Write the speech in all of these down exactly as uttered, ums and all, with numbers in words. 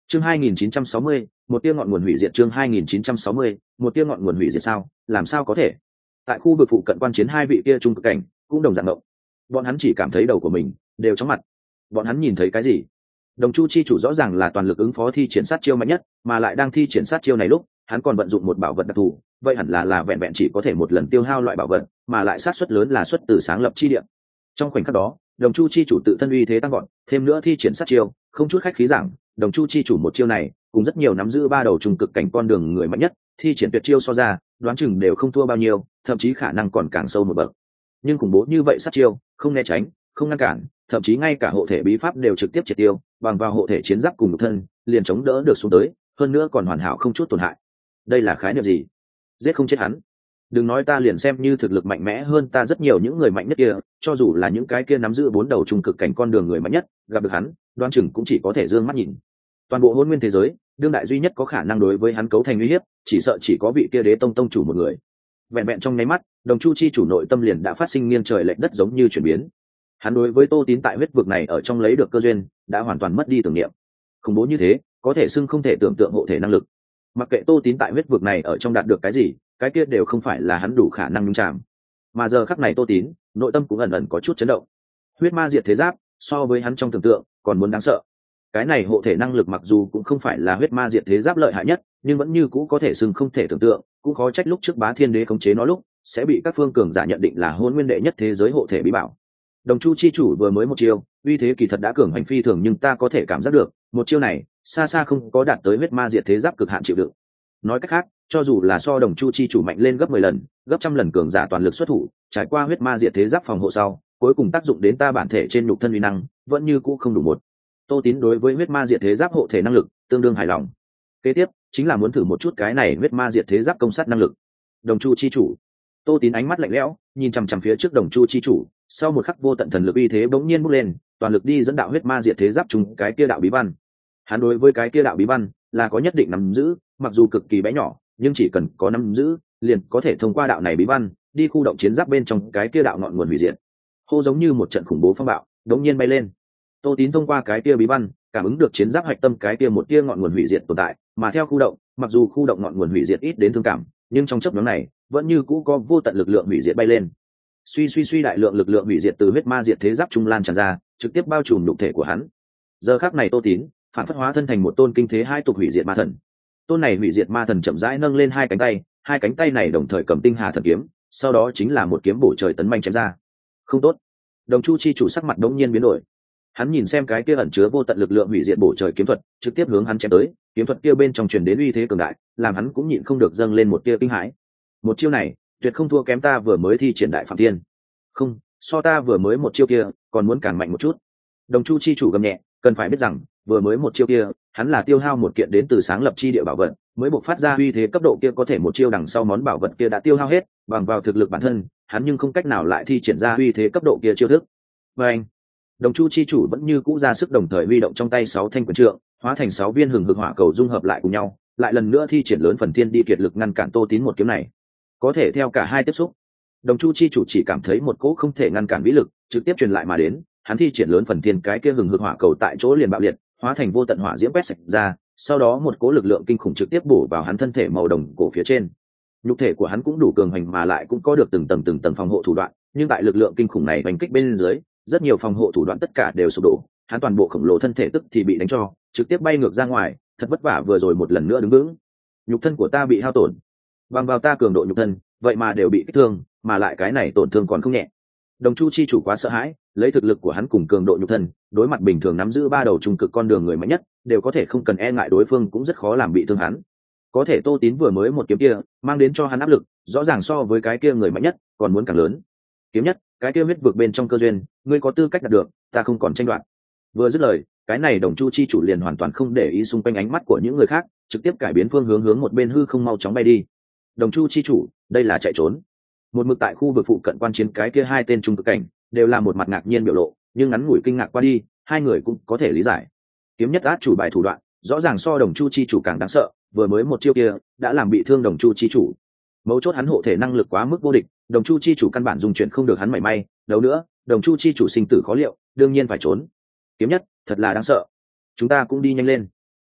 chương hai nghìn chín trăm sáu mươi, một tia ngọn nguồn hủy diệt. Chương hai nghìn chín trăm sáu mươi, một tia ngọn nguồn hủy diệt. Sao làm sao có thể? Tại khu vực phụ cận quan chiến hai vị kia trung cực cảnh cũng đồng dạng động. Bọn hắn chỉ cảm thấy đầu của mình đều chóng mặt. Bọn hắn nhìn thấy cái gì? Đồng Chu chi chủ rõ ràng là toàn lực ứng phó thi triển sát chiêu mạnh nhất, mà lại đang thi triển sát chiêu này lúc hắn còn vận dụng một bảo vật đặc thù, vậy hẳn là là vẹn vẹn chỉ có thể một lần tiêu hao loại bảo vật, mà lại sát suất lớn là xuất từ sáng lập chi địa. Trong khoảnh khắc đó, Đồng Chu chi chủ tự thân uy thế tăng vọt, thêm nữa thi triển sát chiêu, không chút khách khí giảng, Đồng Chu chi chủ một chiêu này, cùng rất nhiều nắm giữ ba đầu trùng cực cảnh con đường người mạnh nhất, thi triển tuyệt chiêu so ra, đoán chừng đều không thua bao nhiêu, thậm chí khả năng còn càng sâu một bậc. Nhưng khủng bố như vậy sát chiêu, không né tránh, không ngăn cản, thậm chí ngay cả hộ thể bí pháp đều trực tiếp triệt tiêu, bằng vào hộ thể chiến giáp cùng một thân, liền chống đỡ được xuống tới, hơn nữa còn hoàn hảo không chút tổn hại. Đây là khái niệm gì? Giết không chết hắn. Đừng nói ta liền xem như thực lực mạnh mẽ hơn ta rất nhiều những người mạnh nhất kia, cho dù là những cái kia nắm giữ bốn đầu trung cực cảnh con đường người mạnh nhất, gặp được hắn, đoán chừng cũng chỉ có thể dương mắt nhìn. Toàn bộ hôn nguyên thế giới, đương đại duy nhất có khả năng đối với hắn cấu thành uy hiếp, chỉ sợ chỉ có vị kia đế tông tông chủ một người. Vẹn vẹn trong nháy mắt, Đồng Chu chi chủ nội tâm liền đã phát sinh nghiêng trời lệch đất giống như chuyển biến. Hắn đối với Tô Tín tại huyết vực này ở trong lấy được cơ duyên, đã hoàn toàn mất đi tưởng niệm. Khủng bố như thế, có thể xưng không thể tưởng tượng hộ thể năng lực. Mặc kệ Tô Tín tại huyết vực này ở trong đạt được cái gì, cái kia đều không phải là hắn đủ khả năng nhúng chạm. Mà giờ khắc này Tô Tín, nội tâm cũng ẩn ẩn có chút chấn động. Huyết ma diệt thế giáp, so với hắn trong tưởng tượng, còn muốn đáng sợ. Cái này hộ thể năng lực mặc dù cũng không phải là huyết ma diệt thế giáp lợi hại nhất, nhưng vẫn như cũ có thể xưng không thể tưởng tượng, cũng khó trách lúc trước Bá Thiên Đế khống chế nó lúc, sẽ bị các phương cường giả nhận định là hôn nguyên đệ nhất thế giới hộ thể bí bảo. Đồng Chu chi chủ vừa mới một chiêu, uy thế kỳ thật đã cường hành phi thường, nhưng ta có thể cảm giác được, một chiêu này, xa xa không có đạt tới huyết ma diệt thế giáp cực hạn chịu đựng. Nói cách khác, cho dù là so Đồng Chu chi chủ mạnh lên gấp mười lần, gấp trăm lần cường giả toàn lực xuất thủ, trải qua huyết ma diệt thế giáp phòng hộ sau, cuối cùng tác dụng đến ta bản thể trên nhục thân uy năng, vẫn như cũ không đủ một. Tô Tín đối với huyết ma diệt thế giáp hộ thể năng lực tương đương hài lòng. Kế tiếp chính là muốn thử một chút cái này huyết ma diệt thế giáp công sát năng lực. Đồng Chu chi chủ. Tô Tín ánh mắt lạnh lẽo, nhìn chằm chằm phía trước Đồng Chu chi chủ, sau một khắc vô tận thần lực uy thế bỗng nhiên bốc lên, toàn lực đi dẫn đạo huyết ma diệt thế giáp trùng cái kia đạo bí văn. Hắn đối với cái kia đạo bí văn là có nhất định nắm giữ, mặc dù cực kỳ bé nhỏ, nhưng chỉ cần có nắm giữ, liền có thể thông qua đạo này bí văn, đi khu động chiến giáp bên trong cái kia đạo ngọn nguồn hủy diệt. Hô giống như một trận khủng bố phong bạo, đống nhiên bay lên. Tô Tín thông qua cái kia bí văn, cảm ứng được chiến giáp hạch tâm cái kia một tia ngọn nguồn hủy diệt tồn tại, mà theo khu động, mặc dù khu động ngọn nguồn hủy diệt ít đến thương cảm, nhưng trong chớp nhoáng này, vẫn như cũ có vô tận lực lượng hủy diệt bay lên. Suy suy suy đại lượng lực lượng hủy diệt từ huyết ma diệt thế giáp trung lan tràn ra, trực tiếp bao trùm nhục thể của hắn. Giờ khắc này Tô Tín, phản phất hóa thân thành một tôn kinh thế hai tục hủy diệt ma thần. Tôn này hủy diệt ma thần chậm rãi nâng lên hai cánh tay, hai cánh tay này đồng thời cầm tinh hà thần kiếm, sau đó chính là một kiếm bổ trời tấn manh chém ra. Không tốt. Đồng Chu chi chủ sắc mặt đống nhiên biến đổi. Hắn nhìn xem cái kia ẩn chứa vô tận lực lượng hủy diệt bổ trời kiếm thuật, trực tiếp hướng hắn chém tới, kiếm thuật kia bên trong truyền đến uy thế cường đại, làm hắn cũng nhịn không được dâng lên một tia kinh hãi. Một chiêu này, tuyệt không thua kém ta vừa mới thi triển đại phạm thiên. Không, so ta vừa mới một chiêu kia, còn muốn càng mạnh một chút. Đồng Chu chi chủ gầm nhẹ, cần phải biết rằng, vừa mới một chiêu kia, hắn là tiêu hao một kiện đến từ sáng lập chi địa bảo vật, mới bộc phát ra uy thế cấp độ kia có thể một chiêu đằng sau món bảo vật kia đã tiêu hao hết, bằng vào thực lực bản thân, hắn nhưng không cách nào lại thi triển ra uy thế cấp độ kia chiêu thức. Và anh, Đồng Chu chi chủ vẫn như cũ ra sức đồng thời huy động trong tay sáu thanh quyền trượng, hóa thành sáu viên hừng hực hỏa cầu dung hợp lại cùng nhau, lại lần nữa thi triển lớn phần thiên đi kiệt lực ngăn cản Tô Tín một kiếm này. Có thể theo cả hai tiếp xúc, Đồng Chu chi chủ chỉ cảm thấy một cỗ không thể ngăn cản vĩ lực trực tiếp truyền lại mà đến, hắn thi triển lớn phần thiên cái kia hừng hực hỏa cầu tại chỗ liền bạo liệt, hóa thành vô tận hỏa diễm quét sạch ra, sau đó một cỗ lực lượng kinh khủng trực tiếp bổ vào hắn thân thể màu đồng cổ phía trên. Nhục thể của hắn cũng đủ cường hành mà lại cũng có được từng tầng từng tầng phòng hộ thủ đoạn, nhưng tại lực lượng kinh khủng này đánh kích bên dưới, rất nhiều phòng hộ thủ đoạn tất cả đều sụp đổ, hắn toàn bộ khổng lồ thân thể tức thì bị đánh cho trực tiếp bay ngược ra ngoài, thật vất vả vừa rồi một lần nữa đứng vững. Nhục thân của ta bị hao tổn, bằng vào ta cường độ nhục thân, vậy mà đều bị kích thương, mà lại cái này tổn thương còn không nhẹ. Đồng Chu chi chủ quá sợ hãi, lấy thực lực của hắn cùng cường độ nhục thân, đối mặt bình thường nắm giữ ba đầu trung cực con đường người mạnh nhất, đều có thể không cần e ngại đối phương cũng rất khó làm bị thương hắn. Có thể Tô Tín vừa mới một kiếm kia, mang đến cho hắn áp lực, rõ ràng so với cái kia người mạnh nhất, còn muốn càng lớn. Kiếm nhất, cái kia huyết vực bên trong cơ duyên, ngươi có tư cách đạt được, ta không còn tranh đoạt. Vừa dứt lời, cái này Đồng Chu chi chủ liền hoàn toàn không để ý xung quanh ánh mắt của những người khác, trực tiếp cải biến phương hướng hướng một bên hư không mau chóng bay đi. Đồng Chu chi chủ, đây là chạy trốn. Một mực tại khu vực phụ cận quan chiến cái kia hai tên trung cực cảnh, đều là một mặt ngạc nhiên biểu lộ, nhưng ngắn ngủi kinh ngạc qua đi, hai người cũng có thể lý giải. Kiếm nhất át chủ bài thủ đoạn, rõ ràng so Đồng Chu chi chủ càng đáng sợ, vừa mới một chiêu kia đã làm bị thương Đồng Chu chi chủ. Mấu chốt hắn hộ thể năng lực quá mức vô địch, Đồng Chu chi chủ căn bản dùng chuyện không được hắn mảy may, đâu nữa, Đồng Chu chi chủ sinh tử khó liệu, đương nhiên phải trốn. Kiếm nhất, thật là đáng sợ. Chúng ta cũng đi nhanh lên.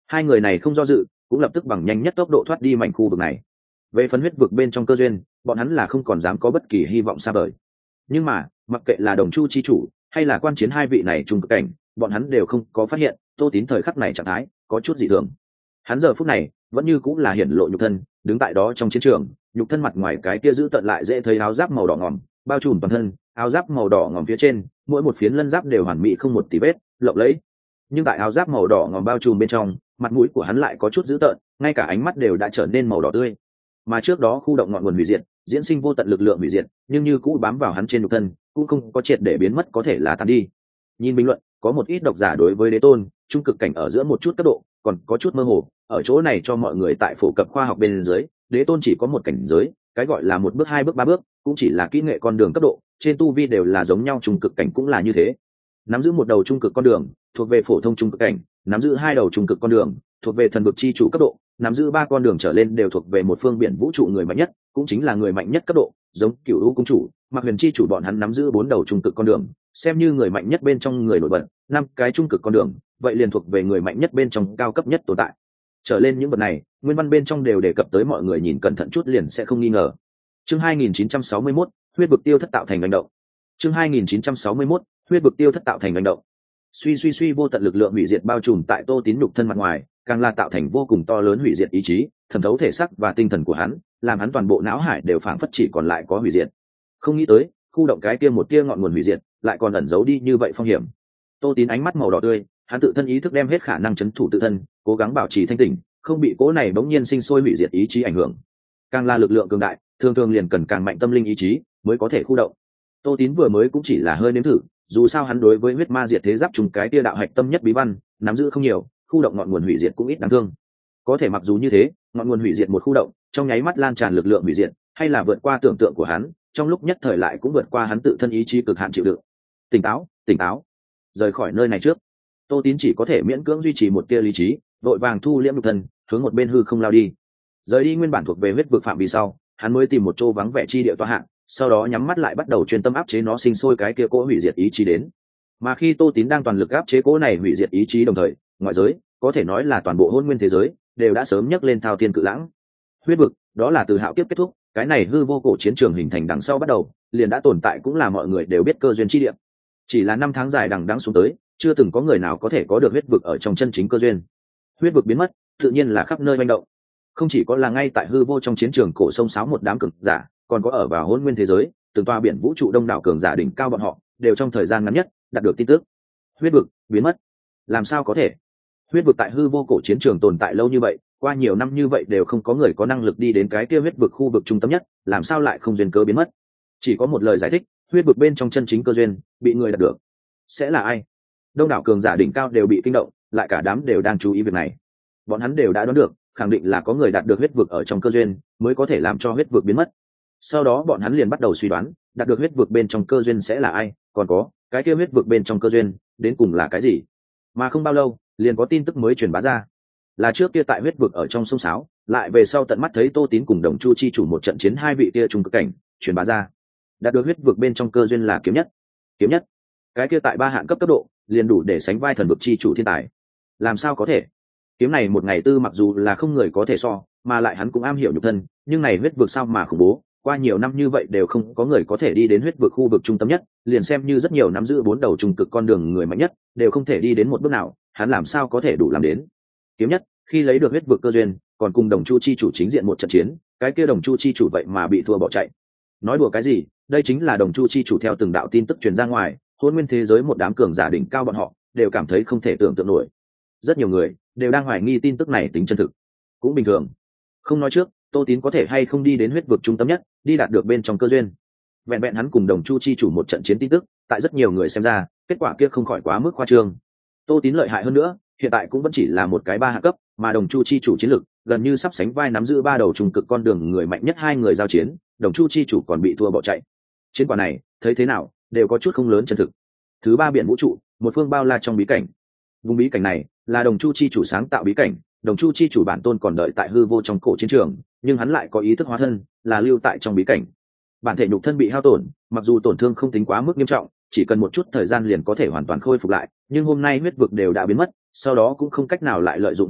Hai người này không do dự, cũng lập tức bằng nhanh nhất tốc độ thoát đi mảnh khu vực này. Về phần huyết vực bên trong cơ duyên, bọn hắn là không còn dám có bất kỳ hy vọng xa vời. Nhưng mà mặc kệ là đồng chu chi chủ hay là quan chiến hai vị này trung cực cảnh, bọn hắn đều không có phát hiện Tô Tín thời khắc này trạng thái có chút dị thường. Hắn giờ phút này vẫn như cũng là hiển lộ nhục thân, đứng tại đó trong chiến trường, nhục thân mặt ngoài cái kia giữ tận lại dễ thấy áo giáp màu đỏ ngòm bao trùm toàn thân, áo giáp màu đỏ ngòm phía trên mỗi một phiến lân giáp đều hoàn mỹ không một tì vết, lộng lẫy. Nhưng tại áo giáp màu đỏ ngòm bao trùm bên trong, mặt mũi của hắn lại có chút dữ tợn, ngay cả ánh mắt đều đã trở nên màu đỏ tươi. Mà trước đó khu động ngọn nguồn hủy diệt, diễn sinh vô tận lực lượng hủy diệt, nhưng như cũ bám vào hắn trên nhục thân, cũng không có triệt để biến mất, có thể là tan đi. Nhìn bình luận, có một ít độc giả đối với đế tôn trung cực cảnh ở giữa một chút cấp độ còn có chút mơ hồ, ở chỗ này cho mọi người tại phổ cập khoa học bên dưới, đế tôn chỉ có một cảnh giới, cái gọi là một bước hai bước ba bước, cũng chỉ là kỹ nghệ con đường cấp độ, trên tu vi đều là giống nhau, trung cực cảnh cũng là như thế. Nắm giữ một đầu trung cực con đường thuộc về phổ thông trung cực cảnh, nắm giữ hai đầu trung cực con đường thuộc về thần vực chi chủ cấp độ, nắm giữ ba con đường trở lên đều thuộc về một phương biển vũ trụ người mạnh nhất, cũng chính là người mạnh nhất cấp độ, giống Cửu U cung chủ, Mạc Huyền chi chủ bọn hắn nắm giữ bốn đầu trung cực con đường, xem như người mạnh nhất bên trong người nổi bật, năm cái trung cực con đường, vậy liền thuộc về người mạnh nhất bên trong cao cấp nhất tồn tại. Trở lên những vật này, nguyên văn bên trong đều đề cập tới, mọi người nhìn cẩn thận chút liền sẽ không nghi ngờ. Chương hai nghìn chín trăm sáu mươi mốt, huyết vực tiêu thất tạo thành hành động. Chương hai nghìn chín trăm sáu mươi mốt, huyết vực tiêu thất tạo thành hành động. Suy suy suy vô tận lực lượng hủy diệt bao trùm tại Tô Tín nhục thân mặt ngoài, càng là tạo thành vô cùng to lớn hủy diệt ý chí, thẩm thấu thể xác và tinh thần của hắn, làm hắn toàn bộ não hải đều phảng phất chỉ còn lại có hủy diệt. Không nghĩ tới, khu động cái kia một tia ngọn nguồn hủy diệt, lại còn ẩn giấu đi như vậy phong hiểm. Tô Tín ánh mắt màu đỏ tươi, hắn tự thân ý thức đem hết khả năng chấn thủ tự thân, cố gắng bảo trì thanh tỉnh, không bị cố này bỗng nhiên sinh sôi hủy diệt ý chí ảnh hưởng. Càng là lực lượng cường đại, thường thường liền cần càng mạnh tâm linh ý chí mới có thể khu động. Tô Tín vừa mới cũng chỉ là hơi nếm thử, dù sao hắn đối với huyết ma diệt thế giáp trùng cái tia đạo hạch tâm nhất bí văn nắm giữ không nhiều, khu động ngọn nguồn hủy diệt cũng ít đáng thương. Có thể mặc dù như thế, ngọn nguồn hủy diệt một khu động, trong nháy mắt lan tràn lực lượng hủy diệt, hay là vượt qua tưởng tượng của hắn, trong lúc nhất thời lại cũng vượt qua hắn tự thân ý chí cực hạn chịu đựng. Tỉnh táo, tỉnh táo, rời khỏi nơi này trước. Tô Tín chỉ có thể miễn cưỡng duy trì một tia lý trí, vội vàng thu liễm nhục thân, hướng một bên hư không lao đi. Rời đi nguyên bản thuộc về huyết vực phạm vi sau, hắn mới tìm một chỗ vắng vẻ chi địa tọa hạng, sau đó nhắm mắt lại bắt đầu chuyên tâm áp chế nó sinh sôi cái kia cỗ hủy diệt ý chí đến. Mà khi Tô Tín đang toàn lực áp chế cỗ này hủy diệt ý chí đồng thời, ngoại giới, có thể nói là toàn bộ hôn nguyên thế giới, đều đã sớm nhấc lên thao thiên cự lãng. Huyết vực, đó là từ hạo kiếp kết thúc, cái này hư vô cổ chiến trường hình thành đằng sau bắt đầu, liền đã tồn tại, cũng là mọi người đều biết cơ duyên chi địa. Chỉ là năm tháng dài đằng đẵng xuống tới, chưa từng có người nào có thể có được huyết vực ở trong chân chính cơ duyên. Huyết vực biến mất, tự nhiên là khắp nơi manh động. Không chỉ có là ngay tại hư vô trong chiến trường cổ sông sáo một đám cường giả, còn có ở vào hôn nguyên thế giới, từng tòa biển vũ trụ đông đảo cường giả đỉnh cao bọn họ, đều trong thời gian ngắn nhất đạt được tin tức. Huyết vực biến mất. Làm sao có thể? Huyết vực tại hư vô cổ chiến trường tồn tại lâu như vậy, qua nhiều năm như vậy đều không có người có năng lực đi đến cái kia huyết vực khu vực trung tâm nhất, làm sao lại không duyên cớ biến mất? Chỉ có một lời giải thích, huyết vực bên trong chân chính cơ duyên bị người đạt được. Sẽ là ai? Đông đảo cường giả đỉnh cao đều bị kinh động, lại cả đám đều đang chú ý việc này. Bọn hắn đều đã đoán được, khẳng định là có người đạt được huyết vực ở trong cơ duyên, mới có thể làm cho huyết vực biến mất. Sau đó bọn hắn liền bắt đầu suy đoán, đạt được huyết vực bên trong cơ duyên sẽ là ai, còn có cái kia huyết vực bên trong cơ duyên đến cùng là cái gì. Mà không bao lâu, liền có tin tức mới truyền bá ra, là trước kia tại huyết vực ở trong sông sáo, lại về sau tận mắt thấy Tô Tín cùng Đồng Chu chi chủ một trận chiến hai vị kia trung cực cảnh, truyền bá ra, đạt được huyết vực bên trong cơ duyên là kiếm nhất. Kiếm nhất, cái kia tại ba hạn cấp cấp độ, liền đủ để sánh vai thần vực chi chủ thiên tài. Làm sao có thể? Kiếm này một ngày tư mặc dù là không người có thể so, mà lại hắn cũng am hiểu nhục thân, nhưng này huyết vực sao mà khủng bố, qua nhiều năm như vậy đều không có người có thể đi đến huyết vực khu vực trung tâm nhất, liền xem như rất nhiều nắm giữ bốn đầu trung cực con đường người mạnh nhất, đều không thể đi đến một bước nào, hắn làm sao có thể đủ làm đến? Kiếm nhất, khi lấy được huyết vực cơ duyên, còn cùng Đồng Chu chi chủ chính diện một trận chiến, cái kia Đồng Chu chi chủ vậy mà bị thua bỏ chạy. Nói đùa cái gì, đây chính là Đồng Chu chi chủ theo từng đạo tin tức truyền ra ngoài, hôn nguyên thế giới một đám cường giả đỉnh cao bọn họ đều cảm thấy không thể tưởng tượng nổi. Rất nhiều người đều đang hoài nghi tin tức này tính chân thực. Cũng bình thường. Không nói trước, Tô Tín có thể hay không đi đến huyết vực trung tâm nhất, đi đạt được bên trong cơ duyên. Vẹn vẹn hắn cùng Đồng Chu chi chủ một trận chiến tin tức, tại rất nhiều người xem ra, kết quả kia không khỏi quá mức khoa trương. Tô Tín lợi hại hơn nữa, hiện tại cũng vẫn chỉ là một cái ba hạ cấp, mà Đồng Chu chi chủ chiến lực gần như sắp sánh vai nắm giữ ba đầu trùng cực con đường người mạnh nhất hai người giao chiến, Đồng Chu chi chủ còn bị thua bỏ chạy. Chiến quả này, thấy thế nào, đều có chút không lớn chân thực. Thứ ba biển vũ trụ, một phương bao la trong bí cảnh. Vùng bí cảnh này là Đồng Chu chi chủ sáng tạo bí cảnh, Đồng Chu chi chủ bản tôn còn đợi tại hư vô trong cổ chiến trường, nhưng hắn lại có ý thức hóa thân, là lưu tại trong bí cảnh. Bản thể nhục thân bị hao tổn, mặc dù tổn thương không tính quá mức nghiêm trọng, chỉ cần một chút thời gian liền có thể hoàn toàn khôi phục lại, nhưng hôm nay huyết vực đều đã biến mất, sau đó cũng không cách nào lại lợi dụng huyết vực,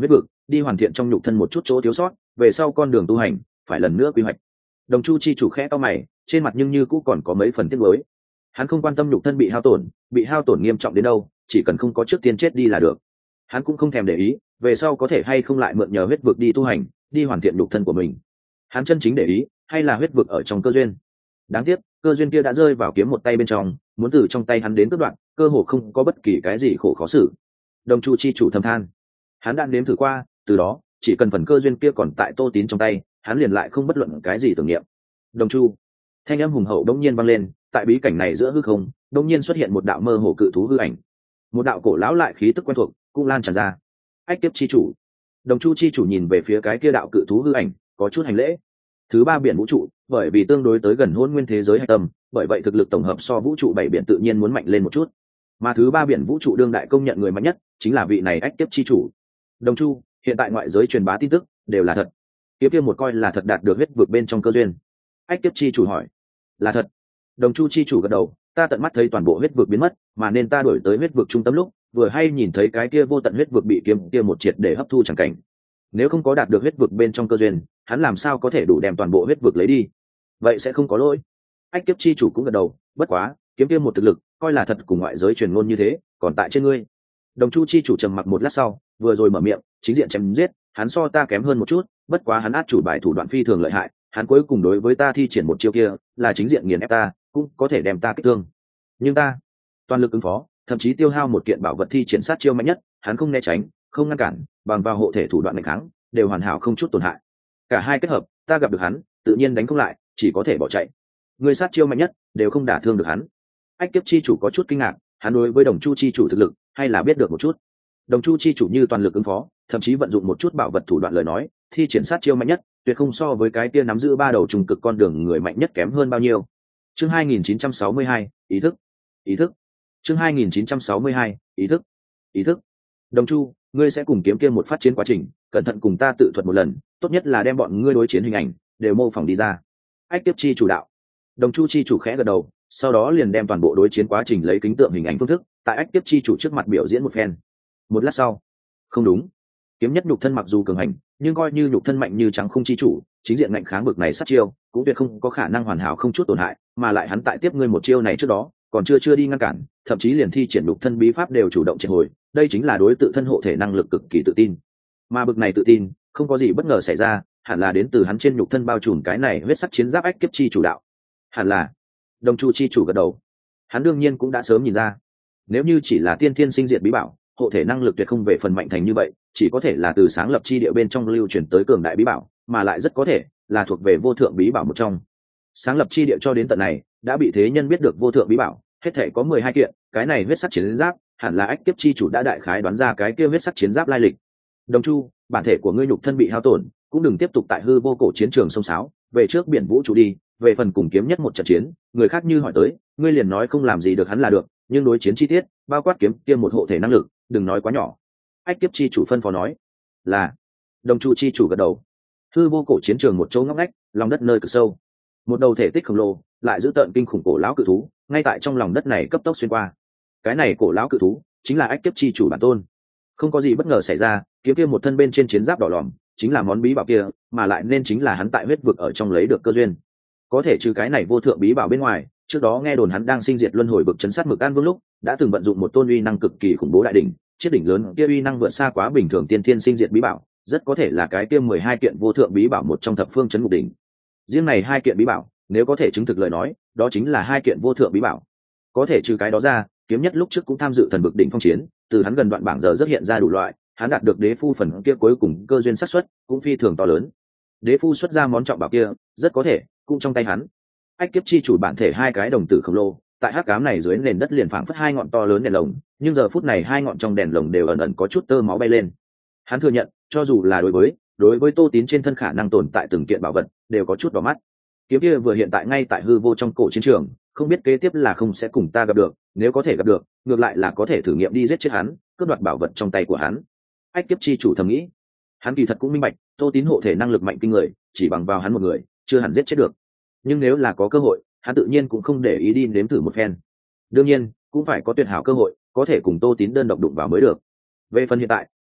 đi hoàn thiện trong nhục thân một chút chỗ thiếu sót, về sau con đường tu hành phải lần nữa quy hoạch. Đồng Chu chi chủ khẽ to mày, trên mặt nhưng như cũng còn có mấy phần tiếc nuối. Hắn không quan tâm nhục thân bị hao tổn, bị hao tổn nghiêm trọng đến đâu, chỉ cần không có trước tiên chết đi là được. Hắn cũng không thèm để ý về sau có thể hay không lại mượn nhờ huyết vực đi tu hành, đi hoàn thiện nhục thân của mình. Hắn chân chính để ý hay là huyết vực ở trong cơ duyên. Đáng tiếc cơ duyên kia đã rơi vào kiếm một tay bên trong, muốn từ trong tay hắn đến cướp đoạn, cơ hồ không có bất kỳ cái gì khổ khó xử. Đồng Chu chi chủ thầm than, hắn đã nếm thử qua, từ đó chỉ cần phần cơ duyên kia còn tại Tô Tín trong tay, hắn liền lại không bất luận cái gì tưởng niệm. Đồng Chu, thanh âm hùng hậu đông nhiên vang lên, tại bí cảnh này giữa hư không đông nhiên xuất hiện một đạo mơ hồ cự thú hư ảnh, một đạo cổ lão lại khí tức quen thuộc cũng lan tràn ra. Ách Kiếp chi chủ. Đồng Chu chi chủ nhìn về phía cái kia đạo cự thú hư ảnh, có chút hành lễ. Thứ ba biển vũ trụ, bởi vì tương đối tới gần hôn nguyên thế giới hạch tâm, bởi vậy thực lực tổng hợp so vũ trụ bảy biển tự nhiên muốn mạnh lên một chút. Mà thứ ba biển vũ trụ đương đại công nhận người mạnh nhất chính là vị này Ách Kiếp chi chủ. Đồng Chu, hiện tại ngoại giới truyền bá tin tức đều là thật. Kiếp kia một coi là thật đạt được huyết vực bên trong cơ duyên. Ách Kiếp chi chủ hỏi. Là thật. Đồng Chu chi chủ gật đầu, ta tận mắt thấy toàn bộ huyết vực biến mất, mà nên ta đổi tới huyết vực trung tâm lúc, vừa hay nhìn thấy cái kia vô tận huyết vực bị kiếm kia một triệt để hấp thu chẳng cảnh. Nếu không có đạt được huyết vực bên trong cơ duyên, hắn làm sao có thể đủ đem toàn bộ huyết vực lấy đi? Vậy sẽ không có lỗi. Ách Kiếp chi chủ cũng gật đầu, bất quá, kiếm kia một thực lực, coi là thật cùng ngoại giới truyền ngôn như thế, còn tại trên ngươi. Đồng Chu chi chủ trầm mặc một lát sau, vừa rồi mở miệng, chính diện chém giết, hắn so ta kém hơn một chút, bất quá hắn át chủ bài thủ đoạn phi thường lợi hại, hắn cuối cùng đối với ta thi triển một chiêu kia, là chính diện nghiền ép ta, cũng có thể đem ta kích thương. Nhưng ta toàn lực ứng phó, thậm chí tiêu hao một kiện bảo vật thi triển sát chiêu mạnh nhất, hắn không né tránh, không ngăn cản, bằng vào hộ thể thủ đoạn mạnh kháng, đều hoàn hảo không chút tổn hại. Cả hai kết hợp, ta gặp được hắn, tự nhiên đánh không lại, chỉ có thể bỏ chạy. Người sát chiêu mạnh nhất, đều không đả thương được hắn. Ách Kiếp chi chủ có chút kinh ngạc, hắn đối với Đồng Chu chi chủ thực lực, hay là biết được một chút. Đồng Chu chi chủ như toàn lực ứng phó, thậm chí vận dụng một chút bảo vật thủ đoạn lời nói, thi triển sát chiêu mạnh nhất, tuyệt không so với cái kia nắm giữ ba đầu trùng cực con đường người mạnh nhất kém hơn bao nhiêu. Chương hai nghìn chín trăm sáu mươi hai, ý thức. Ý thức. Chương hai nghìn chín trăm sáu mươi hai, ý thức. Ý thức. Đồng Chu, ngươi sẽ cùng kiếm kia một phát chiến quá trình, cẩn thận cùng ta tự thuật một lần, tốt nhất là đem bọn ngươi đối chiến hình ảnh đều mô phỏng đi ra. Ách Kiếp chi chủ đạo. Đồng Chu chi chủ khẽ gật đầu, sau đó liền đem toàn bộ đối chiến quá trình lấy kính tượng hình ảnh phương thức, tại Ách Kiếp chi chủ trước mặt biểu diễn một phen. Một lát sau, không đúng, kiếm nhất nhục thân mặc dù cường hành, nhưng coi như nhục thân mạnh như trắng khung chi chủ, chính diện ngạnh kháng bực này sát chiêu, cũng tuyệt không có khả năng hoàn hảo không chút tổn hại, mà lại hắn tại tiếp ngươi một chiêu này trước đó, còn chưa chưa đi ngăn cản, thậm chí liền thi triển nhục thân bí pháp đều chủ động triệt hồi, đây chính là đối tự thân hộ thể năng lực cực kỳ tự tin. Mà bực này tự tin, không có gì bất ngờ xảy ra, hẳn là đến từ hắn trên nhục thân bao trùm cái này huyết sắc chiến giáp Ách Kiếp chi chủ đạo. Hẳn là. Đồng Chu chi chủ gật đầu. Hắn đương nhiên cũng đã sớm nhìn ra, nếu như chỉ là tiên thiên sinh diệt bí bảo, hộ thể năng lực tuyệt không về phần mạnh thành như vậy, chỉ có thể là từ sáng lập chi địa bên trong lưu truyền tới cường đại bí bảo, mà lại rất có thể là thuộc về vô thượng bí bảo một trong. Sáng lập chi địa cho đến tận này đã bị thế nhân biết được vô thượng bí bảo, hết thể có mười hai kiện, cái này huyết sắc chiến giáp, hẳn là Ách Kiếp chi chủ đã đại khái đoán ra cái kia huyết sắc chiến giáp lai lịch. Đồng Chu, bản thể của ngươi nhục thân bị hao tổn, cũng đừng tiếp tục tại hư vô cổ chiến trường sông sáo, về trước biển vũ trụ đi, về phần cùng kiếm nhất một trận chiến, người khác như hỏi tới, ngươi liền nói không làm gì được hắn là được, nhưng đối chiến chi tiết, bao quát kiếm kia một hộ thể năng lực, đừng nói quá nhỏ. Ách Kiếp chi chủ phân phó nói. Là. Đồng Chu chi chủ gật đầu. Hư vô cổ chiến trường một chỗ ngóc ngách, lòng đất nơi cực sâu, một đầu thể tích khổng lồ lại giữ tợn kinh khủng cổ lão cự thú ngay tại trong lòng đất này cấp tốc xuyên qua. Cái này cổ lão cự thú chính là Ách Kiếp chi chủ bản tôn. Không có gì bất ngờ xảy ra, kiếm kia một thân bên trên chiến giáp đỏ lòm chính là món bí bảo kia, mà lại nên chính là hắn tại huyết vực ở trong lấy được cơ duyên. Có thể trừ cái này vô thượng bí bảo bên ngoài, trước đó nghe đồn hắn đang sinh diệt luân hồi vực chấn sát Mực An Vương lúc đã từng vận dụng một tôn uy năng cực kỳ khủng bố đại đỉnh, chiếc đỉnh lớn kia uy năng vượt xa quá bình thường tiên thiên sinh diệt bí bảo, rất có thể là cái kia mười hai kiện vô thượng bí bảo một trong thập phương chấn ngục đỉnh. Riêng này hai kiện bí bảo, nếu có thể chứng thực lời nói, đó chính là hai kiện vô thượng bí bảo. Có thể trừ cái đó ra, kiếm nhất lúc trước cũng tham dự thần vực đỉnh phong chiến, từ hắn gần đoạn bảng giờ rất hiện ra đủ loại, hắn đạt được đế phu phần kia cuối cùng cơ duyên xác suất cũng phi thường to lớn. Đế phu xuất ra món trọng bảo kia, rất có thể cũng trong tay hắn. Ách Kiếp chi chủ bản thể hai cái đồng tử khổng lồ, tại hắc ám này dưới nền đất liền phảng phất hai ngọn to lớn đèn lồng, nhưng giờ phút này hai ngọn trong đèn lồng đều ẩn ẩn có chút tơ máu bay lên. Hắn thừa nhận, cho dù là đối với đối với Tô Tín trên thân khả năng tồn tại từng kiện bảo vật, đều có chút đỏ mắt. Kiếm kia vừa hiện tại ngay tại hư vô trong cổ chiến trường, không biết kế tiếp là không sẽ cùng ta gặp được, nếu có thể gặp được, ngược lại là có thể thử nghiệm đi giết chết hắn, cướp đoạt bảo vật trong tay của hắn. Ách Kiếp chi chủ thầm nghĩ. Hắn kỳ thật cũng minh bạch, Tô Tín hộ thể năng lực mạnh kinh người, chỉ bằng vào hắn một người, chưa hẳn giết chết được. Nhưng nếu là có cơ hội, hắn tự nhiên cũng không để ý đi nếm thử một phen. Đương nhiên, cũng phải có tuyệt hảo cơ hội, có thể cùng Tô Tín đơn độc đụng vào mới được. Về phần hiện tại,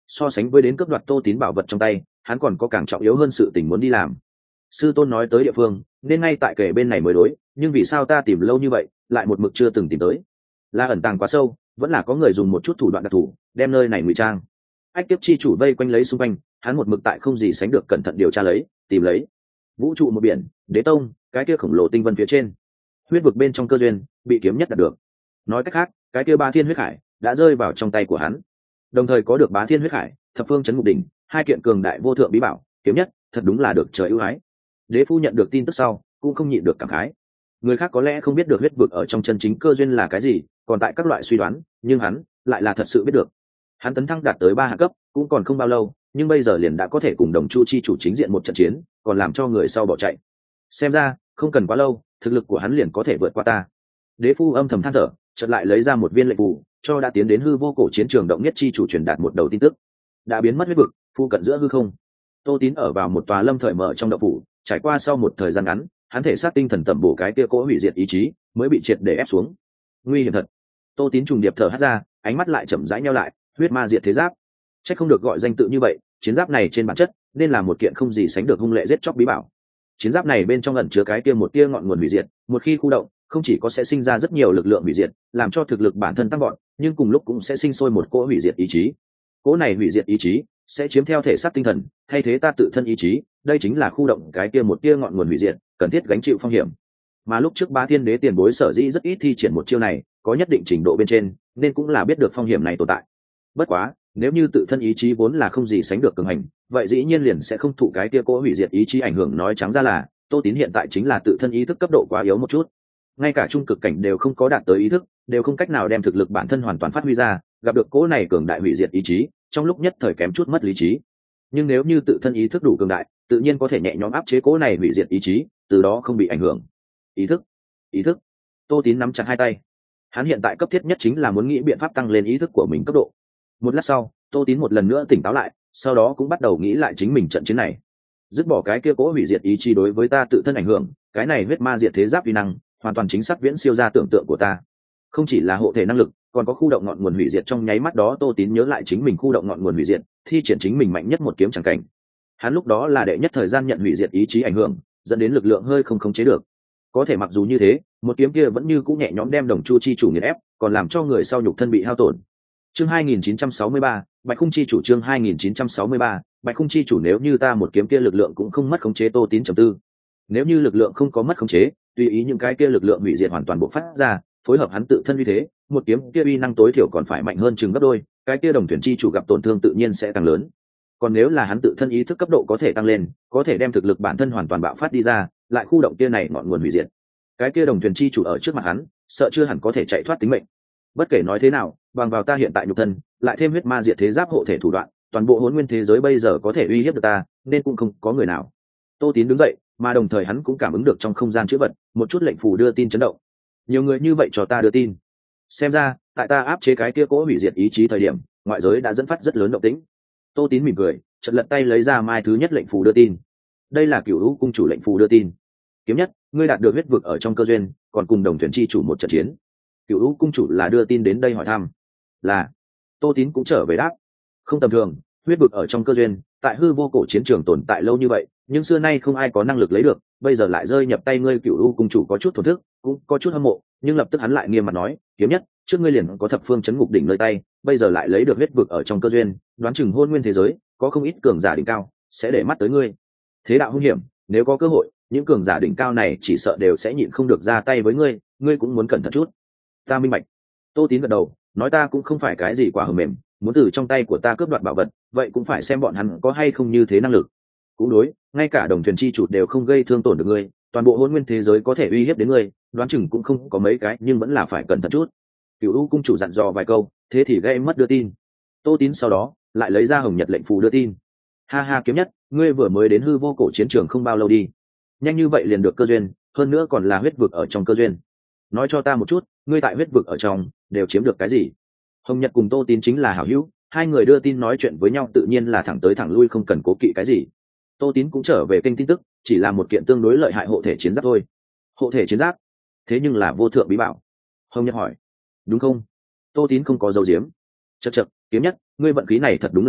so sánh với đến cướp đoạt Tô Tín bảo vật trong tay, hắn còn có càng trọng yếu hơn sự tình muốn đi làm. Sư tôn nói tới địa phương nên ngay tại kể bên này mới đối, nhưng vì sao ta tìm lâu như vậy lại một mực chưa từng tìm tới? Là ẩn tàng quá sâu, vẫn là có người dùng một chút thủ đoạn đặc thù đem nơi này ngụy trang? Ách Kiếp chi chủ vây quanh lấy xung quanh, hắn một mực tại không gì sánh được cẩn thận điều tra lấy, tìm lấy. Vũ trụ một biển, đế tông, cái kia khổng lồ tinh vân phía trên, huyết vực bên trong cơ duyên bị kiếm nhất đạt được. Nói cách khác, cái kia Bá Thiên huyết hải đã rơi vào trong tay của hắn, đồng thời có được Bá Thiên huyết hải, thập phương chấn ngục đỉnh, hai kiện cường đại vô thượng bí bảo, kiếm nhất, thật đúng là được trời ưu ái. Đế phu nhận được tin tức sau, cũng không nhịn được cảm khái. Người khác có lẽ không biết được huyết vực ở trong chân chính cơ duyên là cái gì, còn tại các loại suy đoán, nhưng hắn lại là thật sự biết được. Hắn tấn thăng đạt tới ba hạ cấp, cũng còn không bao lâu, nhưng bây giờ liền đã có thể cùng Đồng Chu chi chủ chính diện một trận chiến, còn làm cho người sau bỏ chạy. Xem ra, không cần quá lâu, thực lực của hắn liền có thể vượt qua ta. Đế phu âm thầm than thở, chợt lại lấy ra một viên lệnh phù, cho đã tiến đến hư vô cổ chiến trường động nhất chi chủ truyền đạt một đầu tin tức. Đã biến mất huyết vực, phu cận giữa hư không. Tô Tín ở vào một tòa lâm thời mở trong động phủ, trải qua sau một thời gian ngắn, hắn thể xác tinh thần tẩm bổ cái kia cỗ hủy diệt ý chí, mới bị triệt để ép xuống. Nguy hiểm thật. Tô Tín trùng điệp thở hắt ra, ánh mắt lại chậm rãi nheo lại, huyết ma diệt thế giáp. Chắc không được gọi danh tự như vậy, chiến giáp này trên bản chất nên là một kiện không gì sánh được hung lệ giết chóc bí bảo. Chiến giáp này bên trong ẩn chứa cái kia một tia ngọn nguồn hủy diệt, một khi khu động, không chỉ có sẽ sinh ra rất nhiều lực lượng hủy diệt, làm cho thực lực bản thân tăng vọt, nhưng cùng lúc cũng sẽ sinh sôi một cỗ hủy diệt ý chí. Cỗ này hủy diệt ý chí sẽ chiếm theo thể xác tinh thần, thay thế ta tự thân ý chí, đây chính là khu động cái kia một tia ngọn nguồn hủy diệt, cần thiết gánh chịu phong hiểm. Mà lúc trước Bá Thiên Đế tiền bối sở dĩ rất ít thi triển một chiêu này, có nhất định trình độ bên trên, nên cũng là biết được phong hiểm này tồn tại. Bất quá, nếu như tự thân ý chí vốn là không gì sánh được cường hành, vậy dĩ nhiên liền sẽ không thụ cái kia cỗ hủy diệt ý chí ảnh hưởng. Nói trắng ra là, Tô Tín hiện tại chính là tự thân ý thức cấp độ quá yếu một chút, ngay cả trung cực cảnh đều không có đạt tới ý thức, đều không cách nào đem thực lực bản thân hoàn toàn phát huy ra, gặp được cỗ này cường đại hủy diệt ý chí, trong lúc nhất thời kém chút mất lý trí. Nhưng nếu như tự thân ý thức đủ cường đại, tự nhiên có thể nhẹ nhõm áp chế cỗ này hủy diệt ý chí, từ đó không bị ảnh hưởng. Ý thức, ý thức. Tô Tín nắm chặt hai tay. Hắn hiện tại cấp thiết nhất chính là muốn nghĩ biện pháp tăng lên ý thức của mình cấp độ. Một lát sau, Tô Tín một lần nữa tỉnh táo lại, sau đó cũng bắt đầu nghĩ lại chính mình trận chiến này. Dứt bỏ cái kia cỗ hủy diệt ý chí đối với ta tự thân ảnh hưởng, cái này huyết ma diệt thế giáp uy năng, hoàn toàn chính xác viễn siêu ra tưởng tượng của ta. Không chỉ là hộ thể năng lực, còn có khu động ngọn nguồn hủy diệt. Trong nháy mắt đó Tô Tín nhớ lại chính mình khu động ngọn nguồn hủy diệt, thi triển chính mình mạnh nhất một kiếm chẳng cảnh. Hắn lúc đó là đệ nhất thời gian nhận hủy diệt ý chí ảnh hưởng, dẫn đến lực lượng hơi không khống chế được. Có thể mặc dù như thế, một kiếm kia vẫn như cũ nhẹ nhõm đem Đồng Chu chi chủ nghiền ép, còn làm cho người sau nhục thân bị hao tổn. Chương hai nghìn chín trăm sáu mươi ba, Bạch Khung chi chủ. Chương hai nghìn chín trăm sáu mươi ba, Bạch Khung chi chủ. Nếu như ta một kiếm kia lực lượng cũng không mất khống chế. Tô Tín trầm tư. Nếu như lực lượng không có mất khống chế, tùy ý những cái kia lực lượng hủy diệt hoàn toàn bộc phát ra, phối hợp hắn tự thân uy thế, một kiếm kia uy năng tối thiểu còn phải mạnh hơn chừng gấp đôi, cái kia Đồng Thuyền chi chủ gặp tổn thương tự nhiên sẽ càng lớn. Còn nếu là hắn tự thân ý thức cấp độ có thể tăng lên, có thể đem thực lực bản thân hoàn toàn bạo phát đi ra, lại khu động kia này ngọn nguồn hủy diệt, cái kia Đồng Thuyền chi chủ ở trước mặt hắn, sợ chưa hẳn có thể chạy thoát tính mệnh. Bất kể nói thế nào, bằng vào ta hiện tại nhục thân, lại thêm huyết ma diệt thế giáp hộ thể thủ đoạn, toàn bộ hỗn nguyên thế giới bây giờ có thể uy hiếp được ta, nên cũng không có người nào. Tô Tín đứng dậy, mà đồng thời hắn cũng cảm ứng được trong không gian chữ vật một chút lệnh phù đưa tin chấn động. Nhiều người như vậy cho ta đưa tin, xem ra tại ta áp chế cái kia cỗ hủy diệt ý chí thời điểm, ngoại giới đã dẫn phát rất lớn động tĩnh. Tô Tín mỉm cười, chợt lật tay lấy ra mai thứ nhất lệnh phù đưa tin. Đây là Cửu Lũ cung chủ lệnh phù đưa tin. Kiếm nhất, ngươi đạt được huyết vực ở trong cơ duyên, còn cùng Đồng Thuyền chi chủ một trận chiến. Cửu Lũ cung chủ là đưa tin đến đây hỏi thăm. Là. Tô Tín cũng trở về đáp. Không tầm thường, huyết vực ở trong cơ duyên, tại hư vô cổ chiến trường tồn tại lâu như vậy, nhưng xưa nay không ai có năng lực lấy được, bây giờ lại rơi nhập tay ngươi. Cửu Lũ cung chủ có chút thổn thức, cũng có chút hâm mộ, nhưng lập tức hắn lại nghiêm mặt nói, kiếm nhất, trước ngươi liền có thập phương chấn ngục đỉnh nơi tay, bây giờ lại lấy được huyết vực ở trong cơ duyên, đoán chừng hôn nguyên thế giới có không ít cường giả đỉnh cao sẽ để mắt tới ngươi. Thế đạo hung hiểm, nếu có cơ hội, những cường giả đỉnh cao này chỉ sợ đều sẽ nhịn không được ra tay với ngươi, ngươi cũng muốn cẩn thận chút. Ta minh bạch. Tô Tín gật đầu, nói ta cũng không phải cái gì quả hờm mềm, muốn từ trong tay của ta cướp đoạt bảo vật, vậy cũng phải xem bọn hắn có hay không như thế năng lực. Cũng đối, ngay cả Đồng Thuyền chi chủ đều không gây thương tổn được ngươi, toàn bộ hôn nguyên thế giới có thể uy hiếp đến ngươi, đoán chừng cũng không có mấy cái, nhưng vẫn là phải cẩn thận chút. Cửu U cung chủ dặn dò vài câu, thế thì gây mất đưa tin. Tô Tín sau đó lại lấy ra hồng nhật lệnh phù đưa tin. Ha ha, kiếm nhất, ngươi vừa mới đến hư vô cổ chiến trường không bao lâu đi, nhanh như vậy liền được cơ duyên, hơn nữa còn là huyết vực ở trong cơ duyên. Nói cho ta một chút, ngươi tại huyết vực ở trong đều chiếm được cái gì? Hồng Nhật cùng Tô Tín chính là hảo hữu, hai người đưa tin nói chuyện với nhau tự nhiên là thẳng tới thẳng lui, không cần cố kỵ cái gì. Tô Tín cũng trở về kênh tin tức, chỉ là một kiện tương đối lợi hại hộ thể chiến giáp thôi. Hộ thể chiến giáp? Thế nhưng là vô thượng bí bảo. Hồng Nhật hỏi. Đúng không? Tô Tín không có dấu diếm. Chậc chậc, kiếm nhất, ngươi vận khí này thật đúng là tốt,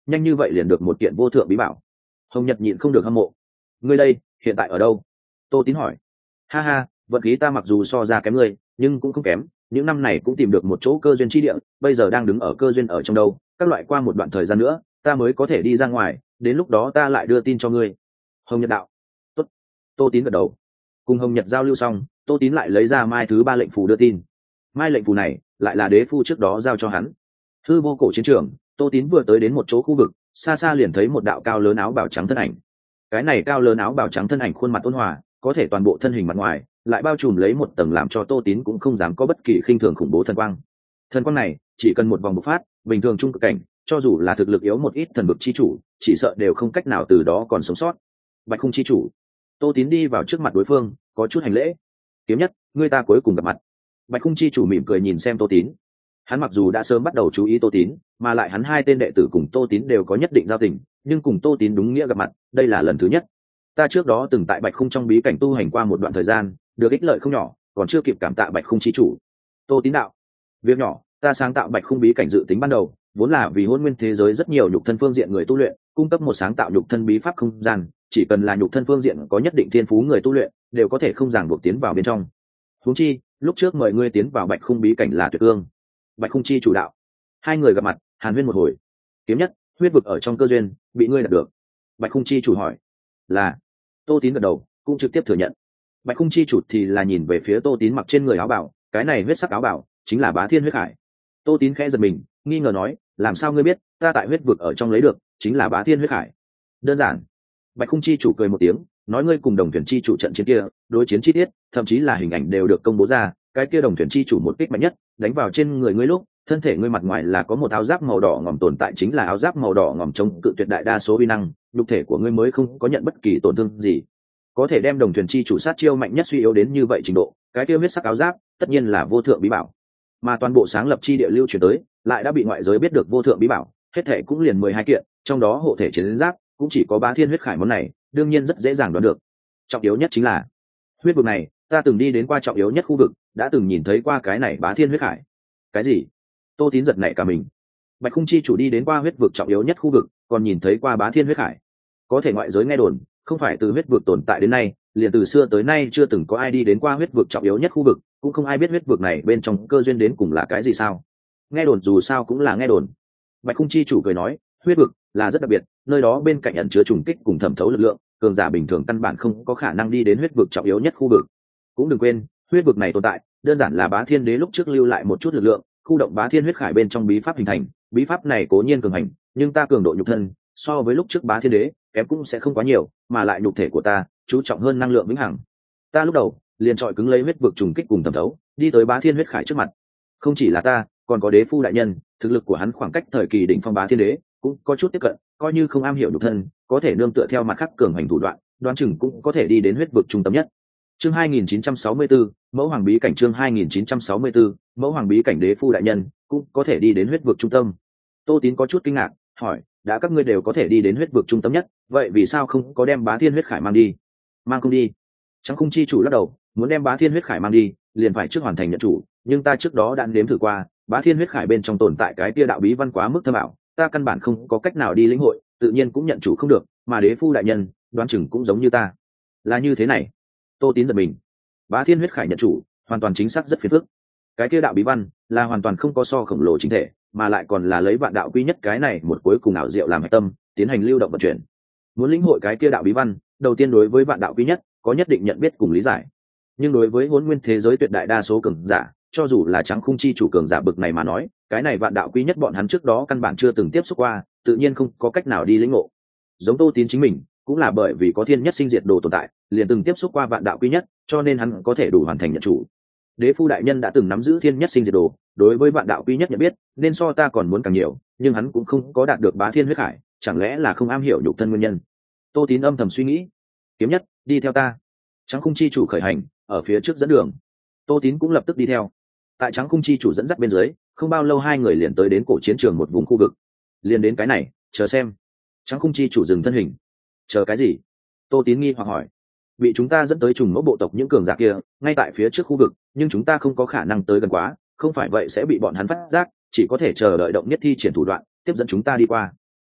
nhanh như vậy liền được một kiện vô thượng bí bảo. Hồng Nhật nhịn không được hâm mộ. Ngươi đây hiện tại ở đâu? Tô Tín hỏi. Ha ha, vận khí ta mặc dù so ra kém ngươi, nhưng cũng không kém, những năm này cũng tìm được một chỗ cơ duyên chi địa, bây giờ đang đứng ở cơ duyên ở trong đâu, các loại qua một đoạn thời gian nữa ta mới có thể đi ra ngoài, đến lúc đó ta lại đưa tin cho ngươi. Hồng Nhật đạo. Tốt. Tô Tín gật đầu. Cùng Hồng Nhật giao lưu xong, Tô Tín lại lấy ra mai thứ ba lệnh phù đưa tin. Mai lệnh phù này lại là đế phu trước đó giao cho hắn. Hư vô cổ chiến trường, Tô Tín vừa tới đến một chỗ khu vực, xa xa liền thấy một đạo cao lớn áo bào trắng thân ảnh. Cái này cao lớn áo bào trắng thân ảnh khuôn mặt ôn hòa, có thể toàn bộ thân hình mặt ngoài lại bao trùm lấy một tầng làm cho Tô Tín cũng không dám có bất kỳ khinh thường khủng bố thần quang. Thần quang này chỉ cần một vòng bộc phát, bình thường trung cực cảnh, cho dù là thực lực yếu một ít thần vực chi chủ, chỉ sợ đều không cách nào từ đó còn sống sót. Bạch Khung chi chủ. Tô Tín đi vào trước mặt đối phương, có chút hành lễ. Kiếm Nhất, người ta cuối cùng gặp mặt. Bạch Khung chi chủ mỉm cười nhìn xem Tô Tín. Hắn mặc dù đã sớm bắt đầu chú ý Tô Tín, mà lại hắn hai tên đệ tử cùng Tô Tín đều có nhất định giao tình, nhưng cùng Tô Tín đúng nghĩa gặp mặt, đây là lần thứ nhất. Ta trước đó từng tại Bạch Khung trong bí cảnh tu hành qua một đoạn thời gian, được ích lợi không nhỏ, còn chưa kịp cảm tạ Bạch Khung chi chủ. Tô Tín đạo. Việc nhỏ, ta sáng tạo Bạch Khung bí cảnh dự tính ban đầu vốn là vì hôn nguyên thế giới rất nhiều nhục thân phương diện người tu luyện, cung cấp một sáng tạo nhục thân bí pháp không gian, chỉ cần là nhục thân phương diện có nhất định thiên phú người tu luyện đều có thể không ràng buộc tiến vào bên trong. Huống chi lúc trước mời ngươi tiến vào Bạch Khung bí cảnh là Tuyệt Ương. Bạch Khung chi chủ đạo. Hai người gặp mặt hàn huyên một hồi. Kiếm Nhất, huyết vực ở trong cơ duyên bị ngươi đạt được. Bạch Khung chi chủ hỏi. Là. Tô Tín gật đầu cũng trực tiếp thừa nhận. Bạch Khung chi chủ thì là nhìn về phía Tô Tín mặc trên người áo bào, cái này huyết sắc áo bào chính là Bá Thiên huyết hải. Tô Tín khẽ giật mình, nghi ngờ nói, làm sao ngươi biết ta tại huyết vực ở trong lấy được chính là Bá Thiên huyết hải? Đơn giản. Bạch Khung chi chủ cười một tiếng, nói ngươi cùng đồng thuyền chi chủ trận chiến kia đối chiến chi tiết, thậm chí là hình ảnh đều được công bố ra, cái kia đồng thuyền chi chủ một kích mạnh nhất đánh vào trên người ngươi lúc, thân thể ngươi mặt ngoài là có một áo giáp màu đỏ ngòm tồn tại, chính là áo giáp màu đỏ ngòm chống cự tuyệt đại đa số uy năng, nhục thể của ngươi mới không có nhận bất kỳ tổn thương gì, có thể đem đồng thuyền chi chủ sát chiêu mạnh nhất suy yếu đến như vậy trình độ, cái kia huyết sắc áo giáp tất nhiên là vô thượng bí bảo. Mà toàn bộ sáng lập chi địa lưu truyền tới lại đã bị ngoại giới biết được vô thượng bí bảo, hết thể cũng liền mười hai kiện, trong đó hộ thể chiến giáp cũng chỉ có Bá Thiên huyết khải món này, đương nhiên rất dễ dàng đoán được. Trọng yếu nhất chính là huyết vực này, ta từng đi đến qua trọng yếu nhất khu vực, đã từng nhìn thấy qua cái này Bá Thiên huyết khải. Cái gì? Tô Tín giật nảy cả mình. Bạch Khung chi chủ đi đến qua huyết vực trọng yếu nhất khu vực, còn nhìn thấy qua Bá Thiên huyết khải. Có thể ngoại giới nghe đồn, không phải từ huyết vực tồn tại đến nay, liền từ xưa tới nay chưa từng có ai đi đến qua huyết vực trọng yếu nhất khu vực, cũng không ai biết huyết vực này bên trong cơ duyên đến cùng là cái gì sao? Nghe đồn dù sao cũng là nghe đồn. Bạch Khung chi chủ cười nói, huyết vực là rất đặc biệt, nơi đó bên cạnh ẩn chứa trùng kích cùng thẩm thấu lực lượng, cường giả bình thường căn bản không có khả năng đi đến huyết vực trọng yếu nhất khu vực. Cũng đừng quên, huyết vực này tồn tại, đơn giản là Bá Thiên Đế lúc trước lưu lại một chút lực lượng, khu động Bá Thiên huyết khải bên trong bí pháp hình thành, bí pháp này cố nhiên cường hành, nhưng ta cường độ nhục thân so với lúc trước Bá Thiên Đế kém cũng sẽ không quá nhiều, mà lại nhục thể của ta chú trọng hơn năng lượng vĩnh hằng. Ta lúc đầu liền trọi cứng lấy huyết vực trùng kích cùng thẩm thấu, đi tới Bá Thiên huyết khải trước mặt. Không chỉ là ta, còn có đế phu đại nhân, thực lực của hắn khoảng cách thời kỳ đỉnh phong Bá Thiên Đế cũng có chút tiếp cận, coi như không am hiểu nhục thân, có thể nương tựa theo mặt khắc cường hành thủ đoạn, đoán chừng cũng có thể đi đến huyết vực trung tâm nhất. Chương hai nghìn chín trăm sáu mươi tư, Mẫu Hoàng bí cảnh. Chương hai nghìn chín trăm sáu mươi tư, Mẫu Hoàng bí cảnh. Đế phu đại nhân cũng có thể đi đến huyết vực trung tâm. Tô Tín có chút kinh ngạc, hỏi, đã các ngươi đều có thể đi đến huyết vực trung tâm nhất, vậy vì sao không có đem Bá Thiên huyết khải mang đi? Mang không đi? Trắng Khung chi chủ lắc đầu, muốn đem Bá Thiên huyết khải mang đi, liền phải trước hoàn thành nhận chủ, nhưng ta trước đó đã nếm thử qua, Bá Thiên huyết khải bên trong tồn tại cái kia đạo bí văn quá mức thâm ảo, ta căn bản không có cách nào đi lĩnh hội, tự nhiên cũng nhận chủ không được, mà đế phu đại nhân đoán chừng cũng giống như ta. Là như thế này. Tô Tín giật mình. Bá Thiên huyết khải nhận chủ, hoàn toàn chính xác rất phiền phức. Cái kia đạo bí văn là hoàn toàn không có so khổng lồ chính thể, mà lại còn là lấy vạn đạo quy nhất cái này một cuối cùng ảo diệu làm hệ tâm, tiến hành lưu động vận chuyển. Muốn lĩnh hội cái kia đạo bí văn, đầu tiên đối với vạn đạo quy nhất có nhất định nhận biết cùng lý giải. Nhưng đối với hỗn nguyên thế giới tuyệt đại đa số cường giả, cho dù là Trắng Khung chi chủ cường giả bực này mà nói, cái này vạn đạo quy nhất bọn hắn trước đó căn bản chưa từng tiếp xúc qua, tự nhiên không có cách nào đi lĩnh ngộ. Giống Tô Tín chính mình, cũng là bởi vì có thiên nhất sinh diệt đồ tồn tại, liền từng tiếp xúc qua vạn đạo quy nhất, cho nên hắn có thể đủ hoàn thành nhận chủ. Đế phu đại nhân đã từng nắm giữ thiên nhất sinh diệt đồ, đối với vạn đạo quy nhất nhận biết, nên so ta còn muốn càng nhiều, nhưng hắn cũng không có đạt được Bá Thiên huyết hải, chẳng lẽ là không am hiểu nhục thân nguyên nhân? Tô Tín âm thầm suy nghĩ. Kiếm Nhất, đi theo ta. Trắng Khung chi chủ khởi hành, ở phía trước dẫn đường. Tô Tín cũng lập tức đi theo. Tại Trắng Khung chi chủ dẫn dắt bên dưới, không bao lâu hai người liền tới đến cổ chiến trường một vùng khu vực. Liền đến cái này, chờ xem. Trắng Khung chi chủ dừng thân hình. Chờ cái gì? Tô Tín nghi hoặc hỏi. Bị chúng ta dẫn tới trùng mẫu bộ tộc những cường giả kia, ngay tại phía trước khu vực, nhưng chúng ta không có khả năng tới gần quá, không phải vậy sẽ bị bọn hắn phát giác, chỉ có thể chờ đợi động nhất thi triển thủ đoạn, tiếp dẫn chúng ta đi qua.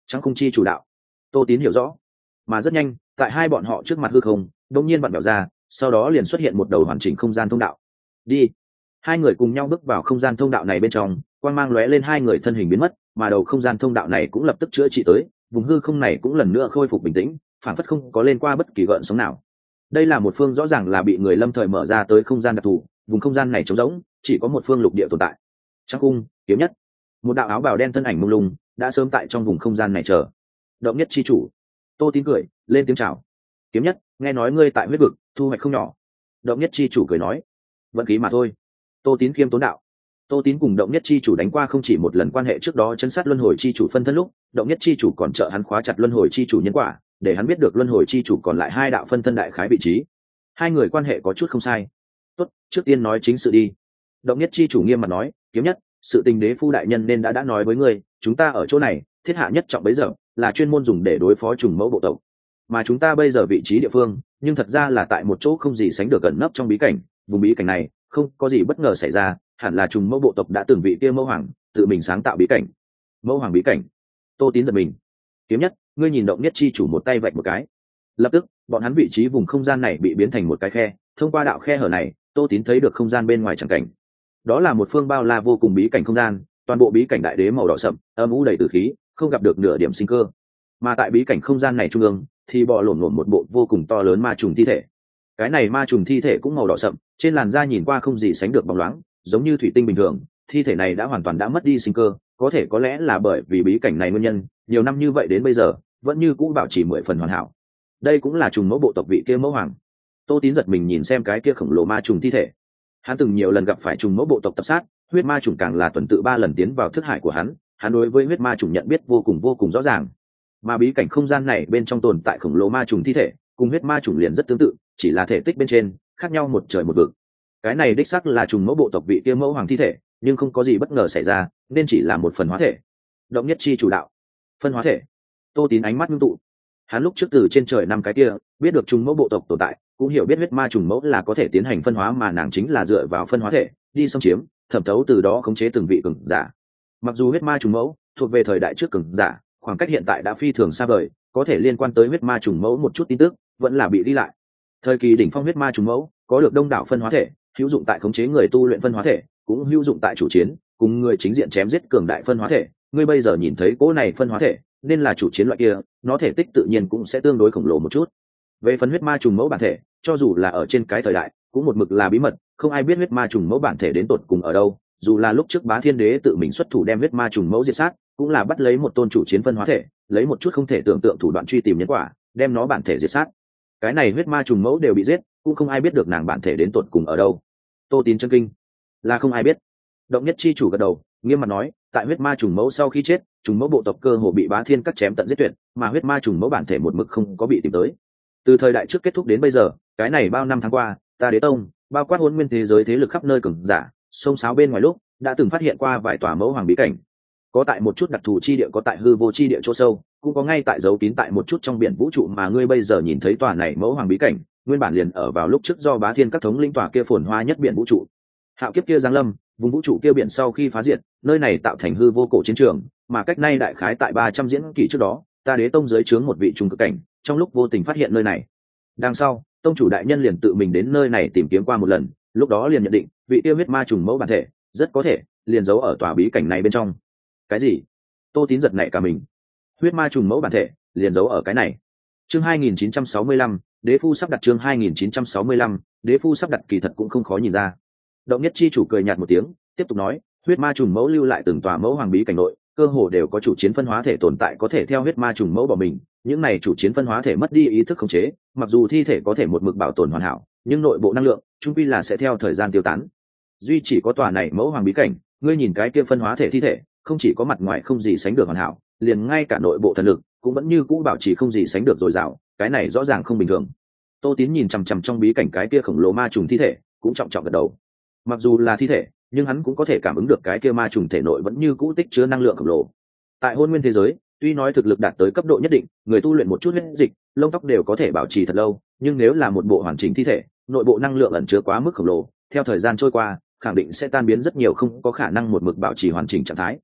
Trắng Khung chi chủ đạo. Tô Tín hiểu rõ. Mà rất nhanh, tại hai bọn họ trước mặt hư không đột nhiên vặn vẹo ra, sau đó liền xuất hiện một đầu hoàn chỉnh không gian thông đạo. Đi. Hai người cùng nhau bước vào không gian thông đạo này bên trong, quang mang lóe lên, hai người thân hình biến mất, mà đầu không gian thông đạo này cũng lập tức chữa trị tới, vùng hư không này cũng lần nữa khôi phục bình tĩnh, phản phất không có lên qua bất kỳ gợn sóng nào. Đây là một phương rõ ràng là bị người lâm thời mở ra tới không gian đặc thù, vùng không gian này trống rỗng, chỉ có một phương lục địa tồn tại. Trắng Khung, Kiếm Nhất, một đạo áo bào đen thân ảnh mông lung đã sớm tại trong vùng không gian này chờ. Động Nhất chi chủ. Tô Tín cười lên tiếng chào. Kiếm Nhất, nghe nói ngươi tại huyết vực thu hoạch không nhỏ. Động Nhất chi chủ cười nói. Vận khí mà thôi. Tô Tín khiêm tốn đạo. Tô Tín cùng Động Nhất chi chủ đánh qua không chỉ một lần quan hệ, trước đó chấn sát luân hồi chi chủ phân thân lúc, Động Nhất chi chủ còn trợ hắn khóa chặt luân hồi chi chủ nhân quả, để hắn biết được luân hồi chi chủ còn lại hai đạo phân thân đại khái vị trí. Hai người quan hệ có chút không sai. Tốt, trước tiên nói chính sự đi. Động Nhất chi chủ nghiêm mặt nói. Kiếm Nhất, sự tình đế phu đại nhân nên đã đã nói với ngươi, chúng ta ở chỗ này thiết hạ nhất trọng bấy giờ là chuyên môn dùng để đối phó trùng mẫu bộ tộc, mà chúng ta bây giờ vị trí địa phương nhưng thật ra là tại một chỗ không gì sánh được gần nấp trong bí cảnh. Vùng bí cảnh này không có gì bất ngờ xảy ra, hẳn là trùng mẫu bộ tộc đã từng vị kia mẫu hoàng tự mình sáng tạo bí cảnh. Mẫu hoàng bí cảnh. Tô Tín giật mình. Kiếm Nhất, ngươi nhìn Động Nhất chi chủ một tay vạch một cái, lập tức bọn hắn vị trí vùng không gian này bị biến thành một cái khe. Thông qua đạo khe hở này, Tô Tín thấy được không gian bên ngoài chẳng cảnh. Đó là một phương bao la vô cùng bí cảnh không gian, toàn bộ bí cảnh đại đế màu đỏ sậm, âm u đầy tử khí, không gặp được nửa điểm sinh cơ. Mà tại bí cảnh không gian này trung ương thì bò lổn lổn một bộ vô cùng to lớn ma trùng thi thể. Cái này ma trùng thi thể cũng màu đỏ sậm, trên làn da nhìn qua không gì sánh được bóng loáng, giống như thủy tinh bình thường. Thi thể này đã hoàn toàn đã mất đi sinh cơ, có thể có lẽ là bởi vì bí cảnh này nguyên nhân, nhiều năm như vậy đến bây giờ vẫn như cũ bảo trì mười phần hoàn hảo. Đây cũng là trùng mẫu bộ tộc vị kia mẫu hoàng. Tô Tín giật mình nhìn xem cái kia khổng lồ ma trùng thi thể. Hắn từng nhiều lần gặp phải trùng mẫu bộ tộc tập sát, huyết ma trùng càng là tuần tự ba lần tiến vào thức hải của hắn. Hắn đối với huyết ma trùng nhận biết vô cùng vô cùng rõ ràng. Mà bí cảnh không gian này bên trong tồn tại khổng lồ ma trùng thi thể, cùng huyết ma trùng liền rất tương tự, chỉ là thể tích bên trên khác nhau một trời một vực. Cái này đích xác là trùng mẫu bộ tộc vị kia mẫu hoàng thi thể, nhưng không có gì bất ngờ xảy ra, nên chỉ là một phần hóa thể. Động Nhất chi chủ đạo. Phân hóa thể. Tô Tín ánh mắt ngưng tụ. Hắn lúc trước từ trên trời năm cái kia biết được trùng mẫu bộ tộc tồn tại, cũng hiểu biết huyết ma trùng mẫu là có thể tiến hành phân hóa, mà nàng chính là dựa vào phân hóa thể đi xâm chiếm, thẩm thấu, từ đó khống chế từng vị cường giả. Mặc dù huyết ma trùng mẫu thuộc về thời đại trước cường giả, khoảng cách hiện tại đã phi thường xa vời, có thể liên quan tới huyết ma trùng mẫu một chút tin tức vẫn là bị đi lại. Thời kỳ đỉnh phong huyết ma trùng mẫu có được đông đảo phân hóa thể, hữu dụng tại khống chế người tu luyện phân hóa thể, cũng hữu dụng tại chủ chiến cùng người chính diện chém giết cường đại phân hóa thể. Ngươi bây giờ nhìn thấy cỗ này phân hóa thể nên là chủ chiến loại kia, nó thể tích tự nhiên cũng sẽ tương đối khổng lồ một chút. Về phần huyết ma trùng mẫu bản thể, cho dù là ở trên cái thời đại cũng một mực là bí mật, không ai biết huyết ma trùng mẫu bản thể đến tột cùng ở đâu. Dù là lúc trước Bá Thiên Đế tự mình xuất thủ đem huyết ma trùng mẫu diệt sát, cũng là bắt lấy một tôn chủ chiến phân hóa thể, lấy một chút không thể tưởng tượng thủ đoạn truy tìm nhân quả, đem nó bản thể diệt sát. Cái này huyết ma trùng mẫu đều bị giết, cũng không ai biết được nàng bản thể đến tột cùng ở đâu. Tô Tín chân kinh. Là không ai biết. Động Nhất chi chủ gật đầu, nghiêm mặt nói, tại huyết ma trùng mẫu sau khi chết, trùng mẫu bộ tộc cơ hồ bị Bá Thiên cắt chém tận giết tuyệt, mà huyết ma trùng mẫu bản thể một mực không có bị tìm tới. Từ thời đại trước kết thúc đến bây giờ, cái này bao năm tháng qua, ta Đế Tông bao quát hỗn nguyên thế giới thế lực khắp nơi cường giả xông xáo bên ngoài lúc đã từng phát hiện qua vài tòa mẫu hoàng bí cảnh, có tại một chút đặc thù chi địa, có tại hư vô chi địa chỗ sâu, cũng có ngay tại giấu kín tại một chút trong biển vũ trụ. Mà ngươi bây giờ nhìn thấy tòa này mẫu hoàng bí cảnh, nguyên bản liền ở vào lúc trước do Bá Thiên các thống lĩnh tòa kia phồn hoa nhất biển vũ trụ. Hạo kiếp kia giáng lâm, vùng vũ trụ kia biển sau khi phá diệt, nơi này tạo thành hư vô cổ chiến trường, mà cách nay đại khái tại ba trăm diễn kỷ trước đó, ta Đế Tông dưới trướng một vị trung cực cảnh, trong lúc vô tình phát hiện nơi này. Đằng sau, tông chủ đại nhân liền tự mình đến nơi này tìm kiếm qua một lần, lúc đó liền nhận định vị tiêu huyết ma trùng mẫu bản thể rất có thể liền giấu ở tòa bí cảnh này bên trong. Cái gì? Tô Tín giật nảy cả mình. Huyết ma trùng mẫu bản thể liền giấu ở cái này. Chương hai nghìn chín trăm sáu mươi lăm, Đế phu sắp đặt. Chương hai nghìn chín trăm sáu mươi lăm, Đế phu sắp đặt. Kỳ thật cũng không khó nhìn ra. Động Nhất chi chủ cười nhạt một tiếng, tiếp tục nói, huyết ma trùng mẫu lưu lại từng tòa mẫu hoàng bí cảnh nội, cơ hồ đều có chủ chiến phân hóa thể tồn tại, có thể theo huyết ma trùng mẫu bỏ mình. Những này chủ chiến phân hóa thể mất đi ý thức khống chế, mặc dù thi thể có thể một mực bảo tồn hoàn hảo, nhưng nội bộ năng lượng chung quy là sẽ theo thời gian tiêu tán. Duy chỉ có tòa này mẫu hoàng bí cảnh, ngươi nhìn cái kia phân hóa thể thi thể, không chỉ có mặt ngoài không gì sánh được hoàn hảo, liền ngay cả nội bộ thần lực cũng vẫn như cũ bảo trì không gì sánh được dồi dào, cái này rõ ràng không bình thường. Tô Tín nhìn chằm chằm trong bí cảnh cái kia khổng lồ ma trùng thi thể, cũng trọng trọng gật đầu. Mặc dù là thi thể, nhưng hắn cũng có thể cảm ứng được cái kia ma trùng thể nội vẫn như cũ tích chứa năng lượng khổng lồ. Tại hôn nguyên thế giới, tuy nói thực lực đạt tới cấp độ nhất định, người tu luyện một chút huyết dịch, lông tóc đều có thể bảo trì thật lâu, nhưng nếu là một bộ hoàn chỉnh thi thể, nội bộ năng lượng ẩn chứa quá mức khổng lồ, theo thời gian trôi qua, khẳng định sẽ tan biến rất nhiều, không có khả năng một mực bảo trì hoàn chỉnh trạng thái.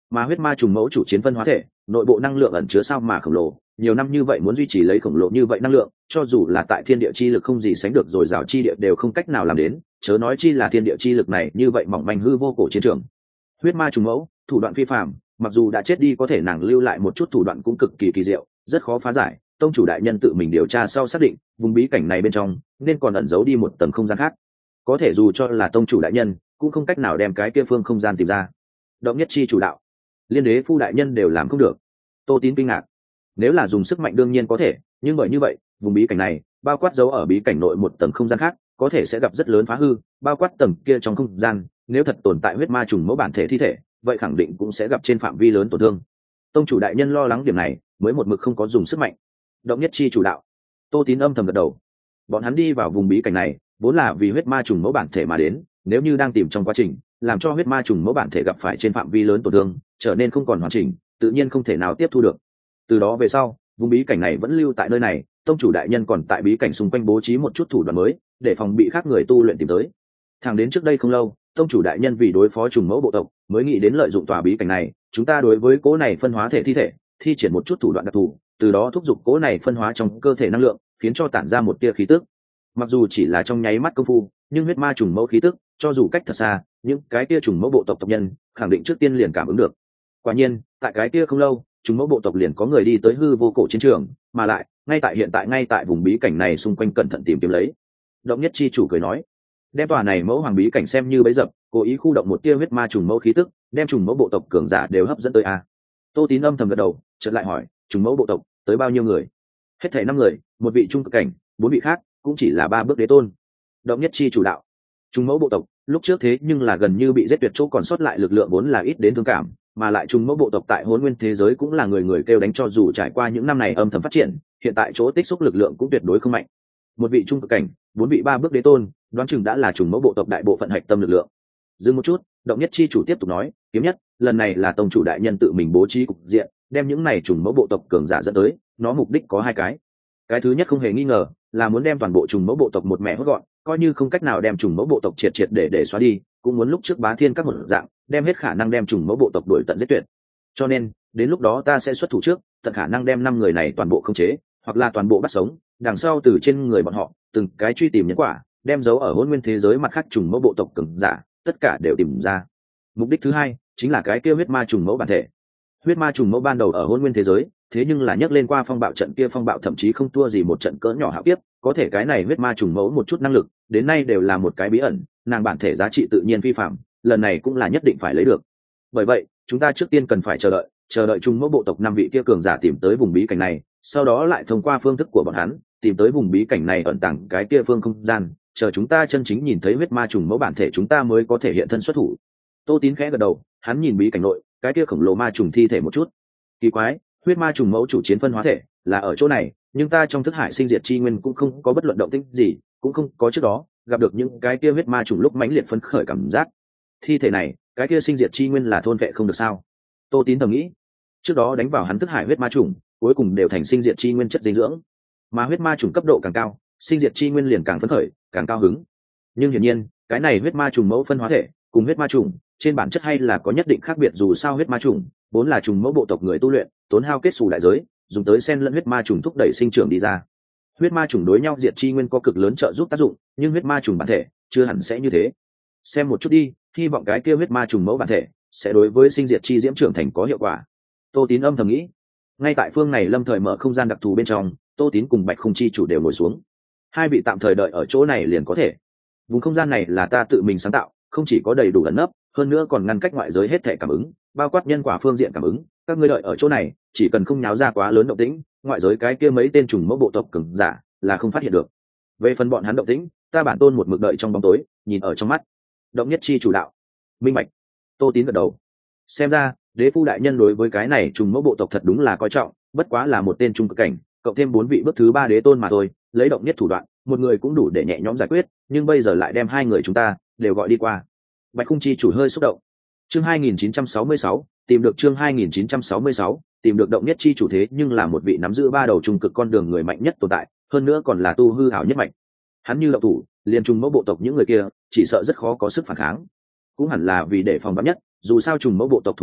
Mà huyết ma trùng mẫu chủ chiến phân hóa thể nội bộ năng lượng ẩn chứa sao mà khổng lồ, nhiều năm như vậy muốn duy trì lấy khổng lồ như vậy năng lượng, cho dù là tại thiên địa chi lực không gì sánh được rồi rào chi địa đều không cách nào làm đến, chớ nói chi là thiên địa chi lực này như vậy mỏng manh hư vô cổ chiến trường. Huyết ma trùng mẫu thủ đoạn phi phàm, mặc dù đã chết đi có thể nàng lưu lại một chút thủ đoạn cũng cực kỳ kỳ diệu, rất khó phá giải. Tông chủ đại nhân tự mình điều tra sau xác định vùng bí cảnh này bên trong nên còn ẩn giấu đi một tầng không gian khác, có thể dù cho là tông chủ đại nhân cũng không cách nào đem cái kia phương không gian tìm ra. Động nhất chi chủ đạo, liên đế phu đại nhân đều làm không được. Tô Tín kinh ngạc, nếu là dùng sức mạnh đương nhiên có thể, nhưng bởi như vậy vùng bí cảnh này bao quát giấu ở bí cảnh nội một tầng không gian khác có thể sẽ gặp rất lớn phá hư, bao quát tầng kia trong không gian nếu thật tồn tại huyết ma trùng mẫu bản thể thi thể vậy khẳng định cũng sẽ gặp trên phạm vi lớn tổn thương. Tông chủ đại nhân lo lắng điểm này mới một mực không có dùng sức mạnh. Động nhất chi chủ đạo, Tô Tín âm thầm gật đầu. Bọn hắn đi vào vùng bí cảnh này vốn là vì huyết ma trùng mẫu bản thể mà đến, nếu như đang tìm trong quá trình làm cho huyết ma trùng mẫu bản thể gặp phải trên phạm vi lớn tổn thương trở nên không còn hoàn chỉnh, tự nhiên không thể nào tiếp thu được. Từ đó về sau vùng bí cảnh này vẫn lưu tại nơi này, tông chủ đại nhân còn tại bí cảnh xung quanh bố trí một chút thủ đoạn mới để phòng bị khác người tu luyện tìm tới. Thẳng đến trước đây không lâu tông chủ đại nhân vì đối phó trùng mẫu bộ tộc mới nghĩ đến lợi dụng tòa bí cảnh này, chúng ta đối với cố này phân hóa thể thi thể thi triển một chút thủ đoạn đặc thù, từ đó thúc giục cố này phân hóa trong cơ thể năng lượng khiến cho tản ra một tia khí tức. Mặc dù chỉ là trong nháy mắt công phu nhưng huyết ma trùng mẫu khí tức cho dù cách thật xa những cái tia trùng mẫu bộ tộc tộc nhân khẳng định trước tiên liền cảm ứng được. Quả nhiên tại cái tia không lâu trùng mẫu bộ tộc liền có người đi tới hư vô cổ chiến trường, mà lại ngay tại hiện tại ngay tại vùng bí cảnh này xung quanh cẩn thận tìm kiếm lấy. Động nhất chi chủ cười nói, đem tòa này mẫu hoàng bí cảnh xem như bấy dập, cố ý khu động một tia huyết ma trùng mẫu khí tức đem trùng mẫu bộ tộc cường giả đều hấp dẫn tới a. Tô Tín âm thầm gật đầu chợt lại hỏi, trùng mẫu bộ tộc tới bao nhiêu người? Hết thảy năm người, một vị trung cực cảnh, bốn vị khác cũng chỉ là ba bước đế tôn. Động nhất chi chủ đạo, trùng mẫu bộ tộc lúc trước thế nhưng là gần như bị giết tuyệt chỗ còn sót lại lực lượng vốn là ít đến thương cảm, mà lại trùng mẫu bộ tộc tại hỗn nguyên thế giới cũng là người người kêu đánh, cho dù trải qua những năm này âm thầm phát triển hiện tại chỗ tích xúc lực lượng cũng tuyệt đối không mạnh. Một vị trung cực cảnh, bốn vị ba bước đế tôn, đoán chừng đã là trùng mẫu bộ tộc đại bộ phận hạch tâm lực lượng. Dừng một chút, Động nhất chi chủ tiếp tục nói, kiếm nhất lần này là tông chủ đại nhân tự mình bố trí cục diện đem những này trùng mẫu bộ tộc cường giả dẫn tới, nó mục đích có hai cái. Cái thứ nhất không hề nghi ngờ là muốn đem toàn bộ trùng mẫu bộ tộc một mẹ hốt gọn, coi như không cách nào đem trùng mẫu bộ tộc triệt triệt để để xóa đi cũng muốn lúc trước bá thiên các một dạng đem hết khả năng đem trùng mẫu bộ tộc đuổi tận giết tuyệt. Cho nên đến lúc đó ta sẽ xuất thủ trước, tận khả năng đem năm người này toàn bộ khống chế hoặc là toàn bộ bắt sống, đằng sau từ trên người bọn họ từng cái truy tìm nhân quả, đem dấu ở hỗn nguyên thế giới mặt khác trùng mẫu bộ tộc cường giả tất cả đều tìm ra. Mục đích thứ hai chính là cái kia huyết ma trùng mẫu bản thể. Huyết ma trùng mẫu ban đầu ở hỗn nguyên thế giới thế nhưng là nhắc lên qua phong bạo trận kia phong bạo thậm chí không thua gì một trận cỡ nhỏ hạo kiếp, có thể cái này huyết ma trùng mẫu một chút năng lực đến nay đều là một cái bí ẩn, nàng bản thể giá trị tự nhiên phi phạm, lần này cũng là nhất định phải lấy được. Bởi vậy chúng ta trước tiên cần phải chờ đợi chờ đợi trùng mẫu bộ tộc năm vị kia cường giả tìm tới vùng bí cảnh này, sau đó lại thông qua phương thức của bọn hắn tìm tới vùng bí cảnh này ẩn tàng cái kia phương không gian, chờ chúng ta chân chính nhìn thấy huyết ma trùng mẫu bản thể chúng ta mới có thể hiện thân xuất thủ. Tô Tín khẽ gật đầu, hắn nhìn bí cảnh nội cái kia khổng lồ ma trùng thi thể một chút. Kỳ quái, huyết ma trùng mẫu chủ chiến phân hóa thể là ở chỗ này, nhưng ta trong thức hải sinh diệt chi nguyên cũng không có bất luận động tĩnh gì, cũng không có trước đó gặp được những cái kia huyết ma trùng lúc mãnh liệt phấn khởi cảm giác. Thi thể này, cái kia sinh diệt chi nguyên là thôn vệ không được sao? Tô Tín thầm nghĩ. Trước đó đánh vào hắn thức hải huyết ma trùng, cuối cùng đều thành sinh diệt chi nguyên chất dinh dưỡng. Mà huyết ma trùng cấp độ càng cao, sinh diệt chi nguyên liền càng phấn khởi, càng cao hứng. Nhưng hiển nhiên, cái này huyết ma trùng mẫu phân hóa thể cùng huyết ma trùng trên bản chất hay là có nhất định khác biệt, dù sao huyết ma trùng vốn là trùng mẫu bộ tộc người tu luyện tốn hao kết xù đại giới dùng tới xen lẫn huyết ma trùng thúc đẩy sinh trưởng đi ra. Huyết ma trùng đối nhau diệt chi nguyên có cực lớn trợ giúp tác dụng, nhưng huyết ma trùng bản thể chưa hẳn sẽ như thế. Xem một chút đi, hy vọng cái kia huyết ma trùng mẫu bản thể sẽ đối với sinh diệt chi diễm trưởng thành có hiệu quả. Tô Tín âm thầm nghĩ. Ngay tại phương này lâm thời mở không gian đặc thù bên trong, Tô Tín cùng Bạch Khung chi chủ đều ngồi xuống. Hai vị tạm thời đợi ở chỗ này liền có thể. Vùng không gian này là ta tự mình sáng tạo, không chỉ có đầy đủ ẩn nấp, hơn nữa còn ngăn cách ngoại giới hết thể cảm ứng, bao quát nhân quả phương diện cảm ứng. Các ngươi đợi ở chỗ này, chỉ cần không nháo ra quá lớn động tĩnh, ngoại giới cái kia mấy tên trùng mẫu bộ tộc cường giả là không phát hiện được. Về phần bọn hắn động tĩnh, ta bản tôn một mực đợi trong bóng tối, nhìn ở trong mắt. Động nhất chi chủ đạo. Minh bạch. Tô Tín gật đầu. Xem ra, đế phu đại nhân đối với cái này trùng mẫu bộ tộc thật đúng là coi trọng, bất quá là một tên trung cực cảnh, cộng thêm bốn vị bước thứ ba đế tôn mà thôi, lấy động nhất thủ đoạn, một người cũng đủ để nhẹ nhõm giải quyết, nhưng bây giờ lại đem hai người chúng ta đều gọi đi qua. Bạch Khung chi chủ hơi xúc động. Chương hai nghìn chín trăm sáu mươi sáu, tìm được chương hai nghìn chín trăm sáu mươi sáu, tìm được động nhất chi chủ thế nhưng là một vị nắm giữ ba đầu trung cực con đường người mạnh nhất tồn tại, hơn nữa còn là tu hư hảo nhất mạnh. Hắn như động thủ, liền trùng mẫu bộ tộc những người kia, chỉ sợ rất khó có sức phản kháng. Cũng hẳn là vì để phòng vắn nhất, dù sao trùng mẫu bộ tộc thủ đoạn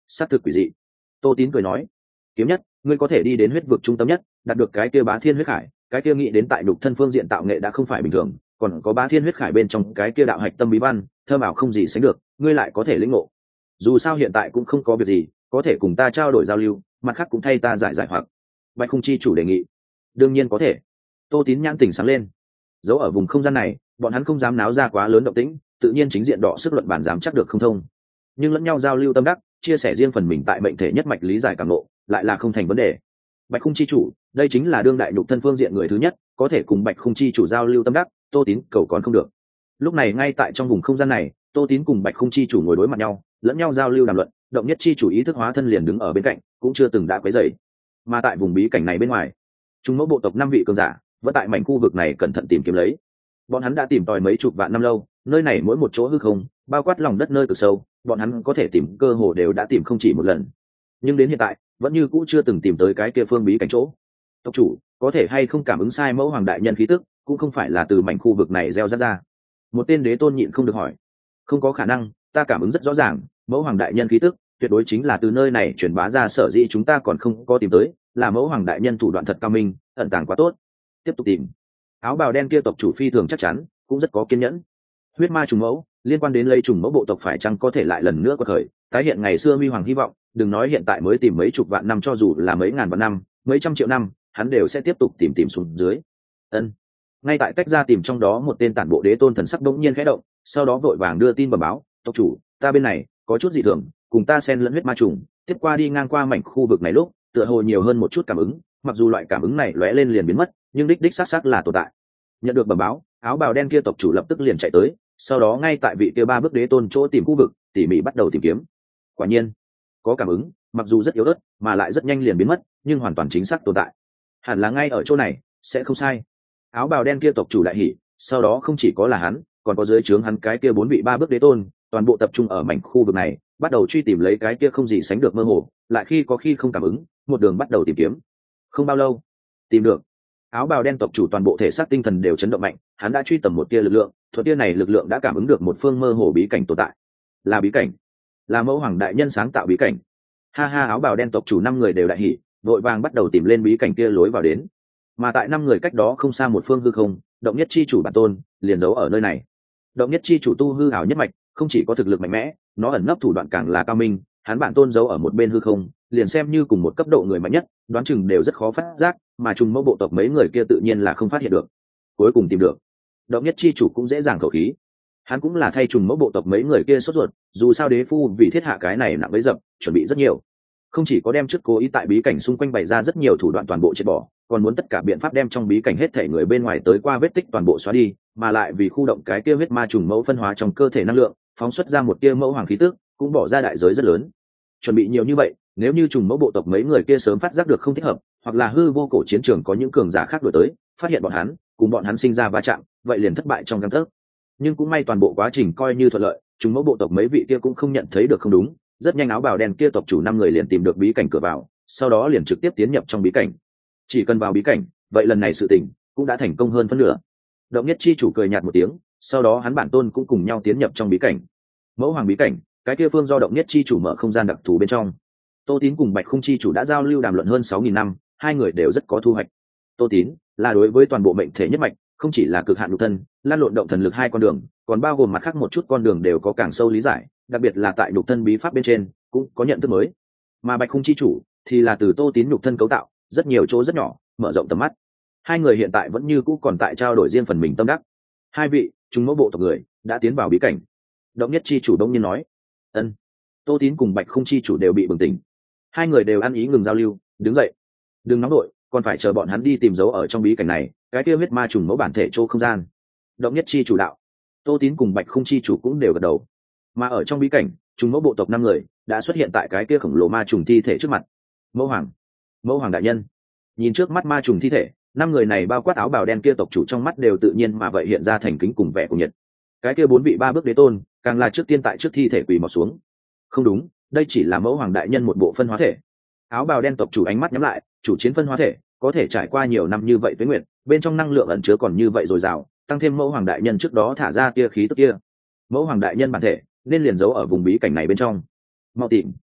xác thực quỷ dị. Tô Tín cười nói, kiếm nhất, ngươi có thể đi đến huyết vực trung tâm nhất, đạt được cái kia bá thiên huyết khải, cái kia nghĩ đến tại đục thân phương diện tạo nghệ đã không phải bình thường, còn có bá thiên huyết khải bên trong cái kia đạo hạch tâm bí văn, thơ bảo không gì sánh được, ngươi lại có thể lĩnh ngộ. Dù sao hiện tại cũng không có việc gì, có thể cùng ta trao đổi giao lưu, mặt khác cũng thay ta giải giải hoặc. Bạch Khung chi chủ đề nghị. Đương nhiên có thể. Tô Tín nhãn tỉnh sáng lên. Giấu ở vùng không gian này, bọn hắn không dám náo ra quá lớn động tĩnh, tự nhiên chính diện đọ sức luận bản dám chắc được không thông. Nhưng lẫn nhau giao lưu tâm đắc, chia sẻ riêng phần mình tại mệnh thể nhất mạch lý giải cảm ngộ, lại là không thành vấn đề. Bạch Khung chi chủ, đây chính là đương đại nhục thân phương diện người thứ nhất, có thể cùng Bạch Khung chi chủ giao lưu tâm đắc, Tô Tín cầu còn không được. Lúc này ngay tại trong vùng không gian này, Tô Tín cùng Bạch Khung chi chủ ngồi đối mặt nhau, lẫn nhau giao lưu đàm luận, động nhất chi chủ ý thức hóa thân liền đứng ở bên cạnh, cũng chưa từng đã quấy rầy. Mà tại vùng bí cảnh này bên ngoài, Trung Mẫu bộ tộc năm vị cường giả vẫn tại mảnh khu vực này cẩn thận tìm kiếm lấy. Bọn hắn đã tìm tòi mấy chục vạn năm lâu, nơi này mỗi một chỗ hư không, bao quát lòng đất nơi cực sâu, bọn hắn có thể tìm cơ hồ đều đã tìm không chỉ một lần. Nhưng đến hiện tại, vẫn như cũ chưa từng tìm tới cái kia phương bí cảnh chỗ. Tộc chủ, có thể hay không cảm ứng sai Mẫu Hoàng đại nhân khí tức, cũng không phải là từ mảnh khu vực này gieo rắc ra. Một tên đế tôn nhịn không được hỏi. Không có khả năng, ta cảm ứng rất rõ ràng, Mẫu Hoàng đại nhân khí tức tuyệt đối chính là từ nơi này truyền bá ra, sở dĩ chúng ta còn không có tìm tới, là Mẫu Hoàng đại nhân thủ đoạn thật cao minh, ẩn tàng quá tốt. Tiếp tục tìm. Áo bào đen kia tộc chủ phi thường chắc chắn, cũng rất có kiên nhẫn. Huyết ma trùng mẫu, liên quan đến lây trùng mẫu bộ tộc phải chăng có thể lại lần nữa quật khởi, tái hiện ngày xưa huy hoàng hy vọng, đừng nói hiện tại mới tìm mấy chục vạn năm, cho dù là mấy ngàn vạn năm, mấy trăm triệu năm, hắn đều sẽ tiếp tục tìm tìm xuống dưới. Ân. Ngay tại cách ra tìm trong đó một tên tản bộ đế tôn thần sắc đống nhiên khẽ động, sau đó vội vàng đưa tin bẩm báo, tộc chủ, ta bên này có chút dị thường, cùng ta xen lẫn huyết ma trùng, tiếp qua đi ngang qua mảnh khu vực này lúc, tựa hồ nhiều hơn một chút cảm ứng, mặc dù loại cảm ứng này lóe lên liền biến mất, nhưng đích đích xác xác là tồn tại. Nhận được bẩm báo, áo bào đen kia tộc chủ lập tức liền chạy tới, sau đó ngay tại vị kia ba bước đế tôn chỗ tìm khu vực, tỉ mỉ bắt đầu tìm kiếm. Quả nhiên, có cảm ứng, mặc dù rất yếu ớt, mà lại rất nhanh liền biến mất, nhưng hoàn toàn chính xác tồn tại. Hẳn là ngay ở chỗ này, sẽ không sai. Áo bào đen kia tộc chủ đại hỉ, sau đó không chỉ có là hắn, còn có dưới trướng hắn cái kia bốn vị ba bước đế tôn, toàn bộ tập trung ở mảnh khu vực này, bắt đầu truy tìm lấy cái kia không gì sánh được mơ hồ, lại khi có khi không cảm ứng, một đường bắt đầu tìm kiếm. Không bao lâu, tìm được. Áo bào đen tộc chủ toàn bộ thể xác tinh thần đều chấn động mạnh, hắn đã truy tầm một tia lực lượng, thuật tia này lực lượng đã cảm ứng được một phương mơ hồ bí cảnh tồn tại. Là bí cảnh, là Mẫu Hoàng đại nhân sáng tạo bí cảnh. Ha ha, áo bào đen tộc chủ năm người đều đại hỉ, vội vàng bắt đầu tìm lên bí cảnh kia lối vào đến. Mà tại năm người cách đó không xa một phương hư không, động nhất chi chủ bản tôn liền giấu ở nơi này. Động nhất chi chủ tu hư ảo nhất mạch, không chỉ có thực lực mạnh mẽ, nó ẩn nấp thủ đoạn càng là cao minh, hắn bản tôn giấu ở một bên hư không, liền xem như cùng một cấp độ người mạnh nhất, đoán chừng đều rất khó phát giác, mà Trung Mẫu bộ tộc mấy người kia tự nhiên là không phát hiện được. Cuối cùng tìm được, động nhất chi chủ cũng dễ dàng khẩu khí. Hắn cũng là thay Trung Mẫu bộ tộc mấy người kia sốt ruột, dù sao đế phu vì thiết hạ cái này nặng bấy dập, chuẩn bị rất nhiều. Không chỉ có đem trước cố ý tại bí cảnh xung quanh bày ra rất nhiều thủ đoạn toàn bộ triệt bỏ, còn muốn tất cả biện pháp đem trong bí cảnh hết thể người bên ngoài tới qua vết tích toàn bộ xóa đi, mà lại vì khu động cái kia huyết ma trùng mẫu phân hóa trong cơ thể năng lượng, phóng xuất ra một tia mẫu hoàng khí tức, cũng bỏ ra đại giới rất lớn. Chuẩn bị nhiều như vậy, nếu như trùng mẫu bộ tộc mấy người kia sớm phát giác được không thích hợp, hoặc là hư vô cổ chiến trường có những cường giả khác đuổi tới, phát hiện bọn hắn, cùng bọn hắn sinh ra va chạm, vậy liền thất bại trong gang tấc. Nhưng cũng may toàn bộ quá trình coi như thuận lợi, trùng mẫu bộ tộc mấy vị kia cũng không nhận thấy được không đúng, rất nhanh áo bào đen kia tộc chủ năm người liền tìm được bí cảnh cửa vào, sau đó liền trực tiếp tiến nhập trong bí cảnh. Chỉ cần vào bí cảnh, vậy lần này sự tình cũng đã thành công hơn phân nửa. Động nhất chi chủ cười nhạt một tiếng, sau đó hắn bản tôn cũng cùng nhau tiến nhập trong bí cảnh. Mẫu Hoàng bí cảnh, cái kia phương do động nhất chi chủ mở không gian đặc thù bên trong. Tô Tín cùng Bạch Khung chi chủ đã giao lưu đàm luận hơn sáu nghìn năm, hai người đều rất có thu hoạch. Tô Tín là đối với toàn bộ mệnh thể nhất mạch, không chỉ là cực hạn nhục thân, lan lộn động thần lực hai con đường, còn bao gồm mặt khác một chút con đường đều có càng sâu lý giải, đặc biệt là tại nhục thân bí pháp bên trên cũng có nhận thức mới. Mà Bạch Khung chi chủ thì là từ Tô Tín nhục thân cấu tạo, rất nhiều chỗ rất nhỏ, mở rộng tầm mắt. Hai người hiện tại vẫn như cũ còn tại trao đổi riêng phần mình tâm đắc. Hai vị Trung Mẫu bộ tộc người đã tiến vào bí cảnh. Động nhất chi chủ đông nhiên nói. Ân. Tô Tín cùng Bạch Khung chi chủ đều bị bừng tỉnh. Hai người đều ăn ý ngừng giao lưu, đứng dậy. Đừng nóng đội, còn phải chờ bọn hắn đi tìm dấu ở trong bí cảnh này, cái kia huyết ma trùng mẫu bản thể chỗ không gian. Động nhất chi chủ đạo. Tô Tín cùng Bạch Khung chi chủ cũng đều gật đầu. Mà ở trong bí cảnh, Trung Mẫu bộ tộc năm người đã xuất hiện tại cái kia khổng lồ ma trùng thi thể trước mặt. Mẫu Hoàng, Mẫu Hoàng đại nhân. Nhìn trước mắt ma trùng thi thể, năm người này bao quát áo bào đen kia tộc chủ trong mắt đều tự nhiên mà vậy hiện ra thành kính cùng vẻ của nhiệt. Cái kia bốn vị ba bước đế tôn càng là trước tiên tại trước thi thể quỳ mọp xuống. Không đúng, đây chỉ là Mẫu Hoàng đại nhân một bộ phân hóa thể. Áo bào đen tộc chủ ánh mắt nhắm lại, chủ chiến phân hóa thể có thể trải qua nhiều năm như vậy tuế nguyệt, bên trong năng lượng ẩn chứa còn như vậy dồi dào, tăng thêm Mẫu Hoàng đại nhân trước đó thả ra tia khí tức kia, Mẫu Hoàng đại nhân bản thể nên liền giấu ở vùng bí cảnh này bên trong. Mau tìm.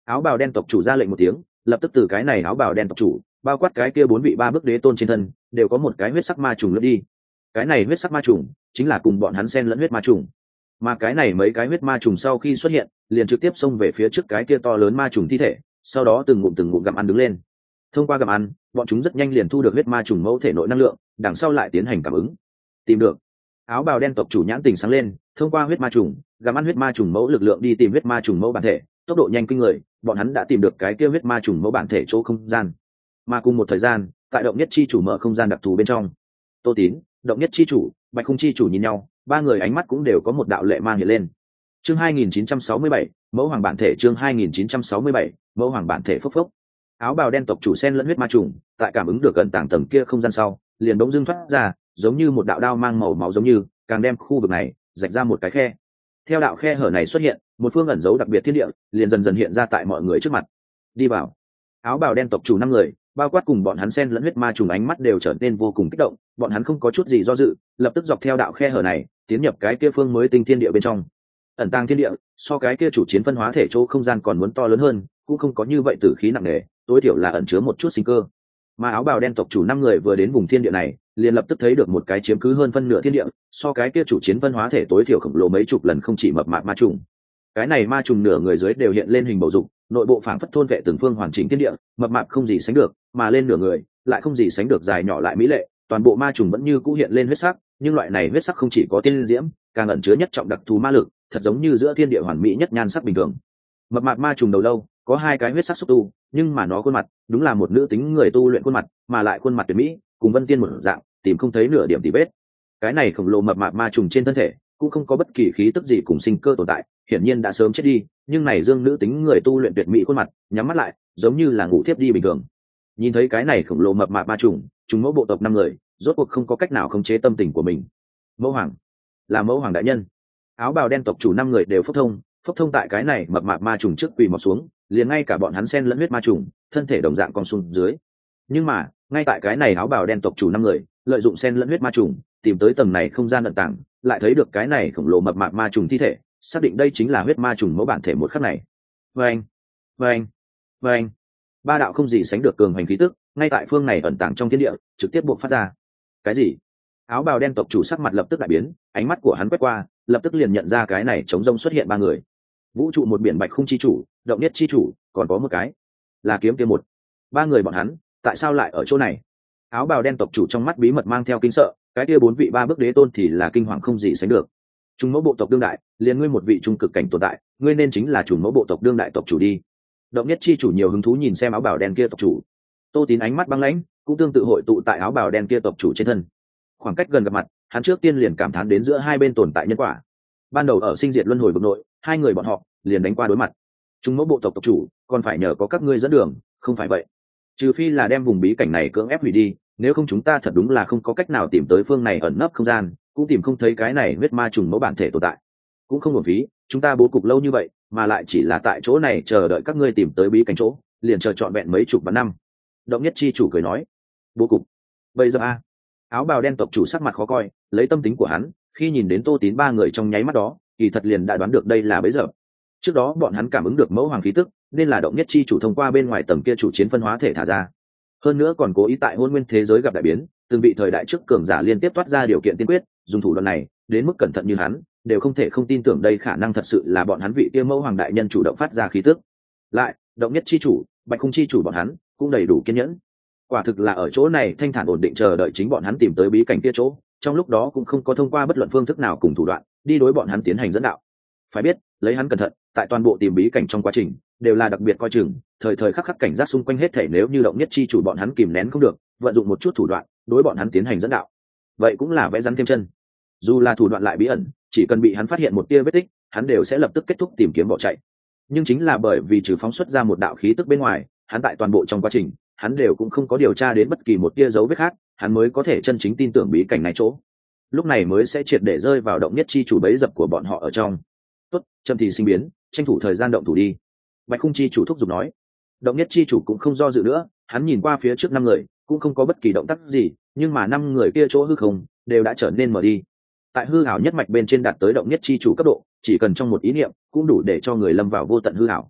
Áo bào đen tộc chủ ra lệnh một tiếng, lập tức từ cái này áo bào đen tộc chủ bao quát cái kia bốn vị ba bước đế tôn trên thân đều có một cái huyết sắc ma trùng lướt đi. Cái này huyết sắc ma trùng chính là cùng bọn hắn xen lẫn huyết ma trùng, mà cái này mấy cái huyết ma trùng sau khi xuất hiện liền trực tiếp xông về phía trước cái kia to lớn ma trùng thi thể, sau đó từng ngụm từng ngụm gặm ăn đứng lên. Thông qua gặm ăn, bọn chúng rất nhanh liền thu được huyết ma trùng mẫu thể nội năng lượng, đằng sau lại tiến hành cảm ứng. Tìm được. Áo bào đen tộc chủ nhãn tình sáng lên, thông qua huyết ma trùng gặm ăn huyết ma trùng mẫu lực lượng đi tìm huyết ma trùng mẫu bản thể, tốc độ nhanh kinh người, bọn hắn đã tìm được cái kia huyết ma trùng mẫu bản thể chỗ không gian. Mà cùng một thời gian, tại động nhất chi chủ mở không gian đặc thù bên trong, Tô Tín, động nhất chi chủ, Bạch Khung chi chủ nhìn nhau, ba người ánh mắt cũng đều có một đạo lệ mang hiện lên. Chương hai nghìn chín trăm sáu mươi bảy, mẫu hoàng bản thể. Chương hai nghìn chín trăm sáu mươi bảy, mẫu hoàng bản thể. Phốc phốc. Áo bào đen tộc chủ sen lẫn huyết ma trùng, tại cảm ứng được gần tảng tầng kia không gian sau, liền bỗng dưng thoát ra, giống như một đạo đao mang màu máu giống như, càng đem khu vực này rạch ra một cái khe. Theo đạo khe hở này xuất hiện, một phương ẩn dấu đặc biệt thiên địa, liền dần dần hiện ra tại mọi người trước mặt. Đi vào. Áo bào đen tộc chủ năm người, bao quát cùng bọn hắn sen lẫn huyết ma trùng ánh mắt đều trở nên vô cùng kích động, bọn hắn không có chút gì do dự, lập tức dọc theo đạo khe hở này, tiến nhập cái kia phương mới tinh thiên địa bên trong. Ẩn tàng thiên địa, so cái kia chủ chiến phân hóa thể chỗ không gian còn muốn to lớn hơn, cũng không có như vậy tử khí nặng nề, tối thiểu là ẩn chứa một chút sinh cơ. Mà áo bào đen tộc chủ năm người vừa đến vùng thiên địa này, liền lập tức thấy được một cái chiếm cứ hơn phân nửa thiên địa, so cái kia chủ chiến phân hóa thể tối thiểu khổng lồ mấy chục lần không chỉ mập mạp ma trùng. Cái này ma trùng nửa người dưới đều hiện lên hình bầu dục, nội bộ phảng phất thôn vệ từng phương hoàn chỉnh thiên địa, mập mạp không gì sánh được, mà lên nửa người lại không gì sánh được dài nhỏ lại mỹ lệ, toàn bộ ma trùng vẫn như cũ hiện lên huyết sắc, nhưng loại này huyết sắc không chỉ có tiên diễm, càng ẩn chứa nhất trọng đặc thù ma lực, thật giống như giữa thiên địa hoàn mỹ nhất nhan sắc bình thường. Mập mạp ma trùng đầu lâu có hai cái huyết sắc xúc tu, nhưng mà nó khuôn mặt đúng là một nữ tính người tu luyện khuôn mặt, mà lại khuôn mặt tuyệt mỹ, cùng Vân Tiên một dạng, tìm không thấy nửa điểm tì vết. Cái này khổng lồ mập mạp ma trùng trên thân thể cũng không có bất kỳ khí tức gì cùng sinh cơ tồn tại, hiển nhiên đã sớm chết đi, nhưng này dương nữ tính người tu luyện tuyệt mỹ khuôn mặt, nhắm mắt lại, giống như là ngủ thiếp đi bình thường. Nhìn thấy cái này khổng lồ mập mạp ma trùng, chúng mẫu bộ tộc năm người, rốt cuộc không có cách nào khống chế tâm tình của mình. Mẫu hoàng, là mẫu hoàng đại nhân. Áo bào đen tộc chủ năm người đều phốc thông, phốc thông tại cái này mập mạp ma trùng trước quỳ mọp xuống, liền ngay cả bọn hắn sen lẫn huyết ma trùng, thân thể đồng dạng còn xuống dưới. Nhưng mà, ngay tại cái này áo bào đen tộc chủ năm người, lợi dụng sen lẫn huyết ma trùng, tìm tới tầng này không gian ẩn tàng, lại thấy được cái này khổng lồ mập mạp ma trùng thi thể, xác định đây chính là huyết ma trùng mẫu bản thể một khắc này. Vâng, vâng, vâng. Ba đạo không gì sánh được cường hành khí tức, ngay tại phương này ẩn tàng trong thiên địa, trực tiếp buộc phát ra. Cái gì? Áo bào đen tộc chủ sắc mặt lập tức đại biến, ánh mắt của hắn quét qua, lập tức liền nhận ra cái này chống rông xuất hiện ba người. Vũ trụ một biển Bạch Khung chi chủ, động nhất chi chủ, còn có một cái là kiếm kia một. Ba người bọn hắn, tại sao lại ở chỗ này? Áo bào đen tộc chủ trong mắt bí mật mang theo kinh sợ, cái kia bốn vị ba bước đế tôn thì là kinh hoàng không gì sánh được. Trung mẫu bộ tộc đương đại, liền ngươi một vị trung cực cảnh tồn tại, ngươi nên chính là chủ mẫu bộ tộc đương đại tộc chủ đi. Động nhất chi chủ nhiều hứng thú nhìn xem áo bào đen kia tộc chủ. Tô Tín ánh mắt băng lãnh, cũng tương tự hội tụ tại áo bào đen kia tộc chủ trên thân. Khoảng cách gần gặp mặt, hắn trước tiên liền cảm thán đến giữa hai bên tồn tại nhân quả. Ban đầu ở sinh diệt luân hồi vực nội, hai người bọn họ liền đánh qua đối mặt. Trung mẫu bộ tộc tộc chủ, còn phải nhờ có các ngươi dẫn đường, không phải vậy. Trừ phi là đem vùng bí cảnh này cưỡng ép hủy đi, nếu không chúng ta thật đúng là không có cách nào tìm tới phương này ẩn nấp không gian, cũng tìm không thấy cái này huyết ma trùng mẫu bản thể tồn tại. Cũng không uổng phí, chúng ta bố cục lâu như vậy, mà lại chỉ là tại chỗ này chờ đợi các ngươi tìm tới bí cảnh chỗ, liền chờ trọn vẹn mấy chục vạn năm. Động nhất chi chủ cười nói, bố cục. Bây giờ a, áo bào đen tộc chủ sắc mặt khó coi, lấy tâm tính của hắn, khi nhìn đến Tô Tín ba người trong nháy mắt đó, kỳ thật liền đã đoán được đây là bấy giờ. Trước đó bọn hắn cảm ứng được mẫu hoàng khí tức, nên là động nhất chi chủ thông qua bên ngoài tầng kia chủ chiến phân hóa thể thả ra. Hơn nữa còn cố ý tại hôn nguyên thế giới gặp đại biến, từng vị thời đại trước cường giả liên tiếp toát ra điều kiện tiên quyết, dùng thủ đoạn này, đến mức cẩn thận như hắn, đều không thể không tin tưởng đây khả năng thật sự là bọn hắn vị kia mẫu hoàng đại nhân chủ động phát ra khí tức. Lại, động nhất chi chủ, Bạch Khung chi chủ bọn hắn cũng đầy đủ kiên nhẫn. Quả thực là ở chỗ này thanh thản ổn định chờ đợi chính bọn hắn tìm tới bí cảnh kia chỗ, trong lúc đó cũng không có thông qua bất luận phương thức nào cùng thủ đoạn đi đối bọn hắn tiến hành dẫn đạo. Phải biết, lấy hắn cẩn thận, tại toàn bộ tìm bí cảnh trong quá trình đều là đặc biệt coi chừng, thời thời khắc khắc cảnh giác xung quanh hết thảy, nếu như động nhất chi chủ bọn hắn kìm nén không được, vận dụng một chút thủ đoạn đối bọn hắn tiến hành dẫn đạo, vậy cũng là vẽ rắn thêm chân. Dù là thủ đoạn lại bí ẩn, chỉ cần bị hắn phát hiện một tia vết tích, hắn đều sẽ lập tức kết thúc tìm kiếm bỏ chạy. Nhưng chính là bởi vì trừ phóng xuất ra một đạo khí tức bên ngoài, hắn tại toàn bộ trong quá trình hắn đều cũng không có điều tra đến bất kỳ một tia dấu vết khác, hắn mới có thể chân chính tin tưởng bí cảnh này chỗ, lúc này mới sẽ triệt để rơi vào động nhất chi chủ bẫy dập của bọn họ ở trong. Tốt, châm thì sinh biến, tranh thủ thời gian động thủ đi. Bạch Khung chi chủ thúc giục nói. Động nhất chi chủ cũng không do dự nữa, hắn nhìn qua phía trước năm người, cũng không có bất kỳ động tác gì, nhưng mà năm người kia chỗ hư không đều đã trở nên mở đi. Tại hư ảo nhất mạch bên trên đạt tới động nhất chi chủ cấp độ, chỉ cần trong một ý niệm cũng đủ để cho người lâm vào vô tận hư ảo.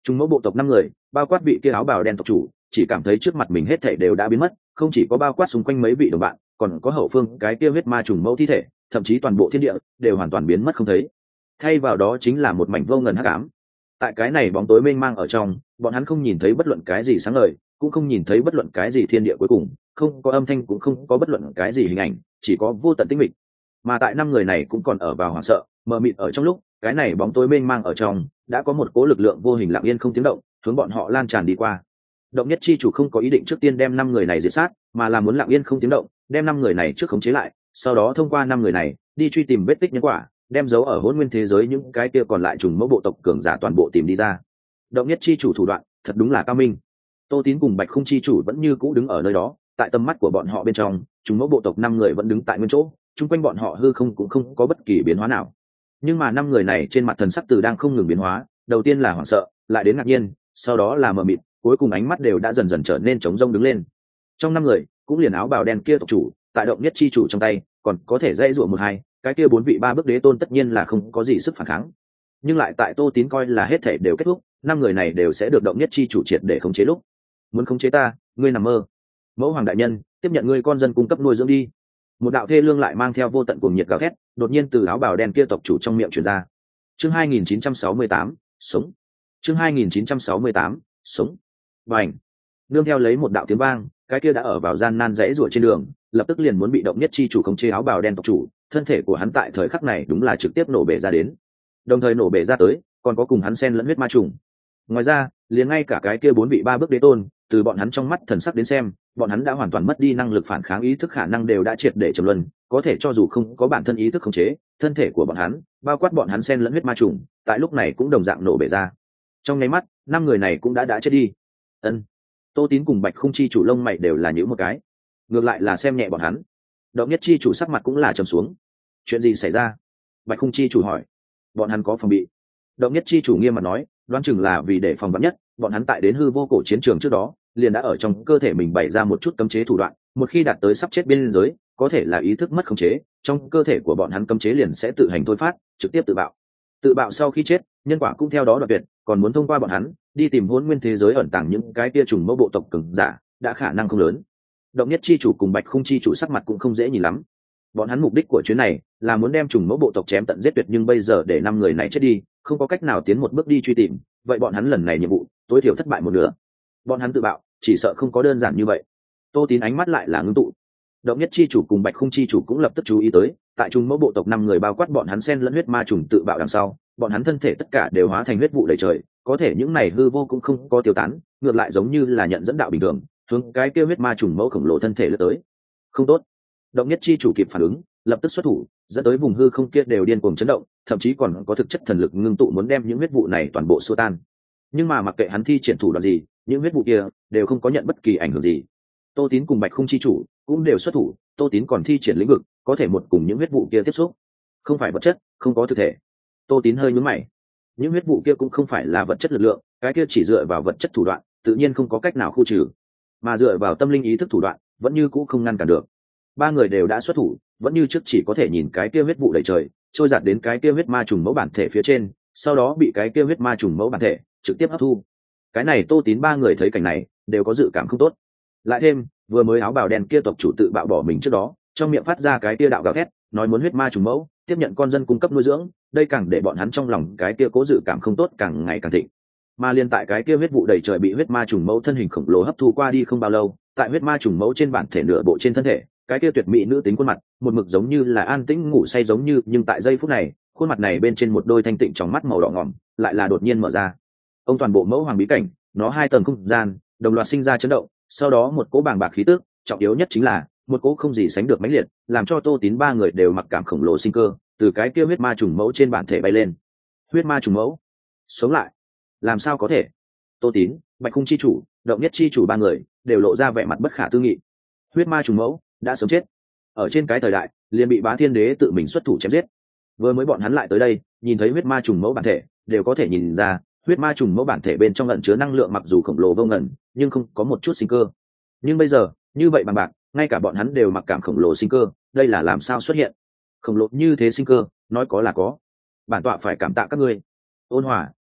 Trùng mẫu bộ tộc năm người bao quát vị kia áo bào đen tộc chủ, chỉ cảm thấy trước mặt mình hết thảy đều đã biến mất, không chỉ có bao quát xung quanh mấy vị đồng bạn, còn có hậu phương cái kia huyết ma trùng mẫu thi thể, thậm chí toàn bộ thiên địa đều hoàn toàn biến mất không thấy. Thay vào đó chính là một mảnh vô ngần hắc ám. Tại cái này bóng tối mênh mang ở trong, bọn hắn không nhìn thấy bất luận cái gì sáng ngời, cũng không nhìn thấy bất luận cái gì thiên địa cuối cùng, không có âm thanh cũng không có bất luận cái gì hình ảnh, chỉ có vô tận tĩnh mịch. Mà tại năm người này cũng còn ở vào hoảng sợ, mờ mịt ở trong lúc, cái này bóng tối mênh mang ở trong, đã có một cỗ lực lượng vô hình lặng yên không tiếng động, hướng bọn họ lan tràn đi qua. Động Nhất chi chủ không có ý định trước tiên đem năm người này diệt sát, mà là muốn lặng yên không tiếng động, đem năm người này trước khống chế lại, sau đó thông qua năm người này, đi truy tìm vết tích nhân quả, đem dấu ở hỗn nguyên thế giới những cái kia còn lại trùng mẫu bộ tộc cường giả toàn bộ tìm đi ra. Động Nhất chi chủ thủ đoạn, thật đúng là cao minh. Tô Tín cùng Bạch Khung chi chủ vẫn như cũ đứng ở nơi đó, tại tầm mắt của bọn họ bên trong, trùng mẫu bộ tộc năm người vẫn đứng tại nguyên chỗ, chung quanh bọn họ hư không cũng không có bất kỳ biến hóa nào. Nhưng mà năm người này trên mặt thần sắc từ đang không ngừng biến hóa, đầu tiên là hoảng sợ, lại đến ngạc nhiên, sau đó là mờ mịt, cuối cùng ánh mắt đều đã dần dần trở nên trống rông đứng lên. Trong năm người, cũng liền áo bào đen kia tộc chủ, tại Động Nhất chi chủ trong tay, còn có thể dây dụa một hai, cái kia bốn vị ba bước đế tôn tất nhiên là không có gì sức phản kháng. Nhưng lại tại Tô Tín coi là hết thể đều kết thúc, năm người này đều sẽ được Động Nhất chi chủ triệt để khống chế lúc. Muốn khống chế ta, ngươi nằm mơ. Mẫu hoàng đại nhân, tiếp nhận ngươi con dân cung cấp nuôi dưỡng đi. Một đạo thê lương lại mang theo vô tận cuồng nhiệt gào thét, đột nhiên từ áo bào đen kia tộc chủ trong miệng truyền ra. Chương hai nghìn chín trăm sáu mươi tám, sống. Chương hai nghìn chín trăm sáu mươi tám, sống. Bành. Nương theo lấy một đạo tiếng vang, cái kia đã ở vào gian nan rẽ rủa trên đường, lập tức liền muốn bị Động Nhất chi chủ khống chế áo bào đen tộc chủ, thân thể của hắn tại thời khắc này đúng là trực tiếp nổ bể ra đến. Đồng thời nổ bể ra tới, còn có cùng hắn xen lẫn huyết ma trùng. Ngoài ra, liền ngay cả cái kia bốn vị ba bước đế tôn, từ bọn hắn trong mắt thần sắc đến xem, bọn hắn đã hoàn toàn mất đi năng lực phản kháng, ý thức khả năng đều đã triệt để trầm luân, có thể cho dù không có bản thân ý thức khống chế, thân thể của bọn hắn, bao quát bọn hắn xen lẫn huyết ma trùng, tại lúc này cũng đồng dạng nổ bể ra. Trong nháy mắt, năm người này cũng đã đã chết đi. Ân. Tô Tín cùng Bạch Khung chi chủ lông mày đều là nhíu một cái, ngược lại là xem nhẹ bọn hắn. Động Nhất chi chủ sắc mặt cũng là trầm xuống. Chuyện gì xảy ra? Bạch Khung chi chủ hỏi. Bọn hắn có phòng bị. Động Nhất chi chủ nghiêm mặt nói, đoán chừng là vì để phòng vắn nhất, bọn hắn tại đến hư vô cổ chiến trường trước đó, liền đã ở trong cơ thể mình bày ra một chút cấm chế thủ đoạn, một khi đạt tới sắp chết biên giới, có thể là ý thức mất khống chế, trong cơ thể của bọn hắn cấm chế liền sẽ tự hành thôi phát, trực tiếp tự bạo. Tự bạo sau khi chết, nhân quả cũng theo đó đoạn tuyệt, còn muốn thông qua bọn hắn đi tìm hỗn nguyên thế giới ẩn tàng những cái kia trùng mẫu bộ tộc cường giả, đã khả năng không lớn. Động Nhất chi chủ cùng Bạch Khung chi chủ sắc mặt cũng không dễ nhìn lắm. Bọn hắn mục đích của chuyến này là muốn đem trùng mẫu bộ tộc chém tận giết tuyệt, nhưng bây giờ để năm người này chết đi, không có cách nào tiến một bước đi truy tìm, vậy bọn hắn lần này nhiệm vụ tối thiểu thất bại một nửa. Bọn hắn tự bạo, chỉ sợ không có đơn giản như vậy. Tô Tín ánh mắt lại là ngưng tụ. Động Nhất chi chủ cùng Bạch Khung chi chủ cũng lập tức chú ý tới, tại trùng mẫu bộ tộc năm người bao quát bọn hắn xen lẫn huyết ma trùng tự bạo đằng sau, bọn hắn thân thể tất cả đều hóa thành huyết vụ đầy trời, có thể những này hư vô cũng không có tiêu tán, ngược lại giống như là nhận dẫn đạo bình thường, hướng cái kia huyết ma trùng mẫu khổng lồ thân thể lướt tới. Không tốt. Động Nhất chi chủ kịp phản ứng, lập tức xuất thủ, dẫn tới vùng hư không kia đều điên cuồng chấn động, thậm chí còn có thực chất thần lực ngưng tụ muốn đem những huyết vụ này toàn bộ xua tan. Nhưng mà mặc kệ hắn thi triển thủ đoạn gì, những huyết vụ kia đều không có nhận bất kỳ ảnh hưởng gì. Tô Tín cùng Bạch Khung chi chủ cũng đều xuất thủ, Tô Tín còn thi triển lĩnh vực, có thể một cùng những huyết vụ kia tiếp xúc. Không phải vật chất, không có thực thể. Tô Tín hơi nhướng mày. Những huyết vụ kia cũng không phải là vật chất lực lượng, cái kia chỉ dựa vào vật chất thủ đoạn, tự nhiên không có cách nào khu trừ. Mà dựa vào tâm linh ý thức thủ đoạn, vẫn như cũ không ngăn cản được. Ba người đều đã xuất thủ, vẫn như trước chỉ có thể nhìn cái kia huyết vụ đầy trời, trôi giạt đến cái kia huyết ma trùng mẫu bản thể phía trên, sau đó bị cái kia huyết ma trùng mẫu bản thể trực tiếp hấp thu. Cái này Tô Tín ba người thấy cảnh này, đều có dự cảm không tốt. Lại thêm, vừa mới áo bào đen kia tộc chủ tự bạo bỏ mình trước đó, trong miệng phát ra cái kia đạo gào thét, nói muốn huyết ma trùng mẫu, tiếp nhận con dân cung cấp nuôi dưỡng, đây càng để bọn hắn trong lòng cái kia cố dự cảm không tốt càng ngày càng thịnh. Mà liên tại cái kia huyết vụ đầy trời bị huyết ma trùng mẫu thân hình khổng lồ hấp thu qua đi không bao lâu, tại huyết ma trùng mẫu trên bản thể nửa bộ trên thân thể, cái kia tuyệt mỹ nữ tính khuôn mặt, một mực giống như là an tĩnh ngủ say giống như, nhưng tại giây phút này, khuôn mặt này bên trên một đôi thanh tịnh trong mắt màu đỏ ngỏm, lại là đột nhiên mở ra. Ông toàn bộ mẫu hoàng bí cảnh, nó hai tầng không gian, đồng loạt sinh ra chấn động, sau đó một cỗ bàng bạc khí tức, trọng yếu nhất chính là một cỗ không gì sánh được mãnh liệt, làm cho Tô Tín ba người đều mặc cảm khổng lồ sinh cơ, từ cái kia huyết ma trùng mẫu trên bản thể bay lên. Huyết ma trùng mẫu sống lại? Làm sao có thể? Tô Tín, Bạch Khung chi chủ, Động Nhất chi chủ ba người đều lộ ra vẻ mặt bất khả tư nghị. Huyết ma trùng mẫu đã sớm chết, ở trên cái thời đại liền bị Bá Thiên Đế tự mình xuất thủ chém giết. Vừa mới bọn hắn lại tới đây, nhìn thấy huyết ma trùng mẫu bản thể, đều có thể nhìn ra, huyết ma trùng mẫu bản thể bên trong ẩn chứa năng lượng mặc dù khổng lồ vô ngần, nhưng không có một chút sinh cơ. Nhưng bây giờ, như vậy bằng bạc, ngay cả bọn hắn đều mặc cảm khổng lồ sinh cơ, đây là làm sao xuất hiện? Khổng lồ như thế sinh cơ, nói có là có. Bản tọa phải cảm tạ các ngươi. Ôn Hòa,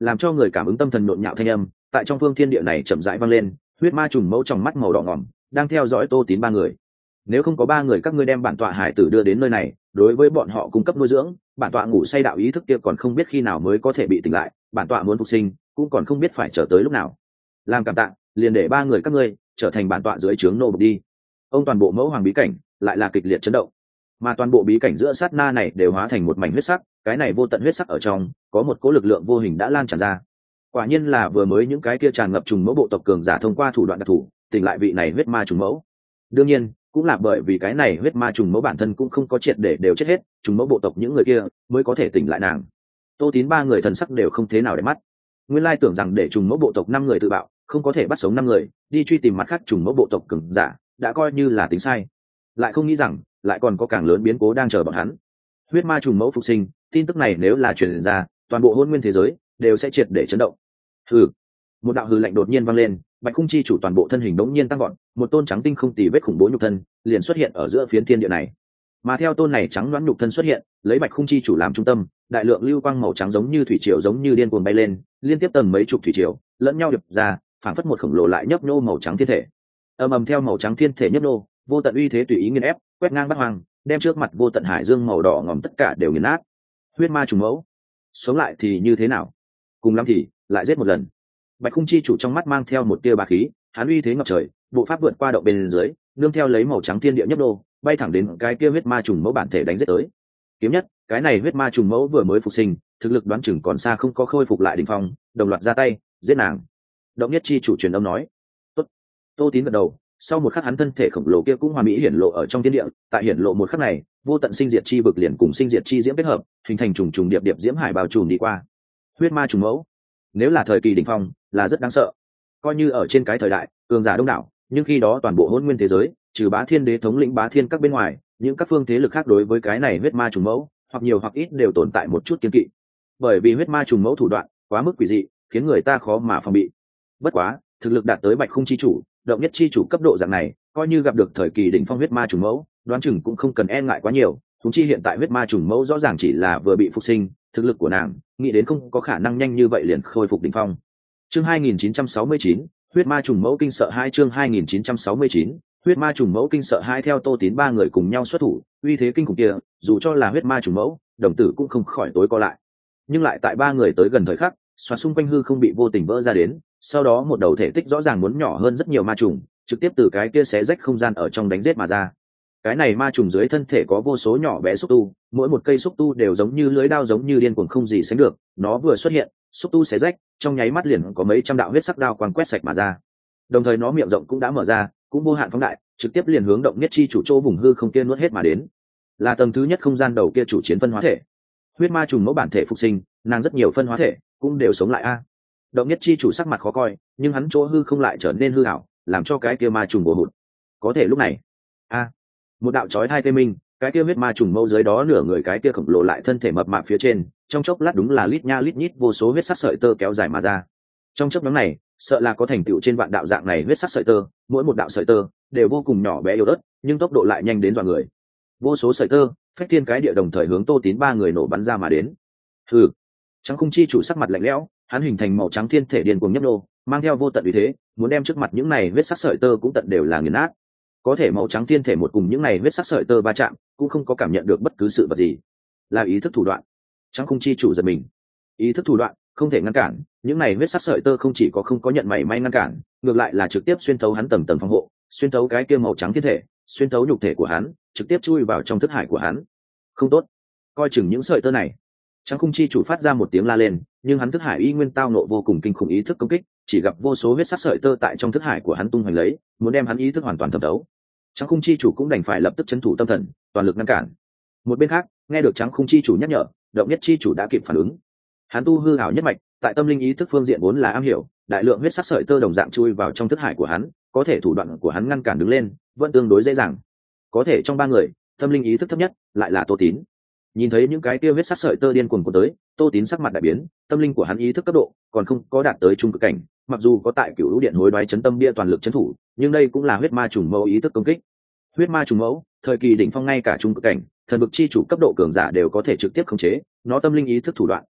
làm cho người cảm ứng tâm thần nhộn nhạo thanh âm tại trong phương thiên địa này chậm rãi vang lên. Huyết ma trùng mẫu trong mắt màu đỏ ngỏm đang theo dõi Tô Tín ba người. Nếu không có ba người các ngươi đem bản tọa hải tử đưa đến nơi này, đối với bọn họ cung cấp nuôi dưỡng, bản tọa ngủ say đạo ý thức kia còn không biết khi nào mới có thể bị tỉnh lại, bản tọa muốn phục sinh cũng còn không biết phải chờ tới lúc nào. Làm cảm tạ, liền để ba người các ngươi trở thành bản tọa dưới trướng nô bộc đi. Ông toàn bộ mẫu hoàng bí cảnh lại là kịch liệt chấn động, mà toàn bộ bí cảnh giữa sát na này đều hóa thành một mảnh huyết sắc. Cái này vô tận huyết sắc ở trong có một cỗ lực lượng vô hình đã lan tràn ra. Quả nhiên là vừa mới những cái kia tràn ngập trùng mẫu bộ tộc cường giả thông qua thủ đoạn đặc thù tỉnh lại vị này huyết ma trùng mẫu. Đương nhiên cũng là bởi vì cái này huyết ma trùng mẫu bản thân cũng không có triệt để đều chết hết, trùng mẫu bộ tộc những người kia mới có thể tỉnh lại nàng. Tô Tín ba người thần sắc đều không thế nào để mắt. Nguyên lai tưởng rằng để trùng mẫu bộ tộc năm người tự bạo không có thể bắt sống năm người đi truy tìm mặt khác trùng mẫu bộ tộc cường giả đã coi như là tính sai, lại không nghĩ rằng lại còn có càng lớn biến cố đang chờ bọn hắn. Huyết ma trùng mẫu phục sinh, tin tức này nếu là truyền ra, toàn bộ hôn nguyên thế giới đều sẽ triệt để chấn động. Hừ. Một đạo hừ lạnh đột nhiên vang lên, Bạch Khung chi chủ toàn bộ thân hình đống nhiên tăng gọn, một tôn trắng tinh không tì vết khủng bố nhục thân liền xuất hiện ở giữa phiến thiên địa này. Mà theo tôn này trắng loãng nhục thân xuất hiện, lấy Bạch Khung chi chủ làm trung tâm, đại lượng lưu quang màu trắng giống như thủy triều giống như điên cuồng bay lên, liên tiếp tầm mấy chục thủy triều, lẫn nhau điệp ra, phảng phất một khổng lồ lại nhấp nhô màu trắng thiên thể. Ầm ầm theo màu trắng thiên thể nhấp nhô, vô tận uy thế tùy ý nghiền ép, quét ngang bát hoang, đem trước mặt vô tận hải dương màu đỏ ngòm tất cả đều nghiền nát. Huyết ma trùng mẫu, sống lại thì như thế nào? Cùng lắm thì lại giết một lần. Bạch Khung chi chủ trong mắt mang theo một tia bá khí, hắn uy thế ngập trời, bộ pháp vượt qua động bên dưới, nương theo lấy màu trắng thiên địa nhấp đô, bay thẳng đến cái kia huyết ma trùng mẫu bản thể đánh giết tới. Kiếm nhất, cái này huyết ma trùng mẫu vừa mới phục sinh, thực lực đoán chừng còn xa không có khôi phục lại đỉnh phong, đồng loạt ra tay, giết nàng. Động nhất chi chủ truyền âm nói. Tốt. Tô Tín gật đầu, sau một khắc hắn thân thể khổng lồ kia cũng hòa mỹ hiển lộ ở trong thiên địa, tại hiển lộ một khắc này, vô tận sinh diệt chi vực liền cùng sinh diệt chi diễm kết hợp, hình thành trùng trùng điệp điệp diễm hải bao trùm đi qua. Huyết ma trùng mẫu, nếu là thời kỳ đỉnh phong, là rất đáng sợ. Coi như ở trên cái thời đại cường giả đông đảo, nhưng khi đó toàn bộ hỗn nguyên thế giới, trừ Bá Thiên Đế thống lĩnh Bá Thiên các bên ngoài, những các phương thế lực khác đối với cái này huyết ma trùng mẫu, hoặc nhiều hoặc ít đều tồn tại một chút kiêng kỵ. Bởi vì huyết ma trùng mẫu thủ đoạn quá mức quỷ dị, khiến người ta khó mà phòng bị. Bất quá, thực lực đạt tới Bạch Khung chi chủ, Động nhất chi chủ cấp độ dạng này, coi như gặp được thời kỳ đỉnh phong huyết ma trùng mẫu, đoán chừng cũng không cần e ngại quá nhiều. Chúng chi hiện tại huyết ma trùng mẫu rõ ràng chỉ là vừa bị phục sinh, thực lực của nàng, nghĩ đến không có khả năng nhanh như vậy liền khôi phục đỉnh phong. Chương hai nghìn chín trăm sáu mươi chín, huyết ma trùng mẫu kinh sợ hai chương hai nghìn chín trăm sáu mươi chín, huyết ma trùng mẫu kinh sợ hai theo Tô Tín ba người cùng nhau xuất thủ, uy thế kinh khủng kia, dù cho là huyết ma trùng mẫu, đồng tử cũng không khỏi tối co lại. Nhưng lại tại ba người tới gần thời khắc, xoắn xung quanh hư không bị vô tình vỡ ra đến, sau đó một đầu thể tích rõ ràng muốn nhỏ hơn rất nhiều ma trùng, trực tiếp từ cái kia xé rách không gian ở trong đánh giết mà ra. Cái này ma trùng dưới thân thể có vô số nhỏ bé xúc tu, mỗi một cây xúc tu đều giống như lưới đao giống như điên cuồng không gì sánh được, nó vừa xuất hiện, xúc tu xé rách, trong nháy mắt liền có mấy trăm đạo huyết sắc đao quang quét sạch mà ra. Đồng thời nó miệng rộng cũng đã mở ra, cũng vô hạn phóng đại, trực tiếp liền hướng Động nhất chi chủ chỗ vùng hư không kia nuốt hết mà đến. Là tầng thứ nhất không gian đầu kia chủ chiến phân hóa thể. Huyết ma trùng mẫu bản thể phục sinh, nàng rất nhiều phân hóa thể cũng đều sống lại a. Động nhất chi chủ sắc mặt khó coi, nhưng hắn chỗ hư không lại trở nên hư ảo, làm cho cái kia ma trùng bổ hụt. Có thể lúc này, a, một đạo chói hai tê minh, cái kia huyết ma trùng mâu dưới đó nửa người cái kia khổng lồ lại thân thể mập mạp phía trên, trong chốc lát đúng là lít nha lít nhít vô số huyết sắc sợi tơ kéo dài mà ra. Trong chốc ngắn này, sợ là có thành tựu trên vạn đạo dạng này huyết sắc sợi tơ, mỗi một đạo sợi tơ đều vô cùng nhỏ bé yếu ớt, nhưng tốc độ lại nhanh đến dọa người. Vô số sợi tơ, phách thiên cái địa đồng thời hướng Tô Tín ba người nổ bắn ra mà đến. Hừ. Trắng Khung chi chủ sắc mặt lạnh lẽo, hắn hình thành màu trắng thiên thể điên cuồng nhấp nô, mang theo vô tận uy thế, muốn đem trước mặt những này huyết sắc sợi tơ cũng tận đều là nghiền nát. Có thể màu trắng thiên thể một cùng những này huyết sắc sợi tơ va chạm, cũng không có cảm nhận được bất cứ sự vật gì. Là ý thức thủ đoạn. Trắng Khung chi chủ giật mình. Ý thức thủ đoạn, không thể ngăn cản, những này huyết sắc sợi tơ không chỉ có không có nhận mảy may ngăn cản, ngược lại là trực tiếp xuyên thấu hắn tầng tầng phòng hộ, xuyên thấu cái kia màu trắng thiên thể, xuyên thấu nhục thể của hắn, trực tiếp chui vào trong thức hải của hắn. Không tốt, coi chừng những sợi tơ này. Trắng Khung chi chủ phát ra một tiếng la lên, nhưng hắn thức hải y nguyên tao nộ vô cùng kinh khủng ý thức công kích, chỉ gặp vô số huyết sắc sợi tơ tại trong thức hải của hắn tung hoành lấy, muốn đem hắn ý thức hoàn toàn thẩm thấu. Trắng Khung chi chủ cũng đành phải lập tức trấn thủ tâm thần, toàn lực ngăn cản. Một bên khác, nghe được Trắng Khung chi chủ nhắc nhở, Động nhất chi chủ đã kịp phản ứng. Hắn tu hư ảo nhất mạch, tại tâm linh ý thức phương diện vốn là am hiểu, đại lượng huyết sắc sợi tơ đồng dạng chui vào trong thức hải của hắn, có thể thủ đoạn của hắn ngăn cản đứng lên, vẫn tương đối dễ dàng. Có thể trong ba người, tâm linh ý thức thấp nhất lại là Tô Tín. Nhìn thấy những cái kia huyết sắc sợi tơ điên cuồng của tới, Tô Tín sắc mặt đại biến, tâm linh của hắn ý thức cấp độ còn không có đạt tới trung cực cảnh, mặc dù có tại Cửu Lũ Điện hối đoái chấn tâm bia toàn lực chấn thủ, nhưng đây cũng là huyết ma trùng mẫu ý thức công kích. Huyết ma trùng mẫu, thời kỳ đỉnh phong ngay cả trung cực cảnh, thần vực chi chủ cấp độ cường giả đều có thể trực tiếp khống chế, nó tâm linh ý thức thủ đoạn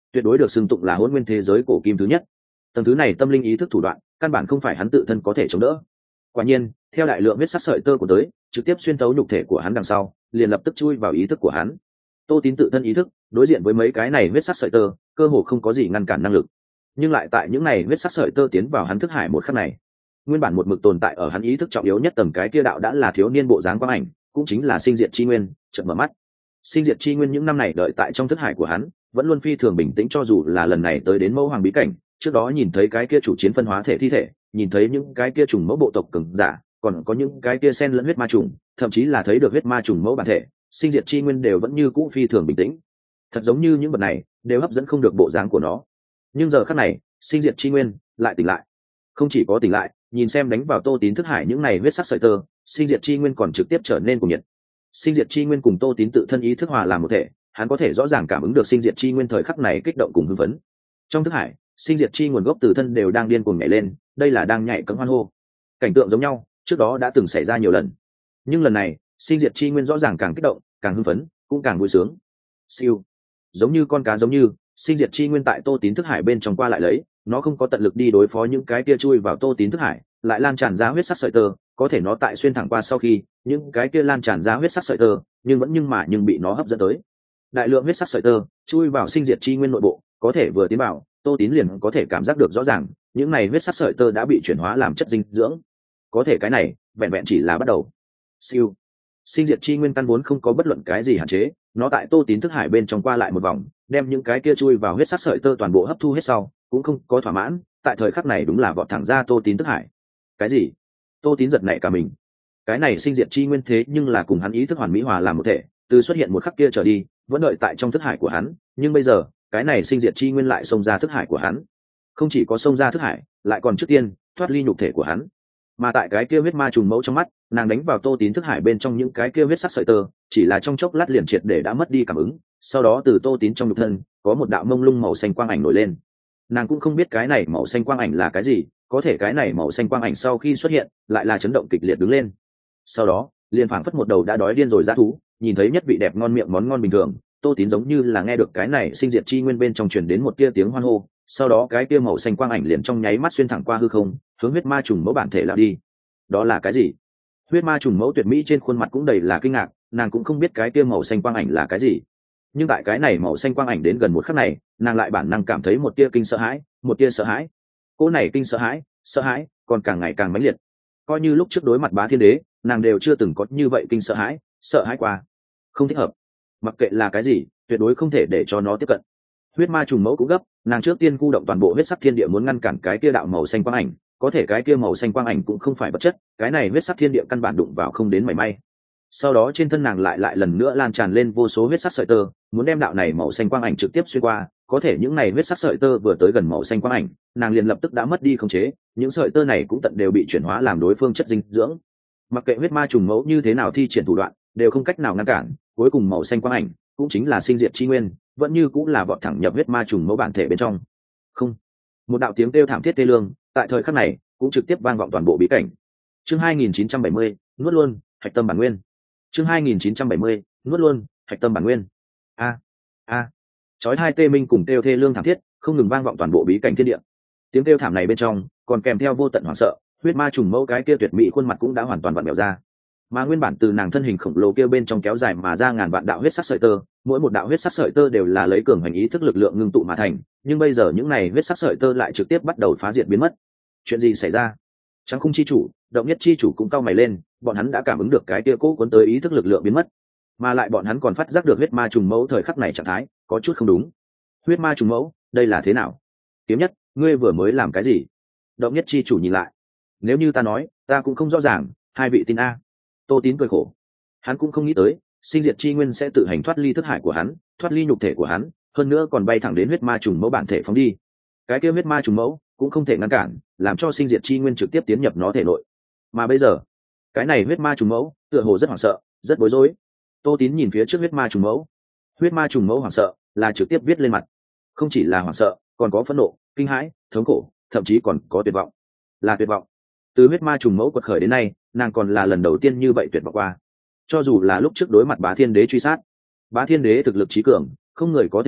tuyệt đối được xưng tụng là hôn nguyên thế giới cổ kim thứ nhất. Tầng thứ này tâm linh ý thức thủ đoạn căn bản không phải hắn tự thân có thể chống đỡ. Quả nhiên theo đại lượng huyết sắc sợi tơ của tới trực tiếp xuyên tấu nhục thể của hắn đằng sau, liền lập tức chui vào ý thức của hắn. Tô Tín tự thân ý thức đối diện với mấy cái này huyết sắc sợi tơ cơ hồ không có gì ngăn cản năng lực, nhưng lại tại những này huyết sắc sợi tơ tiến vào hắn thức hải một khắc này, nguyên bản một mực tồn tại ở hắn ý thức trọng yếu nhất tầng cái kia đạo đã là thiếu niên bộ dáng quang ảnh, cũng chính là sinh diệt chi nguyên, chợt mở mắt. Sinh diệt chi nguyên những năm này đợi tại trong thức hải của hắn vẫn luôn phi thường bình tĩnh, cho dù là lần này tới đến mẫu hoàng bí cảnh, trước đó nhìn thấy cái kia chủ chiến phân hóa thể thi thể, nhìn thấy những cái kia trùng mẫu bộ tộc cường giả, còn có những cái kia sen lẫn huyết ma trùng, thậm chí là thấy được huyết ma trùng mẫu bản thể, sinh diệt chi nguyên đều vẫn như cũ phi thường bình tĩnh, thật giống như những vật này đều hấp dẫn không được bộ dáng của nó. Nhưng giờ khắc này sinh diệt chi nguyên lại tỉnh lại, không chỉ có tỉnh lại, nhìn xem đánh vào Tô Tín thức hải những này huyết sắc sợi tơ, sinh diệt chi nguyên còn trực tiếp trở nên cuồng nhiệt. Sinh diệt chi nguyên cùng Tô Tín tự thân ý thức hòa làm một thể, hắn có thể rõ ràng cảm ứng được sinh diệt chi nguyên thời khắc này kích động cùng hưng phấn. Trong thức hải sinh diệt chi nguồn gốc từ thân đều đang điên cuồng nhảy lên, đây là đang nhảy cẫng hoan hô. Cảnh tượng giống nhau trước đó đã từng xảy ra nhiều lần, nhưng lần này sinh diệt chi nguyên rõ ràng càng kích động, càng hưng phấn, cũng càng vui sướng. Siêu, giống như con cá giống như sinh diệt chi nguyên tại Tô Tín thức hải bên trong qua lại lấy, nó không có tận lực đi đối phó những cái kia chui vào Tô Tín thức hải lại lan tràn ra huyết sắc sợi tơ, có thể nó tại xuyên thẳng qua sau khi những cái kia lan tràn ra huyết sắc sợi tơ nhưng vẫn nhưng mà nhưng bị nó hấp dẫn tới. Đại lượng huyết sắc sợi tơ chui vào sinh diệt chi nguyên nội bộ, có thể vừa tiến vào Tô Tín liền có thể cảm giác được rõ ràng những này huyết sắc sợi tơ đã bị chuyển hóa làm chất dinh dưỡng. Có thể cái này vẹn vẹn chỉ là bắt đầu. Siêu, sinh diệt chi nguyên căn vốn không có bất luận cái gì hạn chế, nó tại Tô Tín thức hải bên trong qua lại một vòng, đem những cái kia chui vào huyết sắc sợi tơ toàn bộ hấp thu hết sau, cũng không có thỏa mãn, tại thời khắc này đúng là vọt thẳng ra Tô Tín thức hải. Cái gì? Tô Tín giật nảy cả mình. Cái này sinh diệt chi nguyên thế nhưng là cùng hắn ý thức hoàn mỹ hòa làm một thể, từ xuất hiện một khắc kia trở đi vẫn đợi tại trong thức hải của hắn, nhưng bây giờ cái này sinh diệt chi nguyên lại xông ra thức hải của hắn, không chỉ có xông ra thức hải, lại còn trước tiên thoát ly nhục thể của hắn. Mà tại cái kia huyết ma trùng mẫu trong mắt, nàng đánh vào Tô Tín thức hải bên trong những cái kia huyết sắc sợi tơ, chỉ là trong chốc lát liền triệt để đã mất đi cảm ứng. Sau đó từ Tô Tín trong nhục thân có một đạo mông lung màu xanh quang ảnh nổi lên. Nàng cũng không biết cái này màu xanh quang ảnh là cái gì, có thể cái này màu xanh quang ảnh sau khi xuất hiện lại là chấn động kịch liệt đứng lên. Sau đó liền phảng phất một đầu đã đói điên rồi dã thú, nhìn thấy nhất vị đẹp ngon miệng món ngon bình thường, Tô Tín giống như là nghe được cái này sinh diệt chi nguyên bên trong truyền đến một tia tiếng hoan hô, sau đó cái kia màu xanh quang ảnh liền trong nháy mắt xuyên thẳng qua hư không, hướng huyết ma trùng mẫu bản thể lao đi. Đó là cái gì? Huyết ma trùng mẫu tuyệt mỹ trên khuôn mặt cũng đầy là kinh ngạc, nàng cũng không biết cái kia màu xanh quang ảnh là cái gì, nhưng tại cái này màu xanh quang ảnh đến gần một khắc này, nàng lại bản năng cảm thấy một tia kinh sợ hãi, một tia sợ hãi. Cô này kinh sợ hãi, sợ hãi còn càng ngày càng mãnh liệt. Coi như lúc trước đối mặt Bá Thiên Đế, nàng đều chưa từng có như vậy kinh sợ hãi, sợ hãi qua. Không thích hợp, mặc kệ là cái gì, tuyệt đối không thể để cho nó tiếp cận. Huyết ma trùng mẫu cũng gấp, nàng trước tiên khu động toàn bộ huyết sắc thiên địa muốn ngăn cản cái kia đạo màu xanh quang ảnh, có thể cái kia màu xanh quang ảnh cũng không phải vật chất, cái này huyết sắc thiên địa căn bản đụng vào không đến mảy may. Sau đó trên thân nàng lại lại lần nữa lan tràn lên vô số huyết sắc sợi tơ, muốn đem đạo này màu xanh quang ảnh trực tiếp xuyên qua, có thể những này huyết sắc sợi tơ vừa tới gần màu xanh quang ảnh, nàng liền lập tức đã mất đi khống chế, những sợi tơ này cũng tận đều bị chuyển hóa làm đối phương chất dinh dưỡng. Mặc kệ huyết ma trùng mẫu như thế nào thi triển thủ đoạn, đều không cách nào ngăn cản, cuối cùng màu xanh quang ảnh cũng chính là sinh diệt chi nguyên, vẫn như cũng là vọt thẳng nhập huyết ma trùng mẫu bản thể bên trong. Không, một đạo tiếng kêu thảm thiết tê lương, tại thời khắc này cũng trực tiếp vang vọng toàn bộ bí cảnh. Chương hai nghìn chín trăm bảy mươi, nuốt luôn hạch tâm bản nguyên. Chương hai nghìn chín trăm bảy mươi, nuốt luôn hạch tâm bản nguyên. A a, chói hai tê minh cùng kêu thê lương thảm thiết không ngừng vang vọng toàn bộ bí cảnh thiên địa. Tiếng kêu thảm này bên trong còn kèm theo vô tận hoảng sợ, huyết ma trùng mẫu cái kia tuyệt mỹ khuôn mặt cũng đã hoàn toàn vặn vẹo ra. Mà nguyên bản từ nàng thân hình khổng lồ kia bên trong kéo dài mà ra ngàn vạn đạo huyết sắc sợi tơ, mỗi một đạo huyết sắc sợi tơ đều là lấy cường hành ý thức lực lượng ngưng tụ mà thành, nhưng bây giờ những này huyết sắc sợi tơ lại trực tiếp bắt đầu phá diệt biến mất. Chuyện gì xảy ra? Trắng Khung chi chủ, Động Nhất chi chủ cũng cau mày lên, bọn hắn đã cảm ứng được cái kia cố cuốn tới ý thức lực lượng biến mất, mà lại bọn hắn còn phát giác được huyết ma trùng mẫu thời khắc này trạng thái có chút không đúng. Huyết ma trùng mẫu, đây là thế nào? Kiếm Nhất, ngươi vừa mới làm cái gì? Động Nhất chi chủ nhìn lại. Nếu như ta nói, ta cũng không rõ ràng, hai vị tin a. Tô Tín cười khổ. Hắn cũng không nghĩ tới, sinh diệt chi nguyên sẽ tự hành thoát ly thức hải của hắn, thoát ly nhục thể của hắn, hơn nữa còn bay thẳng đến huyết ma trùng mẫu bản thể phóng đi. Cái kia huyết ma trùng mẫu cũng không thể ngăn cản, làm cho sinh diệt chi nguyên trực tiếp tiến nhập nó thể nội. Mà bây giờ, cái này huyết ma trùng mẫu tựa hồ rất hoảng sợ, rất bối rối. Tô Tín nhìn phía trước huyết ma trùng mẫu. Huyết ma trùng mẫu hoảng sợ là trực tiếp viết lên mặt, không chỉ là hoảng sợ, còn có phẫn nộ, kinh hãi, thống khổ, thậm chí còn có tuyệt vọng. Là tuyệt vọng. Từ huyết ma trùng mẫu quật khởi đến nay, nàng còn là lần đầu tiên như vậy tuyệt vọng qua. Cho dù là lúc trước đối mặt Bá Thiên Đế truy sát, Bá Thiên Đế thực lực trí cường, không người có thể địch,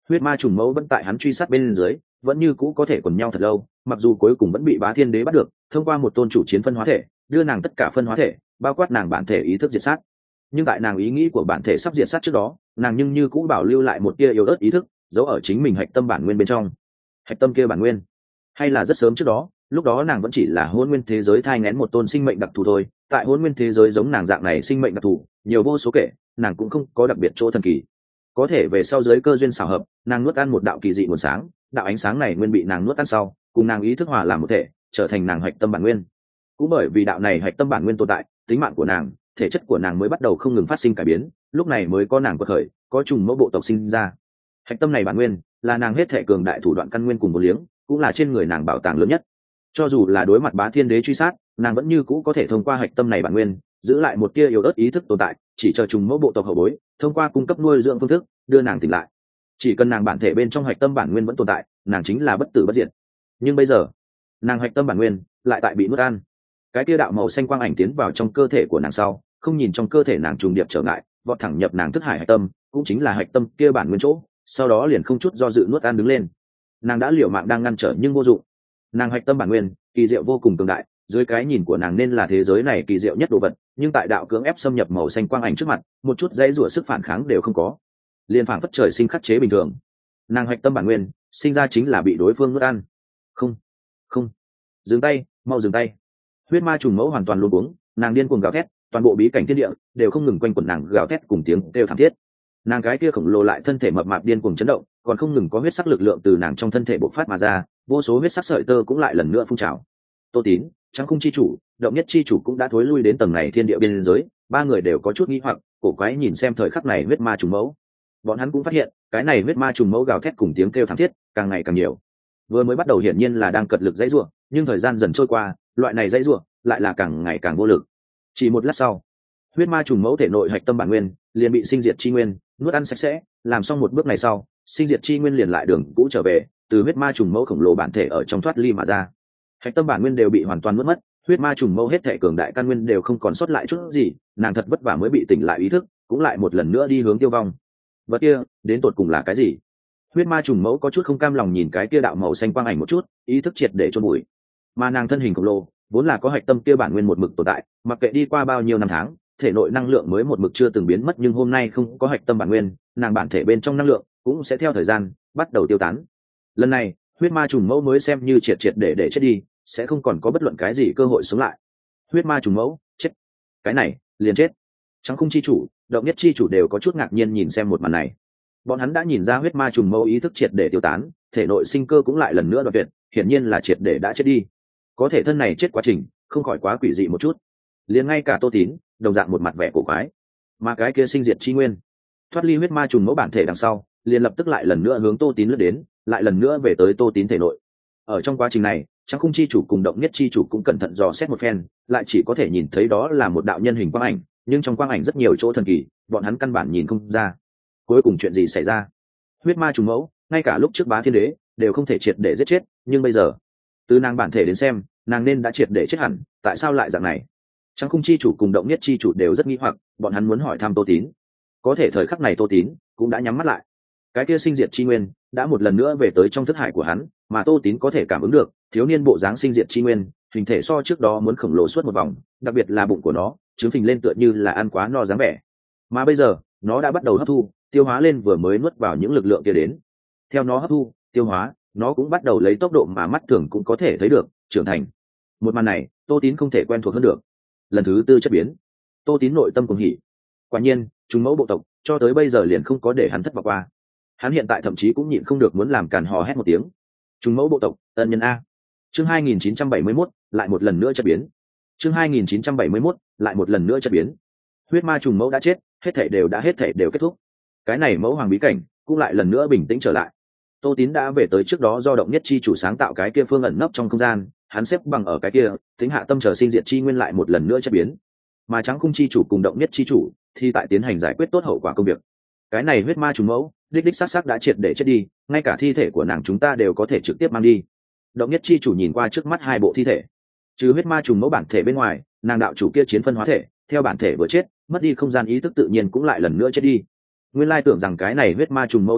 huyết ma trùng mẫu vẫn tại hắn truy sát bên dưới, vẫn như cũ có thể quần nhau thật lâu, mặc dù cuối cùng vẫn bị Bá Thiên Đế bắt được, thông qua một tôn chủ chiến phân hóa thể đưa nàng tất cả phân hóa thể, bao quát nàng bản thể ý thức diệt sát. Nhưng tại nàng ý nghĩ của bản thể sắp diệt sát trước đó, nàng nhưng như cũ bảo lưu lại một tia yếu ớt ý thức, giấu ở chính mình hạch tâm bản nguyên bên trong. Hạch tâm kia bản nguyên, hay là rất sớm trước đó, lúc đó nàng vẫn chỉ là hôn nguyên thế giới thai nghén một tôn sinh mệnh đặc thù thôi. Tại hôn nguyên thế giới giống nàng dạng này sinh mệnh đặc thù nhiều vô số kể, nàng cũng không có đặc biệt chỗ thần kỳ. Có thể về sau giới cơ duyên xảo hợp, nàng nuốt ăn một đạo kỳ dị nguồn sáng, đạo ánh sáng này nguyên bị nàng nuốt ăn sau, cùng nàng ý thức hòa làm một thể, trở thành nàng hạch tâm bản nguyên. Cũng bởi vì đạo này hạch tâm bản nguyên tồn tại, tính mạng của nàng, thể chất của nàng mới bắt đầu không ngừng phát sinh cải biến, lúc này mới có nàng quật khởi, có trùng mẫu bộ tộc sinh ra. Hạch tâm này bản nguyên là nàng hết thể cường đại thủ đoạn căn nguyên cùng một liếng, cũng là trên người nàng bảo tàng lớn nhất. Cho dù là đối mặt Bá Thiên Đế truy sát, nàng vẫn như cũ có thể thông qua hạch tâm này bản nguyên giữ lại một tia yếu ớt ý thức tồn tại, chỉ chờ trùng mẫu bộ tộc hậu bối thông qua cung cấp nuôi dưỡng phương thức đưa nàng tỉnh lại. Chỉ cần nàng bản thể bên trong hạch tâm bản nguyên vẫn tồn tại, nàng chính là bất tử bất diệt. Nhưng bây giờ nàng hạch tâm bản nguyên lại tại bị nuốt ăn. Cái tia đạo màu xanh quang ảnh tiến vào trong cơ thể của nàng sau, không nhìn trong cơ thể nàng trùng điệp trở ngại, vọt thẳng nhập nàng thức hải hạch tâm, cũng chính là hạch tâm kia bản nguyên chỗ, sau đó liền không chút do dự nuốt ăn đứng lên. Nàng đã liều mạng đang ngăn trở nhưng vô dụng. Nàng hạch tâm bản nguyên kỳ diệu vô cùng cường đại, dưới cái nhìn của nàng nên là thế giới này kỳ diệu nhất đồ vật, nhưng tại đạo cưỡng ép xâm nhập màu xanh quang ảnh trước mặt, một chút dãy rủa sức phản kháng đều không có, liền phản phất trời sinh khắc chế bình thường. Nàng hạch tâm bản nguyên sinh ra chính là bị đối phương nuốt ăn. Không, không, dừng tay, mau dừng tay! Huyết ma trùng mẫu hoàn toàn luống cuống, nàng điên cuồng gào thét, toàn bộ bí cảnh thiên địa đều không ngừng quanh quẩn nàng gào thét cùng tiếng kêu thảm thiết. Nàng cái kia khổng lồ lại thân thể mập mạp điên cuồng chấn động, còn không ngừng có huyết sắc lực lượng từ nàng trong thân thể bộc phát mà ra, vô số huyết sắc sợi tơ cũng lại lần nữa phun trào. Tô Tín, Trắng Khung chi chủ, Động Nhất chi chủ cũng đã thối lui đến tầng này thiên địa biên giới, ba người đều có chút nghi hoặc, cổ quái nhìn xem thời khắc này huyết ma trùng mẫu. Bọn hắn cũng phát hiện, cái này huyết ma trùng mẫu gào thét cùng tiếng kêu thảm thiết càng ngày càng nhiều. Vừa mới bắt đầu hiển nhiên là đang cật lực dãy rủa, nhưng thời gian dần trôi qua, loại này dãy rủa lại là càng ngày càng vô lực. Chỉ một lát sau, huyết ma trùng mẫu thể nội hạch tâm bản nguyên liền bị sinh diệt chi nguyên nuốt ăn sạch sẽ. Làm xong một bước này sau, sinh diệt chi nguyên liền lại đường cũ trở về, từ huyết ma trùng mẫu khổng lồ bản thể ở trong thoát ly mà ra. Hạch tâm bản nguyên đều bị hoàn toàn nuốt mất, huyết ma trùng mẫu hết thể cường đại căn nguyên đều không còn sót lại chút gì, nàng thật vất vả mới bị tỉnh lại ý thức, cũng lại một lần nữa đi hướng tiêu vong. Vật kia đến tột cùng là cái gì? Huyết ma trùng mẫu có chút không cam lòng nhìn cái kia đạo màu xanh quang ảnh một chút, ý thức triệt để chôn bụi. Mà nàng thân hình khổng lồ vốn là có hạch tâm kia bản nguyên một mực tồn tại, mặc kệ đi qua bao nhiêu năm tháng, thể nội năng lượng mới một mực chưa từng biến mất, nhưng hôm nay không có hạch tâm bản nguyên, nàng bản thể bên trong năng lượng cũng sẽ theo thời gian bắt đầu tiêu tán. Lần này huyết ma trùng mẫu mới xem như triệt triệt để để chết đi, sẽ không còn có bất luận cái gì cơ hội sống lại. Huyết ma trùng mẫu chết, cái này liền chết. Trắng Khung chi chủ, Động Nhất chi chủ đều có chút ngạc nhiên nhìn xem một màn này. Bọn hắn đã nhìn ra huyết ma trùng mẫu ý thức triệt để tiêu tán, thể nội sinh cơ cũng lại lần nữa đoạn tuyệt, hiển nhiên là triệt để đã chết đi. Có thể thân này chết quá trình không khỏi quá quỷ dị một chút, liền ngay cả Tô Tín đồng dạng một mặt vẻ cổ quái. Mà cái kia sinh diệt chi nguyên thoát ly huyết ma trùng mẫu bản thể đằng sau, liền lập tức lại lần nữa hướng Tô Tín lướt đến, lại lần nữa về tới Tô Tín thể nội. Ở trong quá trình này, Trắng Khung chi chủ cùng Động Nhất chi chủ cũng cẩn thận dò xét một phen, lại chỉ có thể nhìn thấy đó là một đạo nhân hình quang ảnh, nhưng trong quang ảnh rất nhiều chỗ thần kỳ, bọn hắn căn bản nhìn không ra cuối cùng chuyện gì xảy ra. Huyết ma trùng mẫu ngay cả lúc trước Bá Thiên Đế đều không thể triệt để giết chết, nhưng bây giờ từ nàng bản thể đến xem, nàng nên đã triệt để chết hẳn, tại sao lại dạng này? Trắng Khung chi chủ cùng Động Nhất chi chủ đều rất nghi hoặc, bọn hắn muốn hỏi thăm Tô Tín. Có thể thời khắc này Tô Tín cũng đã nhắm mắt lại, cái kia sinh diệt chi nguyên đã một lần nữa về tới trong thức hải của hắn, mà Tô Tín có thể cảm ứng được thiếu niên bộ dáng sinh diệt chi nguyên, hình thể so trước đó muốn khổng lồ suốt một vòng, đặc biệt là bụng của nó trứng phình lên tựa như là ăn quá no dáng vẻ. Mà bây giờ nó đã bắt đầu hấp thu, tiêu hóa lên vừa mới nuốt vào những lực lượng kia đến. Theo nó hấp thu, tiêu hóa, nó cũng bắt đầu lấy tốc độ mà mắt thường cũng có thể thấy được trưởng thành. Một màn này Tô Tín không thể quen thuộc hơn được. Lần thứ tư chất biến, Tô Tín nội tâm cuồng hỉ. Quả nhiên trùng mẫu bộ tộc cho tới bây giờ liền không có để hắn thất vọng qua. Hắn hiện tại thậm chí cũng nhịn không được muốn làm càn hò hét một tiếng. Trùng mẫu bộ tộc ân nhân a. Chương hai nghìn chín trăm bảy mươi mốt lại một lần nữa chất biến. Chương hai nghìn chín trăm bảy mươi mốt lại một lần nữa chất biến. Huyết ma trùng mẫu đã chết, hết thảy đều đã hết thảy đều kết thúc. Cái này mẫu hoàng bí cảnh cũng lại lần nữa bình tĩnh trở lại. Tô Tín đã về tới trước đó do Động Nhất chi chủ sáng tạo cái kia phương ẩn nấp trong không gian, hắn xếp bằng ở cái kia, tính hạ tâm chờ sinh diệt chi nguyên lại một lần nữa chất biến. Mà Trắng Khung chi chủ cùng Động Nhất chi chủ thì tại tiến hành giải quyết tốt hậu quả công việc. Cái này huyết ma trùng mẫu đích đích xác xác đã triệt để chết đi, ngay cả thi thể của nàng chúng ta đều có thể trực tiếp mang đi. Động Nhất chi chủ nhìn qua trước mắt hai bộ thi thể, trừ huyết ma trùng mẫu bản thể bên ngoài, nàng đạo chủ kia chiến phân hóa thể theo bản thể vừa chết, mất đi không gian ý thức tự nhiên cũng lại lần nữa chết đi. Nguyên lai tưởng rằng cái này huyết ma trùng mẫu sống lại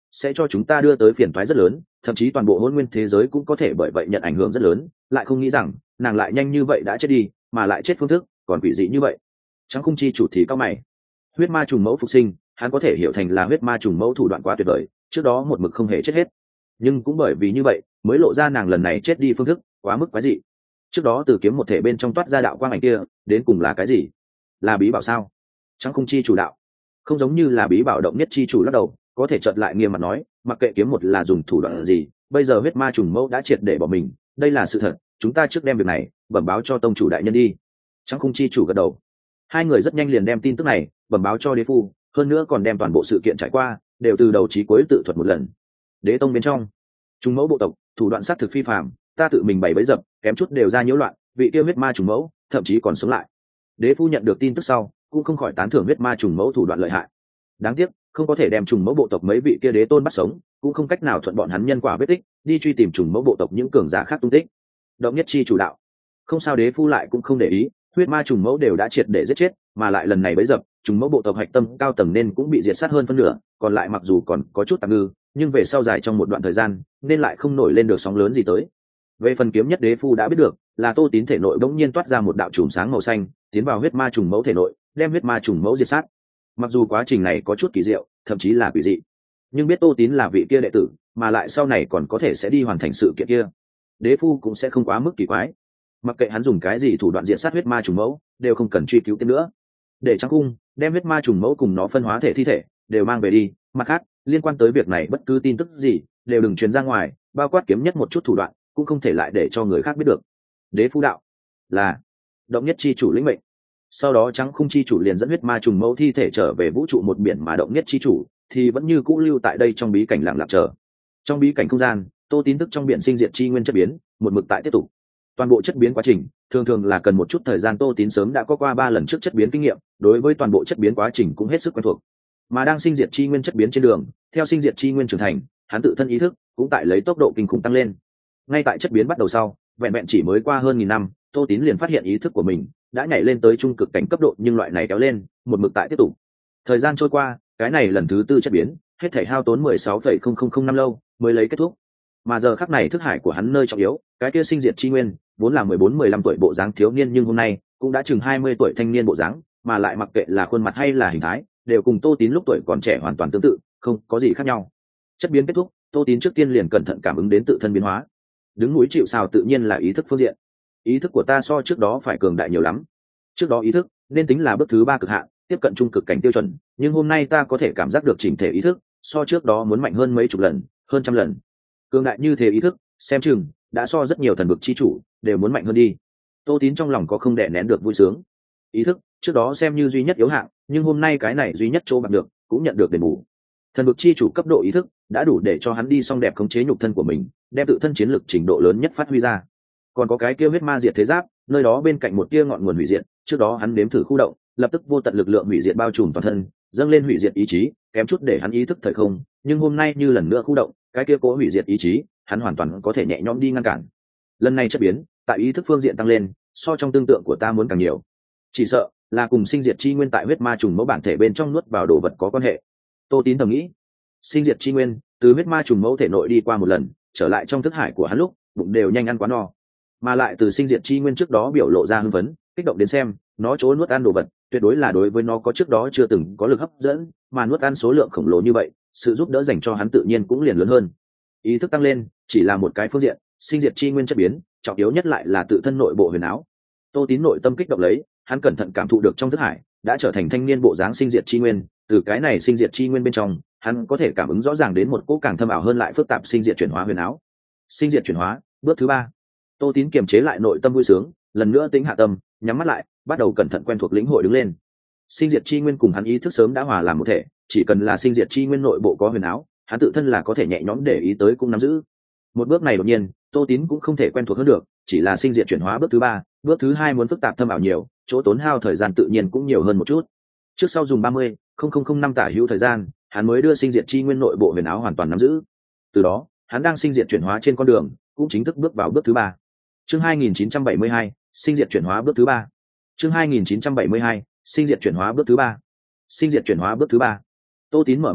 sẽ cho chúng ta đưa tới phiền toái rất lớn, thậm chí toàn bộ hôn nguyên thế giới cũng có thể bởi vậy nhận ảnh hưởng rất lớn. Lại không nghĩ rằng nàng lại nhanh như vậy đã chết đi, mà lại chết phương thức còn quỷ dị như vậy. Trắng Khung chi chủ thì cao mày. Huyết ma trùng mẫu phục sinh, hắn có thể hiểu thành là huyết ma trùng mẫu thủ đoạn quá tuyệt vời, trước đó một mực không hề chết hết, nhưng cũng bởi vì như vậy mới lộ ra nàng lần này chết đi phương thức quá mức quái dị. Trước đó từ kiếm một thể bên trong toát ra đạo quang ảnh kia đến cùng là cái gì? Là bí bảo sao? Trắng Khung chi chủ đạo. Không giống như là bí bảo. Động Nhất chi chủ lắc đầu, có thể chợt lại nghiêm mặt nói, mặc kệ kiếm một là dùng thủ đoạn gì, bây giờ huyết ma trùng mẫu đã triệt để bỏ mình, đây là sự thật, chúng ta trước đem việc này bẩm báo cho tông chủ đại nhân đi. Trắng Khung chi chủ gật đầu. Hai người rất nhanh liền đem tin tức này bẩm báo cho đế phu, hơn nữa còn đem toàn bộ sự kiện trải qua đều từ đầu chí cuối tự thuật một lần. Đế tông bên trong, trùng mẫu bộ tộc thủ đoạn sát thực phi phàm, ta tự mình bày bẫy dập, kém chút đều ra nhiễu loạn, vị tiêu huyết ma trùng mẫu thậm chí còn sống lại. Đế phu nhận được tin tức sau cũng không khỏi tán thưởng huyết ma trùng mẫu thủ đoạn lợi hại. Đáng tiếc không có thể đem trùng mẫu bộ tộc mấy vị kia đế tôn bắt sống, cũng không cách nào thuận bọn hắn nhân quả vết tích đi truy tìm trùng mẫu bộ tộc những cường giả khác tung tích. Động Nhất chi chủ đạo. Không sao, đế phu lại cũng không để ý, huyết ma trùng mẫu đều đã triệt để giết chết, mà lại lần này bấy dập trùng mẫu bộ tộc hạch tâm cao tầng nên cũng bị diệt sát hơn phân nửa, còn lại mặc dù còn có chút tạm ngư, nhưng về sau dài trong một đoạn thời gian nên lại không nổi lên được sóng lớn gì tới. Về phần kiếm nhất, đế phu đã biết được là Tô Tín thể nội bỗng nhiên toát ra một đạo chùm sáng màu xanh tiến vào huyết ma trùng mẫu thể nội, đem huyết ma trùng mẫu diệt sát. Mặc dù quá trình này có chút kỳ diệu, thậm chí là quỷ dị, nhưng biết Tô Tín là vị kia đệ tử, mà lại sau này còn có thể sẽ đi hoàn thành sự kiện kia, đế phu cũng sẽ không quá mức kỳ quái. Mặc kệ hắn dùng cái gì thủ đoạn diệt sát huyết ma trùng mẫu, đều không cần truy cứu thêm nữa. Để Trắng Khung đem huyết ma trùng mẫu cùng nó phân hóa thể thi thể đều mang về đi. Mặt khác, liên quan tới việc này bất cứ tin tức gì đều đừng truyền ra ngoài, bao quát kiếm nhất một chút thủ đoạn cũng không thể lại để cho người khác biết được. Đế phu đạo. Là. Động Nhất chi chủ lĩnh mệnh. Sau đó Trắng Khung chi chủ liền dẫn huyết ma trùng mẫu thi thể trở về vũ trụ một biển, mà Động Nhất chi chủ thì vẫn như cũ lưu tại đây trong bí cảnh lặng lặng chờ. Trong bí cảnh không gian, Tô Tín tức trong biển sinh diệt chi nguyên chất biến một mực tại tiếp tục. Toàn bộ chất biến quá trình thường thường là cần một chút thời gian, Tô Tín sớm đã có qua ba lần trước chất biến kinh nghiệm, đối với toàn bộ chất biến quá trình cũng hết sức quen thuộc. Mà đang sinh diệt chi nguyên chất biến trên đường, theo sinh diệt chi nguyên trưởng thành, hắn tự thân ý thức cũng tại lấy tốc độ kinh khủng tăng lên. Ngay tại chất biến bắt đầu sau, vẹn vẹn chỉ mới qua hơn nghìn năm, Tô Tín liền phát hiện ý thức của mình đã nhảy lên tới trung cực cảnh cấp độ, nhưng loại này kéo lên một mực tại tiếp tục. Thời gian trôi qua, cái này lần thứ tư chất biến hết thảy hao tốn mười sáu phẩy không không không năm lâu mới lấy kết thúc. Mà giờ khắc này thức hải của hắn nơi trọng yếu, cái kia sinh diệt chi nguyên vốn là mười bốn mười lăm tuổi bộ dáng thiếu niên, nhưng hôm nay cũng đã chừng hai mươi tuổi thanh niên bộ dáng, mà lại mặc kệ là khuôn mặt hay là hình thái đều cùng Tô Tín lúc tuổi còn trẻ hoàn toàn tương tự, không có gì khác nhau. Chất biến kết thúc, Tô Tín trước tiên liền cẩn thận cảm ứng đến tự thân biến hóa. Đứng núi chịu sào tự nhiên là ý thức phương diện. Ý thức của ta so trước đó phải cường đại nhiều lắm. Trước đó ý thức nên tính là bước thứ ba cực hạn, tiếp cận trung cực cảnh tiêu chuẩn, nhưng hôm nay ta có thể cảm giác được chỉnh thể ý thức so trước đó muốn mạnh hơn mấy chục lần, hơn trăm lần. Cường đại như thế ý thức, xem chừng đã so rất nhiều thần vực chi chủ đều muốn mạnh hơn đi. Tô Tín trong lòng có không đè nén được vui sướng. Ý thức trước đó xem như duy nhất yếu hạng, nhưng hôm nay cái này duy nhất chỗ bằng được cũng nhận được đền bù. Thần vực chi chủ cấp độ ý thức đã đủ để cho hắn đi song đẹp khống chế nhục thân của mình, đem tự thân chiến lực trình độ lớn nhất phát huy ra. Còn có cái kia huyết ma diệt thế giáp, nơi đó bên cạnh một tia ngọn nguồn hủy diệt, trước đó hắn nếm thử khu động, lập tức vô tận lực lượng hủy diệt bao trùm toàn thân, dâng lên hủy diệt ý chí, kém chút để hắn ý thức thời không, nhưng hôm nay như lần nữa khu động, cái kia cố hủy diệt ý chí, hắn hoàn toàn có thể nhẹ nhõm đi ngăn cản. Lần này chất biến, tại ý thức phương diện tăng lên, so trong tương tượng của ta muốn càng nhiều. Chỉ sợ là cùng sinh diệt chi nguyên tại huyết ma trùng mẫu bản thể bên trong nuốt vào đồ vật có quan hệ. Tô Tín thầm nghĩ. Sinh diệt chi nguyên từ huyết ma trùng mẫu thể nội đi qua một lần, trở lại trong thức hải của hắn lúc, bụng đều nhanh ăn quá no. Mà lại từ sinh diệt chi nguyên trước đó biểu lộ ra hưng phấn, kích động đến xem, nó chỗ nuốt ăn đồ vật, tuyệt đối là đối với nó có trước đó chưa từng có lực hấp dẫn, mà nuốt ăn số lượng khổng lồ như vậy, sự giúp đỡ dành cho hắn tự nhiên cũng liền lớn hơn. Ý thức tăng lên chỉ là một cái phương diện, sinh diệt chi nguyên chất biến, trọng yếu nhất lại là tự thân nội bộ huyền áo. Tô Tín nội tâm kích động lấy, hắn cẩn thận cảm thụ được trong thức hải đã trở thành thanh niên bộ dáng sinh diệt chi nguyên, từ cái này sinh diệt chi nguyên bên trong, hắn có thể cảm ứng rõ ràng đến một cỗ càng thâm ảo hơn lại phức tạp sinh diệt chuyển hóa huyền áo. Sinh diệt chuyển hóa, bước thứ ba. Tô Tín kiềm chế lại nội tâm vui sướng, lần nữa tính hạ tâm, nhắm mắt lại, bắt đầu cẩn thận quen thuộc lĩnh hội đứng lên. Sinh diệt chi nguyên cùng hắn ý thức sớm đã hòa làm một thể, chỉ cần là sinh diệt chi nguyên nội bộ có huyền áo, hắn tự thân là có thể nhẹ nhõm để ý tới cũng nắm giữ. Một bước này đột nhiên, Tô Tín cũng không thể quen thuộc hơn được, chỉ là sinh diệt chuyển hóa bước thứ ba, bước thứ hai muốn phức tạp thâm ảo nhiều, chỗ tốn hao thời gian tự nhiên cũng nhiều hơn một chút. Trước sau dùng ba mươi năm tả hữu thời gian, hắn mới đưa sinh diệt chi nguyên nội bộ huyền áo hoàn toàn nắm giữ. Từ đó, hắn đang sinh diệt chuyển hóa trên con đường, cũng chính thức bước vào bước thứ ba. Chương hai nghìn chín trăm bảy mươi hai, sinh diệt chuyển hóa bước thứ ba. Chương hai nghìn chín trăm bảy mươi hai, sinh diệt chuyển hóa bước thứ ba. Sinh diệt chuyển hóa bước thứ ba. Tô Tín mở mắt ra,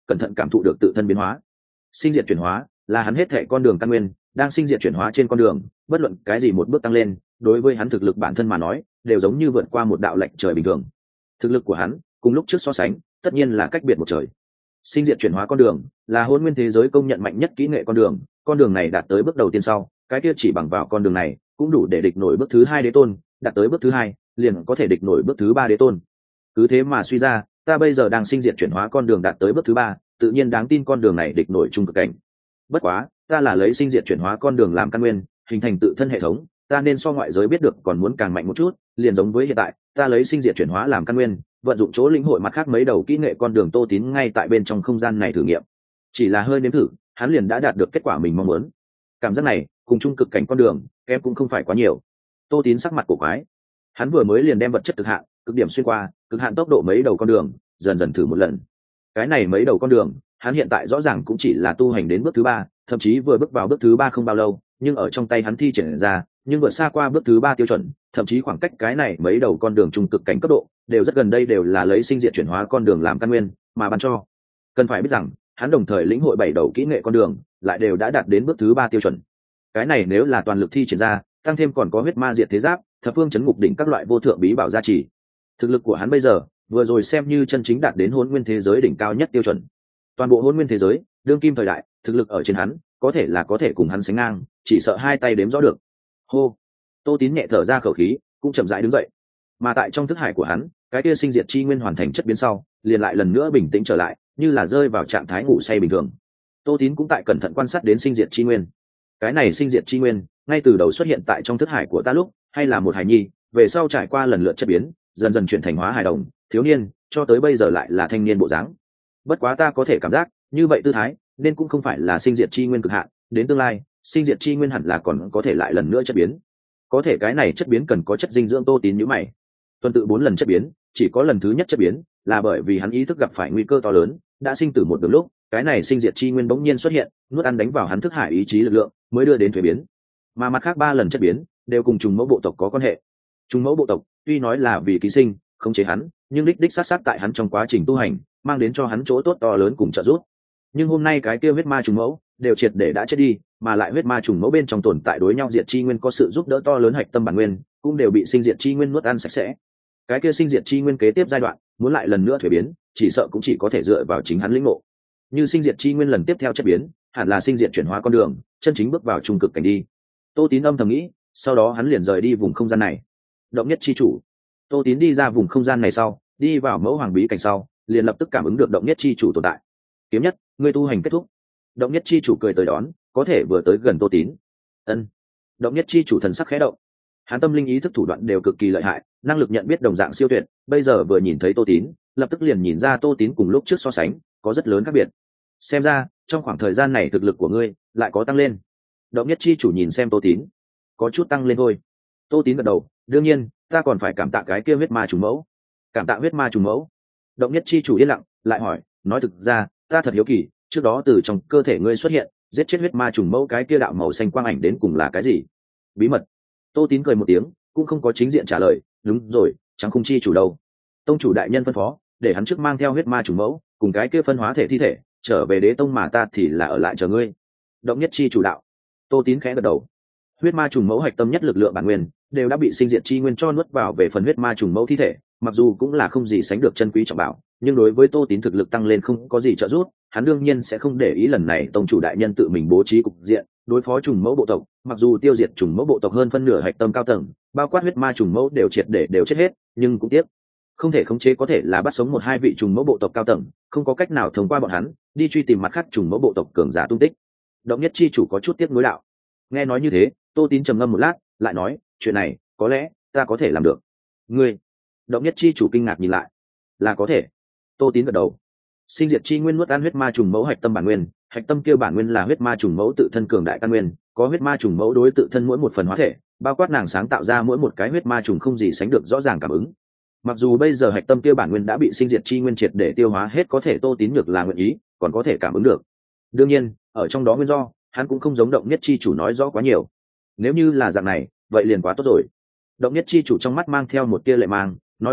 cẩn thận cảm thụ được tự thân biến hóa. Sinh diệt chuyển hóa là hắn hết thệ con đường căn nguyên, đang sinh diệt chuyển hóa trên con đường, bất luận cái gì một bước tăng lên, đối với hắn thực lực bản thân mà nói đều giống như vượt qua một đạo lệnh trời bình thường. Thực lực của hắn cùng lúc trước so sánh tất nhiên là cách biệt một trời. Sinh diệt chuyển hóa con đường là hôn nguyên thế giới công nhận mạnh nhất kỹ nghệ con đường, con đường này đạt tới bước đầu tiên sau, cái kia chỉ bằng vào con đường này cũng đủ để địch nổi bước thứ hai đế tôn, đạt tới bước thứ hai liền có thể địch nổi bước thứ ba đế tôn. Cứ thế mà suy ra, ta bây giờ đang sinh diệt chuyển hóa con đường đạt tới bước thứ ba, tự nhiên đáng tin con đường này địch nổi trung cực cảnh. Bất quá ta là lấy sinh diệt chuyển hóa con đường làm căn nguyên, hình thành tự thân hệ thống, ta nên so ngoại giới biết được còn muốn càng mạnh một chút, liền giống với hiện tại ta lấy sinh diệt chuyển hóa làm căn nguyên, vận dụng chỗ lĩnh hội mặt khác mấy đầu kỹ nghệ con đường Tô Tín ngay tại bên trong không gian này thử nghiệm. Chỉ là hơi nếm thử, hắn liền đã đạt được kết quả mình mong muốn. Cảm giác này cùng trung cực cảnh con đường kém cũng không phải quá nhiều. Tô Tín sắc mặt cổ quái, hắn vừa mới liền đem vật chất cực hạn, cực điểm xuyên qua cực hạn tốc độ mấy đầu con đường dần dần thử một lần. Cái này mấy đầu con đường hắn hiện tại rõ ràng cũng chỉ là tu hành đến bước thứ ba, thậm chí vừa bước vào bước thứ ba không bao lâu, nhưng ở trong tay hắn thi triển ra nhưng vượt xa qua bước thứ ba tiêu chuẩn, thậm chí khoảng cách cái này mấy đầu con đường trung cực cảnh cấp độ đều rất gần, đây đều là lấy sinh diệt chuyển hóa con đường làm căn nguyên mà ban cho. Cần phải biết rằng hắn đồng thời lĩnh hội bảy đầu kỹ nghệ con đường lại đều đã đạt đến bước thứ ba tiêu chuẩn. Cái này nếu là toàn lực thi triển ra, tăng thêm còn có huyết ma diệt thế giáp, thập phương chấn ngục đỉnh các loại vô thượng bí bảo gia trì, thực lực của hắn bây giờ vừa rồi xem như chân chính đạt đến hôn nguyên thế giới đỉnh cao nhất tiêu chuẩn. Toàn bộ hôn nguyên thế giới đương kim thời đại thực lực ở trên hắn có thể là có thể cùng hắn sánh ngang, chỉ sợ hai tay đếm rõ được. Hô. Tô Tín nhẹ thở ra khẩu khí, cũng chậm rãi đứng dậy. Mà tại trong thức hải của hắn, cái kia sinh diệt chi nguyên hoàn thành chất biến sau, liền lại lần nữa bình tĩnh trở lại, như là rơi vào trạng thái ngủ say bình thường. Tô Tín cũng tại cẩn thận quan sát đến sinh diệt chi nguyên. Cái này sinh diệt chi nguyên ngay từ đầu xuất hiện tại trong thức hải của ta lúc hay là một hài nhi, về sau trải qua lần lượt chất biến, dần dần chuyển thành hóa hài đồng, thiếu niên, cho tới bây giờ lại là thanh niên bộ dáng. Bất quá ta có thể cảm giác, như vậy tư thái nên cũng không phải là sinh diệt chi nguyên cực hạn, đến tương lai sinh diệt chi nguyên hẳn là còn có thể lại lần nữa chất biến. Có thể cái này chất biến cần có chất dinh dưỡng. Tô Tín nhíu mày. Tuần tự bốn lần chất biến, chỉ có lần thứ nhất chất biến là bởi vì hắn ý thức gặp phải nguy cơ to lớn, đã sinh tử một đường lúc, cái này sinh diệt chi nguyên bỗng nhiên xuất hiện, nuốt ăn đánh vào hắn thức hải ý chí lực lượng, mới đưa đến thuế biến. Mà mặt khác ba lần chất biến đều cùng trùng mẫu bộ tộc có quan hệ. Trùng mẫu bộ tộc tuy nói là vì ký sinh khống chế hắn, nhưng đích đích sát sát tại hắn trong quá trình tu hành mang đến cho hắn chỗ tốt to lớn cùng trợ giúp. Nhưng hôm nay cái kia huyết ma trùng mẫu đều triệt để đã chết đi, mà lại huyết ma trùng mẫu bên trong tồn tại đối nhau diệt chi nguyên có sự giúp đỡ to lớn, hạch tâm bản nguyên cũng đều bị sinh diệt chi nguyên nuốt ăn sạch sẽ. Cái kia sinh diệt chi nguyên kế tiếp giai đoạn muốn lại lần nữa thuế biến, chỉ sợ cũng chỉ có thể dựa vào chính hắn lĩnh ngộ. Như sinh diệt chi nguyên lần tiếp theo chất biến, hẳn là sinh diệt chuyển hóa con đường, chân chính bước vào trung cực cảnh đi. Tô Tín âm thầm nghĩ, sau đó hắn liền rời đi vùng không gian này. Động nhất chi chủ. Tô Tín đi ra vùng không gian này sau, đi vào mẫu hoàng bí cảnh sau, liền lập tức cảm ứng được động nhất chi chủ tồn tại. Kiếm nhất, ngươi tu hành kết thúc. Động nhất chi chủ cười tới đón, có thể vừa tới gần Tô Tín. Ân. Động nhất chi chủ thần sắc khẽ động. Hắn tâm linh ý thức thủ đoạn đều cực kỳ lợi hại, năng lực nhận biết đồng dạng siêu tuyệt, bây giờ vừa nhìn thấy Tô Tín, lập tức liền nhìn ra Tô Tín cùng lúc trước so sánh có rất lớn khác biệt. Xem ra trong khoảng thời gian này thực lực của ngươi lại có tăng lên. Động nhất chi chủ nhìn xem Tô Tín, có chút tăng lên thôi. Tô Tín gật đầu, đương nhiên ta còn phải cảm tạ cái kia huyết ma trùng mẫu. Cảm tạ huyết ma trùng mẫu. Động nhất chi chủ yên lặng, lại hỏi, nói thực ra ta thật hiếu kỳ, trước đó từ trong cơ thể ngươi xuất hiện giết chết huyết ma trùng mẫu cái kia đạo màu xanh quang ảnh đến cùng là cái gì? Bí mật. Tô Tín cười một tiếng, cũng không có chính diện trả lời. Đúng rồi, chẳng khung chi chủ đâu? Tông chủ đại nhân phân phó để hắn trước mang theo huyết ma trùng mẫu cùng cái kia phân hóa thể thi thể trở về đế tông, mà ta thì là ở lại chờ ngươi. Động nhất chi chủ đạo. Tô Tín khẽ gật đầu. Huyết ma trùng mẫu hạch tâm nhất lực lượng bản nguyên đều đã bị sinh diệt chi nguyên cho nuốt vào về phần huyết ma trùng mẫu thi thể, mặc dù cũng là không gì sánh được chân quý trọng bảo, nhưng đối với Tô Tín thực lực tăng lên không có gì trợ giúp, hắn đương nhiên sẽ không để ý. Lần này tông chủ đại nhân tự mình bố trí cục diện đối phó trùng mẫu bộ tộc, mặc dù tiêu diệt trùng mẫu bộ tộc hơn phân nửa hạch tâm cao tầng, bao quát huyết ma trùng mẫu đều triệt để đều chết hết, nhưng cũng tiếc không thể khống chế có thể là bắt sống một hai vị trùng mẫu bộ tộc cao tầng, không có cách nào thông qua bọn hắn đi truy tìm mặt khác trùng mẫu bộ tộc cường giả tung tích. Động nhất chi chủ có chút tiếc nuối đạo. Nghe nói như thế, Tô Tín trầm ngâm một lát, lại nói, chuyện này có lẽ ta có thể làm được. Ngươi? Động nhất chi chủ kinh ngạc nhìn lại. Là có thể. Tô Tín gật đầu. Sinh diệt chi nguyên nuốt ăn huyết ma trùng mẫu hạch tâm bản nguyên, hạch tâm kia bản nguyên là huyết ma trùng mẫu tự thân cường đại căn nguyên, có huyết ma trùng mẫu đối tự thân mỗi một phần hóa thể, bao quát nàng sáng tạo ra mỗi một cái huyết ma trùng không gì sánh được rõ ràng cảm ứng. Mặc dù bây giờ hạch tâm kia bản nguyên đã bị sinh diệt chi nguyên triệt để tiêu hóa hết, có thể Tô Tín ngược là nguyện ý, còn có thể cảm ứng được. Đương nhiên, ở trong đó nguyên do, hắn cũng không giống động nhất chi chủ nói rõ quá nhiều. Nếu như là dạng này, vậy liền quá tốt rồi. Động nhất chi chủ trong mắt mang theo một tia lệ mang, nói, kiếm nhất,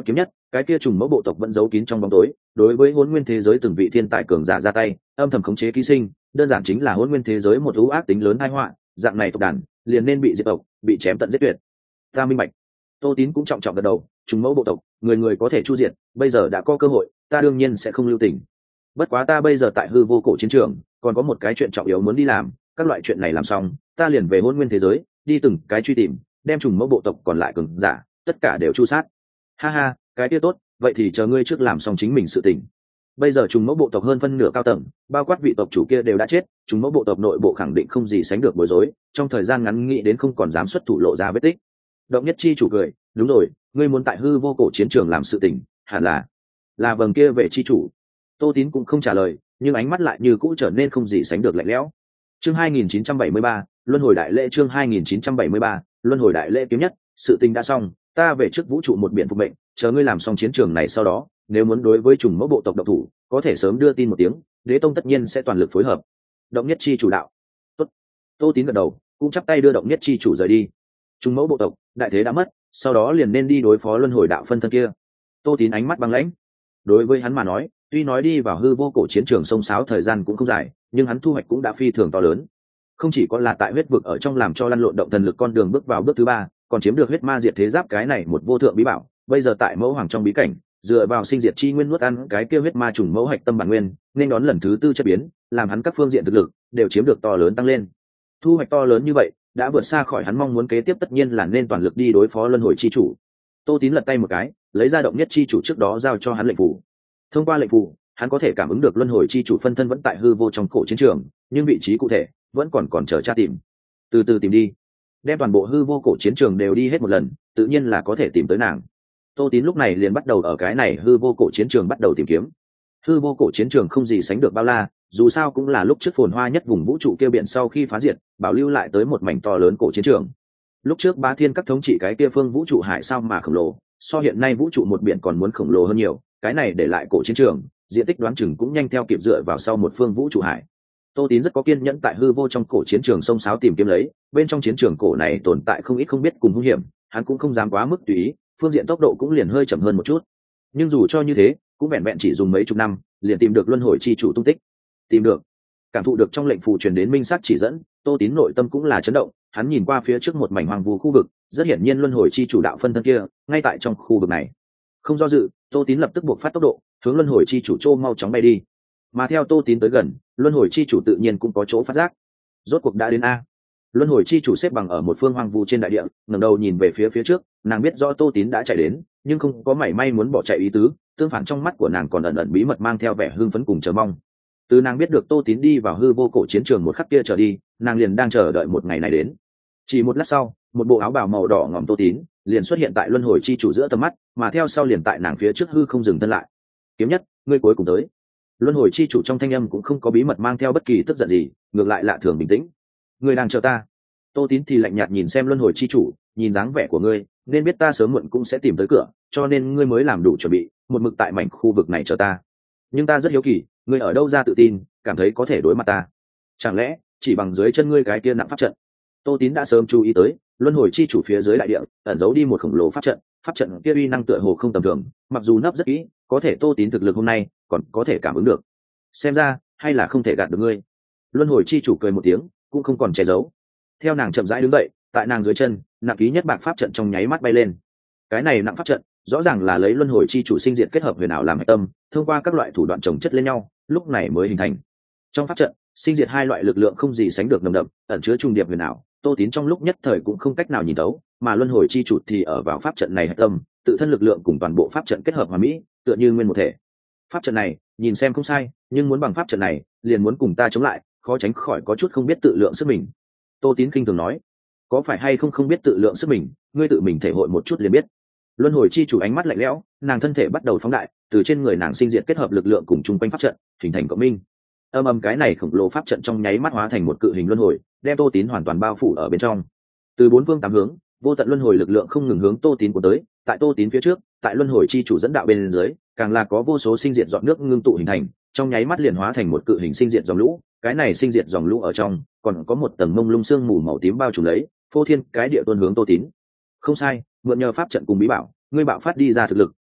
cái kia trùng mẫu bộ tộc vẫn giấu kín trong bóng tối, đối với hỗn nguyên thế giới từng vị thiên tài cường giả ra tay âm thầm khống chế ký sinh, đơn giản chính là hỗn nguyên thế giới một ưu ác tính lớn tai họa. Dạng này tộc đàn liền nên bị diệt tộc, bị chém tận giết tuyệt. Ta minh bạch. Tô Tín cũng trọng trọng gật đầu, trùng mẫu bộ tộc người người có thể chu diệt, bây giờ đã có cơ hội, ta đương nhiên sẽ không lưu tình. Bất quá ta bây giờ tại hư vô cổ chiến trường còn có một cái chuyện trọng yếu muốn đi làm, các loại chuyện này làm xong ta liền về hỗn nguyên thế giới đi từng cái truy tìm, đem trùng mẫu bộ tộc còn lại cường giả tất cả đều chu sát. Ha ha, cái kia tốt, vậy thì chờ ngươi trước làm xong chính mình sự tình. Bây giờ trùng mẫu bộ tộc hơn phân nửa cao tầng, bao quát vị tộc chủ kia đều đã chết, trùng mẫu bộ tộc nội bộ khẳng định không gì sánh được bối rối, trong thời gian ngắn nghĩ đến không còn dám xuất thủ lộ ra vết tích. Động Nhất Chi chủ cười, đúng rồi, ngươi muốn tại hư vô cổ chiến trường làm sự tình, hẳn là là vầng kia vệ chi chủ. Tô Tín cũng không trả lời, nhưng ánh mắt lại như cũ trở nên không gì sánh được lạnh lẽo. Chương hai nghìn chín trăm bảy mươi ba, luân hồi đại lễ. Chương hai nghìn chín trăm bảy mươi ba, luân hồi đại lễ. Kiếm nhất, sự tình đã xong, ta về trước vũ trụ một biển phục mệnh, chờ ngươi làm xong chiến trường này sau đó, nếu muốn đối với trùng mẫu bộ tộc độc thủ, có thể sớm đưa tin một tiếng, Đế Tông tất nhiên sẽ toàn lực phối hợp. Động Nhất Chi chủ đạo. Tốt. Tô Tín gật đầu, cũng chắp tay đưa Động Nhất Chi chủ rời đi. Trùng mẫu bộ tộc, đại thế đã mất, sau đó liền nên đi đối phó luân hồi đạo phân thân kia. Tô Tín ánh mắt băng lãnh. Đối với hắn mà nói, tuy nói đi vào hư vô cổ chiến trường sông sáo thời gian cũng không dài, nhưng hắn thu hoạch cũng đã phi thường to lớn. Không chỉ có là tại huyết vực ở trong làm cho lăn lộn động thần lực con đường bước vào bước thứ ba, còn chiếm được huyết ma diệt thế giáp cái này một vô thượng bí bảo. Bây giờ tại mẫu hoàng trong bí cảnh, dựa vào sinh diệt chi nguyên nuốt ăn cái kia huyết ma trùng mẫu hạch tâm bản nguyên, nên đón lần thứ tư chất biến, làm hắn các phương diện thực lực đều chiếm được to lớn tăng lên. Thu hoạch to lớn như vậy, đã vượt xa khỏi hắn mong muốn, kế tiếp tất nhiên là nên toàn lực đi đối phó luân hồi chi chủ. Tô Tín lật tay một cái, lấy ra Động Nhất Chi chủ trước đó giao cho hắn lệnh phù. Thông qua lệnh phù, hắn có thể cảm ứng được luân hồi chi chủ phân thân vẫn tại hư vô trong cổ chiến trường, nhưng vị trí cụ thể vẫn còn còn chờ tra tìm. Từ từ tìm đi, đem toàn bộ hư vô cổ chiến trường đều đi hết một lần, tự nhiên là có thể tìm tới nàng. Tô Tín lúc này liền bắt đầu ở cái này hư vô cổ chiến trường bắt đầu tìm kiếm. Hư vô cổ chiến trường không gì sánh được bao la, dù sao cũng là lúc trước phồn hoa nhất vùng vũ trụ kia biển sau khi phá diệt, bảo lưu lại tới một mảnh to lớn cổ chiến trường. Lúc trước Bá Thiên các thống trị cái kia phương vũ trụ hải sao mà khổng lồ, so hiện nay vũ trụ một biển còn muốn khổng lồ hơn nhiều, cái này để lại cổ chiến trường, diện tích đoán chừng cũng nhanh theo kịp dựa vào sau một phương vũ trụ hải. Tô Tín rất có kiên nhẫn tại hư vô trong cổ chiến trường sông sáo tìm kiếm lấy, bên trong chiến trường cổ này tồn tại không ít không biết cùng hung hiểm, hắn cũng không dám quá mức tùy ý, phương diện tốc độ cũng liền hơi chậm hơn một chút. Nhưng dù cho như thế, cũng vẹn vẹn chỉ dùng mấy chục năm, liền tìm được luân hồi chi chủ tung tích. Tìm được, cảm thụ được trong lệnh phù truyền đến minh sát chỉ dẫn, Tô Tín nội tâm cũng là chấn động, hắn nhìn qua phía trước một mảnh hoang vu khu vực, rất hiển nhiên luân hồi chi chủ đạo phân thân kia ngay tại trong khu vực này. Không do dự, Tô Tín lập tức buộc phát tốc độ, hướng luân hồi chi chủ Trô mau chóng bay đi. Mà theo Tô Tín tới gần, luân hồi chi chủ tự nhiên cũng có chỗ phát giác. Rốt cuộc đã đến a. Luân hồi chi chủ xếp bằng ở một phương hoang vu trên đại địa, ngẩng đầu nhìn về phía phía trước, nàng biết rõ Tô Tín đã chạy đến, nhưng không có mảy may muốn bỏ chạy ý tứ, tương phản trong mắt của nàng còn ẩn ẩn bí mật mang theo vẻ hưng phấn cùng chờ mong. Từ nàng biết được Tô Tín đi vào hư vô cổ chiến trường một khắc kia trở đi, nàng liền đang chờ đợi một ngày này đến. Chỉ một lát sau, một bộ áo bào màu đỏ ngòm Tô Tín liền xuất hiện tại luân hồi chi chủ giữa tầm mắt, mà theo sau liền tại nàng phía trước hư không dừng thân lại. Kiếm nhất, ngươi cuối cùng tới. Luân hồi chi chủ trong thanh âm cũng không có bí mật mang theo bất kỳ tức giận gì, ngược lại lạ thường bình tĩnh. Ngươi đang chờ ta. Tô Tín thì lạnh nhạt nhìn xem luân hồi chi chủ, nhìn dáng vẻ của ngươi, nên biết ta sớm muộn cũng sẽ tìm tới cửa, cho nên ngươi mới làm đủ chuẩn bị, một mực tại mảnh khu vực này chờ ta. Nhưng ta rất hiếu kỳ, ngươi ở đâu ra tự tin, cảm thấy có thể đối mặt ta? Chẳng lẽ chỉ bằng dưới chân ngươi cái kia nặng pháp trận? Tô Tín đã sớm chú ý tới, luân hồi chi chủ phía dưới đại địa ẩn giấu đi một khổng lồ pháp trận, pháp trận kia uy năng tựa hồ không tầm thường, mặc dù nấp rất kỹ, có thể Tô Tín thực lực hôm nay còn có thể cảm ứng được. Xem ra hay là không thể gạt được ngươi. Luân hồi chi chủ cười một tiếng, cũng không còn che giấu. Theo nàng chậm rãi đứng dậy, tại nàng dưới chân, nặng ký nhất bạc pháp trận trong nháy mắt bay lên. Cái này nặng pháp trận, rõ ràng là lấy luân hồi chi chủ sinh diệt kết hợp huyền ảo làm hệ tâm, thông qua các loại thủ đoạn chồng chất lên nhau, lúc này mới hình thành. Trong pháp trận, sinh diệt hai loại lực lượng không gì sánh được nồng đậm, ẩn chứa trung điệp huyền ảo, Tô Tín trong lúc nhất thời cũng không cách nào nhìn thấu, mà luân hồi chi chủ thì ở vào pháp trận này hệ tâm, tự thân lực lượng cùng toàn bộ pháp trận kết hợp hòa mỹ, tựa như nguyên một thể. Pháp trận này, nhìn xem không sai, nhưng muốn bằng pháp trận này, liền muốn cùng ta chống lại, khó tránh khỏi có chút không biết tự lượng sức mình. Tô Tín khinh thường nói, có phải hay không không biết tự lượng sức mình, ngươi tự mình thể hội một chút liền biết. Luân hồi chi chủ ánh mắt lạnh lẽo, nàng thân thể bắt đầu phóng đại, từ trên người nàng sinh diệt kết hợp lực lượng cùng chung quanh pháp trận, hình thành cộng minh. Âm âm cái này khổng lồ pháp trận trong nháy mắt hóa thành một cự hình luân hồi, đem Tô Tín hoàn toàn bao phủ ở bên trong. Từ bốn phương tám hướng, vô tận luân hồi lực lượng không ngừng hướng Tô Tín của tới, tại Tô Tín phía trước, tại luân hồi chi chủ dẫn đạo bên dưới, càng là có vô số sinh diệt giọt nước ngưng tụ hình thành, trong nháy mắt liền hóa thành một cự hình sinh diệt dòng lũ. Cái này sinh diệt dòng lũ ở trong, còn có một tầng mông lung sương mù màu tím bao trùm lấy, phô thiên cái địa tuôn hướng Tô Tín. Không sai, mượn nhờ pháp trận cùng bí bảo, ngươi bạo phát đi ra thực lực,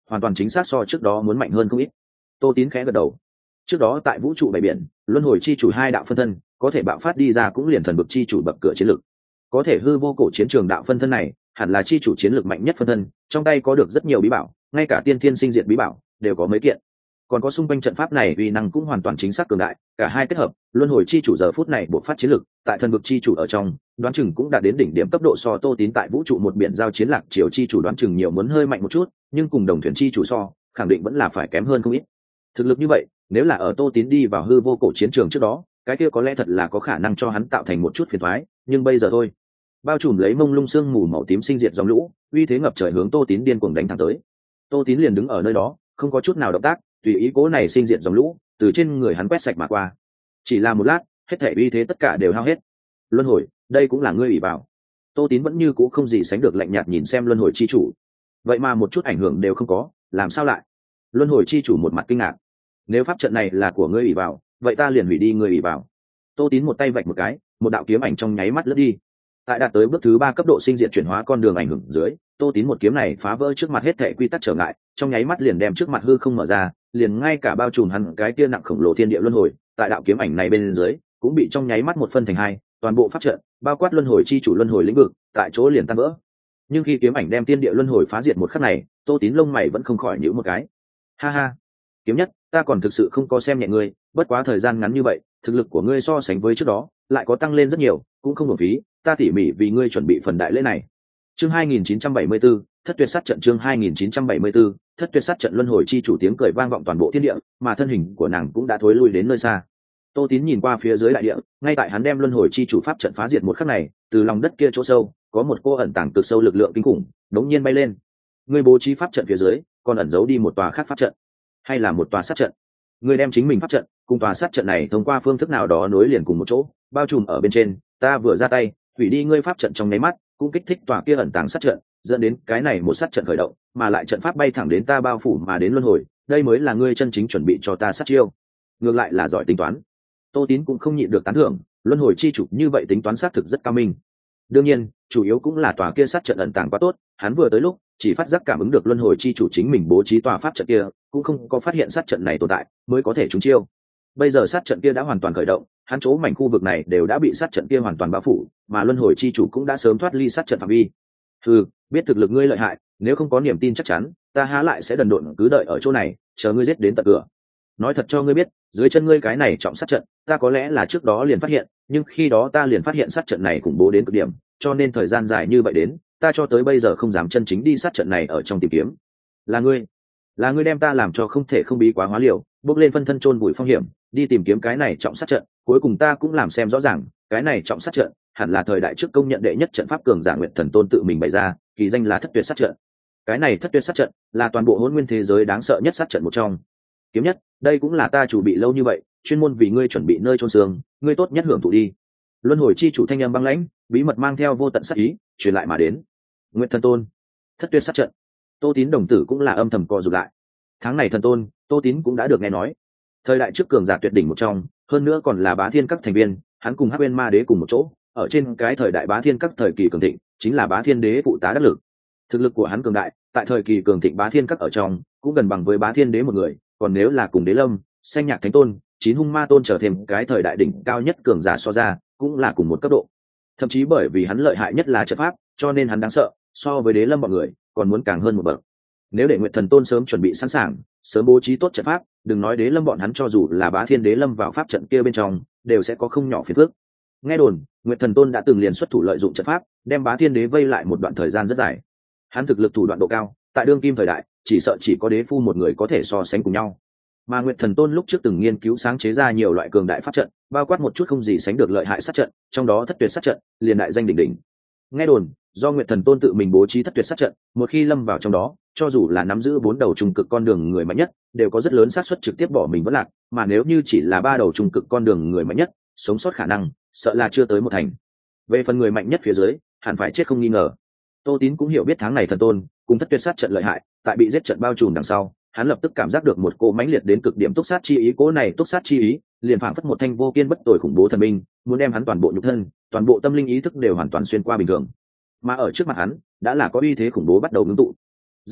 hoàn toàn chính xác so trước đó muốn mạnh hơn không ít. Tô Tín khẽ gật đầu. Trước đó tại vũ trụ bảy biển, luân hồi chi chủ hai đạo phân thân có thể bạo phát đi ra cũng liền thần vực chi chủ bậc cửa chiến lực. Có thể hư vô cổ chiến trường đạo phân thân này hẳn là chi chủ chiến lược mạnh nhất phân thân, trong tay có được rất nhiều bí bảo, ngay cả tiên thiên sinh diệt bí bảo đều có mấy kiện. Còn có xung quanh trận pháp này uy năng cũng hoàn toàn chính xác cường đại, cả hai kết hợp, luân hồi chi chủ giờ phút này buộc phát chiến lực, tại thần vực chi chủ ở trong, đoán chừng cũng đã đến đỉnh điểm cấp độ. So Tô Tín tại vũ trụ một biển giao chiến lạc triều chi chủ đoán chừng nhiều muốn hơi mạnh một chút, nhưng cùng đồng thuyền chi chủ so, khẳng định vẫn là phải kém hơn không ít. Thực lực như vậy, nếu là ở Tô Tín đi vào hư vô cổ chiến trường trước đó, cái kia có lẽ thật là có khả năng cho hắn tạo thành một chút phiền toái, nhưng bây giờ thôi. Bao trùm lấy mông lung sương mù màu tím sinh diệt dòng lũ, uy thế ngập trời hướng Tô Tín điên cuồng đánh thẳng tới. Tô Tín liền đứng ở nơi đó, không có chút nào động tác, tùy ý cố này sinh diệt dòng lũ từ trên người hắn quét sạch mà qua. Chỉ là một lát, hết thể uy thế tất cả đều hao hết. Luân hồi, đây cũng là ngươi ủy vào. Tô Tín vẫn như cũ không gì sánh được lạnh nhạt nhìn xem luân hồi chi chủ. Vậy mà một chút ảnh hưởng đều không có, làm sao lại? Luân hồi chi chủ một mặt kinh ngạc. Nếu pháp trận này là của ngươi ủy vào, vậy ta liền hủy đi ngươi ủy vào. Tô Tín một tay vạch một cái, một đạo kiếm ảnh trong nháy mắt lướt đi. Tại đạt tới bước thứ ba cấp độ sinh diệt chuyển hóa con đường ảnh hưởng dưới, Tô Tín một kiếm này phá vỡ trước mặt hết thảy quy tắc trở ngại, trong nháy mắt liền đem trước mặt hư không mở ra, liền ngay cả bao trùm hắn cái kia nặng khổng lồ thiên địa luân hồi, tại đạo kiếm ảnh này bên dưới, cũng bị trong nháy mắt một phân thành hai, toàn bộ pháp trận, bao quát luân hồi chi chủ luân hồi lĩnh vực, tại chỗ liền tan vỡ. Nhưng khi kiếm ảnh đem thiên địa luân hồi phá diệt một khắc này, Tô Tín lông mày vẫn không khỏi nhíu một cái. Ha ha, kiếm nhất, ta còn thực sự không có xem nhẹ ngươi, bất quá thời gian ngắn như vậy, thực lực của ngươi so sánh với trước đó, lại có tăng lên rất nhiều, cũng không uổng phí, ta tỉ mỉ vì ngươi chuẩn bị phần đại lễ này. Chương hai nghìn chín trăm bảy mươi 4, thất tuyệt sát trận. Chương hai nghìn chín trăm bảy mươi 4, thất tuyệt sát trận. Luân hồi chi chủ tiếng cười vang vọng toàn bộ thiên địa, mà thân hình của nàng cũng đã thối lui đến nơi xa. Tô Tín nhìn qua phía dưới đại địa, ngay tại hắn đem luân hồi chi chủ pháp trận phá diệt một khắc này, từ lòng đất kia chỗ sâu, có một cô ẩn tàng cực sâu lực lượng kinh khủng, đống nhiên bay lên. Ngươi bố trí pháp trận phía dưới, còn ẩn giấu đi một tòa khác pháp trận, hay là một tòa sát trận? Ngươi đem chính mình pháp trận cùng tòa sát trận này thông qua phương thức nào đó nối liền cùng một chỗ, bao trùm ở bên trên, ta vừa ra tay, hủy đi ngươi pháp trận trong nháy mắt, cũng kích thích tòa kia ẩn tàng sát trận, dẫn đến cái này một sát trận khởi động, mà lại trận pháp bay thẳng đến ta bao phủ mà đến luân hồi, đây mới là ngươi chân chính chuẩn bị cho ta sát chiêu. Ngược lại là giỏi tính toán. Tô Tín cũng không nhịn được tán thưởng, luân hồi chi chủ như vậy tính toán xác thực rất cao minh. Đương nhiên, chủ yếu cũng là tòa kia sát trận ẩn tàng quá tốt, hắn vừa tới lúc, chỉ phát giác cảm ứng được luân hồi chi chủ chính mình bố trí tòa pháp trận kia, cũng không có phát hiện sát trận này tồn tại, mới có thể trúng chiêu. Bây giờ sát trận kia đã hoàn toàn khởi động, hắn chỗ mảnh khu vực này đều đã bị sát trận kia hoàn toàn bao phủ, mà luân hồi chi chủ cũng đã sớm thoát ly sát trận phạm vi. Ừ, biết thực lực ngươi lợi hại, nếu không có niềm tin chắc chắn, ta há lại sẽ đần độn cứ đợi ở chỗ này, chờ ngươi giết đến tận cửa. Nói thật cho ngươi biết, dưới chân ngươi cái này trọng sát trận, ta có lẽ là trước đó liền phát hiện, nhưng khi đó ta liền phát hiện sát trận này khủng bố đến cực điểm, cho nên thời gian dài như vậy đến, ta cho tới bây giờ không dám chân chính đi sát trận này ở trong tìm kiếm. Là ngươi, là ngươi đem ta làm cho không thể không bí quá hóa liều, bước lên phân thân chôn bụi phong hiểm, đi tìm kiếm cái này trọng sát trận, cuối cùng ta cũng làm xem rõ ràng, cái này trọng sát trận hẳn là thời đại trước công nhận đệ nhất trận pháp cường giả Nguyệt Thần Tôn tự mình bày ra, kỳ danh là thất tuyệt sát trận. Cái này thất tuyệt sát trận là toàn bộ hỗn nguyên thế giới đáng sợ nhất sát trận một trong. Kiếm nhất, đây cũng là ta chủ bị lâu như vậy, chuyên môn vì ngươi chuẩn bị nơi chôn xương, ngươi tốt nhất hưởng thụ đi. Luân hồi chi chủ thanh âm băng lãnh, bí mật mang theo vô tận sát ý, truyền lại mà đến. Nguyệt Thần Tôn, thất tuyệt sát trận. Tô Tín đồng tử cũng là âm thầm co rụt lại. Tháng này thần tôn, Tô Tín cũng đã được nghe nói. Thời đại trước cường giả tuyệt đỉnh một trong, hơn nữa còn là Bá Thiên các thành viên, hắn cùng Hắc Uyên Ma Đế cùng một chỗ, ở trên cái thời đại Bá Thiên các thời kỳ cường thịnh, chính là Bá Thiên Đế phụ tá đắc lực. Thực lực của hắn cường đại, tại thời kỳ cường thịnh Bá Thiên các ở trong, cũng gần bằng với Bá Thiên Đế một người, còn nếu là cùng Đế Lâm, Xanh Nhạc Thánh Tôn, Chín Hung Ma Tôn trở thêm cái thời đại đỉnh cao nhất cường giả so ra, cũng là cùng một cấp độ. Thậm chí bởi vì hắn lợi hại nhất là trận pháp, cho nên hắn đáng sợ, so với Đế Lâm bọn người, còn muốn càng hơn một bậc. Nếu để Nguyệt Thần Tôn sớm chuẩn bị sẵn sàng, sớm bố trí tốt trận pháp, đừng nói Đế Lâm bọn hắn, cho dù là Bá Thiên Đế Lâm vào pháp trận kia bên trong, đều sẽ có không nhỏ phiền phức. Nghe đồn, Nguyệt Thần Tôn đã từng liền xuất thủ lợi dụng trận pháp, đem Bá Thiên Đế vây lại một đoạn thời gian rất dài. Hắn thực lực thủ đoạn độ cao, tại đương kim thời đại, chỉ sợ chỉ có đế phu một người có thể so sánh cùng nhau. Mà Nguyệt Thần Tôn lúc trước từng nghiên cứu sáng chế ra nhiều loại cường đại pháp trận, bao quát một chút không gì sánh được lợi hại sát trận, trong đó thất tuyệt sát trận, liền đại danh đỉnh đỉnh. Nghe đồn, do Nguyệt Thần Tôn tự mình bố trí thất tuyệt sát trận, một khi lâm vào trong đó, cho dù là nắm giữ bốn đầu trùng cực con đường người mạnh nhất, đều có rất lớn xác suất trực tiếp bỏ mình vỡ lạc, mà nếu như chỉ là ba đầu trùng cực con đường người mạnh nhất, sống sót khả năng, sợ là chưa tới một thành. Về phần người mạnh nhất phía dưới, hẳn phải chết không nghi ngờ. Tô Tín cũng hiểu biết tháng này thần tôn cùng thất tuyệt sát trận lợi hại, tại bị giết trận bao trùm đằng sau, hắn lập tức cảm giác được một cỗ mãnh liệt đến cực điểm túc sát chi ý, cỗ này túc sát chi ý, liền phảng phất một thanh vô kiên bất tồi khủng bố thần binh, muốn đem hắn toàn bộ nhục thân, toàn bộ tâm linh ý thức đều hoàn toàn xuyên qua bình thường. Mà ở trước mặt hắn, đã là có uy thế khủng bố bắt đầu ngưng tụ. Rất nhanh,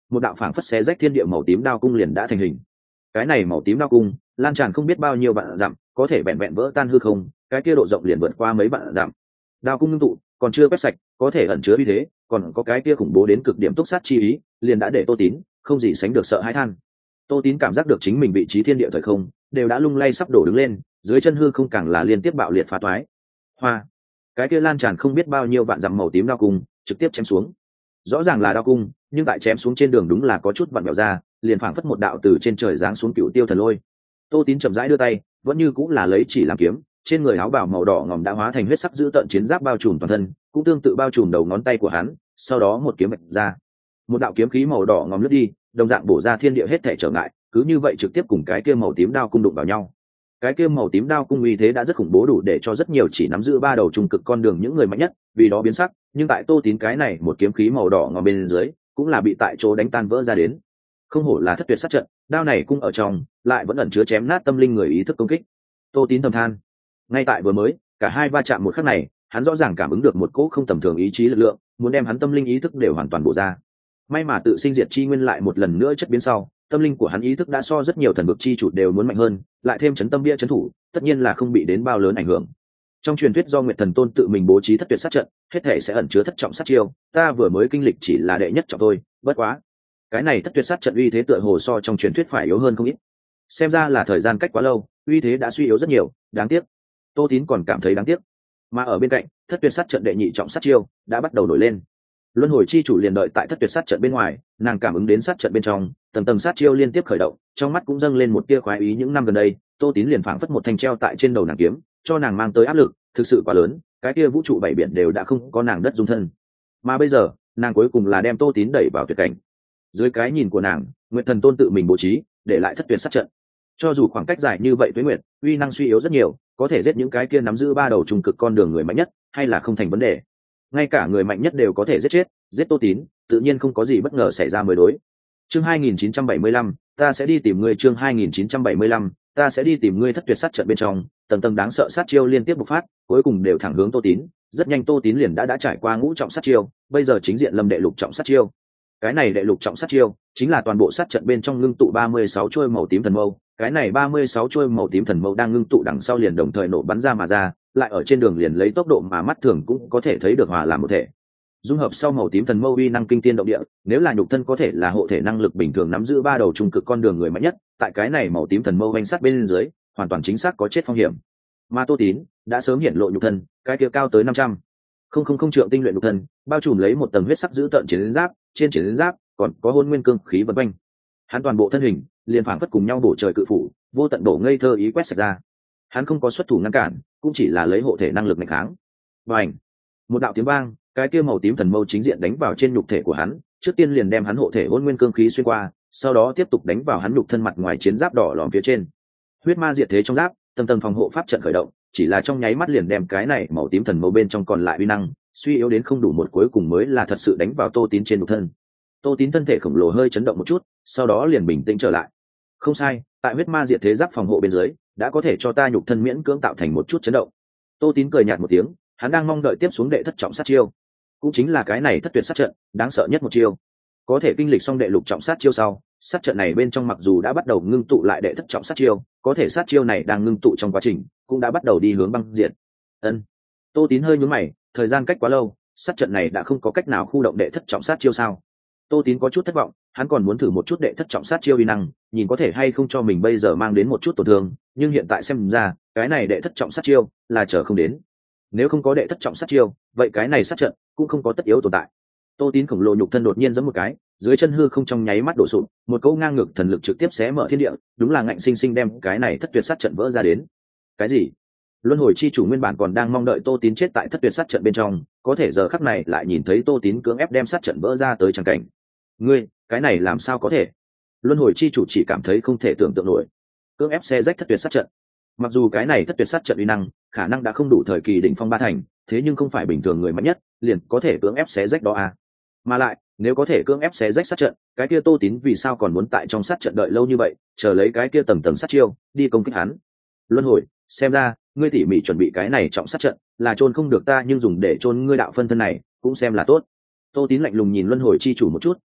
một đạo phảng phất xé rách thiên địa màu tím đao cung liền đã thành hình. Cái này màu tím đao cung lan tràn không biết bao nhiêu vạn dặm, có thể vẹn vẹn vỡ tan hư không, cái kia độ rộng liền vượt qua mấy vạn dặm. Đao cung ngưng tụ còn chưa quét sạch, có thể ẩn chứa uy thế, còn có cái kia khủng bố đến cực điểm túc sát chi ý, liền đã để Tô Tín không gì sánh được sợ hãi than. Tô Tín cảm giác được chính mình vị trí thiên địa thời không đều đã lung lay sắp đổ đứng lên, dưới chân hư không càng là liên tiếp bạo liệt phá toái. Hoa, cái kia lan tràn không biết bao nhiêu vạn dặm màu tím đao cung trực tiếp chém xuống. Rõ ràng là đao cung, nhưng tại chém xuống trên đường đúng là có chút vặn vẹo ra, liền phảng phất một đạo từ trên trời giáng xuống cựu tiêu thần lôi. Tô Tín chậm rãi đưa tay, vẫn như cũng là lấy chỉ làm kiếm, trên người áo bào màu đỏ ngòm đã hóa thành huyết sắc giữ tợn chiến giáp bao trùm toàn thân, cũng tương tự bao trùm đầu ngón tay của hắn, sau đó một kiếm vạch ra. Một đạo kiếm khí màu đỏ ngòm lướt đi, đồng dạng bổ ra thiên địa hết thảy trở ngại, cứ như vậy trực tiếp cùng cái kia màu tím đao cung đụng vào nhau. Cái kia màu tím đao cung uy thế đã rất khủng bố, đủ để cho rất nhiều chỉ nắm giữ ba đầu trung cực con đường những người mạnh nhất vì đó biến sắc, nhưng tại Tô Tín cái này một kiếm khí màu đỏ ngòm bên dưới, cũng là bị tại chỗ đánh tan vỡ ra đến. Không hổ là thất tuyệt sát trận, đao này cung ở trong lại vẫn ẩn chứa chém nát tâm linh người ý thức công kích. Tô Tín thầm than. Ngay tại vừa mới, cả hai va chạm một khắc này, hắn rõ ràng cảm ứng được một cỗ không tầm thường ý chí lực lượng, muốn đem hắn tâm linh ý thức đều hoàn toàn bổ ra. May mà tự sinh diệt chi nguyên lại một lần nữa chất biến sau, tâm linh của hắn ý thức đã so rất nhiều thần vực chi chủ đều muốn mạnh hơn, lại thêm chấn tâm bia chấn thủ, tất nhiên là không bị đến bao lớn ảnh hưởng. Trong truyền thuyết do Nguyệt Thần Tôn tự mình bố trí thất tuyệt sát trận, hết thể sẽ ẩn chứa thất trọng sát chiêu, ta vừa mới kinh lịch chỉ là đệ nhất trọng thôi, bất quá. Cái này thất tuyệt sát trận uy thế tựa hồ so trong truyền thuyết phải yếu hơn không ít. Xem ra là thời gian cách quá lâu, uy thế đã suy yếu rất nhiều, đáng tiếc. Tô Tín còn cảm thấy đáng tiếc. Mà ở bên cạnh, thất tuyệt sát trận đệ nhị trọng sát chiêu đã bắt đầu nổi lên. Luân hồi chi chủ liền đợi tại thất tuyệt sát trận bên ngoài, nàng cảm ứng đến sát trận bên trong, tầng tầng sát chiêu liên tiếp khởi động, trong mắt cũng dâng lên một tia khoái ý. Những năm gần đây, Tô Tín liền phảng phất một thanh treo tại trên đầu nàng kiếm, cho nàng mang tới áp lực thực sự quá lớn, cái kia vũ trụ bảy biển đều đã không có nàng đất dung thân. Mà bây giờ, nàng cuối cùng là đem Tô Tín đẩy vào tuyệt cảnh. Dưới cái nhìn của nàng, Nguyệt Thần Tôn tự mình bố trí, để lại thất tuyệt sát trận. Cho dù khoảng cách dài như vậy tuế nguyệt, uy năng suy yếu rất nhiều, có thể giết những cái kia nắm giữ ba đầu trung cực con đường người mạnh nhất, hay là không thành vấn đề. Ngay cả người mạnh nhất đều có thể giết chết, giết Tô Tín, tự nhiên không có gì bất ngờ xảy ra mới đối. Chương hai nghìn chín trăm bảy mươi lăm, ta sẽ đi tìm ngươi. Chương hai nghìn chín trăm bảy mươi lăm, ta sẽ đi tìm ngươi. Thất tuyệt sát trận bên trong, tầng tầng đáng sợ sát chiêu liên tiếp bộc phát, cuối cùng đều thẳng hướng Tô Tín. Rất nhanh Tô Tín liền đã đã trải qua ngũ trọng sát chiêu, bây giờ chính diện lâm đệ lục trọng sát chiêu. Cái này đệ lục trọng sát chiêu chính là toàn bộ sát trận bên trong ngưng tụ ba mươi sáu chuôi màu tím thần mâu. Cái này ba mươi sáu chuôi màu tím thần mâu đang ngưng tụ đằng sau liền đồng thời nổ bắn ra mà ra, lại ở trên đường liền lấy tốc độ mà mắt thường cũng có thể thấy được hòa làm một thể. Dung hợp sau màu tím thần mâu uy năng kinh thiên động địa, nếu là nhục thân có thể là hộ thể năng lực bình thường nắm giữ ba đầu trung cực con đường người mạnh nhất, tại cái này màu tím thần mâu vành sát bên dưới, hoàn toàn chính xác có chết phong hiểm. Mà Tô Tín đã sớm hiển lộ nhục thân, cái kia cao tới năm trăm không không không trượng tinh luyện nhục thân, bao trùm lấy một tầng huyết sắc giữ tợn chiến giáp, trên chiến giáp còn có hôn nguyên cương khí vần quanh. Hắn toàn bộ thân hình liền phảng phất cùng nhau bổ trời cự phủ, vô tận đổ ngây thơ ý quét sạch ra. Hắn không có xuất thủ ngăn cản, cũng chỉ là lấy hộ thể năng lực nghịch kháng. Bành! Một đạo tiếng vang, cái kia màu tím thần mâu chính diện đánh vào trên nhục thể của hắn, trước tiên liền đem hắn hộ thể hôn nguyên cương khí xuyên qua, sau đó tiếp tục đánh vào hắn nhục thân mặt ngoài chiến giáp đỏ lòm phía trên. Huyết ma diệt thế trong giáp, tầng tầng phòng hộ pháp trận khởi động, chỉ là trong nháy mắt liền đem cái này màu tím thần mâu bên trong còn lại uy năng suy yếu đến không đủ, một cuối cùng mới là thật sự đánh vào Tô Tín trên nhục thân. Tô Tín thân thể khổng lồ hơi chấn động một chút, sau đó liền bình tĩnh trở lại. Không sai, tại huyết ma diệt thế giáp phòng hộ bên dưới, đã có thể cho ta nhục thân miễn cưỡng tạo thành một chút chấn động. Tô Tín cười nhạt một tiếng, hắn đang mong đợi tiếp xuống đệ thất trọng sát chiêu, cũng chính là cái này thất tuyệt sát trận đáng sợ nhất một chiêu. Có thể kinh lịch xong đệ lục trọng sát chiêu sau, sát trận này bên trong mặc dù đã bắt đầu ngưng tụ lại đệ thất trọng sát chiêu, có thể sát chiêu này đang ngưng tụ trong quá trình cũng đã bắt đầu đi hướng băng diệt. Ân. Tô Tín hơi nhướng mày, thời gian cách quá lâu, sát trận này đã không có cách nào khu động đệ thất trọng sát chiêu sao? Tô Tín có chút thất vọng, hắn còn muốn thử một chút đệ thất trọng sát chiêu uy năng, nhìn có thể hay không cho mình bây giờ mang đến một chút tổn thương, nhưng hiện tại xem ra, cái này đệ thất trọng sát chiêu là chờ không đến. Nếu không có đệ thất trọng sát chiêu, vậy cái này sát trận cũng không có tất yếu tồn tại. Tô Tín khổng lồ nhục thân đột nhiên giẫm một cái, dưới chân hư không trong nháy mắt đổ sụp, một cỗ ngang ngược thần lực trực tiếp xé mở thiên địa, đúng là ngạnh sinh sinh đem cái này thất tuyệt sát trận vỡ ra đến. Cái gì? Luân hồi chi chủ nguyên bản còn đang mong đợi Tô Tín chết tại thất tuyệt sát trận bên trong, có thể giờ khắc này lại nhìn thấy Tô Tín cưỡng ép đem sát trận vỡ ra tới chẳng cảnh. Ngươi, cái này làm sao có thể? Luân hồi chi chủ chỉ cảm thấy không thể tưởng tượng nổi. Cưỡng ép xé rách thất tuyệt sát trận. Mặc dù cái này thất tuyệt sát trận uy năng, khả năng đã không đủ thời kỳ đỉnh phong ba thành, thế nhưng không phải bình thường người mạnh nhất liền có thể cưỡng ép xé rách đó à? Mà lại, nếu có thể cưỡng ép xé rách sát trận, cái kia Tô Tín vì sao còn muốn tại trong sát trận đợi lâu như vậy, chờ lấy cái kia tầng tầng sát chiêu đi công kích hắn? Luân hồi, xem ra ngươi tỉ mỉ chuẩn bị cái này trọng sát trận, là chôn không được ta, nhưng dùng để chôn ngươi đạo phân thân này cũng xem là tốt. Tô Tín lạnh lùng nhìn Luân hồi chi chủ một chút,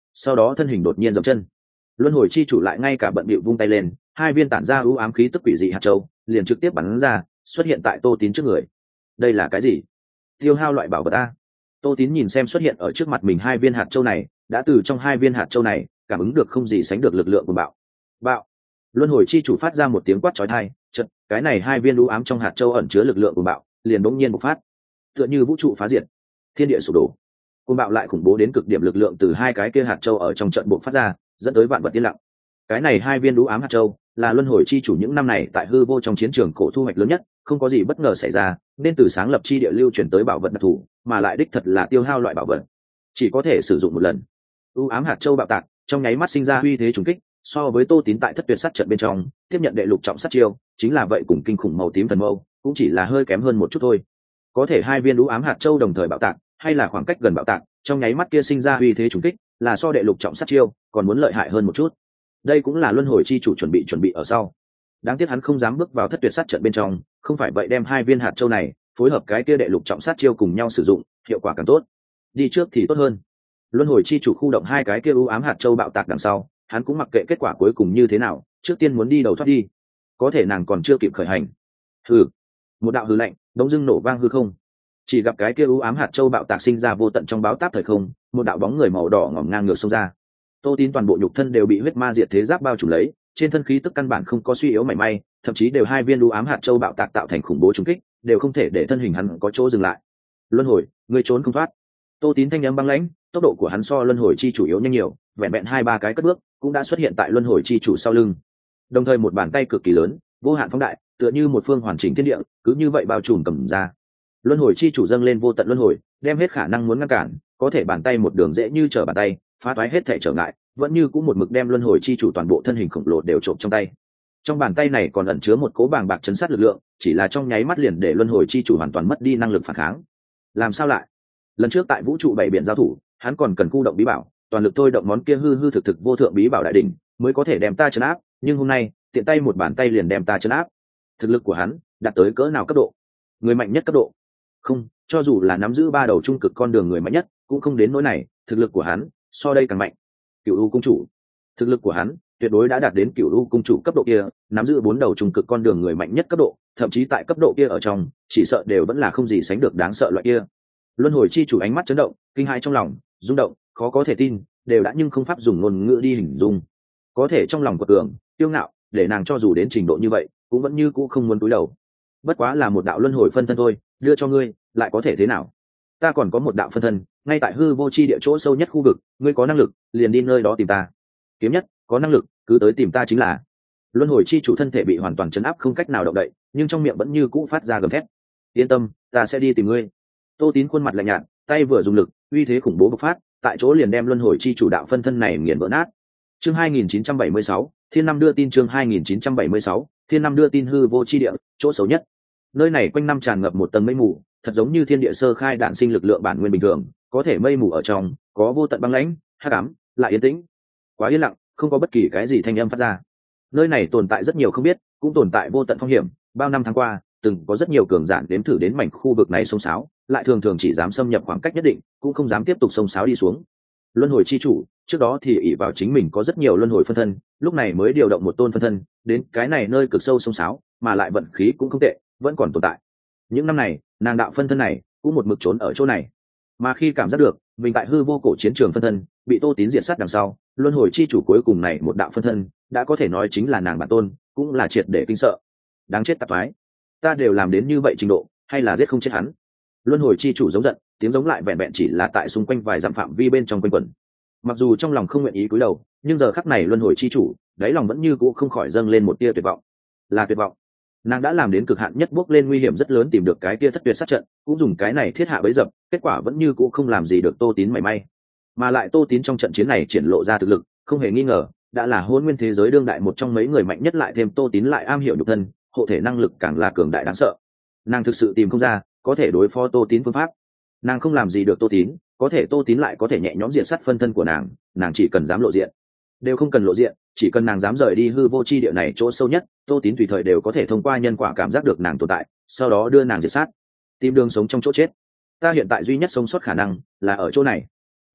sau đó thân hình đột nhiên dậm chân. Luân hồi chi chủ lại ngay cả bận bịu vung tay lên, hai viên tản ra ưu ám khí tức quỷ dị hạt châu liền trực tiếp bắn ra, xuất hiện tại Tô Tín trước người. Đây là cái gì? Tiêu hao loại bảo vật a? Tô Tín nhìn xem xuất hiện ở trước mặt mình hai viên hạt châu này, đã từ trong hai viên hạt châu này cảm ứng được không gì sánh được lực lượng của bạo. Bạo. Luân hồi chi chủ phát ra một tiếng quát chói tai, chợt, cái này hai viên ưu ám trong hạt châu ẩn chứa lực lượng của bạo, liền bỗng nhiên bộc phát. Tựa như vũ trụ phá diệt, thiên địa sụp đổ. Cuồng bạo lại khủng bố đến cực điểm lực lượng từ hai cái kia hạt châu ở trong trận bộc phát ra, dẫn tới vạn vật yên lặng. Cái này hai viên ưu ám hạt châu là luân hồi chi chủ những năm này tại hư vô trong chiến trường cổ thu hoạch lớn nhất, không có gì bất ngờ xảy ra, nên từ sáng lập chi địa lưu chuyển tới bảo vật đặc thù, mà lại đích thật là tiêu hao loại bảo vật, chỉ có thể sử dụng một lần. ưu ám hạt châu bạo tạc, trong nháy mắt sinh ra uy thế trùng kích, so với Tô Tín tại thất tuyệt sát trận bên trong tiếp nhận đệ lục trọng sát chiêu, chính là vậy cùng kinh khủng màu tím thần mâu, cũng chỉ là hơi kém hơn một chút thôi. Có thể hai viên ưu ám hạt châu đồng thời bạo tạc, hay là khoảng cách gần bạo tạc, trong nháy mắt kia sinh ra uy thế trùng kích, là so đệ lục trọng sát chiêu còn muốn lợi hại hơn một chút. Đây cũng là luân hồi chi chủ chuẩn bị chuẩn bị ở sau. Đáng tiếc hắn không dám bước vào thất tuyệt sát trận bên trong, không phải vậy đem hai viên hạt châu này phối hợp cái kia đệ lục trọng sát chiêu cùng nhau sử dụng, hiệu quả càng tốt. Đi trước thì tốt hơn. Luân hồi chi chủ khu động hai cái kia ưu ám hạt châu bạo tạc đằng sau, hắn cũng mặc kệ kết quả cuối cùng như thế nào, trước tiên muốn đi đầu thoát đi. Có thể nàng còn chưa kịp khởi hành. Hừ. Một đạo hư lạnh đống dưng nổ vang hư không. Chỉ gặp cái kia ưu ám hạt châu bạo tạc sinh ra vô tận trong báo táp thời không, một đạo bóng người màu đỏ ngỏm ngang ngược xông ra. Tô Tín toàn bộ nhục thân đều bị huyết ma diệt thế giáp bao trùm lấy, trên thân khí tức căn bản không có suy yếu mảy may, thậm chí đều hai viên ưu ám hạt châu bạo tạc tạo thành khủng bố trùng kích, đều không thể để thân hình hắn có chỗ dừng lại. Luân hồi, ngươi trốn không thoát. Tô Tín thanh âm băng lãnh, tốc độ của hắn so luân hồi chi chủ yếu nhanh nhiều, vẹn vẹn hai ba cái cất bước cũng đã xuất hiện tại luân hồi chi chủ sau lưng. Đồng thời một bàn tay cực kỳ lớn, vô hạn phóng đại, tựa như một phương hoàn chỉnh thiên địa, cứ như vậy bao trùm cầm ra. Luân hồi chi chủ dâng lên vô tận luân hồi, đem hết khả năng muốn ngăn cản, có thể bàn tay một đường dễ như trở bàn tay, phá toái hết thể trở ngại, vẫn như cũng một mực đem luân hồi chi chủ toàn bộ thân hình khổng lồ đều trộm trong tay. Trong bàn tay này còn ẩn chứa một cố bàng bạc chấn sát lực lượng, chỉ là trong nháy mắt liền để luân hồi chi chủ hoàn toàn mất đi năng lực phản kháng. Làm sao lại? Lần trước tại vũ trụ bảy biển giao thủ, hắn còn cần khu động bí bảo, toàn lực thôi động món kia hư hư thực thực vô thượng bí bảo đại đỉnh, mới có thể đem ta trấn áp, nhưng hôm nay, tiện tay một bàn tay liền đem ta trấn áp. Thực lực của hắn đạt tới cỡ nào cấp độ? Người mạnh nhất cấp độ? Không, cho dù là nắm giữ ba đầu trung cực con đường người mạnh nhất, cũng không đến nỗi này, thực lực của hắn so đây càng mạnh. Cửu U cung chủ, thực lực của hắn tuyệt đối đã đạt đến Cửu U cung chủ cấp độ kia, nắm giữ bốn đầu trung cực con đường người mạnh nhất cấp độ, thậm chí tại cấp độ kia ở trong, chỉ sợ đều vẫn là không gì sánh được đáng sợ loại kia. Luân hồi chi chủ ánh mắt chấn động, kinh hãi trong lòng, rung động, khó có thể tin, đều đã nhưng không pháp dùng ngôn ngữ đi hình dung. Có thể trong lòng của cường, tiêu ngạo, để nàng cho dù đến trình độ như vậy, cũng vẫn như cũ không muốn cúi đầu. Bất quá là một đạo luân hồi phân thân thôi, đưa cho ngươi, lại có thể thế nào? Ta còn có một đạo phân thân, ngay tại hư vô chi địa chỗ sâu nhất khu vực, ngươi có năng lực, liền đi nơi đó tìm ta. Kiếm nhất, có năng lực, cứ tới tìm ta chính là. Luân hồi chi chủ thân thể bị hoàn toàn chấn áp không cách nào động đậy, nhưng trong miệng vẫn như cũ phát ra gầm thét. Yên tâm, ta sẽ đi tìm ngươi. Tô Tín khuôn mặt lạnh nhạt, tay vừa dùng lực, uy thế khủng bố bộc phát, tại chỗ liền đem luân hồi chi chủ đạo phân thân này nghiền vỡ nát. Chương hai nghìn chín trăm bảy mươi sáu, Thiên năm đưa tin chương hai nghìn chín trăm bảy mươi sáu, Thiên năm đưa tin hư vô chi địa, chỗ xấu nhất. Nơi này quanh năm tràn ngập một tầng mây mù, thật giống như thiên địa sơ khai đạn sinh lực lượng bản nguyên bình thường, có thể mây mù ở trong, có vô tận băng lãnh, hắc ám, lại yên tĩnh. Quá yên lặng, không có bất kỳ cái gì thanh âm phát ra. Nơi này tồn tại rất nhiều không biết, cũng tồn tại vô tận phong hiểm, bao năm tháng qua, từng có rất nhiều cường giả đếm thử đến mảnh khu vực này xông xáo, lại thường thường chỉ dám xâm nhập khoảng cách nhất định, cũng không dám tiếp tục xông xáo đi xuống. Luân hồi chi chủ, trước đó thì ỷ vào chính mình có rất nhiều luân hồi phân thân, lúc này mới điều động một tôn phân thân, đến cái này nơi cực sâu xông xáo, mà lại vận khí cũng không tệ, vẫn còn tồn tại. Những năm này, nàng đạo phân thân này cũng một mực trốn ở chỗ này, mà khi cảm giác được mình tại hư vô cổ chiến trường phân thân bị Tô Tín diệt sát đằng sau, luân hồi chi chủ cuối cùng này một đạo phân thân đã có thể nói chính là nàng bản tôn, cũng là triệt để kinh sợ. Đáng chết tạp thoái, ta đều làm đến như vậy trình độ, hay là giết không chết hắn? Luân hồi chi chủ giống giận, tiếng giống lại vẹn vẹn chỉ là tại xung quanh vài dặm phạm vi bên trong quanh quẩn. Mặc dù trong lòng không nguyện ý cúi đầu, nhưng giờ khắc này luân hồi chi chủ đáy lòng vẫn như cũ không khỏi dâng lên một tia tuyệt vọng. Là tuyệt vọng. Nàng đã làm đến cực hạn nhất, bước lên nguy hiểm rất lớn tìm được cái kia thất tuyệt sát trận, cũng dùng cái này thiết hạ bấy dập, kết quả vẫn như cũ không làm gì được Tô Tín mảy may. Mà lại Tô Tín trong trận chiến này triển lộ ra thực lực, không hề nghi ngờ, đã là hôn nguyên thế giới đương đại một trong mấy người mạnh nhất, lại thêm Tô Tín lại am hiểu nhục thân, hộ thể năng lực càng là cường đại đáng sợ. Nàng thực sự tìm không ra có thể đối phó Tô Tín phương pháp. Nàng không làm gì được Tô Tín, có thể Tô Tín lại có thể nhẹ nhõm diệt sát phân thân của nàng, nàng chỉ cần dám lộ diện, đều không cần lộ diện, chỉ cần nàng dám rời đi hư vô chi địa này chỗ sâu nhất, Tô Tín tùy thời đều có thể thông qua nhân quả cảm giác được nàng tồn tại, sau đó đưa nàng diệt sát, tìm đường sống trong chỗ chết. Ta hiện tại duy nhất sống sót khả năng là ở chỗ này.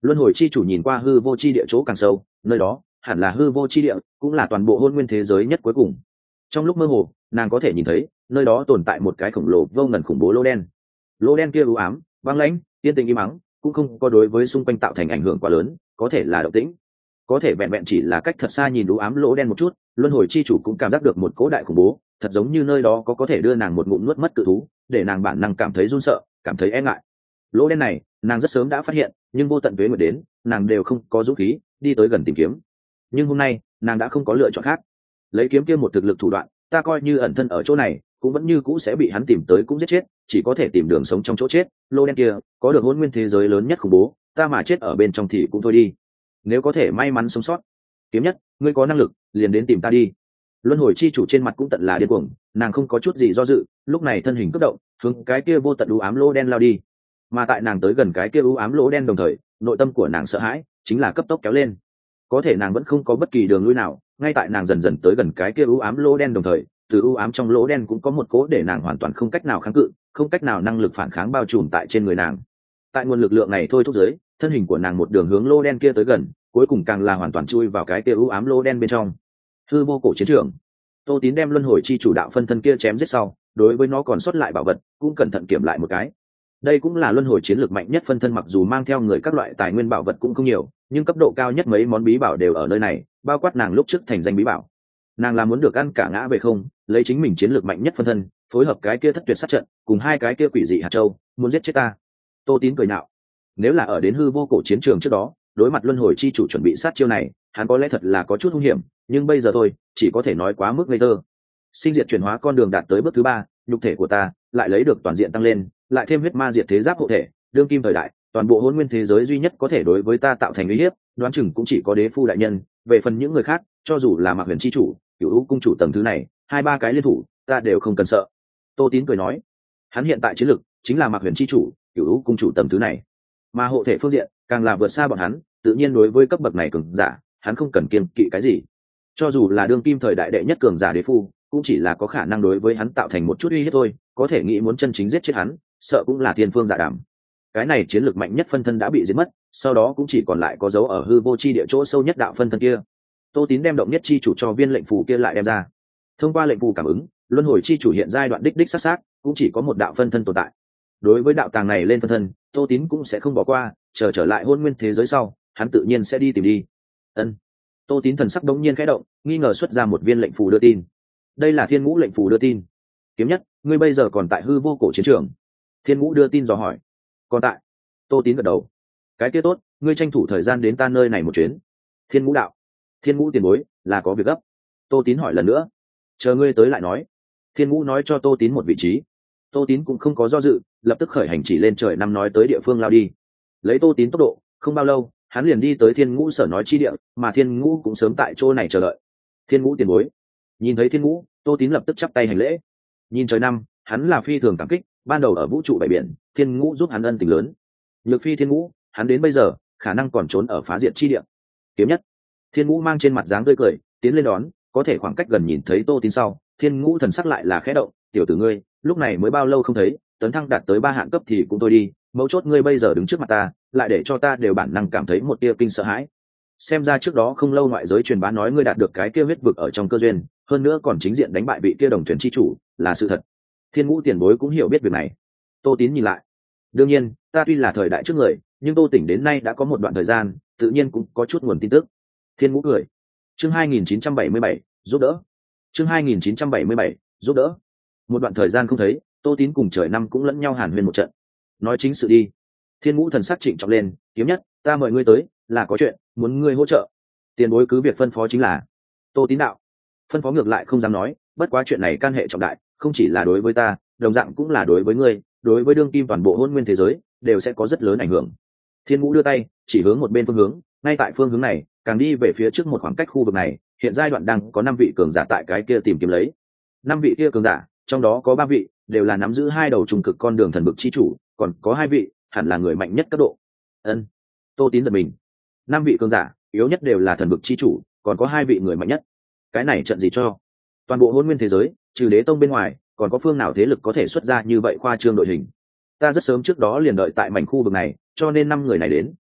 Luân hồi chi chủ nhìn qua hư vô chi địa chỗ càng sâu, nơi đó hẳn là hư vô chi địa, cũng là toàn bộ hôn nguyên thế giới nhất cuối cùng. Trong lúc mơ hồ, nàng có thể nhìn thấy nơi đó tồn tại một cái khổng lồ vô ngần khủng bố lỗ đen. Lỗ đen kia u ám, băng lãnh, yên tĩnh im mắng, cũng không có đối với xung quanh tạo thành ảnh hưởng quá lớn, có thể là động tĩnh, có thể vẹn vẹn chỉ là cách thật xa nhìn u ám lỗ đen một chút, luân hồi chi chủ cũng cảm giác được một cỗ đại khủng bố, thật giống như nơi đó có có thể đưa nàng một ngụm nuốt mất cự thú, để nàng bản năng cảm thấy run sợ, cảm thấy e ngại. Lỗ đen này, nàng rất sớm đã phát hiện, nhưng vô tận tuế nguyệt đến, nàng đều không có dũng khí đi tới gần tìm kiếm. Nhưng hôm nay, nàng đã không có lựa chọn khác. Lấy kiếm kia một thực lực thủ đoạn, ta coi như ẩn thân ở chỗ này, cũng vẫn như cũ sẽ bị hắn tìm tới cũng giết chết, chỉ có thể tìm đường sống trong chỗ chết. Lô đen kia có được hôn nguyên thế giới lớn nhất khủng bố, ta mà chết ở bên trong thì cũng thôi đi. Nếu có thể may mắn sống sót, kiếm nhất, ngươi có năng lực, liền đến tìm ta đi. Luân hồi chi chủ trên mặt cũng tận là điên cuồng, nàng không có chút gì do dự, lúc này thân hình cấp động, hướng cái kia vô tận u ám lỗ đen lao đi. Mà tại nàng tới gần cái kia u ám lỗ đen đồng thời, nội tâm của nàng sợ hãi, chính là cấp tốc kéo lên. Có thể nàng vẫn không có bất kỳ đường lui nào, ngay tại nàng dần dần tới gần cái kia u ám lỗ đen đồng thời, từ u ám trong lỗ đen cũng có một cố để nàng hoàn toàn không cách nào kháng cự, không cách nào năng lực phản kháng bao trùm tại trên người nàng. Tại nguồn lực lượng này thôi thúc giới, thân hình của nàng một đường hướng lỗ đen kia tới gần, cuối cùng càng là hoàn toàn chui vào cái kia u ám lỗ đen bên trong. Hư vô cổ chiến trường, Tô Tín đem luân hồi chi chủ đạo phân thân kia chém giết sau, đối với nó còn sót lại bảo vật, cũng cẩn thận kiểm lại một cái. Đây cũng là luân hồi chiến lược mạnh nhất phân thân, mặc dù mang theo người các loại tài nguyên bảo vật cũng không nhiều, nhưng cấp độ cao nhất mấy món bí bảo đều ở nơi này, bao quát nàng lúc trước thành danh bí bảo. Nàng là muốn được ăn cả ngã về không, lấy chính mình chiến lược mạnh nhất phân thân, phối hợp cái kia thất tuyệt sát trận, cùng hai cái kia quỷ dị hạt châu, muốn giết chết ta. Tô Tín cười nhạo. Nếu là ở đến hư vô cổ chiến trường trước đó, đối mặt luân hồi chi chủ chuẩn bị sát chiêu này, hắn có lẽ thật là có chút hung hiểm, nhưng bây giờ thôi, chỉ có thể nói quá mức ngây thơ. Sinh diệt chuyển hóa con đường đạt tới bước thứ ba, nhục thể của ta lại lấy được toàn diện tăng lên, lại thêm huyết ma diệt thế giáp hộ thể, đương kim thời đại, toàn bộ hỗn nguyên thế giới duy nhất có thể đối với ta tạo thành uy hiếp, đoán chừng cũng chỉ có đế phu đại nhân. Về phần những người khác, cho dù là Mạc Huyền chi chủ, Cửu U cung chủ tầng thứ này, hai ba cái liên thủ, ta đều không cần sợ. Tô Tín cười nói, hắn hiện tại chiến lực chính là Mạc Huyền chi chủ, Cửu U cung chủ tầng thứ này, mà hộ thể phương diện càng là vượt xa bọn hắn, tự nhiên đối với cấp bậc này cường giả, hắn không cần kiêng kỵ cái gì. Cho dù là đương kim thời đại đệ nhất cường giả đế phu, cũng chỉ là có khả năng đối với hắn tạo thành một chút uy hiếp thôi, có thể nghĩ muốn chân chính giết chết hắn, sợ cũng là thiên phương dạ đàm. Cái này chiến lược mạnh nhất phân thân đã bị giết mất, sau đó cũng chỉ còn lại có dấu ở hư vô chi địa chỗ sâu nhất đạo phân thân kia. Tô Tín đem động nhất chi chủ cho viên lệnh phù kia lại đem ra. Thông qua lệnh phù cảm ứng, luân hồi chi chủ hiện giai đoạn đích đích sát sát, cũng chỉ có một đạo phân thân tồn tại. Đối với đạo tàng này lên phân thân, Tô Tín cũng sẽ không bỏ qua, chờ trở lại hôn nguyên thế giới sau, hắn tự nhiên sẽ đi tìm đi. Ân. Tô Tín thần sắc đống nhiên khẽ động, nghi ngờ xuất ra một viên lệnh phù đưa tin. Đây là Thiên Ngũ lệnh phù đưa tin. Kiếm nhất, ngươi bây giờ còn tại hư vô cổ chiến trường? Thiên Ngũ đưa tin dò hỏi. Còn tại. Tô Tín gật đầu. Cái kia tốt, ngươi tranh thủ thời gian đến ta nơi này một chuyến. Thiên Ngũ đạo. Thiên Ngũ tiền bối, là có việc gấp. Tô Tín hỏi lần nữa. Chờ ngươi tới lại nói. Thiên Ngũ nói cho Tô Tín một vị trí. Tô Tín cũng không có do dự, lập tức khởi hành chỉ lên trời năm nói tới địa phương lao đi. Lấy Tô Tín tốc độ, không bao lâu, hắn liền đi tới Thiên Ngũ sở nói chi địa, mà Thiên Ngũ cũng sớm tại chỗ này chờ đợi. Thiên Ngũ tiền bối. Nhìn thấy Thiên Ngũ, Tô Tín lập tức chắp tay hành lễ. Nhìn trời năm, hắn là phi thường cảm kích, ban đầu ở vũ trụ bảy biển, Thiên Ngũ giúp hắn ân tình lớn. Nhược phi Thiên Ngũ, hắn đến bây giờ khả năng còn trốn ở phá diệt chi địa. Kiếm nhất. Thiên Ngũ mang trên mặt dáng tươi cười, tiến lên đón, có thể khoảng cách gần nhìn thấy Tô Tín sau, Thiên Ngũ thần sắc lại là khẽ động, tiểu tử ngươi, lúc này mới bao lâu không thấy, tấn thăng đạt tới ba hạng cấp thì cũng thôi đi, mấu chốt ngươi bây giờ đứng trước mặt ta, lại để cho ta đều bản năng cảm thấy một tia kinh sợ hãi. Xem ra trước đó không lâu ngoại giới truyền bá nói ngươi đạt được cái kia huyết vực ở trong cơ duyên, hơn nữa còn chính diện đánh bại vị kia đồng thuyền chi chủ, là sự thật. Thiên Ngũ tiền bối cũng hiểu biết việc này. Tô Tín nhìn lại. Đương nhiên, ta tuy là thời đại trước người, nhưng Tô tỉnh đến nay đã có một đoạn thời gian, tự nhiên cũng có chút nguồn tin tức. Thiên Ngũ cười. Chương hai nghìn chín trăm bảy mươi bảy, giúp đỡ. Chương hai nghìn chín trăm bảy mươi bảy, giúp đỡ. Một đoạn thời gian không thấy, Tô Tín cùng trời năm cũng lẫn nhau hàn huyên một trận. Nói chính sự đi. Thiên Ngũ thần sắc trịnh trọng lên, kiếm nhất, ta mời ngươi tới, là có chuyện, muốn ngươi hỗ trợ. Tiền bối cứ việc phân phó chính là. Tô Tín đạo. Phân phó ngược lại không dám nói, bất quá chuyện này can hệ trọng đại, không chỉ là đối với ta, đồng dạng cũng là đối với ngươi, đối với đương kim toàn bộ hôn nguyên thế giới, đều sẽ có rất lớn ảnh hưởng. Thiên Ngũ đưa tay, chỉ hướng một bên phương hướng, ngay tại phương hướng này, càng đi về phía trước một khoảng cách khu vực này, hiện giai đoạn đang có năm vị cường giả tại cái kia tìm kiếm lấy. Năm vị kia cường giả, trong đó có ba vị đều là nắm giữ hai đầu trùng cực con đường thần bực chi chủ, còn có hai vị hẳn là người mạnh nhất cấp độ. Ân. Tô Tín giật mình. Năm vị cường giả, yếu nhất đều là thần bực chi chủ, còn có hai vị người mạnh nhất. Cái này trận gì cho? Toàn bộ hôn nguyên thế giới, trừ đế tông bên ngoài, còn có phương nào thế lực có thể xuất ra như vậy khoa trương đội hình? Ta rất sớm trước đó liền đợi tại mảnh khu vực này, cho nên năm người này đến,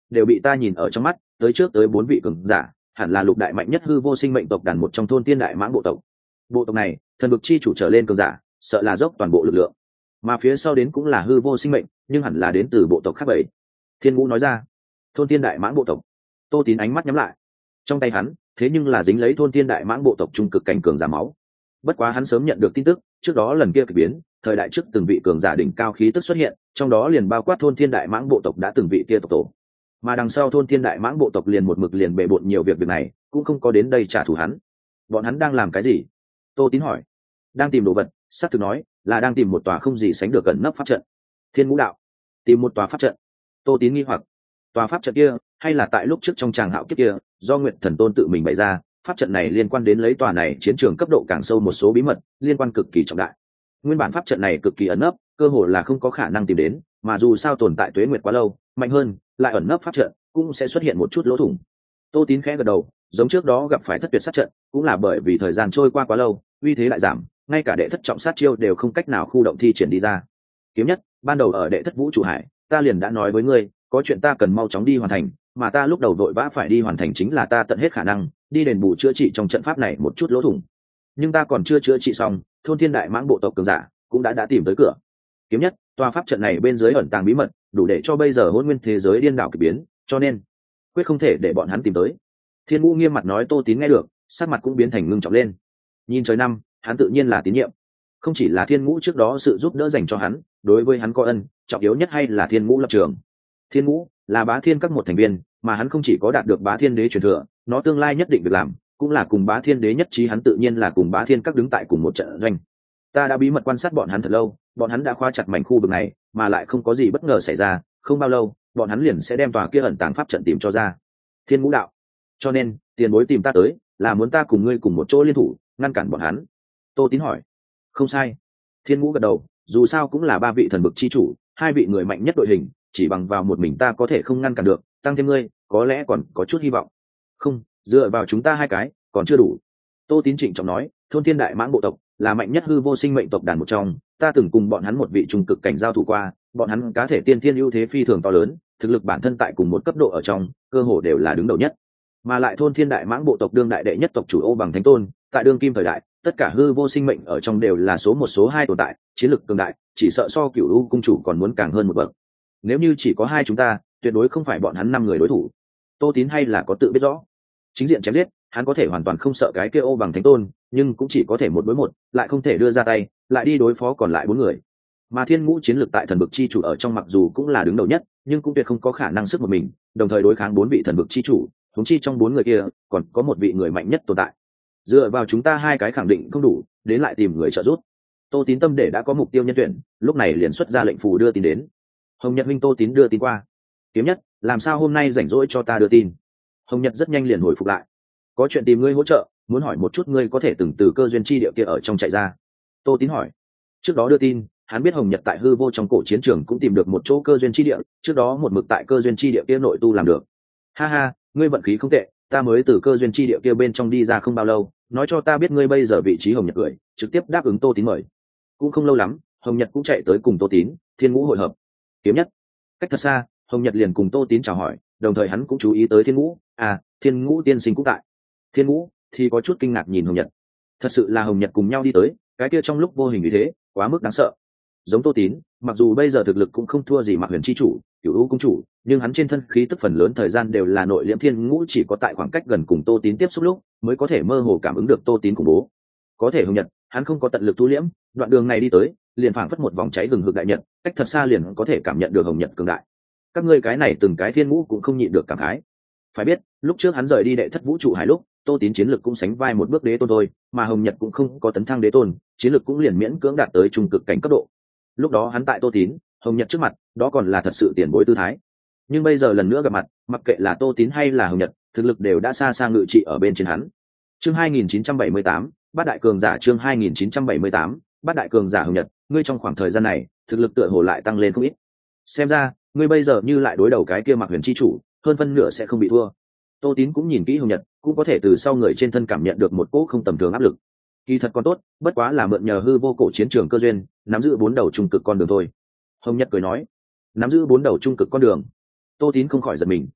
đều bị ta nhìn ở trong mắt, tới trước tới bốn vị cường giả, hẳn là lục đại mạnh nhất hư vô sinh mệnh tộc đàn một trong thôn tiên đại mãng bộ tộc. Bộ tộc này thần vực chi chủ trở lên cường giả, sợ là dốc toàn bộ lực lượng, mà phía sau đến cũng là hư vô sinh mệnh, nhưng hẳn là đến từ bộ tộc khác vậy. Thiên Ngũ nói ra. Thôn tiên đại mãng bộ tộc. Tô Tín ánh mắt nhắm lại, trong tay hắn thế nhưng là dính lấy thôn tiên đại mãng bộ tộc trung cực cảnh cường giả máu. Bất quá hắn sớm nhận được tin tức, trước đó lần kia kỳ biến, thời đại trước từng vị cường giả đỉnh cao khí tức xuất hiện, trong đó liền bao quát thôn thiên đại mãng bộ tộc đã từng vị kia tộc tổ. Mà đằng sau thôn thiên đại mãng bộ tộc liền một mực liền bệ bội nhiều việc việc này, cũng không có đến đây trả thù hắn. Bọn hắn đang làm cái gì? Tô Tín hỏi. Đang tìm đồ vật, sát thực nói là đang tìm một tòa không gì sánh được cẩn nấp pháp trận. Thiên Ngũ đạo. Tìm một tòa pháp trận. Tô Tín nghi hoặc. Tòa pháp trận kia, hay là tại lúc trước trong tràng hạo kiếp kia, do Nguyệt Thần Tôn tự mình bày ra, pháp trận này liên quan đến lấy tòa này chiến trường cấp độ càng sâu một số bí mật, liên quan cực kỳ trọng đại. Nguyên bản pháp trận này cực kỳ ẩn nấp, cơ hồ là không có khả năng tìm đến, mà dù sao tồn tại tuế nguyệt quá lâu, mạnh hơn, lại ẩn nấp pháp trận, cũng sẽ xuất hiện một chút lỗ thủng. Tô Tín khẽ gật đầu, giống trước đó gặp phải thất tuyệt sát trận, cũng là bởi vì thời gian trôi qua quá lâu, uy thế lại giảm, ngay cả đệ thất trọng sát chiêu đều không cách nào khu động thi triển đi ra. Kiếm nhất, ban đầu ở đệ thất vũ trụ hải, ta liền đã nói với ngươi, có chuyện ta cần mau chóng đi hoàn thành, mà ta lúc đầu vội vã phải đi hoàn thành chính là ta tận hết khả năng đi đền bù chữa trị trong trận pháp này một chút lỗ thủng. Nhưng ta còn chưa chữa trị xong, thôn thiên đại mãng bộ tộc cường giả cũng đã đã tìm tới cửa. Kiếm nhất, tòa pháp trận này bên dưới ẩn tàng bí mật, đủ để cho bây giờ hỗn nguyên thế giới điên đảo kỳ biến, cho nên quyết không thể để bọn hắn tìm tới. Thiên Ngũ nghiêm mặt nói. Tô Tín nghe được, sắc mặt cũng biến thành ngưng trọng lên. Nhìn trời năm, hắn tự nhiên là tín nhiệm. Không chỉ là Thiên Ngũ trước đó sự giúp đỡ dành cho hắn, đối với hắn có ân, trọng yếu nhất hay là Thiên Ngũ lập trường. Thiên Ngũ là Bá Thiên các một thành viên, mà hắn không chỉ có đạt được Bá Thiên đế truyền thừa, nó tương lai nhất định việc làm cũng là cùng Bá Thiên đế nhất trí, hắn tự nhiên là cùng Bá Thiên các đứng tại cùng một trận doanh. Ta đã bí mật quan sát bọn hắn thật lâu, bọn hắn đã khóa chặt mảnh khu vực này, mà lại không có gì bất ngờ xảy ra, không bao lâu, bọn hắn liền sẽ đem tòa kia ẩn tàng pháp trận tìm cho ra. Thiên Ngũ đạo. Cho nên, tiền bối tìm ta tới, là muốn ta cùng ngươi cùng một chỗ liên thủ, ngăn cản bọn hắn. Tô Tín hỏi. Không sai. Thiên Ngũ gật đầu, dù sao cũng là ba vị thần vực chi chủ, hai vị người mạnh nhất đội hình, chỉ bằng vào một mình ta có thể không ngăn cản được, tăng thêm ngươi, có lẽ còn có chút hy vọng. Không, dựa vào chúng ta hai cái, còn chưa đủ. Tô Tín trịnh trọng nói, thôn thiên đại mãng bộ tộc là mạnh nhất hư vô sinh mệnh tộc đàn một trong, ta từng cùng bọn hắn một vị trung cực cảnh giao thủ qua, bọn hắn cá thể tiên thiên ưu thế phi thường to lớn, thực lực bản thân tại cùng một cấp độ ở trong, cơ hồ đều là đứng đầu nhất. Mà lại thôn thiên đại mãng bộ tộc đương đại đệ nhất tộc chủ Ô Bằng Thánh Tôn, tại đương kim thời đại, tất cả hư vô sinh mệnh ở trong đều là số một số hai tồn tại, chiến lực cường đại, chỉ sợ so Cửu U cung chủ còn muốn càng hơn một bậc. Nếu như chỉ có hai chúng ta, tuyệt đối không phải bọn hắn năm người đối thủ. Tô Tín hay là có tự biết rõ, chính diện chém giết, hắn có thể hoàn toàn không sợ cái kia Ô Bằng Thánh Tôn, nhưng cũng chỉ có thể một đối một, lại không thể đưa ra tay, lại đi đối phó còn lại bốn người. Mà Thiên Ngũ chiến lược tại thần vực chi chủ ở trong mặc dù cũng là đứng đầu nhất, nhưng cũng tuyệt không có khả năng sức một mình, đồng thời đối kháng bốn vị thần vực chi chủ, huống chi trong bốn người kia còn có một vị người mạnh nhất tồn tại. Dựa vào chúng ta hai cái khẳng định không đủ, đến lại tìm người trợ giúp. Tô Tín tâm để đã có mục tiêu nhân tuyển, lúc này liền xuất ra lệnh phù đưa tin đến. Hồng Nhật minh. Tô Tín đưa tin qua. Kiếm nhất, làm sao hôm nay rảnh rỗi cho ta đưa tin? Hồng Nhật rất nhanh liền hồi phục lại. Có chuyện tìm ngươi hỗ trợ, muốn hỏi một chút ngươi có thể từng từ cơ duyên chi địa kia ở trong chạy ra. Tô Tín hỏi. Trước đó đưa tin, hắn biết Hồng Nhật tại hư vô trong cổ chiến trường cũng tìm được một chỗ cơ duyên chi địa, trước đó một mực tại cơ duyên chi địa kia nội tu làm được. Ha ha, ngươi vận khí không tệ, ta mới từ cơ duyên chi địa kia bên trong đi ra không bao lâu, nói cho ta biết ngươi bây giờ vị trí. Hồng Nhật cười, trực tiếp đáp ứng Tô Tín mời. Cũng không lâu lắm, Hồng Nhật cũng chạy tới cùng Tô Tín, Thiên Ngũ hội hợp. Kiếm nhất, cách thật xa, Hồng Nhật liền cùng Tô Tín chào hỏi, đồng thời hắn cũng chú ý tới Thiên Ngũ, à, Thiên Ngũ tiên sinh cũng tại. Thiên Ngũ thì có chút kinh ngạc nhìn Hồng Nhật, thật sự là Hồng Nhật cùng nhau đi tới, cái kia trong lúc vô hình như thế, quá mức đáng sợ. Giống Tô Tín, mặc dù bây giờ thực lực cũng không thua gì Mạc Huyền chi chủ, Cửu U cung chủ, nhưng hắn trên thân khí tức phần lớn thời gian đều là nội liễm. Thiên Ngũ chỉ có tại khoảng cách gần cùng Tô Tín tiếp xúc lúc mới có thể mơ hồ cảm ứng được Tô Tín khủng bố. Có thể Hồng Nhật, hắn không có tận lực thu liễm, đoạn đường này đi tới, liền phảng phất một vòng cháy gừng hực đại nhật, cách thật xa liền có thể cảm nhận được Hồng Nhật cường đại. Các ngươi cái này từng cái Thiên Ngũ cũng không nhịn được cảm khái. Phải biết, lúc trước hắn rời đi đệ thất vũ trụ hải lúc, Tô Tín chiến lực cũng sánh vai một bước đế tôn thôi, mà Hồng Nhật cũng không có tấn thăng đế tôn, chiến lực cũng liền miễn cưỡng đạt tới trung cực cảnh cấp độ. Lúc đó hắn tại Tô Tín, Hồng Nhật trước mặt, đó còn là thật sự tiền bối tư thái. Nhưng bây giờ lần nữa gặp mặt, mặc kệ là Tô Tín hay là Hồng Nhật, thực lực đều đã xa xa ngự trị ở bên trên hắn. Chương hai nghìn chín trăm bảy mươi tám, Bát đại cường giả. Chương hai nghìn chín trăm bảy mươi tám, Bát đại cường giả. Hồng Nhật, ngươi trong khoảng thời gian này, thực lực tựa hồ lại tăng lên không ít. Xem ra, ngươi bây giờ như lại đối đầu cái kia Mạc Huyền chi chủ, hơn phân nửa sẽ không bị thua. Tô Tín cũng nhìn kỹ Hồng Nhật, cũng có thể từ sau người trên thân cảm nhận được một cỗ không tầm thường áp lực. Kỳ thật còn tốt, bất quá là mượn nhờ hư vô cổ chiến trường cơ duyên, nắm giữ bốn đầu trung cực con đường thôi. Hồng Nhật cười nói. Nắm giữ bốn đầu trung cực con đường. Tô Tín không khỏi giật mình,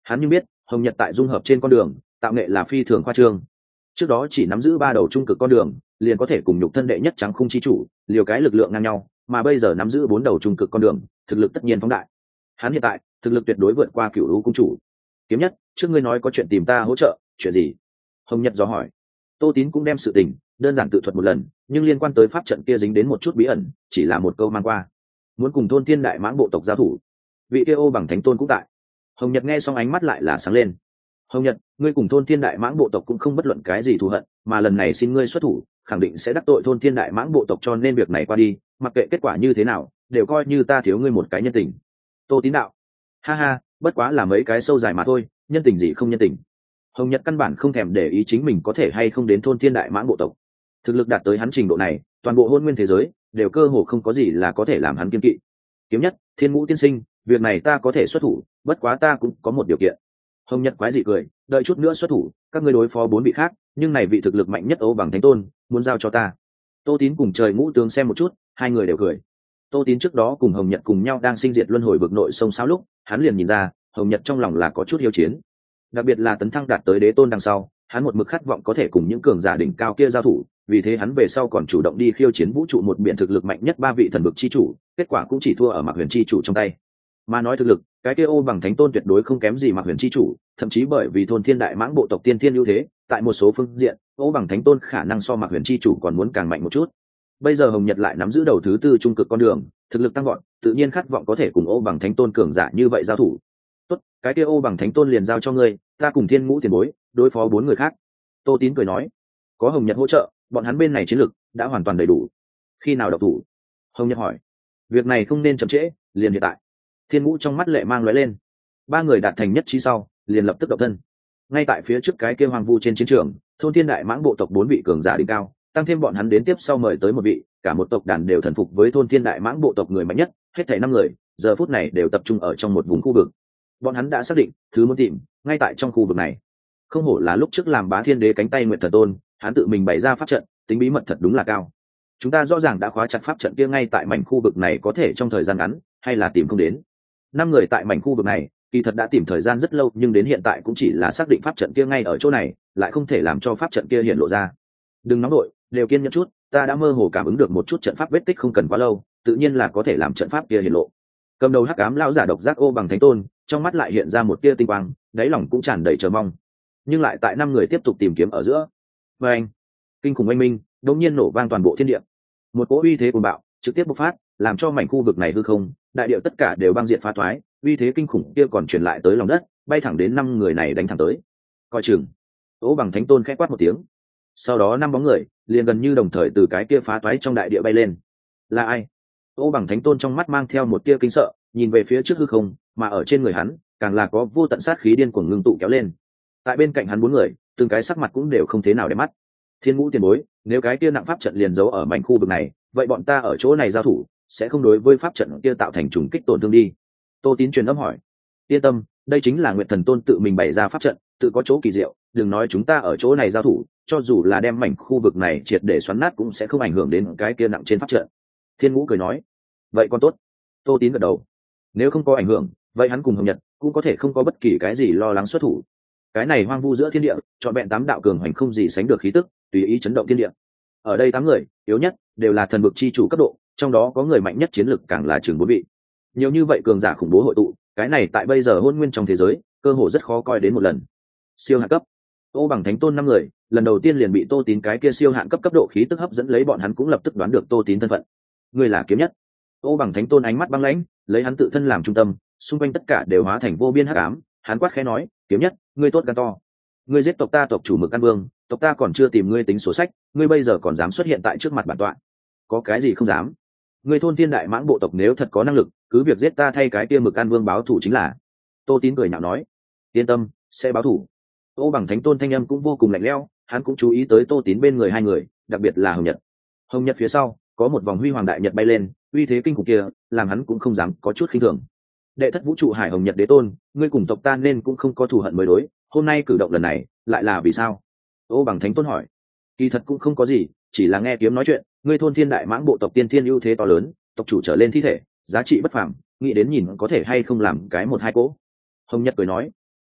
Hắn như biết hồng nhật tại dung hợp trên con đường tạo nghệ là phi thường khoa trương, trước đó chỉ nắm giữ ba đầu trung cực con đường liền có thể cùng nhục thân đệ nhất trắng khung chi chủ liều cái lực lượng ngang nhau, mà bây giờ nắm giữ bốn đầu trung cực con đường, thực lực tất nhiên phóng đại. Hắn hiện tại thực lực tuyệt đối vượt qua Cửu U cung chủ. Kiếm Nhất, trước ngươi nói có chuyện tìm ta hỗ trợ, chuyện gì? Hồng Nhật dò hỏi. Tô Tín cũng đem sự tình đơn giản tự thuật một lần, nhưng liên quan tới pháp trận kia dính đến một chút bí ẩn, chỉ là một câu mang qua. Muốn cùng thôn thiên đại mãng bộ tộc giao thủ, vị kia ô bằng thánh tôn cũng tại. Hồng Nhật nghe xong ánh mắt lại là sáng lên. Hồng Nhật, ngươi cùng thôn thiên đại mãng bộ tộc cũng không bất luận cái gì thù hận, mà lần này xin ngươi xuất thủ, khẳng định sẽ đắc tội thôn thiên đại mãng bộ tộc, cho nên việc này qua đi, mặc kệ kết quả như thế nào, đều coi như ta thiếu ngươi một cái nhân tình. Tô Tín đạo. Ha ha, bất quá là mấy cái sâu dài mà thôi, nhân tình gì không nhân tình. Hồng Nhật căn bản không thèm để ý chính mình có thể hay không đến thôn thiên đại mãng bộ tộc. Thực lực đạt tới hắn trình độ này, toàn bộ hôn nguyên thế giới đều cơ hồ không có gì là có thể làm hắn kiên kỵ. Kiếm Nhất, Thiên Ngũ tiên sinh, việc này ta có thể xuất thủ, bất quá ta cũng có một điều kiện. Hồng Nhật quái dị cười, đợi chút nữa xuất thủ, các ngươi đối phó bốn vị khác, nhưng này vị thực lực mạnh nhất Âu bằng thánh tôn, muốn giao cho ta. Tô Tín cùng Trời Ngũ tướng xem một chút, hai người đều cười. Tô Tín trước đó cùng Hồng Nhật cùng nhau đang sinh diệt luân hồi vực nội sông sao lúc, hắn liền nhìn ra, Hồng Nhật trong lòng là có chút hiếu chiến. Đặc biệt là tấn thăng đạt tới đế tôn đằng sau, hắn một mực khát vọng có thể cùng những cường giả đỉnh cao kia giao thủ, vì thế hắn về sau còn chủ động đi khiêu chiến vũ trụ một biển thực lực mạnh nhất ba vị thần vực chi chủ, kết quả cũng chỉ thua ở Mạc Huyền chi chủ trong tay. Mà nói thực lực, cái kia Ô bằng thánh tôn tuyệt đối không kém gì Mạc Huyền chi chủ, thậm chí bởi vì thôn thiên đại mãng bộ tộc tiên thiên ưu thế, tại một số phương diện, Ô bằng thánh tôn khả năng so Mạc Huyền chi chủ còn muốn càng mạnh một chút. Bây giờ Hồng Nhật lại nắm giữ đầu thứ tư trung cực con đường, thực lực tăng vọt, tự nhiên khát vọng có thể cùng Ô bằng thánh tôn cường giả như vậy giao thủ. Tốt, cái kia Ô bằng thánh tôn liền giao cho ngươi, ta cùng Thiên Ngũ tiền bối đối phó bốn người khác. Tô Tín cười nói, có Hồng Nhật hỗ trợ, bọn hắn bên này chiến lực đã hoàn toàn đầy đủ. Khi nào độc thủ? Hồng Nhật hỏi. Việc này không nên chậm trễ, liền hiện tại. Thiên Ngũ trong mắt lệ mang lóe lên. Ba người đạt thành nhất trí sau, liền lập tức động thân. Ngay tại phía trước cái kia hoang vu trên chiến trường, thôn thiên đại mãng bộ tộc bốn vị cường giả đỉnh cao, tăng thêm bọn hắn đến tiếp sau mời tới một vị, cả một tộc đàn đều thần phục với thôn thiên đại mãng bộ tộc người mạnh nhất, hết thảy năm người, giờ phút này đều tập trung ở trong một vùng khu vực. Bọn hắn đã xác định, thứ muốn tìm, ngay tại trong khu vực này. Không hổ là lúc trước làm Bá Thiên Đế cánh tay Nguyệt Thần Tôn, hắn tự mình bày ra pháp trận, tính bí mật thật đúng là cao. Chúng ta rõ ràng đã khóa chặt pháp trận kia ngay tại mảnh khu vực này, có thể trong thời gian ngắn, hay là tìm không đến. Năm người tại mảnh khu vực này, kỳ thật đã tìm thời gian rất lâu, nhưng đến hiện tại cũng chỉ là xác định pháp trận kia ngay ở chỗ này, lại không thể làm cho pháp trận kia hiện lộ ra. Đừng nóng đội, đều kiên nhẫn chút, ta đã mơ hồ cảm ứng được một chút trận pháp vết tích, không cần quá lâu, tự nhiên là có thể làm trận pháp kia hiện lộ. Cầm đầu hắc ám lão giả độc giác Ô bằng thánh tôn, trong mắt lại hiện ra một tia tinh quang, đáy lòng cũng tràn đầy chờ mong. Nhưng lại tại năm người tiếp tục tìm kiếm ở giữa, và anh, kinh khủng oanh minh đột nhiên nổ vang toàn bộ thiên địa, một cỗ uy thế cuồng bạo trực tiếp bộc phát, làm cho mảnh khu vực này hư không, đại địa tất cả đều băng diện phá toái, uy thế kinh khủng kia còn truyền lại tới lòng đất, bay thẳng đến năm người này đánh thẳng tới. Coi chừng! Ô bằng thánh tôn khẽ quát một tiếng, sau đó năm bóng người liền gần như đồng thời từ cái kia phá toái trong đại địa bay lên. Là ai? Ô bằng thánh tôn trong mắt mang theo một tia kinh sợ, nhìn về phía trước hư không, mà ở trên người hắn càng là có vô tận sát khí điên cuồng ngưng tụ kéo lên. Tại bên cạnh hắn bốn người, từng cái sắc mặt cũng đều không thế nào để mắt. Thiên Ngũ tiền bối, nếu cái kia nặng pháp trận liền giấu ở mảnh khu vực này, vậy bọn ta ở chỗ này giao thủ, sẽ không đối với pháp trận kia tạo thành trùng kích tổn thương đi. Tô Tín truyền âm hỏi. Yên tâm, đây chính là Nguyệt Thần Tôn tự mình bày ra pháp trận, tự có chỗ kỳ diệu, đừng nói chúng ta ở chỗ này giao thủ, cho dù là đem mảnh khu vực này triệt để xoắn nát cũng sẽ không ảnh hưởng đến cái kia nặng trên pháp trận. Thiên Ngũ cười nói. Vậy còn tốt. Tô Tín gật đầu. Nếu không có ảnh hưởng, vậy hắn cùng Hồng Nhật cũng có thể không có bất kỳ cái gì lo lắng xuất thủ. Cái này hoang vu giữa thiên địa, trọn vẹn tám đạo cường hoành không gì sánh được khí tức, tùy ý chấn động thiên địa. Ở đây tám người, yếu nhất đều là thần vực chi chủ cấp độ, trong đó có người mạnh nhất chiến lực càng là chừng bốn vị. Nhiều như vậy cường giả khủng bố hội tụ, cái này tại bây giờ hôn nguyên trong thế giới, cơ hồ rất khó coi đến một lần. Siêu hạ cấp, Ô bằng thánh tôn năm người, lần đầu tiên liền bị Tô Tín cái kia siêu hạn cấp cấp độ khí tức hấp dẫn lấy, bọn hắn cũng lập tức đoán được Tô Tín thân phận. Người là Kiếm Nhất. Ô bằng thánh tôn ánh mắt băng lãnh, lấy hắn tự thân làm trung tâm, xung quanh tất cả đều hóa thành vô biên hắc ám, hắn quát khẽ nói, Kiếm Nhất, ngươi tốt gan to, ngươi giết tộc ta tộc chủ Mực An Vương, tộc ta còn chưa tìm ngươi tính sổ sách, ngươi bây giờ còn dám xuất hiện tại trước mặt bản tọa, có cái gì không dám? Ngươi thôn thiên đại mãng bộ tộc nếu thật có năng lực, cứ việc giết ta thay cái kia Mực An Vương báo thù chính là. Tô Tín cười nhạo nói, yên tâm, sẽ báo thù. Ô bằng thánh tôn thanh âm cũng vô cùng lạnh lẽo, hắn cũng chú ý tới Tô Tín bên người hai người, đặc biệt là Hồng Nhật. Hồng Nhật phía sau có một vòng huy hoàng đại nhật bay lên, uy thế kinh khủng kia làm hắn cũng không dám có chút khinh thường. Đệ thất vũ trụ Hải Hồng Nhật đế tôn, ngươi cùng tộc ta nên cũng không có thù hận mới đối, hôm nay cử động lần này lại là vì sao? Ô bằng thánh tôn hỏi. Kỳ thật cũng không có gì, chỉ là nghe Kiếm nói chuyện, ngươi thôn thiên đại mãng bộ tộc tiên thiên ưu thế to lớn, tộc chủ trở lên thi thể giá trị bất phàm, nghĩ đến nhìn có thể hay không làm cái một hai cỗ. Hồng Nhật cười nói.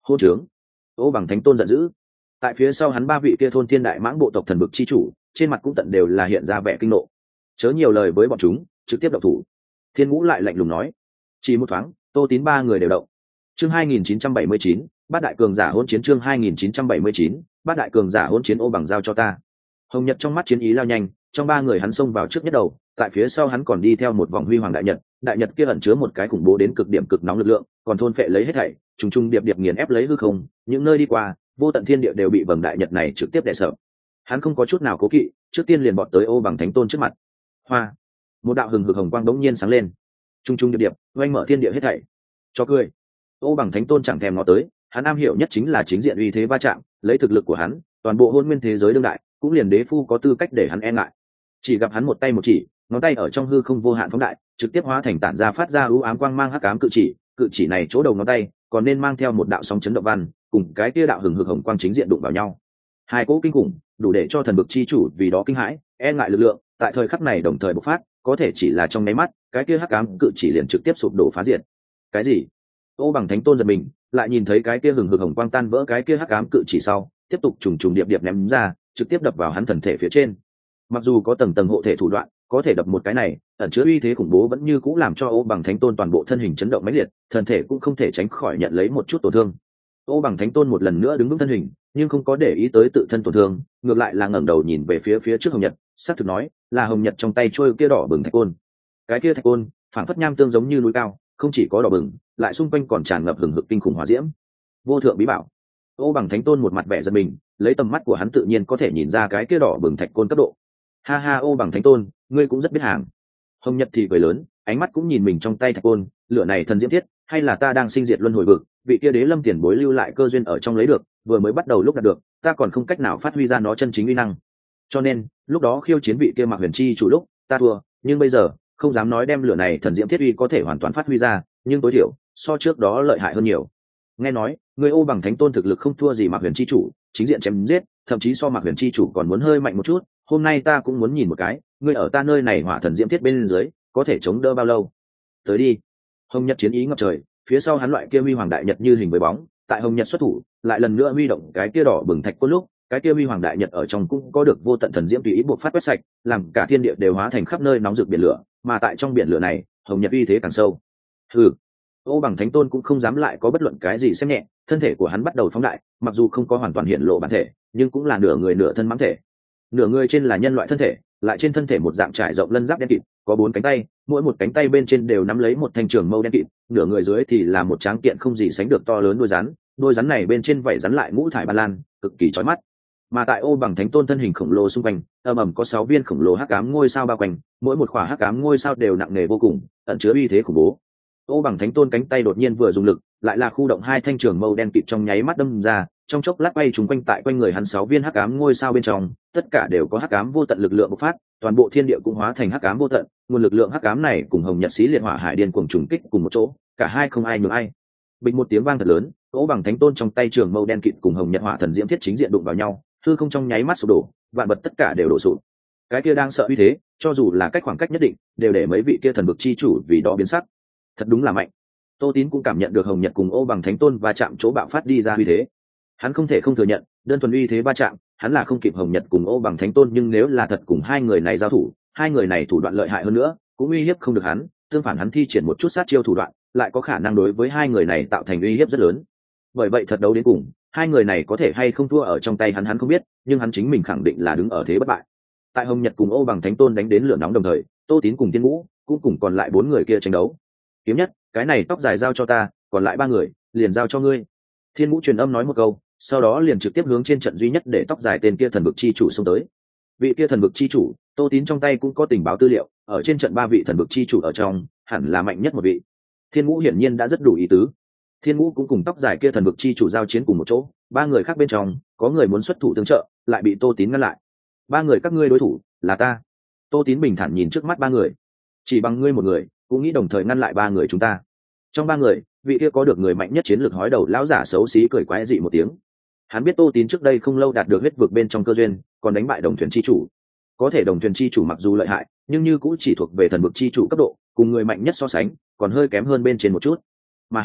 hô trướng. Ô Bằng Thánh Tôn giận dữ. Tại phía sau hắn ba vị kia thôn thiên đại mãng bộ tộc thần vực chi chủ, trên mặt cũng tận đều là hiện ra vẻ kinh nộ. Chớ nhiều lời với bọn chúng, trực tiếp động thủ. Thiên Ngũ lại lạnh lùng nói. Chỉ một thoáng, Tô Tín ba người đều động. Chương hai nghìn chín trăm bảy mươi chín, bát đại cường giả hỗn chiến. Chương hai nghìn chín trăm bảy mươi chín, bát đại cường giả hỗn chiến. Ô Bằng giao cho ta. Hồng Nhật trong mắt chiến ý lao nhanh, trong ba người hắn xông vào trước nhất đầu, tại phía sau hắn còn đi theo một vòng huy hoàng đại nhật, đại nhật kia ẩn chứa một cái khủng bố đến cực điểm cực nóng lực lượng, còn thôn phệ lấy hết thảy, trùng trùng điệp điệp nghiền ép lấy hư không, những nơi đi qua, vô tận thiên địa đều bị vầng đại nhật này trực tiếp đè sập. Hắn không có chút nào cố kỵ, trước tiên liền bọt tới Ô Bằng Thánh Tôn trước mặt. Hoa, một đạo hừng hực hồng quang đống nhiên sáng lên, trùng trùng điệp điệp, oanh mở thiên địa hết thảy. Cho cười. Ô Bằng Thánh Tôn chẳng thèm ngó tới, hắn am hiểu nhất chính là chính diện uy thế va chạm, lấy thực lực của hắn, toàn bộ hôn nguyên thế giới đương đại, cũng liền đế phu có tư cách để hắn e ngại. Chỉ gặp hắn một tay một chỉ, ngón tay ở trong hư không vô hạn phóng đại, trực tiếp hóa thành tản ra phát ra ưu ám quang mang hắc ám cự chỉ, cự chỉ này chỗ đầu ngón tay còn nên mang theo một đạo sóng chấn động văn, cùng cái kia đạo hừng hực hồng quang chính diện đụng vào nhau. Hai cỗ kinh khủng, đủ để cho thần vực chi chủ vì đó kinh hãi, e ngại lực lượng, tại thời khắc này đồng thời bộc phát, có thể chỉ là trong nháy mắt, cái kia hắc ám cự chỉ liền trực tiếp sụp đổ phá diệt. Cái gì? Ô Bằng Thánh Tôn giật mình, lại nhìn thấy cái kia hừng hực hồng quang tan vỡ cái kia hắc ám cự chỉ sau, tiếp tục trùng trùng điệp điệp ném ra, trực tiếp đập vào hắn thần thể phía trên. Mặc dù có tầng tầng hộ thể thủ đoạn, có thể đập một cái này, ẩn chứa uy thế khủng bố vẫn như cũ làm cho Ô Bằng Thánh Tôn toàn bộ thân hình chấn động mãnh liệt, thần thể cũng không thể tránh khỏi nhận lấy một chút tổn thương. Ô Bằng Thánh Tôn một lần nữa đứng vững thân hình, nhưng không có để ý tới tự thân tổn thương, ngược lại là ngẩng đầu nhìn về phía phía trước Hồng Nhật, xác thực nói, là Hồng Nhật trong tay trôi kia đỏ bừng thạch côn. Cái kia thạch côn, phản phất nham tương giống như núi cao, không chỉ có đỏ bừng, lại xung quanh còn tràn ngập hừng hực kinh khủng hỏa diễm. Vô thượng bí bảo. Ô Bằng Thánh Tôn một mặt vẻ giật mình, lấy tầm mắt của hắn tự nhiên có thể nhìn ra cái kia đỏ bừng thạch côn cấp độ. Ha ha, Ô Bằng Thánh Tôn, ngươi cũng rất biết hàng. Hồng Nhật thì cười lớn, ánh mắt cũng nhìn mình trong tay thạch côn, lửa này thần diễm thiết, hay là ta đang sinh diệt luân hồi vực, vị kia đế lâm tiền bối lưu lại cơ duyên ở trong lấy được, vừa mới bắt đầu lúc đạt được, ta còn không cách nào phát huy ra nó chân chính uy năng. Cho nên, lúc đó khiêu chiến vị kia Mạc Huyền Chi chủ lúc, ta thua, nhưng bây giờ, không dám nói đem lửa này thần diễm thiết uy có thể hoàn toàn phát huy ra, nhưng tối thiểu, so trước đó lợi hại hơn nhiều. Nghe nói, người Ô Bằng Thánh Tôn thực lực không thua gì Mạc Huyền Chi chủ, chính diện chém giết, thậm chí so Mạc Huyền Chi chủ còn muốn hơi mạnh một chút, hôm nay ta cũng muốn nhìn một cái, ngươi ở ta nơi này hỏa thần diễm thiết bên dưới, có thể chống đỡ bao lâu. Tới đi. Hồng Nhật chiến ý ngập trời, phía sau hắn loại kia huy hoàng đại nhật như hình với bóng, tại Hồng Nhật xuất thủ, lại lần nữa huy động cái kia đỏ bừng thạch côn lúc, cái kia huy hoàng đại nhật ở trong cũng có được vô tận thần diễm tùy ý buộc phát quét sạch, làm cả thiên địa đều hóa thành khắp nơi nóng rực biển lửa, mà tại trong biển lửa này, Hồng Nhật uy thế càng sâu. Hừ. Ô Bằng Thánh Tôn cũng không dám lại có bất luận cái gì xem nhẹ, thân thể của hắn bắt đầu phóng đại, mặc dù không có hoàn toàn hiện lộ bản thể, nhưng cũng là nửa người nửa thân mãng thể. Nửa người trên là nhân loại thân thể, lại trên thân thể một dạng trải rộng lân giáp đen kịt, có bốn cánh tay, mỗi một cánh tay bên trên đều nắm lấy một thanh trường mâu đen kịt, nửa người dưới thì là một tráng kiện không gì sánh được to lớn đuôi rắn, đuôi rắn này bên trên vảy rắn lại ngũ thải ban lan, cực kỳ chói mắt. Mà tại Ô Bằng Thánh Tôn thân hình khổng lồ xung quanh, ầm ầm có sáu viên khổng lồ hắc ám ngôi sao bao quanh, mỗi một khỏa hắc ám ngôi sao đều nặng nề vô cùng, ẩn chứa uy thế khủng bố. Ô Bằng Thánh Tôn cánh tay đột nhiên vừa dùng lực, lại là khu động hai thanh trường mâu đen kịt trong nháy mắt đâm ra, trong chốc lát bay trùng quanh tại quanh người hắn sáu viên hắc ám ngôi sao bên trong, tất cả đều có hắc ám vô tận lực lượng bộc phát, toàn bộ thiên địa cũng hóa thành hắc ám vô tận, nguồn lực lượng hắc ám này cùng Hồng Nhật xí liệt hỏa hải điên cuồng trùng kích cùng một chỗ, cả hai không ai nhường ai. Bình một tiếng vang thật lớn, Ô Bằng Thánh Tôn trong tay trường mâu đen kịt cùng Hồng Nhật hỏa thần diễm thiết chính diện đụng vào nhau, hư không trong nháy mắt sụp đổ, vạn vật tất cả đều đổ sụp. Cái kia đang sợ uy thế, cho dù là cách khoảng cách nhất định, đều để mấy vị kia thần vực chi chủ vì đó biến sắc. Thật đúng là mạnh. Tô Tín cũng cảm nhận được Hồng Nhật cùng Ô Bằng Thánh Tôn va chạm chỗ bạo phát đi ra uy thế. Hắn không thể không thừa nhận, đơn thuần uy thế va chạm, hắn là không kịp Hồng Nhật cùng Ô Bằng Thánh Tôn, nhưng nếu là thật cùng hai người này giao thủ, hai người này thủ đoạn lợi hại hơn nữa, cũng uy hiếp không được hắn, tương phản hắn thi triển một chút sát chiêu thủ đoạn, lại có khả năng đối với hai người này tạo thành uy hiếp rất lớn. Bởi vậy thật đấu đến cùng, hai người này có thể hay không thua ở trong tay hắn hắn không biết, nhưng hắn chính mình khẳng định là đứng ở thế bất bại. Tại Hồng Nhật cùng Ô Bằng Thánh Tôn đánh đến lửa nóng đồng thời, Tô Tín cùng Tiên Ngũ cũng cùng còn lại bốn người kia tranh đấu. Kiếm Nhất, cái này tóc dài giao cho ta, còn lại ba người liền giao cho ngươi. Thiên Ngũ truyền âm nói một câu, sau đó liền trực tiếp hướng trên trận duy nhất để tóc dài tên kia thần vực chi chủ xông tới. Vị kia thần vực chi chủ, Tô Tín trong tay cũng có tình báo tư liệu, ở trên trận ba vị thần vực chi chủ ở trong, hẳn là mạnh nhất một vị. Thiên Ngũ hiển nhiên đã rất đủ ý tứ. Thiên Ngũ cũng cùng tóc dài kia thần vực chi chủ giao chiến cùng một chỗ, ba người khác bên trong, có người muốn xuất thủ tương trợ, lại bị Tô Tín ngăn lại. Ba người các ngươi đối thủ, là ta. Tô Tín bình thản nhìn trước mắt ba người. Chỉ bằng ngươi một người, cũng nghĩ đồng thời ngăn lại ba người chúng ta. Trong ba người, vị kia có được người mạnh nhất chiến lược hói đầu lão giả xấu xí cười quái dị một tiếng. Hắn biết Tô Tín trước đây không lâu đạt được huyết vực bên trong cơ duyên, còn đánh bại đồng thuyền chi chủ. Có thể đồng thuyền chi chủ mặc dù lợi hại, nhưng như cũng chỉ thuộc về thần vực chi chủ cấp độ, cùng người mạnh nhất so sánh, còn hơi kém hơn bên trên một chút. Mà hắn,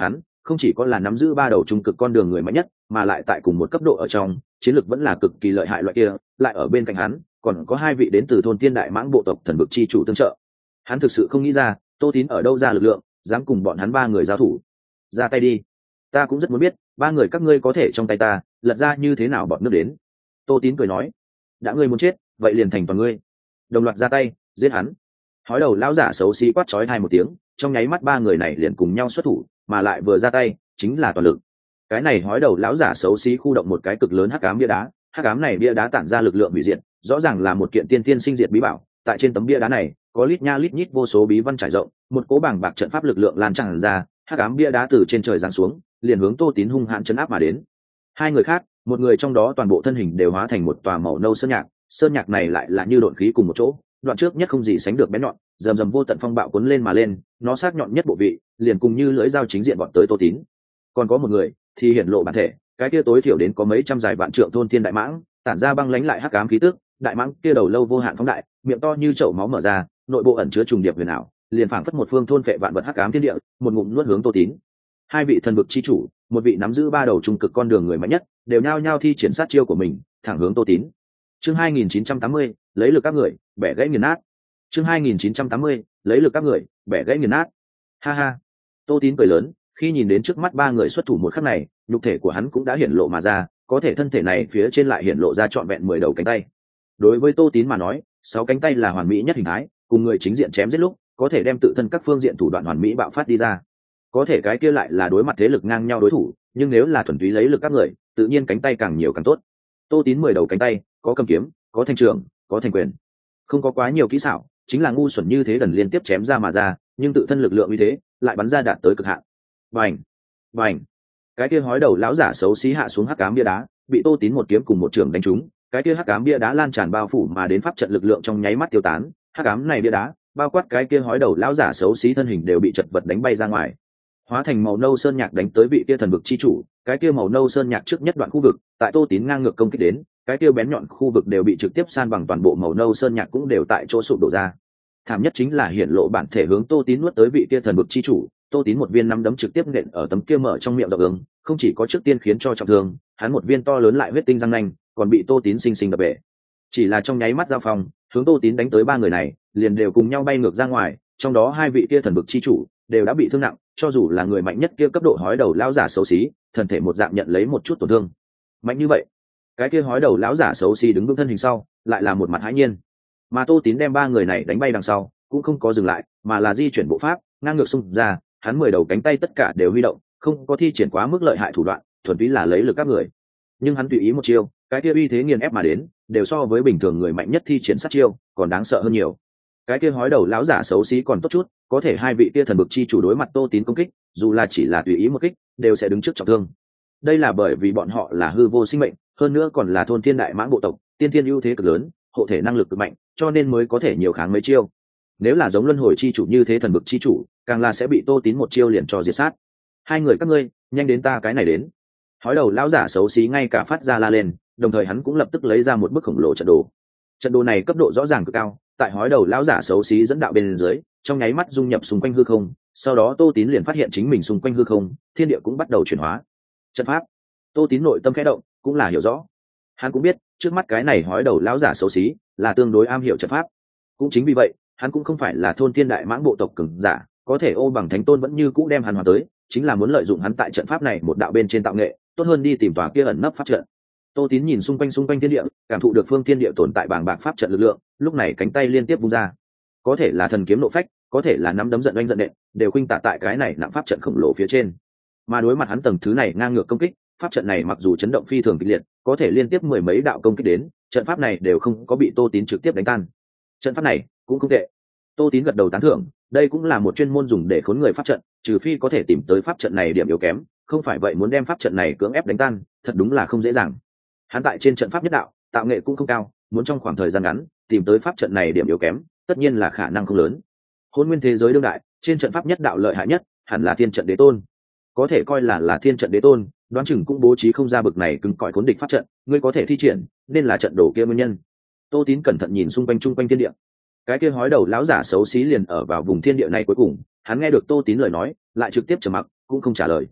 không chỉ có là nắm giữ ba đầu trung cực con đường người mạnh nhất, mà lại tại cùng một cấp độ ở trong chiến lược vẫn là cực kỳ lợi hại loại kia, lại ở bên cạnh hắn còn có hai vị đến từ thôn Tiên Đại Mãng bộ tộc thần vực chi chủ tương trợ. Hắn thực sự không nghĩ ra Tô Tín ở đâu ra lực lượng dám cùng bọn hắn ba người giao thủ. Ra tay đi, ta cũng rất muốn biết ba người các ngươi có thể trong tay ta lật ra như thế nào bọn nước đến. Tô Tín cười nói, đã ngươi muốn chết vậy liền thành toàn ngươi. Đồng loạt ra tay giết hắn. Hói đầu lão giả xấu xí quát chói hai một tiếng, trong nháy mắt ba người này liền cùng nhau xuất thủ, mà lại vừa ra tay chính là toàn lực. Cái này hói đầu lão giả xấu xí khu động một cái cực lớn hắc ám bia đá, hắc ám này bia đá tản ra lực lượng hủy diệt, rõ ràng là một kiện tiên tiên sinh diệt bí bảo. Tại trên tấm bia đá này có lít nha lít nhít vô số bí văn trải rộng, một cố bảng bạc trận pháp lực lượng lan tràn ra, hắc ám bia đá từ trên trời giáng xuống, liền hướng Tô Tín hung hãn chấn áp mà đến. Hai người khác, một người trong đó toàn bộ thân hình đều hóa thành một tòa màu nâu sơn nhạc, sơn nhạc này lại là như độn khí cùng một chỗ, đoạn trước nhất không gì sánh được bén nhọn, rầm rầm vô tận phong bạo cuốn lên mà lên, nó sắc nhọn nhất bộ vị, liền cùng như lưỡi dao chính diện bọn tới Tô Tín. Còn có một người thì hiển lộ bản thể, cái kia tối thiểu đến có mấy trăm dài vạn trượng thôn thiên đại mãng, tản ra băng lánh lại hắc ám khí tức, đại mãng kia đầu lâu vô hạn phóng đại, miệng to như chậu máu mở ra, nội bộ ẩn chứa trùng điệp huyền ảo, liền phảng phất một phương thôn phệ vạn vật hắc ám thiên địa, một ngụm nuốt hướng Tô Tín. Hai vị thần vực chi chủ, một vị nắm giữ ba đầu trung cực con đường người mạnh nhất, đều nhao nhao thi triển sát chiêu của mình, thẳng hướng Tô Tín. Chương hai nghìn chín trăm tám mươi, lấy lực các người, bẻ gãy nghiền nát. Chương hai nghìn chín trăm tám mươi, lấy lực các người, bẻ gãy nghiền nát. Ha ha. Tô Tín cười lớn, khi nhìn đến trước mắt ba người xuất thủ một khắc này, nhục thể của hắn cũng đã hiển lộ mà ra, có thể thân thể này phía trên lại hiển lộ ra trọn vẹn mười đầu cánh tay. Đối với Tô Tín mà nói, sáu cánh tay là hoàn mỹ nhất hình thái, cùng người chính diện chém giết lúc, có thể đem tự thân các phương diện thủ đoạn hoàn mỹ bạo phát đi ra. Có thể cái kia lại là đối mặt thế lực ngang nhau đối thủ, nhưng nếu là thuần túy lấy lực các người, tự nhiên cánh tay càng nhiều càng tốt. Tô Tín mười đầu cánh tay, có cầm kiếm, có thanh trường, có thành quyền, không có quá nhiều kỹ xảo, chính là ngu xuẩn như thế đần liên tiếp chém ra mà ra, nhưng tự thân lực lượng như thế lại bắn ra đạt tới cực hạn. Bành, bành, cái kia hói đầu lão giả xấu xí hạ xuống hắc ám bia đá, bị Tô Tín một kiếm cùng một trường đánh trúng, cái kia hắc ám bia đá lan tràn bao phủ mà đến pháp trận lực lượng trong nháy mắt tiêu tán, hắc ám này bia đá bao quát cái kia hói đầu lão giả xấu xí thân hình đều bị chật vật đánh bay ra ngoài, hóa thành màu nâu sơn nhạc đánh tới vị kia thần vực chi chủ. Cái kia màu nâu sơn nhạc trước nhất đoạn khu vực, tại Tô Tín ngang ngược công kích đến, cái kia bén nhọn khu vực đều bị trực tiếp san bằng, toàn bộ màu nâu sơn nhạc cũng đều tại chỗ sụp đổ ra. Thảm nhất chính là hiển lộ bản thể hướng Tô Tín nuốt tới vị kia thần vực chi chủ. Tô Tín một viên nắm đấm trực tiếp nện ở tấm kia mở trong miệng rộng ương, không chỉ có trước tiên khiến cho trọng thương, hắn một viên to lớn lại huyết tinh răng nanh, còn bị Tô Tín sinh sinh đập bể. Chỉ là trong nháy mắt giao phong, hướng Tô Tín đánh tới ba người này, liền đều cùng nhau bay ngược ra ngoài, trong đó hai vị kia thần vực chi chủ đều đã bị thương nặng, cho dù là người mạnh nhất kia cấp độ hói đầu lão giả xấu xí, thần thể một dạng nhận lấy một chút tổn thương. Mạnh như vậy, cái kia hói đầu lão giả xấu xí đứng vững thân hình sau, lại là một mặt hãi nhiên. Mà Tô Tín đem ba người này đánh bay đằng sau, cũng không có dừng lại, mà là di chuyển bộ pháp, ngang ngược xung ra, hắn mười đầu cánh tay tất cả đều huy động, không có thi triển quá mức lợi hại thủ đoạn, thuần túy là lấy lực các người. Nhưng hắn tùy ý một chiêu, cái kia uy thế nghiền ép mà đến, đều so với bình thường người mạnh nhất thi triển sát chiêu còn đáng sợ hơn nhiều. Cái kia hói đầu lão giả xấu xí còn tốt chút, có thể hai vị kia thần vực chi chủ đối mặt Tô Tín công kích, dù là chỉ là tùy ý một kích, đều sẽ đứng trước trọng thương. Đây là bởi vì bọn họ là hư vô sinh mệnh, hơn nữa còn là thôn thiên đại mãng bộ tộc, tiên thiên ưu thế cực lớn, hộ thể năng lực cực mạnh, cho nên mới có thể nhiều kháng mấy chiêu. Nếu là giống luân hồi chi chủ như thế thần vực chi chủ, càng là sẽ bị Tô Tín một chiêu liền cho diệt sát. Hai người các ngươi, nhanh đến ta cái này đến. Hói đầu lão giả xấu xí ngay cả phát ra la lên, đồng thời hắn cũng lập tức lấy ra một bức khổng lồ trận đồ. Trận đồ này cấp độ rõ ràng cực cao, tại hói đầu lão giả xấu xí dẫn đạo bên dưới, trong nháy mắt dung nhập xung quanh hư không, sau đó Tô Tín liền phát hiện chính mình xung quanh hư không, thiên địa cũng bắt đầu chuyển hóa. Trận pháp. Tô Tín nội tâm khẽ động, cũng là hiểu rõ. Hắn cũng biết, trước mắt cái này hói đầu lão giả xấu xí là tương đối am hiểu trận pháp. Cũng chính vì vậy, hắn cũng không phải là thôn thiên đại mãng bộ tộc cường giả, có thể ô bằng thánh tôn vẫn như cũ đem hắn hòa tới, chính là muốn lợi dụng hắn tại trận pháp này một đạo bên trên tạo nghệ, tốt hơn đi tìm tòa kia ẩn nấp pháp trận. Tô Tín nhìn xung quanh xung quanh thiên địa, cảm thụ được phương thiên địa tồn tại bàng bạc pháp trận lực lượng, lúc này cánh tay liên tiếp vung ra. Có thể là thần kiếm nộ phách, có thể là nắm đấm giận oanh giận đệm, đều khuynh tả tại cái này nặng pháp trận khổng lồ phía trên. Mà đối mặt hắn tầng thứ này ngang ngược công kích, pháp trận này mặc dù chấn động phi thường kịch liệt, có thể liên tiếp mười mấy đạo công kích đến, trận pháp này đều không có bị Tô Tín trực tiếp đánh tan. Trận pháp này cũng không tệ. Tô Tín gật đầu tán thưởng, đây cũng là một chuyên môn dùng để khốn người pháp trận, trừ phi có thể tìm tới pháp trận này điểm yếu kém, không phải vậy muốn đem pháp trận này cưỡng ép đánh tan, thật đúng là không dễ dàng. Hắn tại trên trận pháp nhất đạo, tạo nghệ cũng không cao, muốn trong khoảng thời gian ngắn tìm tới pháp trận này điểm yếu kém, tất nhiên là khả năng không lớn. Hôn nguyên thế giới đương đại, trên trận pháp nhất đạo lợi hại nhất, hẳn là Thiên trận đế tôn. Có thể coi là là Thiên trận đế tôn, đoán chừng cũng bố trí không ra bực này cứng cỏi khốn địch pháp trận, ngươi có thể thi triển, nên là trận đồ kia nguyên nhân. Tô Tín cẩn thận nhìn xung quanh chung quanh thiên địa. Cái kia hói đầu lão giả xấu xí liền ở vào vùng thiên địa này cuối cùng, hắn nghe được Tô Tín lời nói, lại trực tiếp trầm mặc, cũng không trả lời.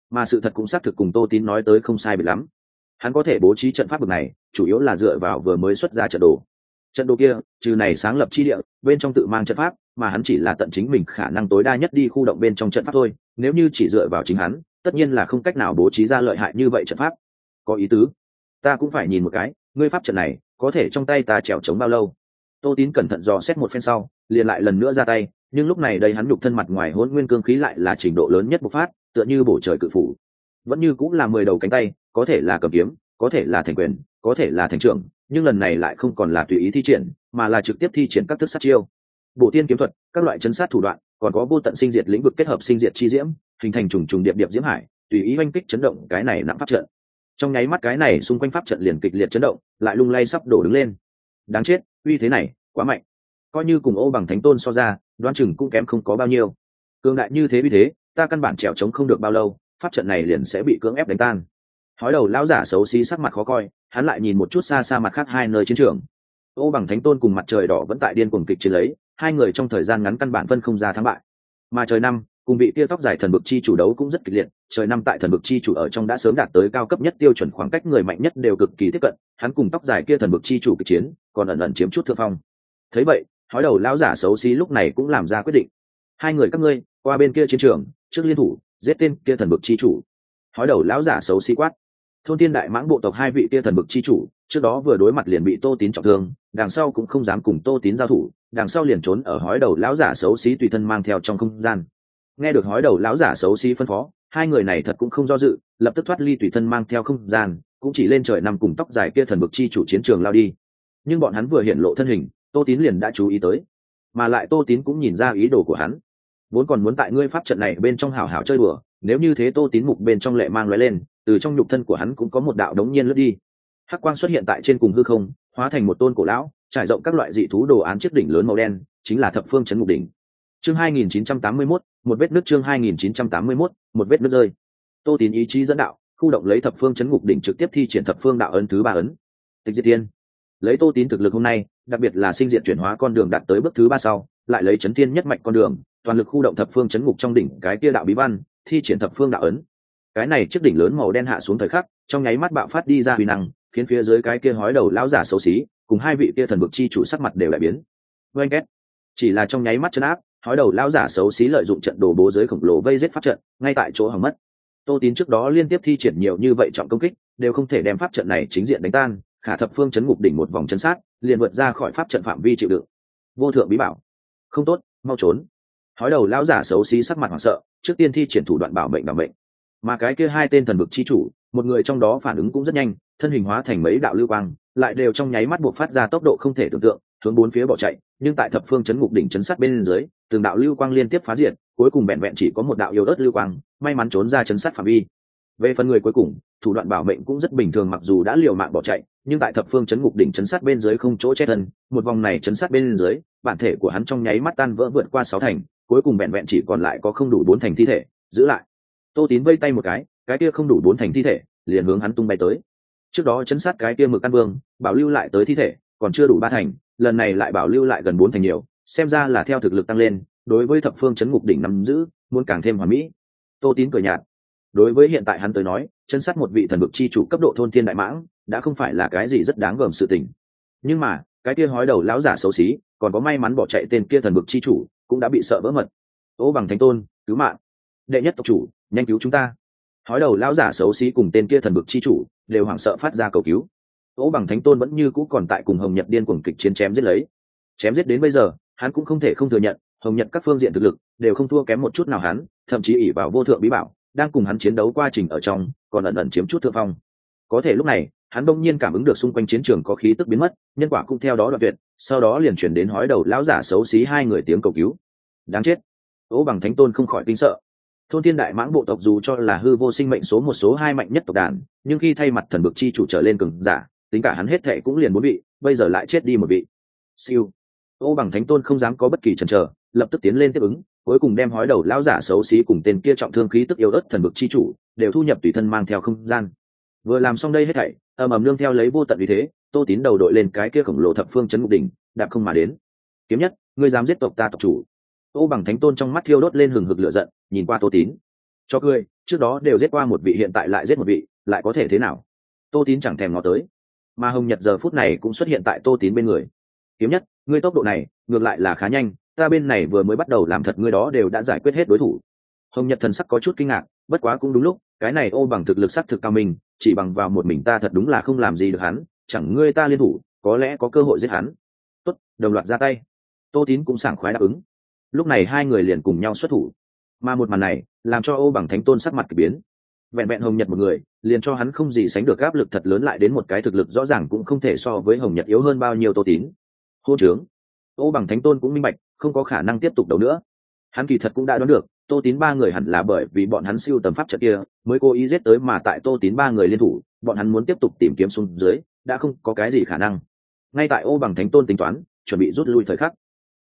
mà sự thật cũng xác thực cùng Tô Tín nói tới không sai biệt lắm. Hắn có thể bố trí trận pháp bực này chủ yếu là dựa vào vừa mới xuất ra trận đồ. Trận đồ kia trừ này sáng lập chi địa bên trong tự mang trận pháp, mà hắn chỉ là tận chính mình khả năng tối đa nhất đi khu động bên trong trận pháp thôi. Nếu như chỉ dựa vào chính hắn, tất nhiên là không cách nào bố trí ra lợi hại như vậy trận pháp. Có ý tứ, ta cũng phải nhìn một cái, ngươi pháp trận này có thể trong tay ta trèo chống bao lâu? Tô Tín cẩn thận dò xét một phen sau, liền lại lần nữa ra tay, nhưng lúc này đây hắn nhục thân mặt ngoài hỗn nguyên cương khí lại là trình độ lớn nhất bộc phát, tựa như bổ trời cự phủ. Vẫn như cũng là mười đầu cánh tay, có thể là cầm kiếm, có thể là thành quyền, có thể là thành trưởng, nhưng lần này lại không còn là tùy ý thi triển, mà là trực tiếp thi triển các thức sát chiêu. Bổ tiên kiếm thuật, các loại chấn sát thủ đoạn, còn có vô tận sinh diệt lĩnh vực kết hợp sinh diệt chi diễm, hình thành trùng trùng điệp điệp diễm hải, tùy ý oanh kích chấn động cái này nặng pháp trận. Trong nháy mắt cái này xung quanh pháp trận liền kịch liệt chấn động, lại lung lay sắp đổ đứng lên. Đáng chết, uy thế này quá mạnh, coi như cùng Ô Bằng Thánh Tôn so ra, đoán chừng cũng kém không có bao nhiêu. Cường đại như thế uy thế, ta căn bản trèo chống không được bao lâu, pháp trận này liền sẽ bị cưỡng ép đánh tan. Hói đầu lão giả xấu xí sắc mặt khó coi, hắn lại nhìn một chút xa xa mặt khác hai nơi chiến trường. Ô Bằng Thánh Tôn cùng Mặt Trời Đỏ vẫn tại điên cuồng kịch chiến lấy, hai người trong thời gian ngắn căn bản phân không ra thắng bại. Mà Trời Năm cùng vị kia tóc dài thần bực chi chủ đấu cũng rất kịch liệt. Trời Năm tại thần bực chi chủ ở trong đã sớm đạt tới cao cấp nhất tiêu chuẩn, khoảng cách người mạnh nhất đều cực kỳ tiếp cận, hắn cùng tóc dài kia thần bực chi chủ kịch chiến, còn ẩn ẩn chiếm chút thượng phong. Thấy vậy, hói đầu lão giả xấu xí lúc này cũng làm ra quyết định. Hai người các ngươi qua bên kia chiến trường, trước liên thủ giết tên kia thần bực chi chủ. Hói đầu lão giả xấu xí quát. Thôn Tiên Đại Mãng bộ tộc hai vị kia thần bực chi chủ trước đó vừa đối mặt liền bị Tô Tín trọng thương, đằng sau cũng không dám cùng Tô Tín giao thủ, đằng sau liền trốn ở hói đầu lão giả xấu xí tùy thân mang theo trong không gian. Nghe được hói đầu lão giả xấu xí phân phó, hai người này thật cũng không do dự, lập tức thoát ly tùy thân mang theo không gian, cũng chỉ lên trời nằm cùng tóc dài kia thần bực chi chủ chiến trường lao đi. Nhưng bọn hắn vừa hiện lộ thân hình, Tô Tín liền đã chú ý tới, mà lại Tô Tín cũng nhìn ra ý đồ của hắn, vốn còn muốn tại ngươi pháp trận này bên trong hảo hảo chơi đùa, nếu như thế Tô Tín mục bên trong lệ mang lóe lên, từ trong nhục thân của hắn cũng có một đạo đống nhiên lướt đi, hắc quang xuất hiện tại trên cùng hư không, hóa thành một tôn cổ lão, trải rộng các loại dị thú đồ án chiếc đỉnh lớn màu đen, chính là Thập Phương Chấn Ngục Đỉnh. Chương hai nghìn chín trăm tám mươi mốt, một vết nứt. Chương hai nghìn chín trăm tám mươi mốt, một vết nứt rơi. Tô Tín ý chí dẫn đạo, khu động lấy Thập Phương Chấn Ngục Đỉnh trực tiếp thi triển Thập Phương đạo ấn thứ ba ấn, Tịch Diệt Tiên. Lấy Tô Tín thực lực hôm nay, đặc biệt là sinh diện chuyển hóa con đường đạt tới bước thứ ba sau, lại lấy chấn thiên nhất mạch con đường, toàn lực khu động Thập Phương Chấn Ngục trong đỉnh cái kia đạo bí văn, thi triển Thập Phương đạo ấn. Cái này chiếc đỉnh lớn màu đen hạ xuống thời khắc, trong nháy mắt bạo phát đi ra uy năng, khiến phía dưới cái kia hói đầu lão giả xấu xí cùng hai vị kia thần bực chi chủ sắc mặt đều đại biến. Oanh két, chỉ là trong nháy mắt chấn áp, hói đầu lão giả xấu xí lợi dụng trận đồ bố giới khổng lồ vây giết pháp trận, ngay tại chỗ hỏng mất. Tô Tín trước đó liên tiếp thi triển nhiều như vậy trọng công kích, đều không thể đem pháp trận này chính diện đánh tan, khả Thập Phương Chấn Ngục đỉnh một vòng chấn sát, liền vượt ra khỏi pháp trận phạm vi chịu đựng. Vô thượng bí bảo, không tốt, mau trốn! Hói đầu lão giả xấu xí sắc mặt hoảng sợ, trước tiên thi triển thủ đoạn bảo mệnh bảo mệnh. Mà cái kia hai tên thần bực chi chủ, một người trong đó phản ứng cũng rất nhanh, thân hình hóa thành mấy đạo lưu quang, lại đều trong nháy mắt buộc phát ra tốc độ không thể tưởng tượng, hướng bốn phía bỏ chạy. Nhưng tại Thập Phương Chấn Ngục đỉnh chấn sát bên dưới, từng đạo lưu quang liên tiếp phá diệt, cuối cùng vẹn vẹn chỉ có một đạo yếu ớt lưu quang, may mắn trốn ra chấn sát phạm vi. Về phần người cuối cùng, thủ đoạn bảo mệnh cũng rất bình thường, mặc dù đã liều mạng bỏ chạy, nhưng tại Thập Phương Chấn Ngục đỉnh chấn sát bên dưới không chỗ che thân, một vòng này chấn sát bên dưới, bản thể của hắn trong nháy mắt tan vỡ vượt qua sáu thành, cuối cùng vẹn vẹn chỉ còn lại có không đủ bốn thành thi thể, giữ lại. Tô Tín vây tay một cái, cái kia không đủ bốn thành thi thể, liền hướng hắn tung bay tới. Trước đó chấn sát cái kia Mực Căn Vương, bảo lưu lại tới thi thể, còn chưa đủ ba thành, lần này lại bảo lưu lại gần bốn thành nhiều, xem ra là theo thực lực tăng lên, đối với Thập Phương Chấn Ngục đỉnh nắm giữ, muốn càng thêm hoàn mỹ. Tô Tín cười nhạt. Đối với hiện tại hắn tới nói, chấn sát một vị thần bực chi chủ cấp độ Thôn Thiên Đại Mãng, đã không phải là cái gì rất đáng gờm sự tình. Nhưng mà, cái kia hói đầu lão giả xấu xí, còn có may mắn bỏ chạy tên kia thần bực chi chủ, cũng đã bị sợ vỡ mật. Ô Bằng Thánh Tôn, cứu mạng! Đệ nhất tộc chủ, nhanh cứu chúng ta! Hói đầu lão giả xấu xí cùng tên kia thần bực chi chủ đều hoảng sợ phát ra cầu cứu. Ô Bằng Thánh Tôn vẫn như cũ còn tại cùng Hồng Nhật điên cuồng kịch chiến chém giết lấy. Chém giết đến bây giờ, hắn cũng không thể không thừa nhận, Hồng Nhật các phương diện thực lực đều không thua kém một chút nào hắn, thậm chí ỷ vào vô thượng bí bảo, đang cùng hắn chiến đấu quá trình ở trong, còn ẩn ẩn chiếm chút thượng phong. Có thể lúc này, hắn đông nhiên cảm ứng được xung quanh chiến trường có khí tức biến mất, nhân quả cũng theo đó đoạn tuyệt, sau đó liền chuyển đến hói đầu lão giả xấu xí hai người tiếng cầu cứu. Đáng chết! Ô Bằng Thánh Tôn không khỏi kinh sợ. Thôn Thiên Đại Mãng bộ tộc dù cho là hư vô sinh mệnh số một số hai mạnh nhất tộc đàn, nhưng khi thay mặt thần bực chi chủ trở lên cường giả, tính cả hắn hết thệ cũng liền bốn vị, bây giờ lại chết đi một vị. Siêu. Ô Bằng Thánh Tôn không dám có bất kỳ chần chờ, lập tức tiến lên tiếp ứng, cuối cùng đem hói đầu lão giả xấu xí cùng tên kia trọng thương khí tức yếu ớt thần bực chi chủ đều thu nhập tùy thân mang theo không gian. Vừa làm xong đây hết thảy, ầm ầm nương theo lấy vô tận vì thế, Tô Tín đầu đội lên cái kia khổng lồ Thập Phương Chấn Ngục đỉnh, đạp không mà đến. Kiếm Nhất, ngươi dám giết tộc ta tộc chủ? Ô Bằng Thánh Tôn trong mắt thiêu đốt lên hừng hực lửa giận, nhìn qua Tô Tín. Cho cười, trước đó đều giết qua một vị, hiện tại lại giết một vị, lại có thể thế nào? Tô Tín chẳng thèm ngó tới, mà Hồng Nhật giờ phút này cũng xuất hiện tại Tô Tín bên người. Kiếm Nhất, ngươi tốc độ này ngược lại là khá nhanh, ta bên này vừa mới bắt đầu làm thật ngươi đó đều đã giải quyết hết đối thủ. Hồng Nhật thần sắc có chút kinh ngạc, bất quá cũng đúng lúc, cái này ô bằng thực lực sắc thực cao mình, chỉ bằng vào một mình ta thật đúng là không làm gì được hắn, chẳng ngươi ta liên thủ, có lẽ có cơ hội giết hắn. Tốt, đồng loạt ra tay. Tô Tín cũng sảng khoái đáp ứng. Lúc này hai người liền cùng nhau xuất thủ, mà một màn này làm cho ô bằng thánh tôn sắc mặt kỳ biến. Vẹn vẹn Hồng Nhật một người liền cho hắn không gì sánh được áp lực thật lớn, lại đến một cái thực lực rõ ràng cũng không thể so với Hồng Nhật yếu hơn bao nhiêu Tô Tín. Hô trướng. Ô bằng thánh tôn cũng minh bạch không có khả năng tiếp tục đấu nữa. Hắn kỳ thật cũng đã đoán được Tô Tín ba người hẳn là bởi vì bọn hắn siêu tầm pháp trận kia mới cố ý giết tới, mà tại Tô Tín ba người liên thủ, bọn hắn muốn tiếp tục tìm kiếm xuống dưới đã không có cái gì khả năng. Ngay tại ô bằng thánh tôn tính toán chuẩn bị rút lui thời khắc,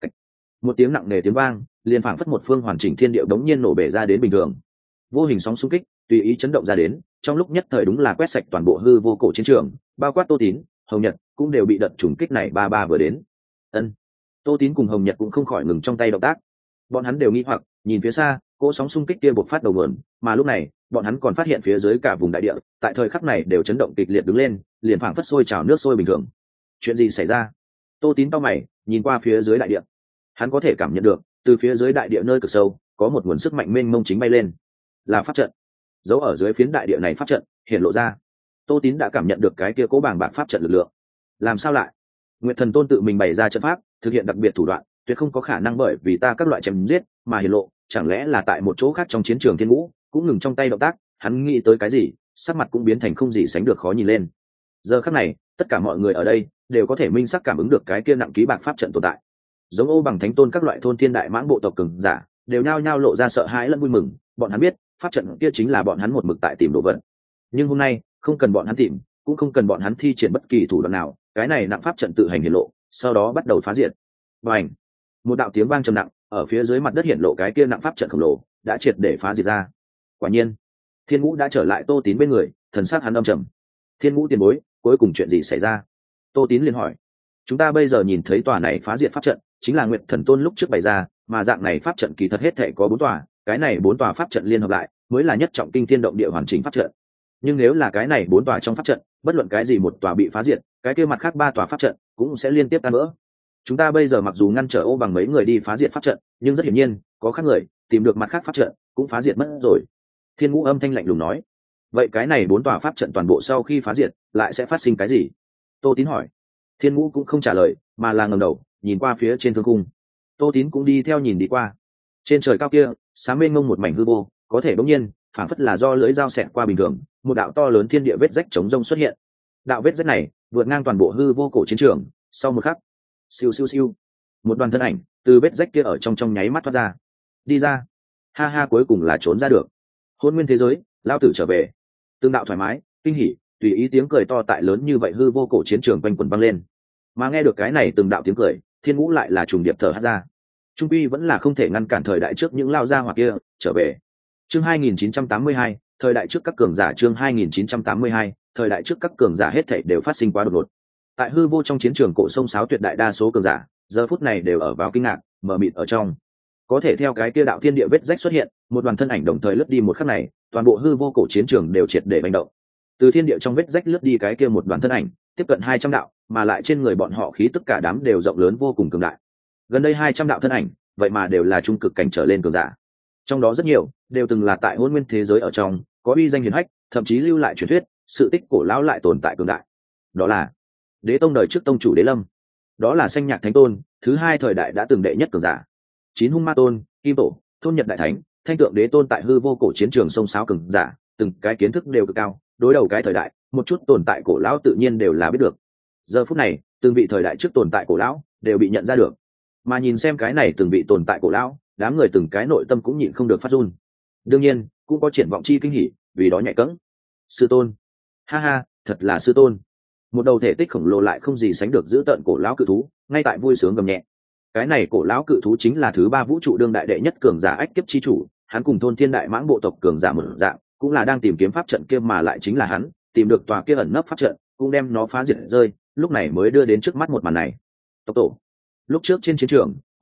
một tiếng nặng nề tiếng vang liền phảng phất một phương hoàn chỉnh thiên địa đống nhiên nổ bể ra đến bình thường. Vô hình sóng xung kích tùy ý chấn động ra đến, trong lúc nhất thời đúng là quét sạch toàn bộ hư vô cổ chiến trường, bao quát Tô Tín, Hồng Nhật cũng đều bị đợt trùng kích này ba ba vừa đến. Ân. Tô Tín cùng Hồng Nhật cũng không khỏi ngừng trong tay động tác. Bọn hắn đều nghi hoặc nhìn phía xa, cỗ sóng xung kích kia bộc phát đầu nguồn, mà lúc này bọn hắn còn phát hiện phía dưới cả vùng đại địa tại thời khắc này đều chấn động kịch liệt đứng lên, liền phảng phất sôi trào nước sôi bình thường. Chuyện gì xảy ra? Tô Tín cau mày nhìn qua phía dưới đại địa, hắn có thể cảm nhận được từ phía dưới đại địa nơi cực sâu có một nguồn sức mạnh mênh mông chính bay lên, là pháp trận. Giấu ở dưới phiến đại địa này pháp trận hiện lộ ra. Tô Tín đã cảm nhận được cái kia cố bàng bạc pháp trận lực lượng. Làm sao lại? Nguyệt Thần Tôn tự mình bày ra trận pháp, thực hiện đặc biệt thủ đoạn, tuyệt không có khả năng bởi vì ta các loại chém giết mà hiện lộ, chẳng lẽ là tại một chỗ khác trong chiến trường Thiên Ngũ cũng ngừng trong tay động tác? Hắn nghĩ tới cái gì, sắc mặt cũng biến thành không gì sánh được khó nhìn lên. Giờ khắc này, tất cả mọi người ở đây đều có thể minh sắc cảm ứng được cái kia nặng ký bạc pháp trận tồn tại. Giống Ô bằng thánh tôn các loại thôn thiên đại mãng bộ tộc cường giả đều nhao nhao lộ ra sợ hãi lẫn vui mừng, bọn hắn biết pháp trận kia chính là bọn hắn một mực tại tìm đồ vật. Nhưng hôm nay không cần bọn hắn tìm, cũng không cần bọn hắn thi triển bất kỳ thủ đoạn nào, cái này nặng pháp trận tự hành hiện lộ, sau đó bắt đầu phá diệt. Bành! Một đạo tiếng vang trầm nặng ở phía dưới mặt đất hiện lộ, cái kia nặng pháp trận khổng lồ đã triệt để phá diệt ra. Quả nhiên, Thiên Ngũ đã trở lại Tô Tín bên người, thần sắc hắn âm trầm. Thiên Ngũ tiền bối, cuối cùng chuyện gì xảy ra? Tô Tín liền hỏi. Chúng ta bây giờ nhìn thấy tòa này phá diệt pháp trận chính là Nguyệt Thần Tôn lúc trước bày ra, mà dạng này pháp trận kỳ thật hết thể có bốn tòa, cái này bốn tòa pháp trận liên hợp lại mới là nhất trọng kinh thiên động địa hoàn chỉnh pháp trận. Nhưng nếu là cái này bốn tòa trong pháp trận bất luận cái gì một tòa bị phá diệt, cái kia mặt khác ba tòa pháp trận cũng sẽ liên tiếp tan vỡ. Chúng ta bây giờ mặc dù ngăn trở Ô bằng mấy người đi phá diệt pháp trận, nhưng rất hiển nhiên có khác người tìm được mặt khác pháp trận cũng phá diệt mất rồi. Thiên Ngũ âm thanh lạnh lùng nói. Vậy cái này bốn tòa pháp trận toàn bộ sau khi phá diệt lại sẽ phát sinh cái gì? Tô Tín hỏi. Thiên Ngũ cũng không trả lời, mà là ngẩng đầu nhìn qua phía trên thương cung. Tô Tín cũng đi theo nhìn đi qua. Trên trời cao kia sáng mênh mông một mảnh hư vô, có thể bỗng nhiên phảng phất là do lưỡi dao xẹt qua bình thường, một đạo to lớn thiên địa vết rách chống rông xuất hiện. Đạo vết rách này vượt ngang toàn bộ hư vô cổ chiến trường. Sau một khắc, siêu siêu siêu, một đoàn thân ảnh từ vết rách kia ở trong trong nháy mắt thoát ra. Đi ra. Ha ha, cuối cùng là trốn ra được. Hôn nguyên thế giới, lao tử trở về. Tương đạo thoải mái, kinh hỉ, tùy ý tiếng cười to tại lớn như vậy hư vô cổ chiến trường quanh quẩn vang lên. Mà nghe được cái này từng đạo tiếng cười, Thiên Ngũ lại là trùng điệp thở hắt ra. Trung quy vẫn là không thể ngăn cản thời đại trước những lao gia hỏa kia trở về. Chương hai nghìn chín trăm tám mươi hai, thời đại trước các cường giả. Chương hai nghìn chín trăm tám mươi hai, thời đại trước các cường giả hết thảy đều phát sinh quá đột ngột. Tại hư vô trong chiến trường cổ sông sáo, tuyệt đại đa số cường giả giờ phút này đều ở vào kinh ngạc, mờ mịt ở trong. Có thể theo cái kia đạo thiên địa vết rách xuất hiện, một đoàn thân ảnh đồng thời lướt đi một khắc này, toàn bộ hư vô cổ chiến trường đều triệt để hành động. Từ thiên địa trong vết rách lướt đi cái kia một đoàn thân ảnh, tiếp cận hai trăm đạo, mà lại trên người bọn họ khí tất cả đám đều rộng lớn vô cùng cường đại. Gần đây hai trăm đạo thân ảnh, vậy mà đều là trung cực cảnh trở lên cường giả. Trong đó rất nhiều đều từng là tại hôn nguyên thế giới ở trong có uy danh hiển hách, thậm chí lưu lại truyền thuyết, sự tích cổ lão lại tồn tại cường đại. Đó là Đế Tông đời trước tông chủ Đế Lâm, đó là Sanh Nhạc Thánh Tôn, thứ hai thời đại đã từng đệ nhất cường giả. Chín Hung Ma Tôn, Kim Tổ, Thôn Nhật Đại Thánh, Thanh Tượng Đế Tôn tại hư vô cổ chiến trường sông sáo cường giả, từng cái kiến thức đều cực cao, đối đầu cái thời đại, một chút tồn tại cổ lão tự nhiên đều là biết được. Giờ phút này, từng vị thời đại trước tồn tại cổ lão đều bị nhận ra được. Mà nhìn xem cái này từng vị tồn tại cổ lão, đám người từng cái nội tâm cũng nhịn không được phát run. Đương nhiên, cũng có triển vọng chi kinh hỉ, vì đó nhạy cẫng. Sư tôn, ha ha, thật là sư tôn. Một đầu thể tích khổng lồ lại không gì sánh được giữ tợn cổ lão cự thú, ngay tại vui sướng gầm nhẹ. Cái này cổ lão cự thú chính là thứ ba vũ trụ đương đại đệ nhất cường giả ách kiếp chi chủ, hắn cùng thôn thiên đại mãng bộ tộc cường giả một dạng, cũng là đang tìm kiếm pháp trận kia, mà lại chính là hắn tìm được tòa kia ẩn nấp pháp trận, cũng đem nó phá diệt rơi, lúc này mới đưa đến trước mắt một màn này. Tộc tổ. Lúc trước trên chiến trường,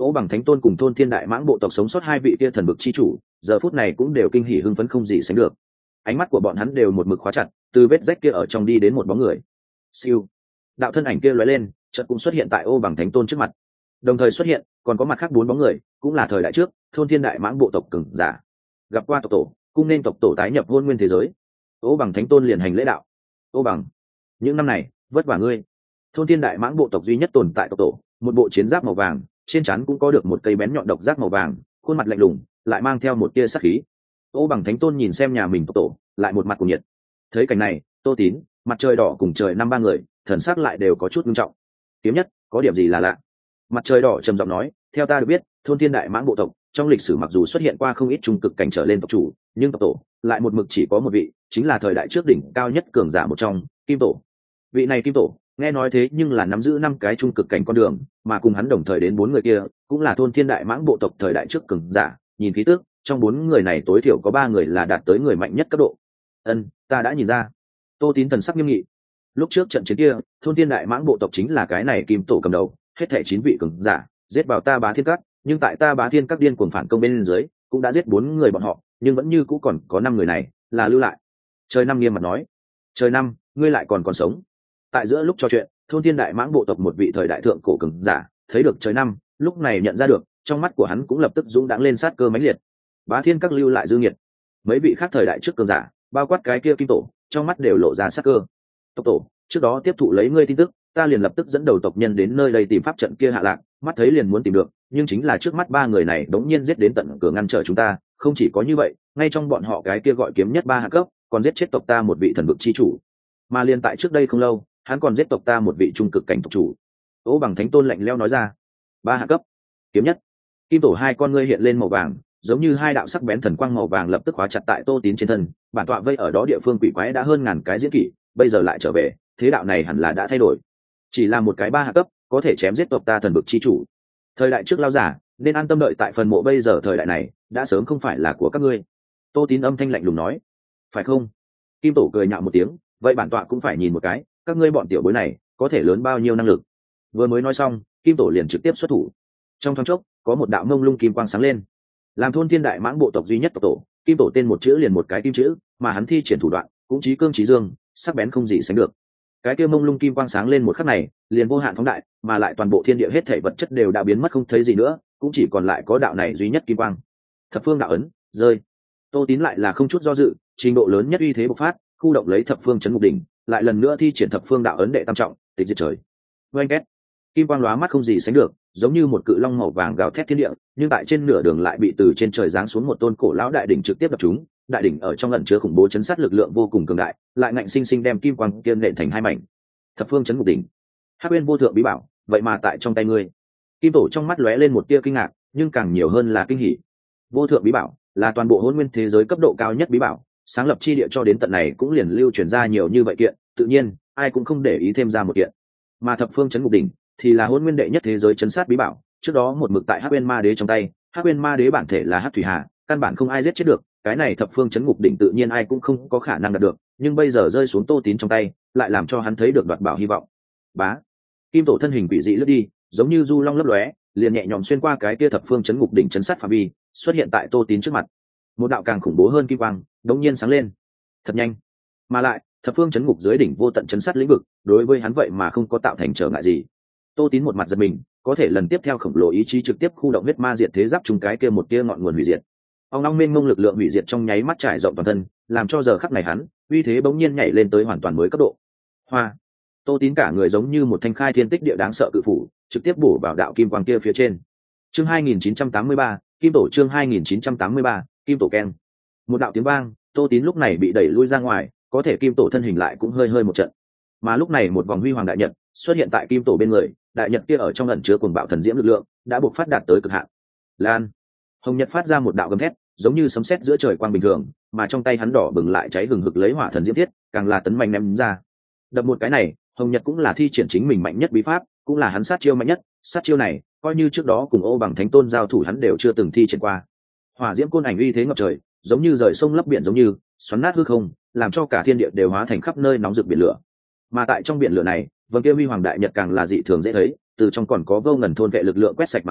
Ô Bằng Thánh Tôn cùng Thôn Thiên Đại Mãng bộ tộc sống sót hai vị kia thần vực chi chủ, giờ phút này cũng đều kinh hỉ hưng phấn không gì sánh được. Ánh mắt của bọn hắn đều một mực khóa chặt, từ vết rách kia ở trong đi đến một bóng người. Siêu, đạo thân ảnh kia lóe lên, chợt cũng xuất hiện tại Ô Bằng Thánh Tôn trước mặt. Đồng thời xuất hiện, còn có mặt khác bốn bóng người, cũng là thời đại trước, Thôn Thiên Đại Mãng bộ tộc cường giả. Gặp qua tộc tổ, cung nên tộc tổ tái nhập hôn nguyên thế giới. Ô Bằng Thánh Tôn liền hành lễ đạo. Ô Bằng, những năm này, vất vả ngươi. Thôn Thiên Đại Mãng bộ tộc duy nhất tồn tại tộc tổ, một bộ chiến giáp màu vàng, trên trán cũng có được một cây bén nhọn độc giác màu vàng, khuôn mặt lạnh lùng, lại mang theo một tia sát khí. Ô Bằng Thánh Tôn nhìn xem nhà mình tộc tổ, lại một mặt cuồng nhiệt. Thấy cảnh này, Tô Tín, Mặt Trời Đỏ cùng Trời Năm ba người, thần sắc lại đều có chút nghiêm trọng. Kiếm Nhất, có điểm gì là lạ? Mặt Trời Đỏ trầm giọng nói, theo ta được biết, Thôn Thiên Đại Mãng bộ tộc trong lịch sử mặc dù xuất hiện qua không ít trung cực cảnh trở lên tộc chủ, nhưng tộc tổ lại một mực chỉ có một vị, chính là thời đại trước đỉnh cao nhất cường giả một trong, Kim Tổ. Vị này Kim Tổ, nghe nói thế nhưng là nắm giữ năm cái trung cực cảnh con đường, mà cùng hắn đồng thời đến bốn người kia, cũng là Thôn Thiên Đại Mãng bộ tộc thời đại trước cường giả, nhìn khí tức, trong bốn người này tối thiểu có ba người là đạt tới người mạnh nhất cấp độ. Ân, ta đã nhìn ra. Tô Tín thần sắc nghiêm nghị. Lúc trước trận chiến kia, Thôn Thiên Đại Mãng bộ tộc chính là cái này Kim Tổ cầm đầu, hết thảy chín vị cường giả, giết vào ta Bá Thiên Các, nhưng tại ta Bá Thiên Các điên cuồng phản công bên dưới, cũng đã giết bốn người bọn họ, nhưng vẫn như cũ còn có năm người này là lưu lại. Trời Năm nghiêm mặt nói, Trời Năm, ngươi lại còn còn sống. Tại giữa lúc trò chuyện, Thôn Thiên Đại Mãng bộ tộc một vị thời đại thượng cổ cường giả, thấy được Trời Năm, lúc này nhận ra được, trong mắt của hắn cũng lập tức dũng đãng lên sát cơ mãnh liệt. Bá Thiên Các lưu lại dư nghiệt, mấy vị khác thời đại trước cường giả, bao quát cái kia Kim Tổ, trong mắt đều lộ ra sát cơ. Tộc tổ, trước đó tiếp thụ lấy ngươi tin tức, ta liền lập tức dẫn đầu tộc nhân đến nơi đây tìm pháp trận kia hạ lạc, mắt thấy liền muốn tìm được, nhưng chính là trước mắt ba người này đống nhiên giết đến tận cửa ngăn trở chúng ta, không chỉ có như vậy, ngay trong bọn họ cái kia gọi Kiếm Nhất ba hạ cấp, còn giết chết tộc ta một vị thần vực chi chủ. Mà liên tại trước đây không lâu, hắn còn giết tộc ta một vị trung cực cảnh tộc chủ. Ô Bằng Thánh Tôn lạnh lẽo nói ra, ba hạ cấp, Kiếm Nhất, Kim Tổ, hai con ngươi hiện lên màu vàng, giống như hai đạo sắc bén thần quang màu vàng lập tức khóa chặt tại Tô Tín trên thân, bản tọa vây ở đó địa phương quỷ quái đã hơn ngàn cái diễn kỷ, bây giờ lại trở về, thế đạo này hẳn là đã thay đổi. Chỉ là một cái ba hạ cấp, có thể chém giết tộc ta thần vực chi chủ. Thời đại trước lao giả, nên an tâm đợi tại phần mộ, bây giờ thời đại này, đã sớm không phải là của các ngươi. Tô Tín âm thanh lạnh lùng nói, phải không? Kim Tổ cười nhạo một tiếng, vậy bản tọa cũng phải nhìn một cái, các ngươi bọn tiểu bối này, có thể lớn bao nhiêu năng lực. Vừa mới nói xong, Kim Tổ liền trực tiếp xuất thủ. Trong thoáng chốc, có một đạo mông lung kim quang sáng lên. Làm Thôn Thiên Đại Mãng bộ tộc duy nhất tộc tổ, Kim Tổ tên một chữ liền một cái kim chữ, mà hắn thi triển thủ đoạn, cũng chí cương chí dương, sắc bén không gì sánh được. Cái kia mông lung kim quang sáng lên một khắc này, liền vô hạn phóng đại, mà lại toàn bộ thiên địa hết thảy vật chất đều đã biến mất không thấy gì nữa, cũng chỉ còn lại có đạo này duy nhất kim quang. Thập phương đạo ấn, rơi. Tô Tín lại là không chút do dự, trình độ lớn nhất uy thế bộc phát, khu động lấy thập phương chấn ngục đỉnh, lại lần nữa thi triển thập phương đạo ấn đệ tam trọng, tịch diệt trời. Oanh két. Kim quang lóa mắt không gì sánh được, giống như một cự long màu vàng gào thét thiên địa, nhưng tại trên nửa đường lại bị từ trên trời giáng xuống một tôn cổ lão đại đỉnh trực tiếp đập trúng. Đại đỉnh ở trong ẩn chứa khủng bố chấn sát lực lượng vô cùng cường đại, lại ngạnh sinh sinh đem kim quang kiên nện thành hai mảnh. Thập phương chấn ngục đỉnh, Hắc Uyên vô thượng bí bảo, vậy mà tại trong tay ngươi. Kim Tổ trong mắt lóe lên một tia kinh ngạc, nhưng càng nhiều hơn là kinh hỉ. Vô thượng bí bảo là toàn bộ hỗn nguyên thế giới cấp độ cao nhất bí bảo, sáng lập chi địa cho đến tận này cũng liền lưu truyền ra nhiều như vậy kiện, tự nhiên ai cũng không để ý thêm ra một kiện. Mà thập phương chấn ngục đỉnh thì là hỗn nguyên đệ nhất thế giới chấn sát bí bảo, trước đó một mực tại Hắc Uyên Ma Đế trong tay. Hắc Uyên Ma Đế bản thể là Hắc Thủy Hà, căn bản không ai giết chết được, cái này thập phương chấn ngục đỉnh tự nhiên ai cũng không có khả năng đạt được, nhưng bây giờ rơi xuống Tô Tín trong tay, lại làm cho hắn thấy được đoạt bảo hy vọng. Bá, Kim Tổ thân hình quỷ dị lướt đi, giống như du long lấp lóe, liền nhẹ nhõm xuyên qua cái kia thập phương chấn ngục đỉnh chấn sát phạm vi, xuất hiện tại Tô Tín trước mặt. Một đạo càng khủng bố hơn kim quang đống nhiên sáng lên, thật nhanh, mà lại thập phương chấn ngục dưới đỉnh vô tận chấn sát lĩnh vực, đối với hắn vậy mà không có tạo thành trở ngại gì. Tô Tín một mặt giật mình, có thể lần tiếp theo khổng lồ ý chí trực tiếp khu động huyết ma diệt thế giáp trùng cái kia một tia ngọn nguồn hủy diệt. Ông long mênh mông lực lượng hủy diệt trong nháy mắt trải rộng toàn thân, làm cho giờ khắc này hắn uy thế bỗng nhiên nhảy lên tới hoàn toàn mới cấp độ. Hoa, Tô Tín cả người giống như một thanh khai thiên tích địa đáng sợ cự phủ, trực tiếp bổ vào đạo kim quang kia phía trên. Chương hai nghìn chín trăm tám mươi ba, Kim Tổ. Chương hai nghìn chín trăm tám mươi ba, Kim Tổ keng. Một đạo tiếng vang, Tô Tín lúc này bị đẩy lui ra ngoài, có thể Kim Tổ thân hình lại cũng hơi hơi một trận. Mà lúc này một vòng huy hoàng đại nhật xuất hiện tại Kim Tổ bên người, đại nhật kia ở trong ẩn chứa cuồng bạo thần diễm lực lượng, đã buộc phát đạt tới cực hạn. Lan, hồng nhật phát ra một đạo gầm thét, giống như sấm sét giữa trời quang bình thường, mà trong tay hắn đỏ bừng lại cháy hừng hực lấy hỏa thần diễm thiết, càng là tấn mạnh ném ra. Đập một cái này, hồng nhật cũng là thi triển chính mình mạnh nhất bí pháp, cũng là hắn sát chiêu mạnh nhất, sát chiêu này coi như trước đó cùng Ô Bằng Thánh Tôn giao thủ hắn đều chưa từng thi triển qua. Hỏa diễm côn ảnh uy thế ngập trời, giống như rời sông lấp biển, giống như xoắn nát hư không, làm cho cả thiên địa đều hóa thành khắp nơi nóng rực biển lửa. Mà tại trong biển lửa này, vầng kia huy hoàng đại nhật càng là dị thường dễ thấy, từ trong còn có vô ngần thôn vệ lực lượng quét sạch mà ra,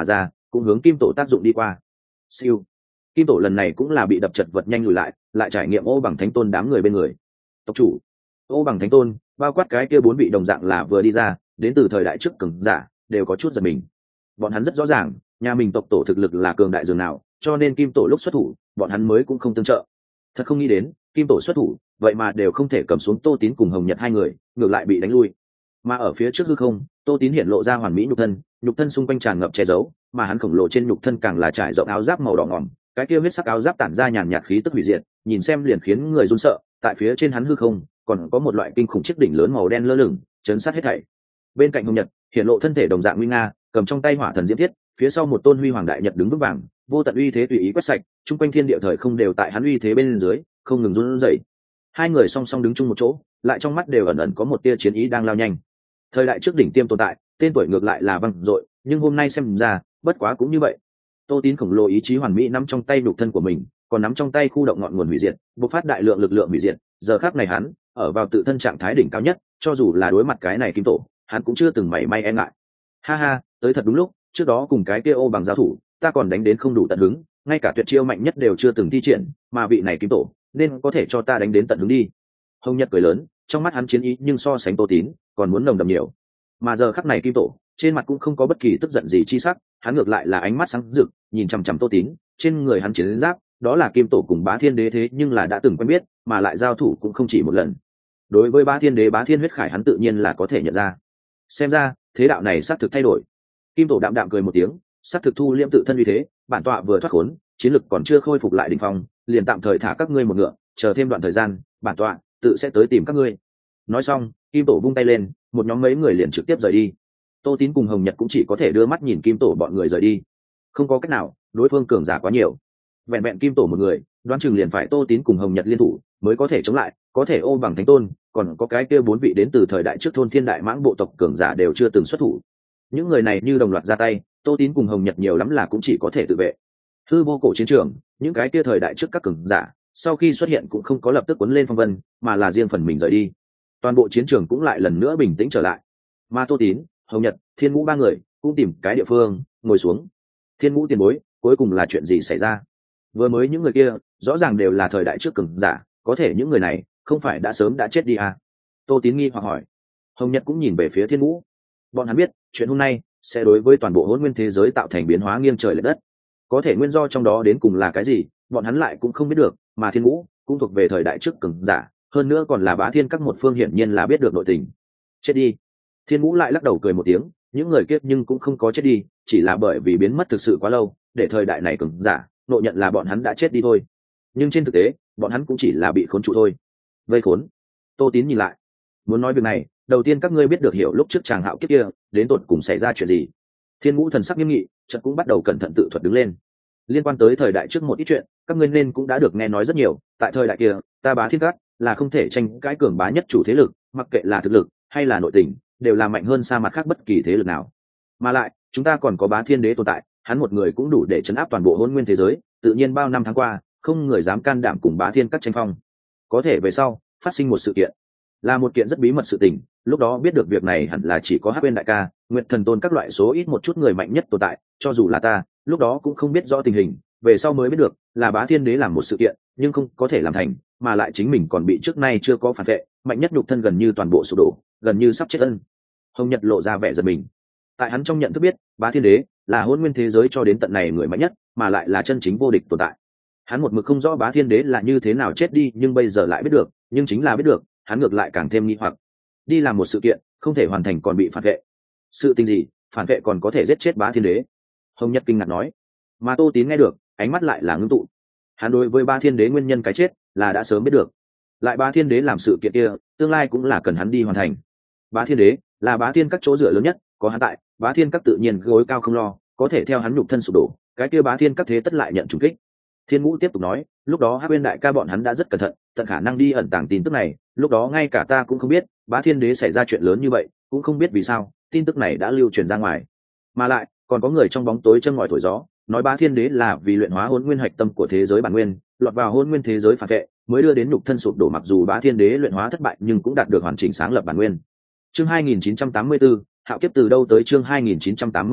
cũng hướng kim tổ tác dụng đi qua. Siêu. Kim tổ lần này cũng là bị đập chật vật nhanh lùi lại, lại trải nghiệm ô bằng thánh tôn đám người bên người. Tộc chủ, ô bằng thánh tôn, bao quát cái kia bốn vị đồng dạng là vừa đi ra, đến từ thời đại trước cường giả, đều có chút giật mình. Bọn hắn rất rõ ràng, nhà mình tộc tổ thực lực là cường đại dường nào, cho nên kim tổ lúc xuất thủ, bọn hắn mới cũng không tương trợ. Thật không nghĩ đến, kim tổ xuất thủ, vậy mà đều không thể cầm xuống Tô Tín cùng Hồng Nhật hai người, ngược lại bị đánh lui. Mà ở phía trước hư không, Tô Tín hiện lộ ra hoàn mỹ nhục thân, nhục thân xung quanh tràn ngập che giấu, mà hắn khổng lồ trên nhục thân càng là trải rộng áo giáp màu đỏ ngòm, cái kia huyết sắc áo giáp tản ra nhàn nhạt khí tức hủy diệt, nhìn xem liền khiến người run sợ. Tại phía trên hắn hư không, còn có một loại kinh khủng chiếc đỉnh lớn màu đen lơ lửng, chấn sát hết thảy. Bên cạnh Hồng Nhật, hiện lộ thân thể đồng dạng nguy nga, cầm trong tay hỏa thần diễm thiết, phía sau một tôn huy hoàng đại nhật đứng vững vàng, vô tận uy thế tùy ý quét sạch, trung quanh thiên địa thời không đều tại hắn uy thế bên dưới, không ngừng run rẩy. Hai người song song đứng chung một chỗ, lại trong mắt đều ẩn ẩn có một tia chiến ý đang lao nhanh. Thời đại trước đỉnh tiêm tồn tại, tên tuổi ngược lại là vang dội, nhưng hôm nay xem ra, bất quá cũng như vậy. Tô Tín khổng lồ ý chí hoàn mỹ nắm trong tay nhục thân của mình, còn nắm trong tay khu động ngọn nguồn hủy diệt, bộc phát đại lượng lực lượng hủy diệt. Giờ khắc này hắn, ở vào tự thân trạng thái đỉnh cao nhất, cho dù là đối mặt cái này kim tổ, hắn cũng chưa từng mảy may e ngại. Ha ha, tới thật đúng lúc, trước đó cùng cái kia ô bằng giao thủ, ta còn đánh đến không đủ tận hứng, ngay cả tuyệt chiêu mạnh nhất đều chưa từng thi triển, mà vị này kim tổ, nên có thể cho ta đánh đến tận hứng đi. Hồng Nhật cười lớn, trong mắt hắn chiến ý nhưng so sánh Tô Tín, còn muốn nồng đậm nhiều. Mà giờ khắc này kim tổ, trên mặt cũng không có bất kỳ tức giận gì chi sắc, hắn ngược lại là ánh mắt sáng rực, nhìn chằm chằm Tô Tín, trên người hắn chiến giáp, đó là kim tổ cùng Bá Thiên Đế thế nhưng là đã từng quen biết, mà lại giao thủ cũng không chỉ một lần. Đối với Bá Thiên Đế Bá Thiên huyết khải hắn tự nhiên là có thể nhận ra. Xem ra, thế đạo này xác thực thay đổi. Kim tổ đạm đạm cười một tiếng, xác thực thu liễm tự thân uy thế, bản tọa vừa thoát khốn, chiến lực còn chưa khôi phục lại đỉnh phong, liền tạm thời thả các ngươi một ngựa, chờ thêm đoạn thời gian, bản tọa tự sẽ tới tìm các ngươi. Nói xong, kim tổ vung tay lên, một nhóm mấy người liền trực tiếp rời đi. Tô Tín cùng Hồng Nhật cũng chỉ có thể đưa mắt nhìn kim tổ bọn người rời đi. Không có cách nào, đối phương cường giả quá nhiều. Vẹn vẹn kim tổ một người, đoán chừng liền phải Tô Tín cùng Hồng Nhật liên thủ mới có thể chống lại, có thể ô bằng thánh tôn, còn có cái kia bốn vị đến từ thời đại trước thôn thiên đại mãng bộ tộc cường giả đều chưa từng xuất thủ. Những người này như đồng loạt ra tay, Tô Tín cùng Hồng Nhật nhiều lắm là cũng chỉ có thể tự vệ. Hư vô cổ chiến trường, những cái kia thời đại trước các cường giả, sau khi xuất hiện cũng không có lập tức cuốn lên phong vân, mà là riêng phần mình rời đi. Toàn bộ chiến trường cũng lại lần nữa bình tĩnh trở lại. Mà Tô Tín, Hồng Nhật, Thiên Ngũ ba người cũng tìm cái địa phương ngồi xuống. Thiên Ngũ tiền bối, cuối cùng là chuyện gì xảy ra? Vừa mới những người kia rõ ràng đều là thời đại trước cường giả, có thể những người này không phải đã sớm đã chết đi à? Tô Tín nghi hoặc hỏi. Hồng Nhật cũng nhìn về phía Thiên Ngũ. Bọn hắn biết chuyện hôm nay sẽ đối với toàn bộ hỗn nguyên thế giới tạo thành biến hóa nghiêng trời lệch đất. Có thể nguyên do trong đó đến cùng là cái gì, bọn hắn lại cũng không biết được, mà Thiên Ngũ cũng thuộc về thời đại trước cường giả, hơn nữa còn là Bá Thiên các một phương, hiển nhiên là biết được nội tình. Chết đi. Thiên Ngũ lại lắc đầu cười một tiếng, những người kia nhưng cũng không có chết đi, chỉ là bởi vì biến mất thực sự quá lâu, để thời đại này cường giả nội nhận là bọn hắn đã chết đi thôi. Nhưng trên thực tế, bọn hắn cũng chỉ là bị khốn trụ thôi. Vây khốn. Tô Tín nhìn lại, muốn nói việc này, đầu tiên các ngươi biết được hiểu lúc trước chàng hạo kiếp kia đến tột cùng xảy ra chuyện gì. Thiên Ngũ thần sắc nghiêm nghị, chợt cũng bắt đầu cẩn thận tự thuật đứng lên. Liên quan tới thời đại trước một ít chuyện, các ngươi nên cũng đã được nghe nói rất nhiều. Tại thời đại kia, ta Bá Thiên các là không thể tranh cãi cường bá nhất chủ thế lực, mặc kệ là thực lực hay là nội tình, đều là mạnh hơn xa mặt khác bất kỳ thế lực nào. Mà lại, chúng ta còn có Bá Thiên Đế tồn tại, hắn một người cũng đủ để chấn áp toàn bộ hỗn nguyên thế giới, tự nhiên bao năm tháng qua, không người dám can đảm cùng Bá Thiên các tranh phong. Có thể về sau, phát sinh một sự kiện, là một kiện rất bí mật sự tình, lúc đó biết được việc này hẳn là chỉ có Hắc Uyên đại ca, Nguyệt Thần Tôn các loại số ít một chút người mạnh nhất tồn tại, cho dù là ta, lúc đó cũng không biết rõ tình hình, về sau mới biết được, là Bá Thiên Đế làm một sự kiện, nhưng không có thể làm thành, mà lại chính mình còn bị trước nay chưa có phản vệ, mạnh nhất nhục thân gần như toàn bộ sụp đổ, gần như sắp chết ân. Hồng Nhật lộ ra vẻ giật mình. Tại hắn trong nhận thức biết, Bá Thiên Đế là hỗn nguyên thế giới cho đến tận này người mạnh nhất, mà lại là chân chính vô địch tồn tại. Hắn một mực không rõ Bá Thiên Đế là như thế nào chết đi, nhưng bây giờ lại biết được, nhưng chính là biết được, hắn ngược lại càng thêm nghi hoặc. Đi làm một sự kiện, không thể hoàn thành còn bị phản vệ. Sự tình gì, phản vệ còn có thể giết chết Bá Thiên Đế? Hồng Nhật kinh ngạc nói. Mà Tô Tín nghe được, ánh mắt lại là ngưng tụ. Hắn đối với Bá Thiên Đế nguyên nhân cái chết là đã sớm biết được. Lại Bá Thiên Đế làm sự kiện kia, tương lai cũng là cần hắn đi hoàn thành. Bá Thiên Đế là Bá Thiên các chỗ dựa lớn nhất, có hắn tại, Bá Thiên các tự nhiên gối cao không lo, có thể theo hắn nhục thân sụp đổ, cái kia Bá Thiên các thế tất lại nhận trùng kích. Thiên Ngũ tiếp tục nói, lúc đó Hắc Uyên đại ca bọn hắn đã rất cẩn thận, tận khả năng đi ẩn tàng tin tức này, lúc đó ngay cả ta cũng không biết, Bá Thiên Đế xảy ra chuyện lớn như vậy, cũng không biết vì sao, tin tức này đã lưu truyền ra ngoài. Mà lại, còn có người trong bóng tối châm ngòi thổi gió, nói Bá Thiên Đế là vì luyện hóa hỗn nguyên hạch tâm của thế giới bản nguyên, lọt vào hỗn nguyên thế giới phản vệ, mới đưa đến nhục thân sụp đổ, mặc dù Bá Thiên Đế luyện hóa thất bại nhưng cũng đạt được hoàn chỉnh sáng lập bản nguyên. Chương hai nghìn chín trăm tám mươi tư, hạo kiếp từ đâu tới chương hai nghìn chín trăm tám mươi tư,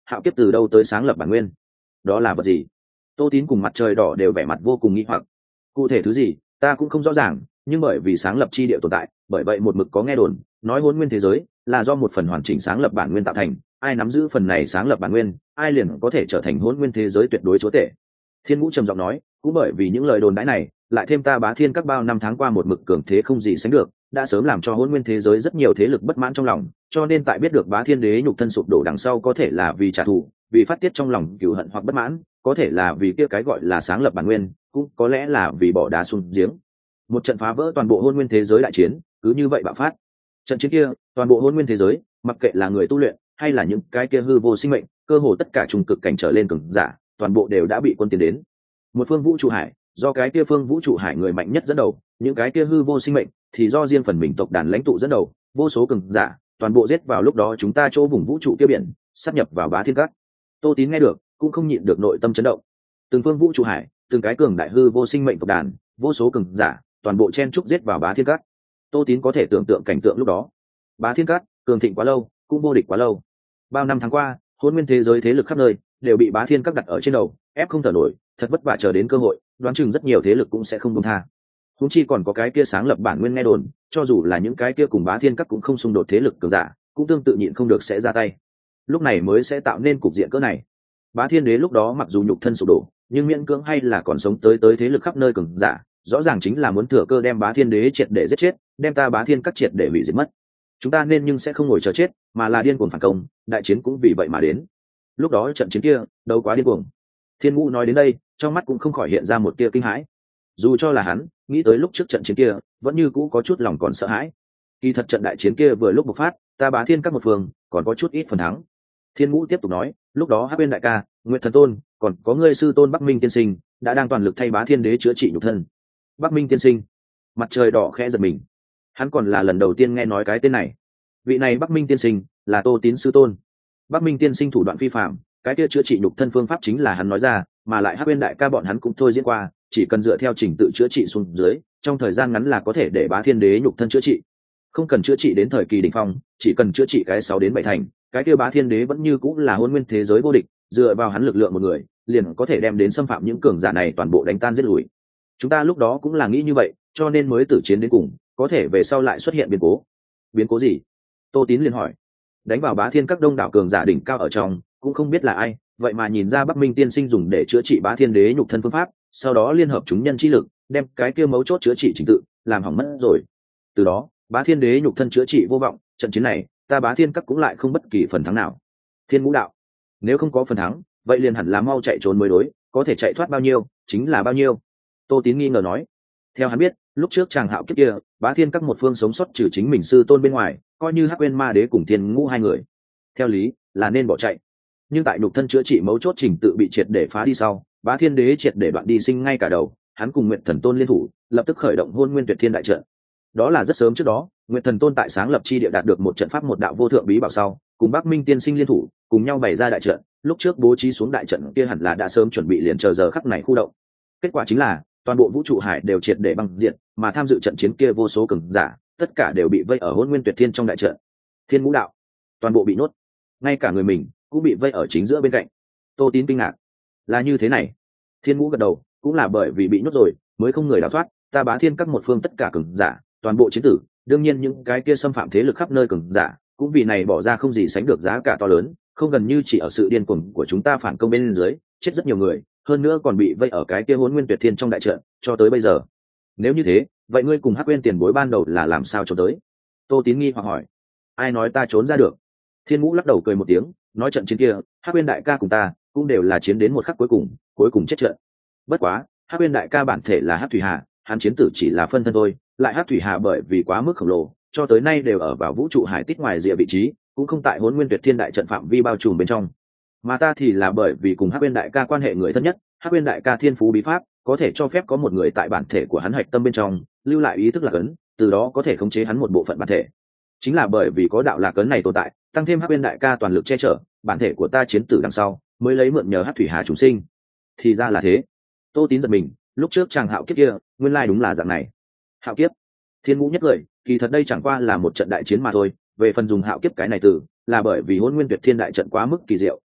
hạo kiếp từ đâu tới sáng lập bản nguyên? Đó là vật gì? Tô Tín cùng Mặt Trời Đỏ đều vẻ mặt vô cùng nghi hoặc. Cụ thể thứ gì ta cũng không rõ ràng, nhưng bởi vì sáng lập chi địa tồn tại, bởi vậy một mực có nghe đồn nói hôn nguyên thế giới là do một phần hoàn chỉnh sáng lập bản nguyên tạo thành, ai nắm giữ phần này sáng lập bản nguyên, ai liền có thể trở thành hôn nguyên thế giới tuyệt đối chúa tể. Thiên Ngũ trầm giọng nói, cũng bởi vì những lời đồn đãi này, lại thêm ta Bá Thiên các bao năm tháng qua một mực cường thế không gì sánh được, đã sớm làm cho hôn nguyên thế giới rất nhiều thế lực bất mãn trong lòng, cho nên tại biết được Bá Thiên đế nhục thân sụp đổ đằng sau, có thể là vì trả thù, vì phát tiết trong lòng cừu hận hoặc bất mãn, có thể là vì kia cái gọi là sáng lập bản nguyên, cũng có lẽ là vì bỏ đá xuống giếng. Một trận phá vỡ toàn bộ hôn nguyên thế giới đại chiến cứ như vậy bạo phát. Trận chiến kia, toàn bộ hôn nguyên thế giới, mặc kệ là người tu luyện hay là những cái kia hư vô sinh mệnh, cơ hồ tất cả trùng cực cảnh trở lên cường giả, toàn bộ đều đã bị quân tiến đến. Một phương vũ trụ hải, do cái kia phương vũ trụ hải người mạnh nhất dẫn đầu, những cái kia hư vô sinh mệnh thì do riêng phần mình tộc đàn lãnh tụ dẫn đầu, vô số cường giả, toàn bộ giết vào lúc đó chúng ta chỗ vùng vũ trụ kia biển, sát nhập vào Bá Thiên Các. Tô Tín nghe được, cũng không nhịn được nội tâm chấn động. Từng phương vũ trụ hải, từng cái cường đại hư vô sinh mệnh tộc đàn, vô số cường giả, toàn bộ chen trúc giết vào Bá Thiên Các. Tô Tín có thể tưởng tượng cảnh tượng lúc đó. Bá Thiên Các cường thịnh quá lâu, cũng vô địch quá lâu. Bao năm tháng qua, hôn nguyên thế giới thế lực khắp nơi đều bị Bá Thiên Các đặt ở trên đầu, ép không thở nổi, thật vất vả chờ đến cơ hội, đoán chừng rất nhiều thế lực cũng sẽ không buông tha. Huống chi còn có cái kia sáng lập bản nguyên nghe đồn, cho dù là những cái kia cùng Bá Thiên Các cũng không xung đột thế lực cường giả, cũng tương tự nhịn không được sẽ ra tay. Lúc này mới sẽ tạo nên cục diện cỡ này. Bá Thiên Đế lúc đó mặc dù nhục thân sụp đổ, nhưng miễn cưỡng hay là còn sống tới tới thế lực khắp nơi cường giả, rõ ràng chính là muốn thừa cơ đem Bá Thiên Đế triệt để giết chết, đem ta Bá Thiên Các triệt để hủy diệt mất. Chúng ta nên nhưng sẽ không ngồi chờ chết, mà là điên cuồng phản công, đại chiến cũng vì vậy mà đến. Lúc đó trận chiến kia, đâu quá điên cuồng. Thiên Ngũ nói đến đây, trong mắt cũng không khỏi hiện ra một tia kinh hãi. Dù cho là hắn, nghĩ tới lúc trước trận chiến kia, vẫn như cũ có chút lòng còn sợ hãi. Kỳ thật trận đại chiến kia vừa lúc bộc phát, ta Bá Thiên Các một phương còn có chút ít phần thắng. Thiên Ngũ tiếp tục nói, lúc đó Hắc Uyên đại ca, Nguyệt Thần Tôn, còn có ngươi sư tôn Bắc Minh tiên sinh, đã đang toàn lực thay Bá Thiên Đế chữa trị nhục thân. Bắc Minh tiên sinh? Mặt Trời Đỏ khẽ giật mình. Hắn còn là lần đầu tiên nghe nói cái tên này. Vị này Bắc Minh tiên sinh là Tô Tín sư tôn. Bắc Minh tiên sinh thủ đoạn phi phạm, cái kia chữa trị nhục thân phương pháp chính là hắn nói ra, mà lại Hắc Uyên đại ca bọn hắn cũng thôi diễn qua, chỉ cần dựa theo trình tự chữa trị xuống dưới, trong thời gian ngắn là có thể để Bá Thiên Đế nhục thân chữa trị. Không cần chữa trị đến thời kỳ đỉnh phong, chỉ cần chữa trị cái sáu đến bảy thành, cái kia Bá Thiên Đế vẫn như cũng là hôn nguyên thế giới vô địch, dựa vào hắn lực lượng một người, liền có thể đem đến xâm phạm những cường giả này toàn bộ đánh tan giết lùi. Chúng ta lúc đó cũng là nghĩ như vậy, cho nên mới tử chiến đến cùng, có thể về sau lại xuất hiện biến cố. Biến cố gì? Tô Tín liền hỏi. Đánh vào Bá Thiên Các đông đảo cường giả đỉnh cao ở trong, cũng không biết là ai, vậy mà nhìn ra Bắc Minh tiên sinh dùng để chữa trị Bá Thiên Đế nhục thân phương pháp, sau đó liên hợp chúng nhân chi lực, đem cái kia mấu chốt chữa trị trình tự làm hỏng mất rồi. Từ đó, Bá Thiên Đế nhục thân chữa trị vô vọng, trận chiến này, ta Bá Thiên Các cũng lại không bất kỳ phần thắng nào. Thiên Ngũ đạo, nếu không có phần thắng, vậy liền hẳn là mau chạy trốn mới đối, có thể chạy thoát bao nhiêu, chính là bao nhiêu. Tô Tín nghi ngờ nói. Theo hắn biết, lúc trước chàng hạo kiếp kia, Bá Thiên Các một phương sống sót trừ chính mình sư tôn bên ngoài, coi như Hắc Uyên Ma Đế cùng Thiên Ngũ hai người. Theo lý, là nên bỏ chạy. Nhưng tại nhục thân chữa trị mấu chốt trình tự bị triệt để phá đi sau, Bá Thiên Đế triệt để đoạn đi sinh ngay cả đầu, hắn cùng Nguyệt Thần Tôn liên thủ, lập tức khởi động Hôn Nguyên Tuyệt Thiên đại trận. Đó là rất sớm trước đó, Nguyệt Thần Tôn tại sáng lập chi địa đạt được một trận pháp một đạo vô thượng bí bảo sau, cùng Bắc Minh tiên sinh liên thủ, cùng nhau bày ra đại trận, lúc trước bố trí xuống đại trận kia hẳn là đã sớm chuẩn bị liền chờ giờ khắc này khu động. Kết quả chính là, toàn bộ vũ trụ hải đều triệt để băng diệt, mà tham dự trận chiến kia vô số cường giả, tất cả đều bị vây ở Hôn Nguyên Tuyệt Thiên trong đại trận. Thiên Ngũ đạo, toàn bộ bị nhốt, ngay cả người mình cũng bị vây ở chính giữa bên cạnh. Tô Tín kinh ngạc. Là như thế này. Thiên Ngũ gật đầu, cũng là bởi vì bị nhốt rồi, mới không người đào thoát, ta Bá Thiên Các một phương tất cả cường giả, toàn bộ chiến tử, đương nhiên những cái kia xâm phạm thế lực khắp nơi cường giả, cũng vì này bỏ ra không gì sánh được giá cả to lớn, không gần như chỉ ở sự điên cuồng của chúng ta phản công bên dưới, chết rất nhiều người, hơn nữa còn bị vây ở cái kia Hỗn Nguyên Tuyệt Thiên trong đại trận, cho tới bây giờ. Nếu như thế, vậy ngươi cùng Hắc Uyên tiền bối ban đầu là làm sao trốn tới? Tô Tín nghi hoặc hỏi. Ai nói ta trốn ra được? Thiên Ngũ lắc đầu cười một tiếng, nói trận chiến kia, Hắc Uyên đại ca cùng ta cũng đều là chiến đến một khắc cuối cùng, cuối cùng chết trận. Bất quá, Hắc Uyên đại ca bản thể là Hắc Thủy Hà, hắn chiến tử chỉ là phân thân thôi, lại Hắc Thủy Hà bởi vì quá mức khổng lồ, cho tới nay đều ở vào vũ trụ hải tít ngoài rìa vị trí, cũng không tại Hỗn Nguyên Tuyệt Thiên đại trận phạm vi bao trùm bên trong. Mà ta thì là bởi vì cùng Hắc Uyên đại ca quan hệ người thân nhất, Hắc Uyên đại ca thiên phú bí pháp, có thể cho phép có một người tại bản thể của hắn hạch tâm bên trong, lưu lại ý thức lạc ấn, từ đó có thể khống chế hắn một bộ phận bản thể. Chính là bởi vì có đạo lạc ấn này tồn tại, tăng thêm Hắc Uyên đại ca toàn lực che chở, bản thể của ta chiến tử đằng sau, mới lấy mượn nhờ Hắc Thủy Hà trùng sinh. Thì ra là thế. Tô Tín giật mình, lúc trước chàng hạo kiếp kia, nguyên lai đúng là dạng này. Hạo kiếp? Thiên Ngũ nhất lời, kỳ thật đây chẳng qua là một trận đại chiến mà thôi, về phần dùng hạo kiếp cái này từ, là bởi vì Hỗn Nguyên Tuyệt Thiên đại trận quá mức kỳ diệu,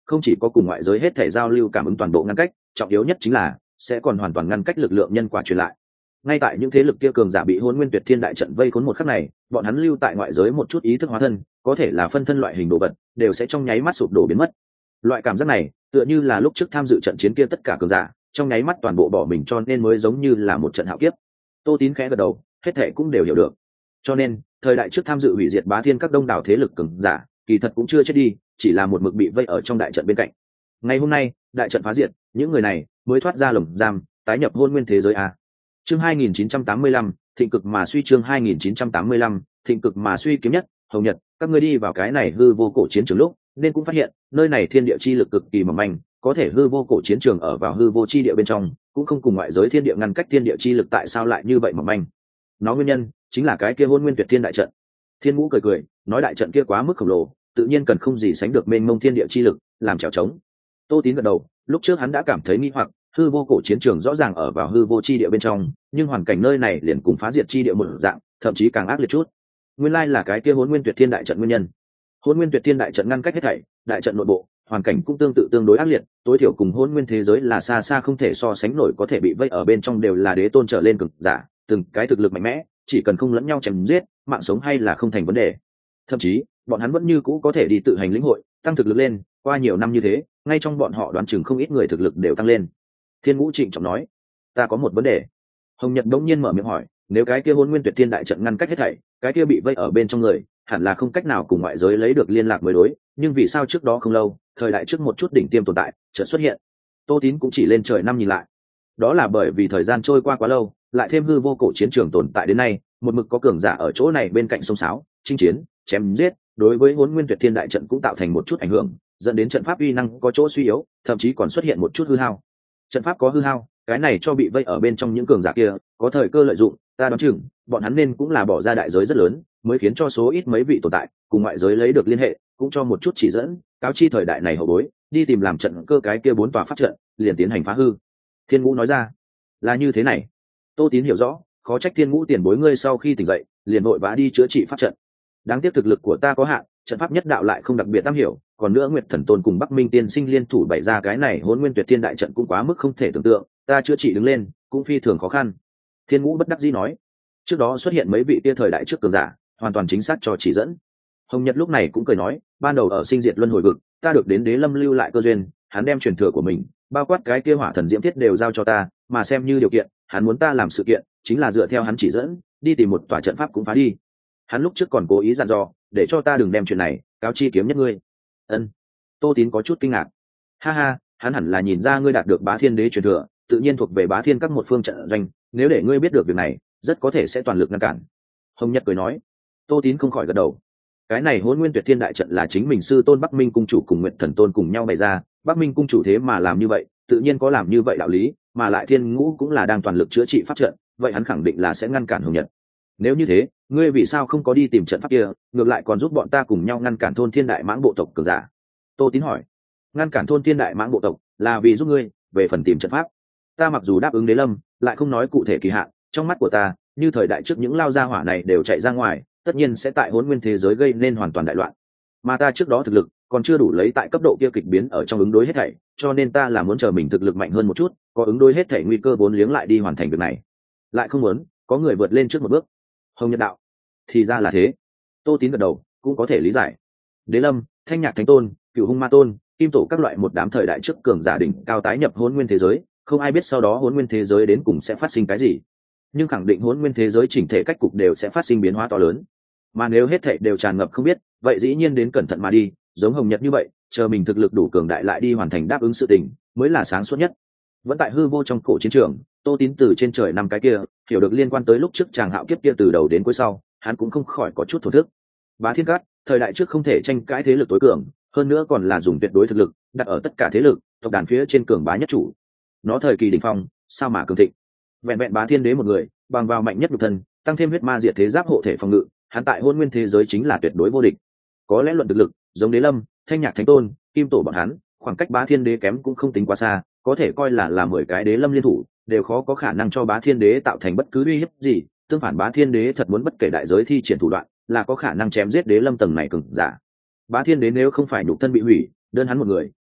không chỉ có cùng ngoại giới hết thể giao lưu cảm ứng toàn bộ ngăn cách, trọng yếu nhất chính là sẽ còn hoàn toàn ngăn cách lực lượng nhân quả truyền lại. Ngay tại những thế lực kia cường giả bị Hỗn Nguyên Tuyệt Thiên đại trận vây khốn một khắc này, bọn hắn lưu tại ngoại giới một chút ý thức hóa thân, có thể là phân thân loại hình đồ vật, đều sẽ trong nháy mắt sụp đổ biến mất. Loại cảm giác này, tựa như là lúc trước tham dự trận chiến kia tất cả cường giả, trong nháy mắt toàn bộ bỏ mình, cho nên mới giống như là một trận hạo kiếp. Tô Tín khẽ gật đầu, hết thảy cũng đều hiểu được. Cho nên, thời đại trước tham dự hủy diệt bá thiên các đông đảo thế lực cường giả, kỳ thật cũng chưa chết đi, chỉ là một mực bị vây ở trong đại trận bên cạnh. Ngày hôm nay, đại trận phá diệt, những người này mới thoát ra lồng giam, tái nhập Hỗn Nguyên thế giới a. Chương hai nghìn chín trăm tám mươi lăm, thịnh cực mà suy chương hai nghìn chín trăm tám mươi lăm, thịnh cực mà suy kiếm nhất, Hồng Nhật, các ngươi đi vào cái này hư vô cổ chiến trường lúc, nên cũng phát hiện, nơi này thiên địa chi lực cực kỳ mỏng manh, có thể hư vô cổ chiến trường ở vào hư vô chi địa bên trong, cũng không cùng ngoại giới thiên địa ngăn cách thiên địa chi lực tại sao lại như vậy mỏng manh. Nó nguyên nhân chính là cái kia Hỗn Nguyên Tuyệt Thiên đại trận. Thiên Ngũ cười cười, nói đại trận kia quá mức khổng lồ, tự nhiên cần không gì sánh được mênh mông thiên địa chi lực, làm trèo trống. Tô Tín gật đầu, lúc trước hắn đã cảm thấy nghi hoặc, hư vô cổ chiến trường rõ ràng ở vào hư vô chi địa bên trong, nhưng hoàn cảnh nơi này liền cùng phá diệt chi địa một dạng, thậm chí càng ác liệt chút. Nguyên lai là cái kia Hỗn Nguyên Tuyệt Thiên đại trận nguyên nhân. Hỗn Nguyên Tuyệt Thiên đại trận ngăn cách hết thảy, đại trận nội bộ, hoàn cảnh cũng tương tự tương đối ác liệt, tối thiểu cùng Hỗn Nguyên thế giới là xa xa không thể so sánh nổi, có thể bị vây ở bên trong đều là đế tôn trở lên cường giả, từng cái thực lực mạnh mẽ, chỉ cần không lẫn nhau chém giết, mạng sống hay là không thành vấn đề. Thậm chí, bọn hắn vẫn như cũ có thể đi tự hành lĩnh hội, tăng thực lực lên, qua nhiều năm như thế, ngay trong bọn họ đoán chừng không ít người thực lực đều tăng lên. Thiên Ngũ trịnh trọng nói, ta có một vấn đề. Hồng Nhật đống nhiên mở miệng hỏi, nếu cái kia Hỗn Nguyên Tuyệt Thiên đại trận ngăn cách hết thảy, cái kia bị vây ở bên trong người, hẳn là không cách nào cùng ngoại giới lấy được liên lạc mới đối, nhưng vì sao trước đó không lâu, thời đại trước một chút đỉnh tiêm tồn tại chợt xuất hiện? Tô Tín cũng chỉ lên trời năm nhìn lại. Đó là bởi vì thời gian trôi qua quá lâu, lại thêm hư vô cổ chiến trường tồn tại đến nay, một mực có cường giả ở chỗ này bên cạnh sông sáo, chinh chiến, chém giết, đối với Hỗn Nguyên Tuyệt Thiên đại trận cũng tạo thành một chút ảnh hưởng, dẫn đến trận pháp uy năng có chỗ suy yếu, thậm chí còn xuất hiện một chút hư hao. Trận pháp có hư hao, cái này cho bị vây ở bên trong những cường giả kia có thời cơ lợi dụng, ta đoán chừng bọn hắn nên cũng là bỏ ra đại giới rất lớn, mới khiến cho số ít mấy vị tồn tại cùng ngoại giới lấy được liên hệ, cũng cho một chút chỉ dẫn, cáo chi thời đại này hậu bối đi tìm làm trận cơ cái kia bốn tòa pháp trận, liền tiến hành phá hư. Thiên Ngũ nói ra, là như thế này. Tô Tín hiểu rõ, khó trách Thiên Ngũ tiền bối ngươi sau khi tỉnh dậy liền vội vã đi chữa trị pháp trận. Đáng tiếc thực lực của ta có hạn, trận pháp nhất đạo lại không đặc biệt am hiểu, còn nữa Nguyệt Thần Tôn cùng Bắc Minh Tiên Sinh liên thủ bày ra cái này Hỗn Nguyên Tuyệt Thiên đại trận cũng quá mức không thể tưởng tượng, ta chữa trị đứng lên cũng phi thường khó khăn. Thiên Ngũ bất đắc dĩ nói, trước đó xuất hiện mấy vị tia thời đại trước cường giả, hoàn toàn chính xác cho chỉ dẫn. Hồng Nhật lúc này cũng cười nói, ban đầu ở sinh diệt luân hồi vực, ta được đến Đế Lâm lưu lại cơ duyên, hắn đem truyền thừa của mình, bao quát cái kia Hỏa Thần Diễm Thiết đều giao cho ta, mà xem như điều kiện, hắn muốn ta làm sự kiện, chính là dựa theo hắn chỉ dẫn, đi tìm một tòa trận pháp cũng phá đi. Hắn lúc trước còn cố ý dặn dò, để cho ta đừng đem chuyện này cáo chi kiếm nhất ngươi. Ân. Tô Tín có chút kinh ngạc. Ha ha, hắn hẳn là nhìn ra ngươi đạt được Bá Thiên Đế truyền thừa, tự nhiên thuộc về Bá Thiên các một phương trận doanh, nếu để ngươi biết được việc này, rất có thể sẽ toàn lực ngăn cản. Hồng Nhật cười nói. Tô Tín không khỏi gật đầu. Cái này Hỗn Nguyên Tuyệt Thiên đại trận là chính mình sư tôn Bắc Minh cung chủ cùng Nguyệt Thần Tôn cùng nhau bày ra, Bắc Minh cung chủ thế mà làm như vậy, tự nhiên có làm như vậy đạo lý, mà lại Thiên Ngũ cũng là đang toàn lực chữa trị pháp trận, vậy hắn khẳng định là sẽ ngăn cản Hồng Nhật. Nếu như thế, ngươi vì sao không có đi tìm trận pháp kia, ngược lại còn giúp bọn ta cùng nhau ngăn cản thôn Thiên Đại Mãng bộ tộc cường giả? Tô Tín hỏi. Ngăn cản thôn Thiên Đại Mãng bộ tộc là vì giúp ngươi, về phần tìm trận pháp, ta mặc dù đáp ứng Đế Lâm, lại không nói cụ thể kỳ hạn, trong mắt của ta, như thời đại trước những lao gia hỏa này đều chạy ra ngoài, tất nhiên sẽ tại Hỗn Nguyên thế giới gây nên hoàn toàn đại loạn. Mà ta trước đó thực lực còn chưa đủ lấy tại cấp độ kia kịch biến ở trong ứng đối hết thảy, cho nên ta là muốn chờ mình thực lực mạnh hơn một chút, có ứng đối hết thảy nguy cơ vốn liếng lại đi hoàn thành việc này. Lại không muốn có người vượt lên trước một bước. Hồng Nhật đạo, thì ra là thế. Tô Tín gật đầu, cũng có thể lý giải. Đế Lâm, Thanh Nhạc Thánh Tôn, Cửu Hung Ma Tôn, Kim Tổ các loại một đám thời đại trước cường giả đỉnh cao tái nhập Hỗn Nguyên thế giới, không ai biết sau đó Hỗn Nguyên thế giới đến cùng sẽ phát sinh cái gì, nhưng khẳng định Hỗn Nguyên thế giới chỉnh thể cách cục đều sẽ phát sinh biến hóa to lớn. Mà nếu hết thảy đều tràn ngập không biết, vậy dĩ nhiên đến cẩn thận mà đi, giống Hồng Nhật như vậy, chờ mình thực lực đủ cường đại lại đi hoàn thành đáp ứng sự tình, mới là sáng suốt nhất. Vẫn tại hư vô trong cổ chiến trường, Tô Tín từ trên trời năm cái kia hiểu được liên quan tới lúc trước chàng hạo kiếp kia từ đầu đến cuối sau, hắn cũng không khỏi có chút thổ thức. Bá Thiên Cát, thời đại trước không thể tranh cãi thế lực tối cường, hơn nữa còn là dùng tuyệt đối thực lực đặt ở tất cả thế lực tộc đàn phía trên cường bá nhất chủ. Nó thời kỳ đỉnh phong, sao mà cường thịnh. Vẹn vẹn Bá Thiên Đế một người, bằng vào mạnh nhất nhục thân, tăng thêm huyết ma diệt thế giáp hộ thể phòng ngự, hắn tại Hỗn Nguyên thế giới chính là tuyệt đối vô địch. Có lẽ luận thực lực, giống Đế Lâm, Thanh Nhạc Thánh Tôn, Kim Tổ bọn hắn, khoảng cách Bá Thiên Đế kém cũng không tính quá xa, có thể coi là là mười cái Đế Lâm liên thủ, đều khó có khả năng cho Bá Thiên Đế tạo thành bất cứ uy hiếp gì. Tương phản Bá Thiên Đế thật muốn bất kể đại giới thi triển thủ đoạn, là có khả năng chém giết Đế Lâm tầng này cường giả. Bá Thiên Đế nếu không phải nhục thân bị hủy, đơn hắn một người,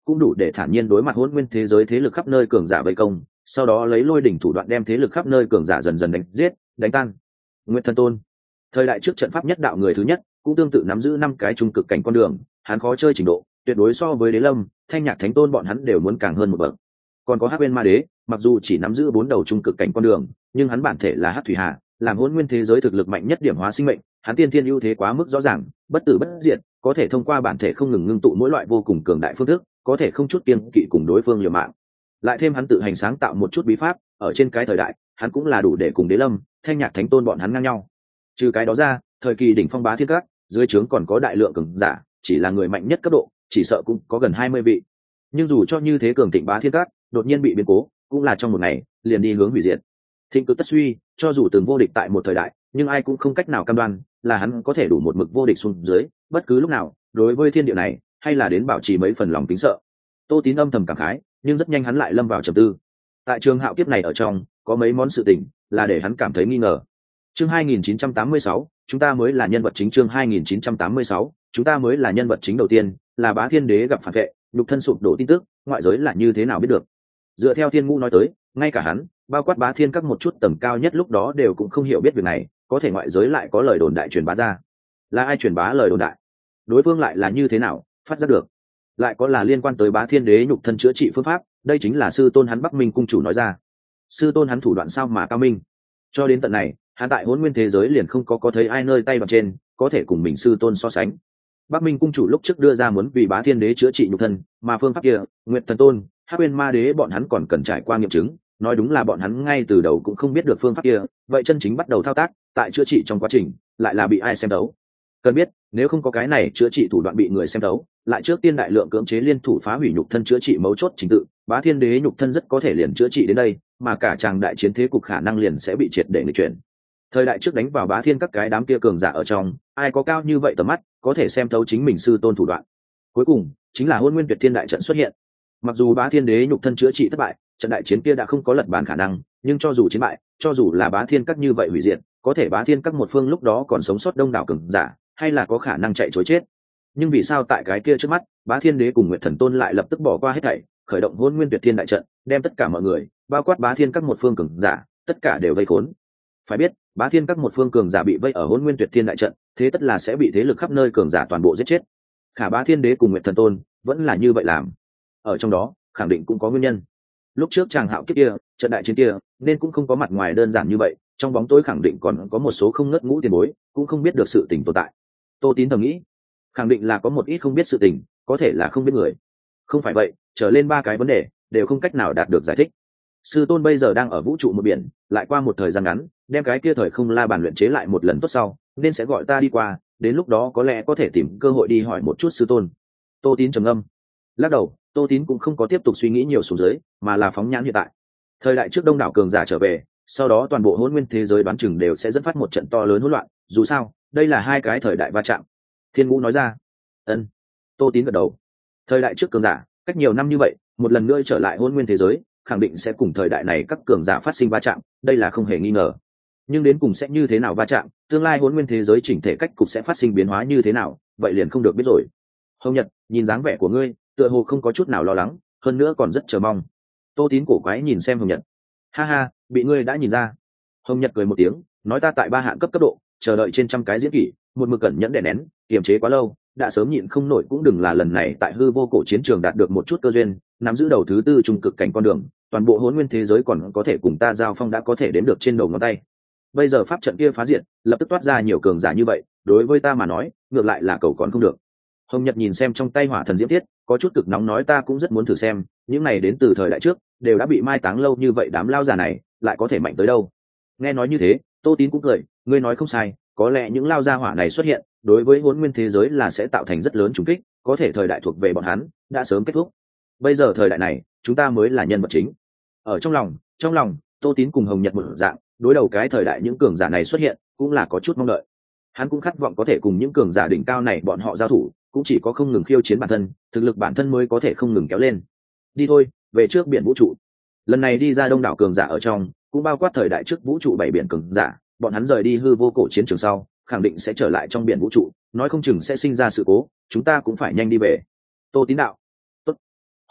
cũng đủ để thản nhiên đối mặt hỗn nguyên thế giới thế lực khắp nơi cường giả vây công, sau đó lấy lôi đỉnh thủ đoạn đem thế lực khắp nơi cường giả dần dần đánh giết đánh tan. Nguyệt Thần Tôn, thời đại trước trận pháp nhất đạo người thứ nhất, cũng tương tự nắm giữ năm cái trung cực cảnh con đường, hắn khó chơi trình độ tuyệt đối so với Đế Lâm, Thanh Nhạc Thánh Tôn bọn hắn đều muốn càng hơn một bậc. Còn có Hắc Bên Ma Đế, mặc dù chỉ nắm giữ bốn đầu trung cực cảnh con đường, nhưng hắn bản thể là Hắc Thủy Hà, làm hỗn nguyên thế giới thực lực mạnh nhất điểm hóa sinh mệnh, hắn tiên thiên ưu thế quá mức rõ ràng, bất tử bất diệt, có thể thông qua bản thể không ngừng ngưng tụ mỗi loại vô cùng cường đại phương thức, có thể không chút kiêng kỵ cùng đối phương liều mạng. Lại thêm hắn tự hành sáng tạo một chút bí pháp, ở trên cái thời đại, hắn cũng là đủ để cùng Đế Lâm, Thanh Nhạc Thánh Tôn bọn hắn ngang nhau. Trừ cái đó ra, thời kỳ đỉnh phong Bá Thiên Các, dưới trướng còn có đại lượng cường giả, chỉ là người mạnh nhất cấp độ, chỉ sợ cũng có gần hai mươi vị. Nhưng dù cho như thế cường thịnh Bá Thiên Các, đột nhiên bị biến cố, cũng là trong một ngày, liền đi hướng hủy diệt. Thịnh cực tất suy, cho dù từng vô địch tại một thời đại, nhưng ai cũng không cách nào cam đoan là hắn có thể đủ một mực vô địch xuống dưới, bất cứ lúc nào, đối với thiên địa này, hay là đến bảo trì mấy phần lòng kính sợ. Tô Tín âm thầm cảm khái, nhưng rất nhanh hắn lại lâm vào trầm tư. Tại trường hạo kiếp này ở trong, có mấy món sự tình là để hắn cảm thấy nghi ngờ. Chương hai nghìn chín trăm tám mươi sáu, chúng ta mới là nhân vật chính. Chương hai nghìn chín trăm tám mươi sáu, chúng ta mới là nhân vật chính. Đầu tiên là Bá Thiên Đế gặp phản vệ, nhục thân sụp đổ tin tức, ngoại giới là như thế nào biết được? Dựa theo Thiên Ngũ nói tới, ngay cả hắn, bao quát Bá Thiên các một chút tầng cao nhất lúc đó đều cũng không hiểu biết việc này, có thể ngoại giới lại có lời đồn đại truyền bá ra. Là ai truyền bá lời đồn đại? Đối phương lại là như thế nào phát giác được? Lại có là liên quan tới Bá Thiên Đế nhục thân chữa trị phương pháp, đây chính là sư tôn hắn Bắc Minh cung chủ nói ra. Sư tôn hắn thủ đoạn sao mà cao minh? Cho đến tận này, hắn tại hỗn nguyên thế giới liền không có có thấy ai nơi tay bằng trên có thể cùng mình sư tôn so sánh. Bắc Minh cung chủ lúc trước đưa ra muốn vì Bá Thiên Đế chữa trị nhục thân, mà phương pháp kia, Nguyệt Thần Tôn, Hắc Uyên Ma Đế bọn hắn còn cần trải qua nghiệm chứng, nói đúng là bọn hắn ngay từ đầu cũng không biết được phương pháp kia, vậy chân chính bắt đầu thao tác, tại chữa trị trong quá trình, lại là bị ai xem đấu. Cần biết, nếu không có cái này chữa trị thủ đoạn bị người xem đấu, lại trước tiên đại lượng cưỡng chế liên thủ phá hủy nhục thân chữa trị mấu chốt trình tự, Bá Thiên Đế nhục thân rất có thể liền chữa trị đến đây, mà cả chàng đại chiến thế cục khả năng liền sẽ bị triệt để nghịch chuyển. Thời đại trước đánh vào Bá Thiên các cái đám kia cường giả ở trong, ai có cao như vậy tầm mắt, có thể xem thấu chính mình sư tôn thủ đoạn. Cuối cùng, chính là Hỗn Nguyên Tuyệt Thiên đại trận xuất hiện. Mặc dù Bá Thiên Đế nhục thân chữa trị thất bại, trận đại chiến kia đã không có lật bàn khả năng, nhưng cho dù chiến bại, cho dù là Bá Thiên các như vậy hủy diệt, có thể Bá Thiên các một phương lúc đó còn sống sót đông đảo cường giả, hay là có khả năng chạy trối chết. Nhưng vì sao tại cái kia trước mắt, Bá Thiên Đế cùng Nguyệt Thần Tôn lại lập tức bỏ qua hết thảy, khởi động Hỗn Nguyên Tuyệt Thiên đại trận, đem tất cả mọi người, bao quát Bá Thiên các một phương cường giả, tất cả đều vây khốn. Phải biết, Bá Thiên các một phương cường giả bị vây ở Hỗn Nguyên Tuyệt Thiên đại trận, thế tất là sẽ bị thế lực khắp nơi cường giả toàn bộ giết chết. Khả Bá Thiên Đế cùng Nguyệt Thần Tôn vẫn là như vậy làm. Ở trong đó, khẳng định cũng có nguyên nhân. Lúc trước chàng hạo kiếp kia, trận đại chiến kia, nên cũng không có mặt ngoài đơn giản như vậy, trong bóng tối khẳng định còn có một số không ngớt ngũ tiền bối, cũng không biết được sự tình tồn tại. Tô Tín thầm nghĩ, khẳng định là có một ít không biết sự tình, có thể là không biết người. Không phải vậy, trở lên ba cái vấn đề đều không cách nào đạt được giải thích. Sư tôn bây giờ đang ở vũ trụ một biển, lại qua một thời gian ngắn, đem cái kia thời không la bàn luyện chế lại một lần tốt sau, nên sẽ gọi ta đi qua, đến lúc đó có lẽ có thể tìm cơ hội đi hỏi một chút sư tôn. Tô Tín trầm ngâm, lắc đầu. Tô Tín cũng không có tiếp tục suy nghĩ nhiều xuống dưới, mà là phóng nhãn hiện tại. Thời đại trước đông đảo cường giả trở về, sau đó toàn bộ hỗn nguyên thế giới đoán chừng đều sẽ dẫn phát một trận to lớn hỗn loạn, dù sao, đây là hai cái thời đại va chạm. Thiên Ngũ nói ra. Ân. Tô Tín gật đầu. Thời đại trước cường giả, cách nhiều năm như vậy, một lần nữa trở lại hỗn nguyên thế giới, khẳng định sẽ cùng thời đại này các cường giả phát sinh va chạm, đây là không hề nghi ngờ. Nhưng đến cùng sẽ như thế nào va chạm, tương lai hỗn nguyên thế giới chỉnh thể cách cục sẽ phát sinh biến hóa như thế nào, vậy liền không được biết rồi. Hồng Nhật, nhìn dáng vẻ của ngươi, tựa hồ không có chút nào lo lắng, hơn nữa còn rất chờ mong. Tô Tín cổ quái nhìn xem Hồng Nhật. Ha ha, bị ngươi đã nhìn ra. Hồng Nhật cười một tiếng, nói ta tại ba hạng cấp cấp độ, chờ đợi trên trăm cái diễn kỷ, một mực cẩn nhẫn đè nén, kiềm chế quá lâu, đã sớm nhịn không nổi, cũng đừng là lần này tại hư vô cổ chiến trường đạt được một chút cơ duyên, nắm giữ đầu thứ tư trung cực cảnh con đường, toàn bộ hỗn nguyên thế giới còn có thể cùng ta giao phong đã có thể đếm được trên đầu ngón tay. Bây giờ pháp trận kia phá diệt, lập tức toát ra nhiều cường giả như vậy, đối với ta mà nói, ngược lại là cầu còn không được. Hồng Nhật nhìn xem trong tay hỏa thần diễm thiết, có chút cực nóng, nói ta cũng rất muốn thử xem, những này đến từ thời đại trước, đều đã bị mai táng lâu như vậy, đám lao già này lại có thể mạnh tới đâu. Nghe nói như thế, Tô Tín cũng cười, ngươi nói không sai, có lẽ những lao gia hỏa này xuất hiện, đối với hỗn nguyên thế giới là sẽ tạo thành rất lớn trùng kích, có thể thời đại thuộc về bọn hắn đã sớm kết thúc. Bây giờ thời đại này, chúng ta mới là nhân vật chính. Ở trong lòng, trong lòng, Tô Tín cùng Hồng Nhật một dạng, đối đầu cái thời đại những cường giả này xuất hiện, cũng là có chút mong đợi. Hắn cũng khát vọng có thể cùng những cường giả đỉnh cao này bọn họ giao thủ, cũng chỉ có không ngừng khiêu chiến bản thân, thực lực bản thân mới có thể không ngừng kéo lên. Đi thôi, về trước biển vũ trụ. Lần này đi ra đông đảo cường giả ở trong, cũng bao quát thời đại trước vũ trụ bảy biển cường giả, bọn hắn rời đi hư vô cổ chiến trường sau, khẳng định sẽ trở lại trong biển vũ trụ, nói không chừng sẽ sinh ra sự cố, chúng ta cũng phải nhanh đi về. Tô Tín đạo. Tốt.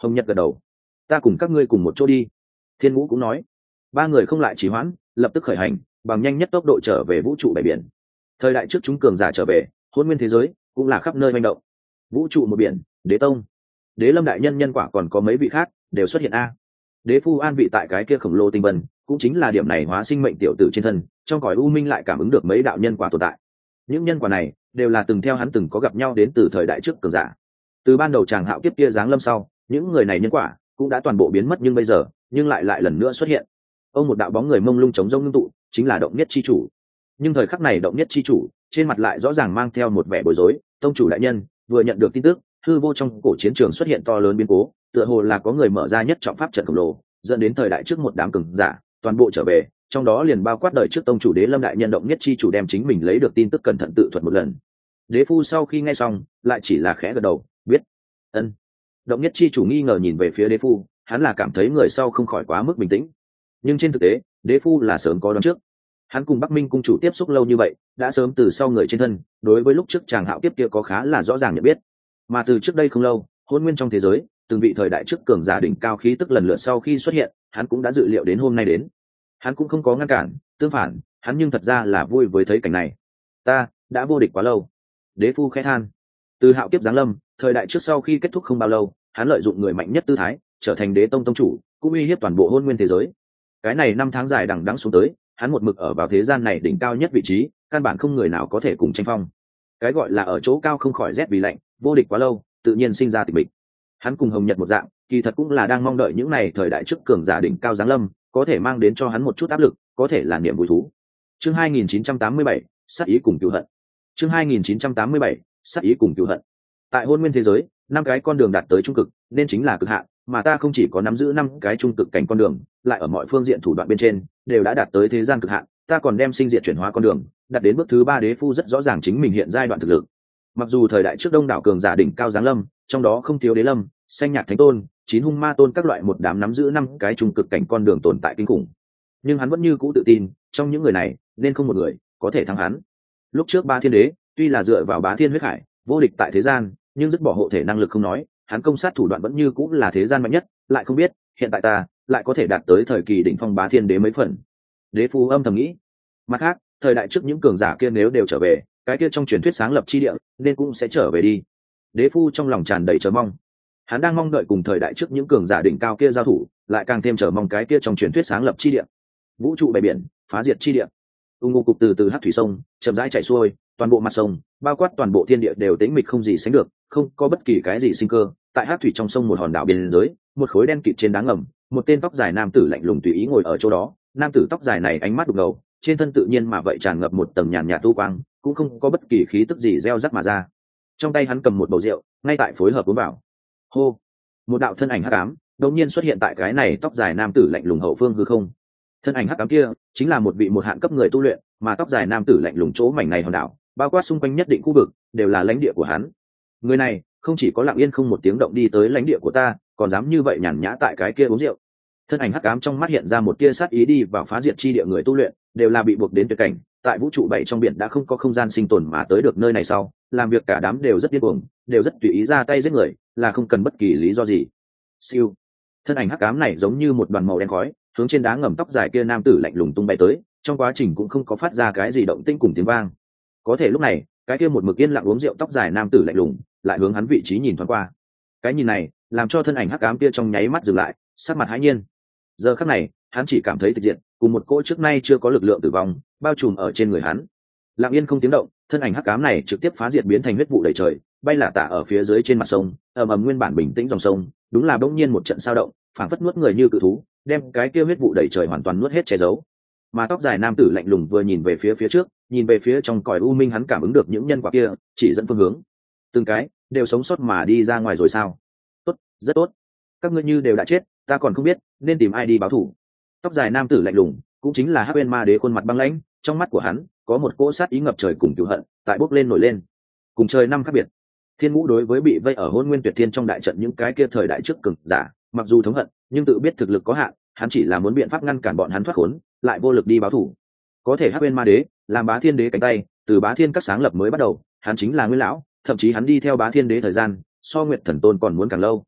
Hồng Nhật gật đầu. Ta cùng các ngươi cùng một chỗ đi. Thiên Ngũ cũng nói. Ba người không lại trì hoãn, lập tức khởi hành, bằng nhanh nhất tốc độ trở về vũ trụ bảy biển. Thời đại trước chúng cường giả trở về, hôn nguyên thế giới cũng là khắp nơi manh động. Vũ trụ một biển, Đế Tông, Đế Lâm đại nhân nhân quả còn có mấy vị khác đều xuất hiện a. Đế Phu an vị tại cái kia khổng lồ tinh vân, cũng chính là điểm này hóa sinh mệnh tiểu tử trên thân, trong cõi u minh lại cảm ứng được mấy đạo nhân quả tồn tại. Những nhân quả này đều là từng theo hắn từng có gặp nhau đến từ thời đại trước cường giả. Từ ban đầu chàng hạo kiếp kia giáng lâm sau, những người này nhân quả cũng đã toàn bộ biến mất, nhưng bây giờ nhưng lại lại lần nữa xuất hiện. Ông một đạo bóng người mông lung chống rông ngưng tụ, chính là động nhất chi chủ. Nhưng thời khắc này động nhất chi chủ trên mặt lại rõ ràng mang theo một vẻ bối rối. Tông chủ đại nhân vừa nhận được tin tức, hư vô trong cổ chiến trường xuất hiện to lớn biến cố, tựa hồ là có người mở ra nhất trọng pháp trận khổng lồ, dẫn đến thời đại trước một đám cường giả toàn bộ trở về, trong đó liền bao quát đời trước tông chủ Đế Lâm đại nhân động nhất chi chủ đem chính mình lấy được tin tức cẩn thận tự thuật một lần. Đế Phu sau khi nghe xong lại chỉ là khẽ gật đầu, biết. Ân. Động nhất chi chủ nghi ngờ nhìn về phía Đế Phu, hắn là cảm thấy người sau không khỏi quá mức bình tĩnh, nhưng trên thực tế Đế Phu là sớm có đoán trước. Hắn cùng Bắc Minh cung chủ tiếp xúc lâu như vậy, đã sớm từ sau người trên thân đối với lúc trước chàng hạo kiếp kia có khá là rõ ràng nhận biết. Mà từ trước đây không lâu, hôn nguyên trong thế giới từng vị thời đại trước cường giả đỉnh cao khí tức lần lượt sau khi xuất hiện, hắn cũng đã dự liệu đến hôm nay đến. Hắn cũng không có ngăn cản, tương phản, hắn nhưng thật ra là vui với thấy cảnh này. Ta đã vô địch quá lâu. Đế Phu khẽ than. Từ hạo kiếp giáng lâm, thời đại trước sau khi kết thúc không bao lâu, hắn lợi dụng người mạnh nhất tư thái, trở thành Đế Tông tông chủ, cũng uy hiếp toàn bộ hôn nguyên thế giới. Cái này năm tháng dài đằng đẵng xuống tới, hắn một mực ở vào thế gian này đỉnh cao nhất vị trí, căn bản không người nào có thể cùng tranh phong. Cái gọi là ở chỗ cao không khỏi rét vì lạnh, vô địch quá lâu, tự nhiên sinh ra tịch mịch. Hắn cùng Hồng Nhật một dạng, kỳ thật cũng là đang mong đợi những này thời đại trước cường giả đỉnh cao giáng lâm, có thể mang đến cho hắn một chút áp lực, có thể là niềm vui thú. Chương hai nghìn chín trăm tám mươi bảy, sát ý cùng cừu hận. Chương hai nghìn chín trăm tám mươi bảy, sát ý cùng cừu hận. Tại hôn nguyên thế giới, năm cái con đường đạt tới trung cực, nên chính là cực hạn, mà ta không chỉ có nắm giữ năm cái trung cực cảnh con đường, lại ở mọi phương diện thủ đoạn bên trên đều đã đạt tới thế gian cực hạn, ta còn đem sinh diệt chuyển hóa con đường đạt đến bước thứ ba. Đế Phu rất rõ ràng chính mình hiện giai đoạn thực lực. Mặc dù thời đại trước đông đảo cường giả đỉnh cao giáng lâm, trong đó không thiếu Đế Lâm, Xanh Nhạt Thánh Tôn, Chín Hung Ma Tôn các loại một đám nắm giữ năm cái trung cực cảnh con đường tồn tại kinh khủng, nhưng hắn vẫn như cũ tự tin, trong những người này nên không một người có thể thắng hắn. Lúc trước Ba Thiên Đế tuy là dựa vào Bá Thiên huyết hải vô địch tại thế gian, nhưng dứt bỏ hộ thể năng lực không nói, hắn công sát thủ đoạn vẫn như cũ là thế gian mạnh nhất, lại không biết hiện tại ta lại có thể đạt tới thời kỳ đỉnh phong Bá Thiên Đế mấy phần. Đế Phu âm thầm nghĩ. Mặt khác, thời đại trước những cường giả kia nếu đều trở về, cái kia trong truyền thuyết sáng lập chi địa nên cũng sẽ trở về đi. Đế Phu trong lòng tràn đầy chờ mong. Hắn đang mong đợi cùng thời đại trước những cường giả đỉnh cao kia giao thủ, lại càng thêm chờ mong cái kia trong truyền thuyết sáng lập chi địa. Vũ trụ bảy biển, phá diệt chi địa. Ung ngô cục từ từ hắc thủy sông chậm rãi chảy xuôi, toàn bộ mặt sông, bao quát toàn bộ thiên địa đều tĩnh mịch không gì sánh được, không có bất kỳ cái gì sinh cơ. Tại hắc thủy trong sông một hòn đảo biên giới, một khối đen kịt trên đá ngầm, một tên tóc dài nam tử lạnh lùng tùy ý ngồi ở chỗ đó. Nam tử tóc dài này ánh mắt đục ngầu, trên thân tự nhiên mà vậy tràn ngập một tầng nhàn nhạt tu quang, cũng không có bất kỳ khí tức gì gieo rắc mà ra. Trong tay hắn cầm một bầu rượu, ngay tại phối hợp uống vào. Hô, một đạo thân ảnh hắc ám đột nhiên xuất hiện tại cái này tóc dài nam tử lạnh lùng hậu phương hư không. Thân ảnh hắc ám kia chính là một vị một hạn cấp người tu luyện, mà tóc dài nam tử lạnh lùng chỗ mảnh này hòn đảo, bao quát xung quanh nhất định khu vực, đều là lãnh địa của hắn. Người này không chỉ có lặng yên không một tiếng động đi tới lãnh địa của ta, còn dám như vậy nhàn nhã tại cái kia uống rượu. Thân ảnh hắc ám trong mắt hiện ra một tia sát ý, đi vào phá diệt chi địa người tu luyện đều là bị buộc đến tuyệt cảnh, tại vũ trụ bảy trong biển đã không có không gian sinh tồn, mà tới được nơi này sau, làm việc cả đám đều rất điên cuồng, đều rất tùy ý ra tay giết người, là không cần bất kỳ lý do gì. Siêu. Thân ảnh hắc ám này giống như một đoàn màu đen khói, hướng trên đá ngầm tóc dài kia nam tử lạnh lùng tung bay tới, trong quá trình cũng không có phát ra cái gì động tĩnh cùng tiếng vang. Có thể lúc này, cái kia một mực yên lặng uống rượu tóc dài nam tử lạnh lùng lại hướng hắn vị trí nhìn thoáng qua. Cái nhìn này làm cho thân ảnh hắc ám kia trong nháy mắt dừng lại, sắc mặt hãi nhiên. Giờ khắc này, hắn chỉ cảm thấy tịch diệt, cùng một cỗ trước nay chưa có lực lượng tử vong bao trùm ở trên người hắn. Lặng yên không tiếng động, thân ảnh hắc ám này trực tiếp phá diệt biến thành huyết vụ đầy trời, bay là tả ở phía dưới trên mặt sông, ầm ầm nguyên bản bình tĩnh dòng sông, đúng là bỗng nhiên một trận sao động, phảng phất nuốt người như cự thú, đem cái kia huyết vụ đầy trời hoàn toàn nuốt hết che giấu. Mà tóc dài nam tử lạnh lùng vừa nhìn về phía phía trước, nhìn về phía trong cõi u minh, hắn cảm ứng được những nhân quả kia chỉ dẫn phương hướng, từng cái đều sống sót mà đi ra ngoài rồi sao? Tốt, rất tốt. Các ngươi như đều đã chết, ta còn không biết nên tìm ai đi báo thù. Tóc dài nam tử lạnh lùng, cũng chính là Hắc Uyên Ma Đế, khuôn mặt băng lãnh, trong mắt của hắn có một cỗ sát ý ngập trời cùng cừu hận tại bốc lên nổi lên. Cùng trời năm khác biệt, Thiên Ngũ đối với bị vây ở Hôn Nguyên Tuyệt Thiên trong đại trận những cái kia thời đại trước cường giả, mặc dù thống hận, nhưng tự biết thực lực có hạn, hắn chỉ là muốn biện pháp ngăn cản bọn hắn thoát khốn, lại vô lực đi báo thù. Có thể Hắc Uyên Ma Đế làm Bá Thiên Đế cánh tay, từ Bá Thiên các sáng lập mới bắt đầu, hắn chính là Nguyên lão, thậm chí hắn đi theo Bá Thiên Đế thời gian so Nguyệt Thần Tôn còn muốn càng lâu.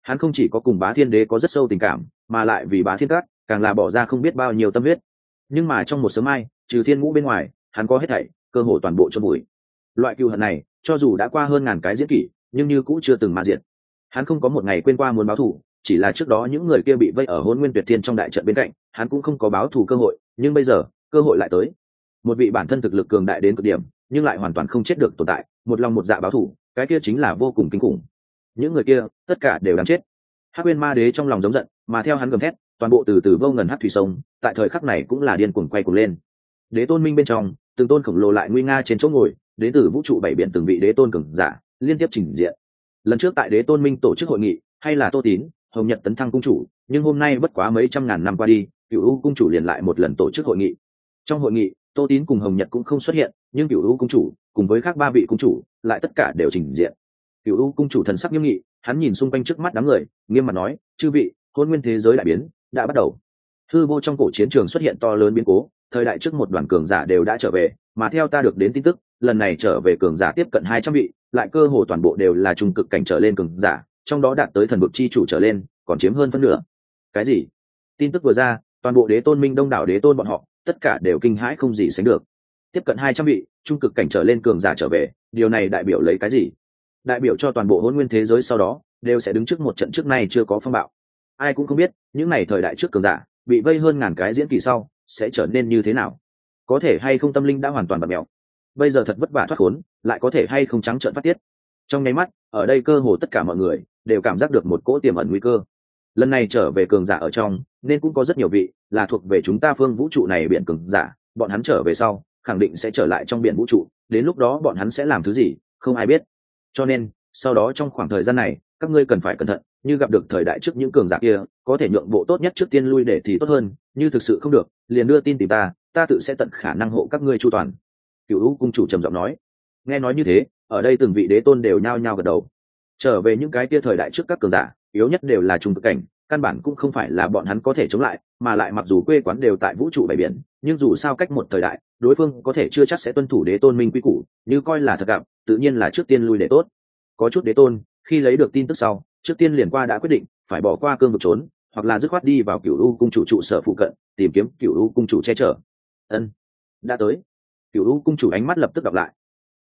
Hắn không chỉ có cùng Bá Thiên Đế có rất sâu tình cảm, mà lại vì Bá Thiên Các càng là bỏ ra không biết bao nhiêu tâm huyết. Nhưng mà trong một sớm mai, trừ Thiên Ngũ bên ngoài, hắn có hết thảy, cơ hội toàn bộ chôn vùi. Loại cừu hận này, cho dù đã qua hơn ngàn cái diễn kỷ, nhưng như cũng chưa từng mà diệt. Hắn không có một ngày quên qua muốn báo thù, chỉ là trước đó những người kia bị vây ở Hỗn Nguyên Tuyệt Thiên trong đại trận bên cạnh, hắn cũng không có báo thù cơ hội, nhưng bây giờ, cơ hội lại tới. Một vị bản thân thực lực cường đại đến cực điểm, nhưng lại hoàn toàn không chết được tồn tại, một lòng một dạ báo thù, cái kia chính là vô cùng kinh khủng. Những người kia, tất cả đều đáng chết. Hắc Uyên Ma Đế trong lòng giống giận, mà theo hắn gầm thét, toàn bộ từ từ vô ngần hắc thủy sông, tại thời khắc này cũng là điên cuồng quay cuồng lên. Đế tôn minh bên trong, từng tôn khổng lồ lại nguy nga trên chỗ ngồi, đến từ vũ trụ bảy biển từng vị đế tôn cường giả, liên tiếp trình diện. Lần trước tại Đế tôn minh tổ chức hội nghị, hay là Tô Tín, Hồng Nhật tấn thăng cung chủ, nhưng hôm nay bất quá mấy trăm ngàn năm qua đi, Cửu U cung chủ liền lại một lần tổ chức hội nghị. Trong hội nghị, Tô Tín cùng Hồng Nhật cũng không xuất hiện, nhưng Cửu U cung chủ cùng với khác ba vị cung chủ lại tất cả đều trình diện. Cửu U cung chủ thần sắc nghiêm nghị, hắn nhìn xung quanh trước mắt đám người, nghiêm mặt nói: "Chư vị, hôn nguyên thế giới đại biến đã bắt đầu." Hư vô trong cổ chiến trường xuất hiện to lớn biến cố, thời đại trước một đoàn cường giả đều đã trở về, mà theo ta được đến tin tức, lần này trở về cường giả tiếp cận hai trăm vị, lại cơ hồ toàn bộ đều là trung cực cảnh trở lên cường giả, trong đó đạt tới thần vực chi chủ trở lên, còn chiếm hơn phân nửa. Cái gì? Tin tức vừa ra, toàn bộ đế tôn minh đông đảo đế tôn bọn họ, tất cả đều kinh hãi không gì sánh được. Tiếp cận hai trăm vị, trung cực cảnh trở lên cường giả trở về, điều này đại biểu lấy cái gì? Đại biểu cho toàn bộ hỗn nguyên thế giới sau đó đều sẽ đứng trước một trận trước nay chưa có phong bạo. Ai cũng không biết, những này thời đại trước cường giả bị vây hơn ngàn cái diễn kỳ sau sẽ trở nên như thế nào. Có thể hay không tâm linh đã hoàn toàn bật mèo. Bây giờ thật vất vả thoát khốn, lại có thể hay không trắng trợn phát tiết. Trong nháy mắt, ở đây cơ hồ tất cả mọi người đều cảm giác được một cỗ tiềm ẩn nguy cơ. Lần này trở về cường giả ở trong, nên cũng có rất nhiều vị là thuộc về chúng ta phương vũ trụ này biển cường giả, bọn hắn trở về sau, khẳng định sẽ trở lại trong biển vũ trụ, đến lúc đó bọn hắn sẽ làm thứ gì, không ai biết. Cho nên, sau đó trong khoảng thời gian này, các ngươi cần phải cẩn thận, như gặp được thời đại trước những cường giả kia, có thể nhượng bộ tốt nhất trước tiên lui để thì tốt hơn, như thực sự không được, liền đưa tin tìm ta, ta tự sẽ tận khả năng hộ các ngươi chu toàn. Cửu U cung chủ trầm giọng nói. Nghe nói như thế, ở đây từng vị đế tôn đều nhao nhao gật đầu. Trở về những cái kia thời đại trước các cường giả, yếu nhất đều là trung cực cảnh, căn bản cũng không phải là bọn hắn có thể chống lại, mà lại mặc dù quê quán đều tại vũ trụ bảy biển, nhưng dù sao cách một thời đại, đối phương có thể chưa chắc sẽ tuân thủ đế tôn minh quy củ, như coi là thật gặp, tự nhiên là trước tiên lui để tốt. Có chút đế tôn, khi lấy được tin tức sau, trước tiên liền qua đã quyết định, phải bỏ qua cương vực trốn, hoặc là dứt khoát đi vào Cửu U cung chủ trụ sở phụ cận, tìm kiếm Cửu U cung chủ che chở. Ân, đã tới. Cửu U cung chủ ánh mắt lập tức đọc lại.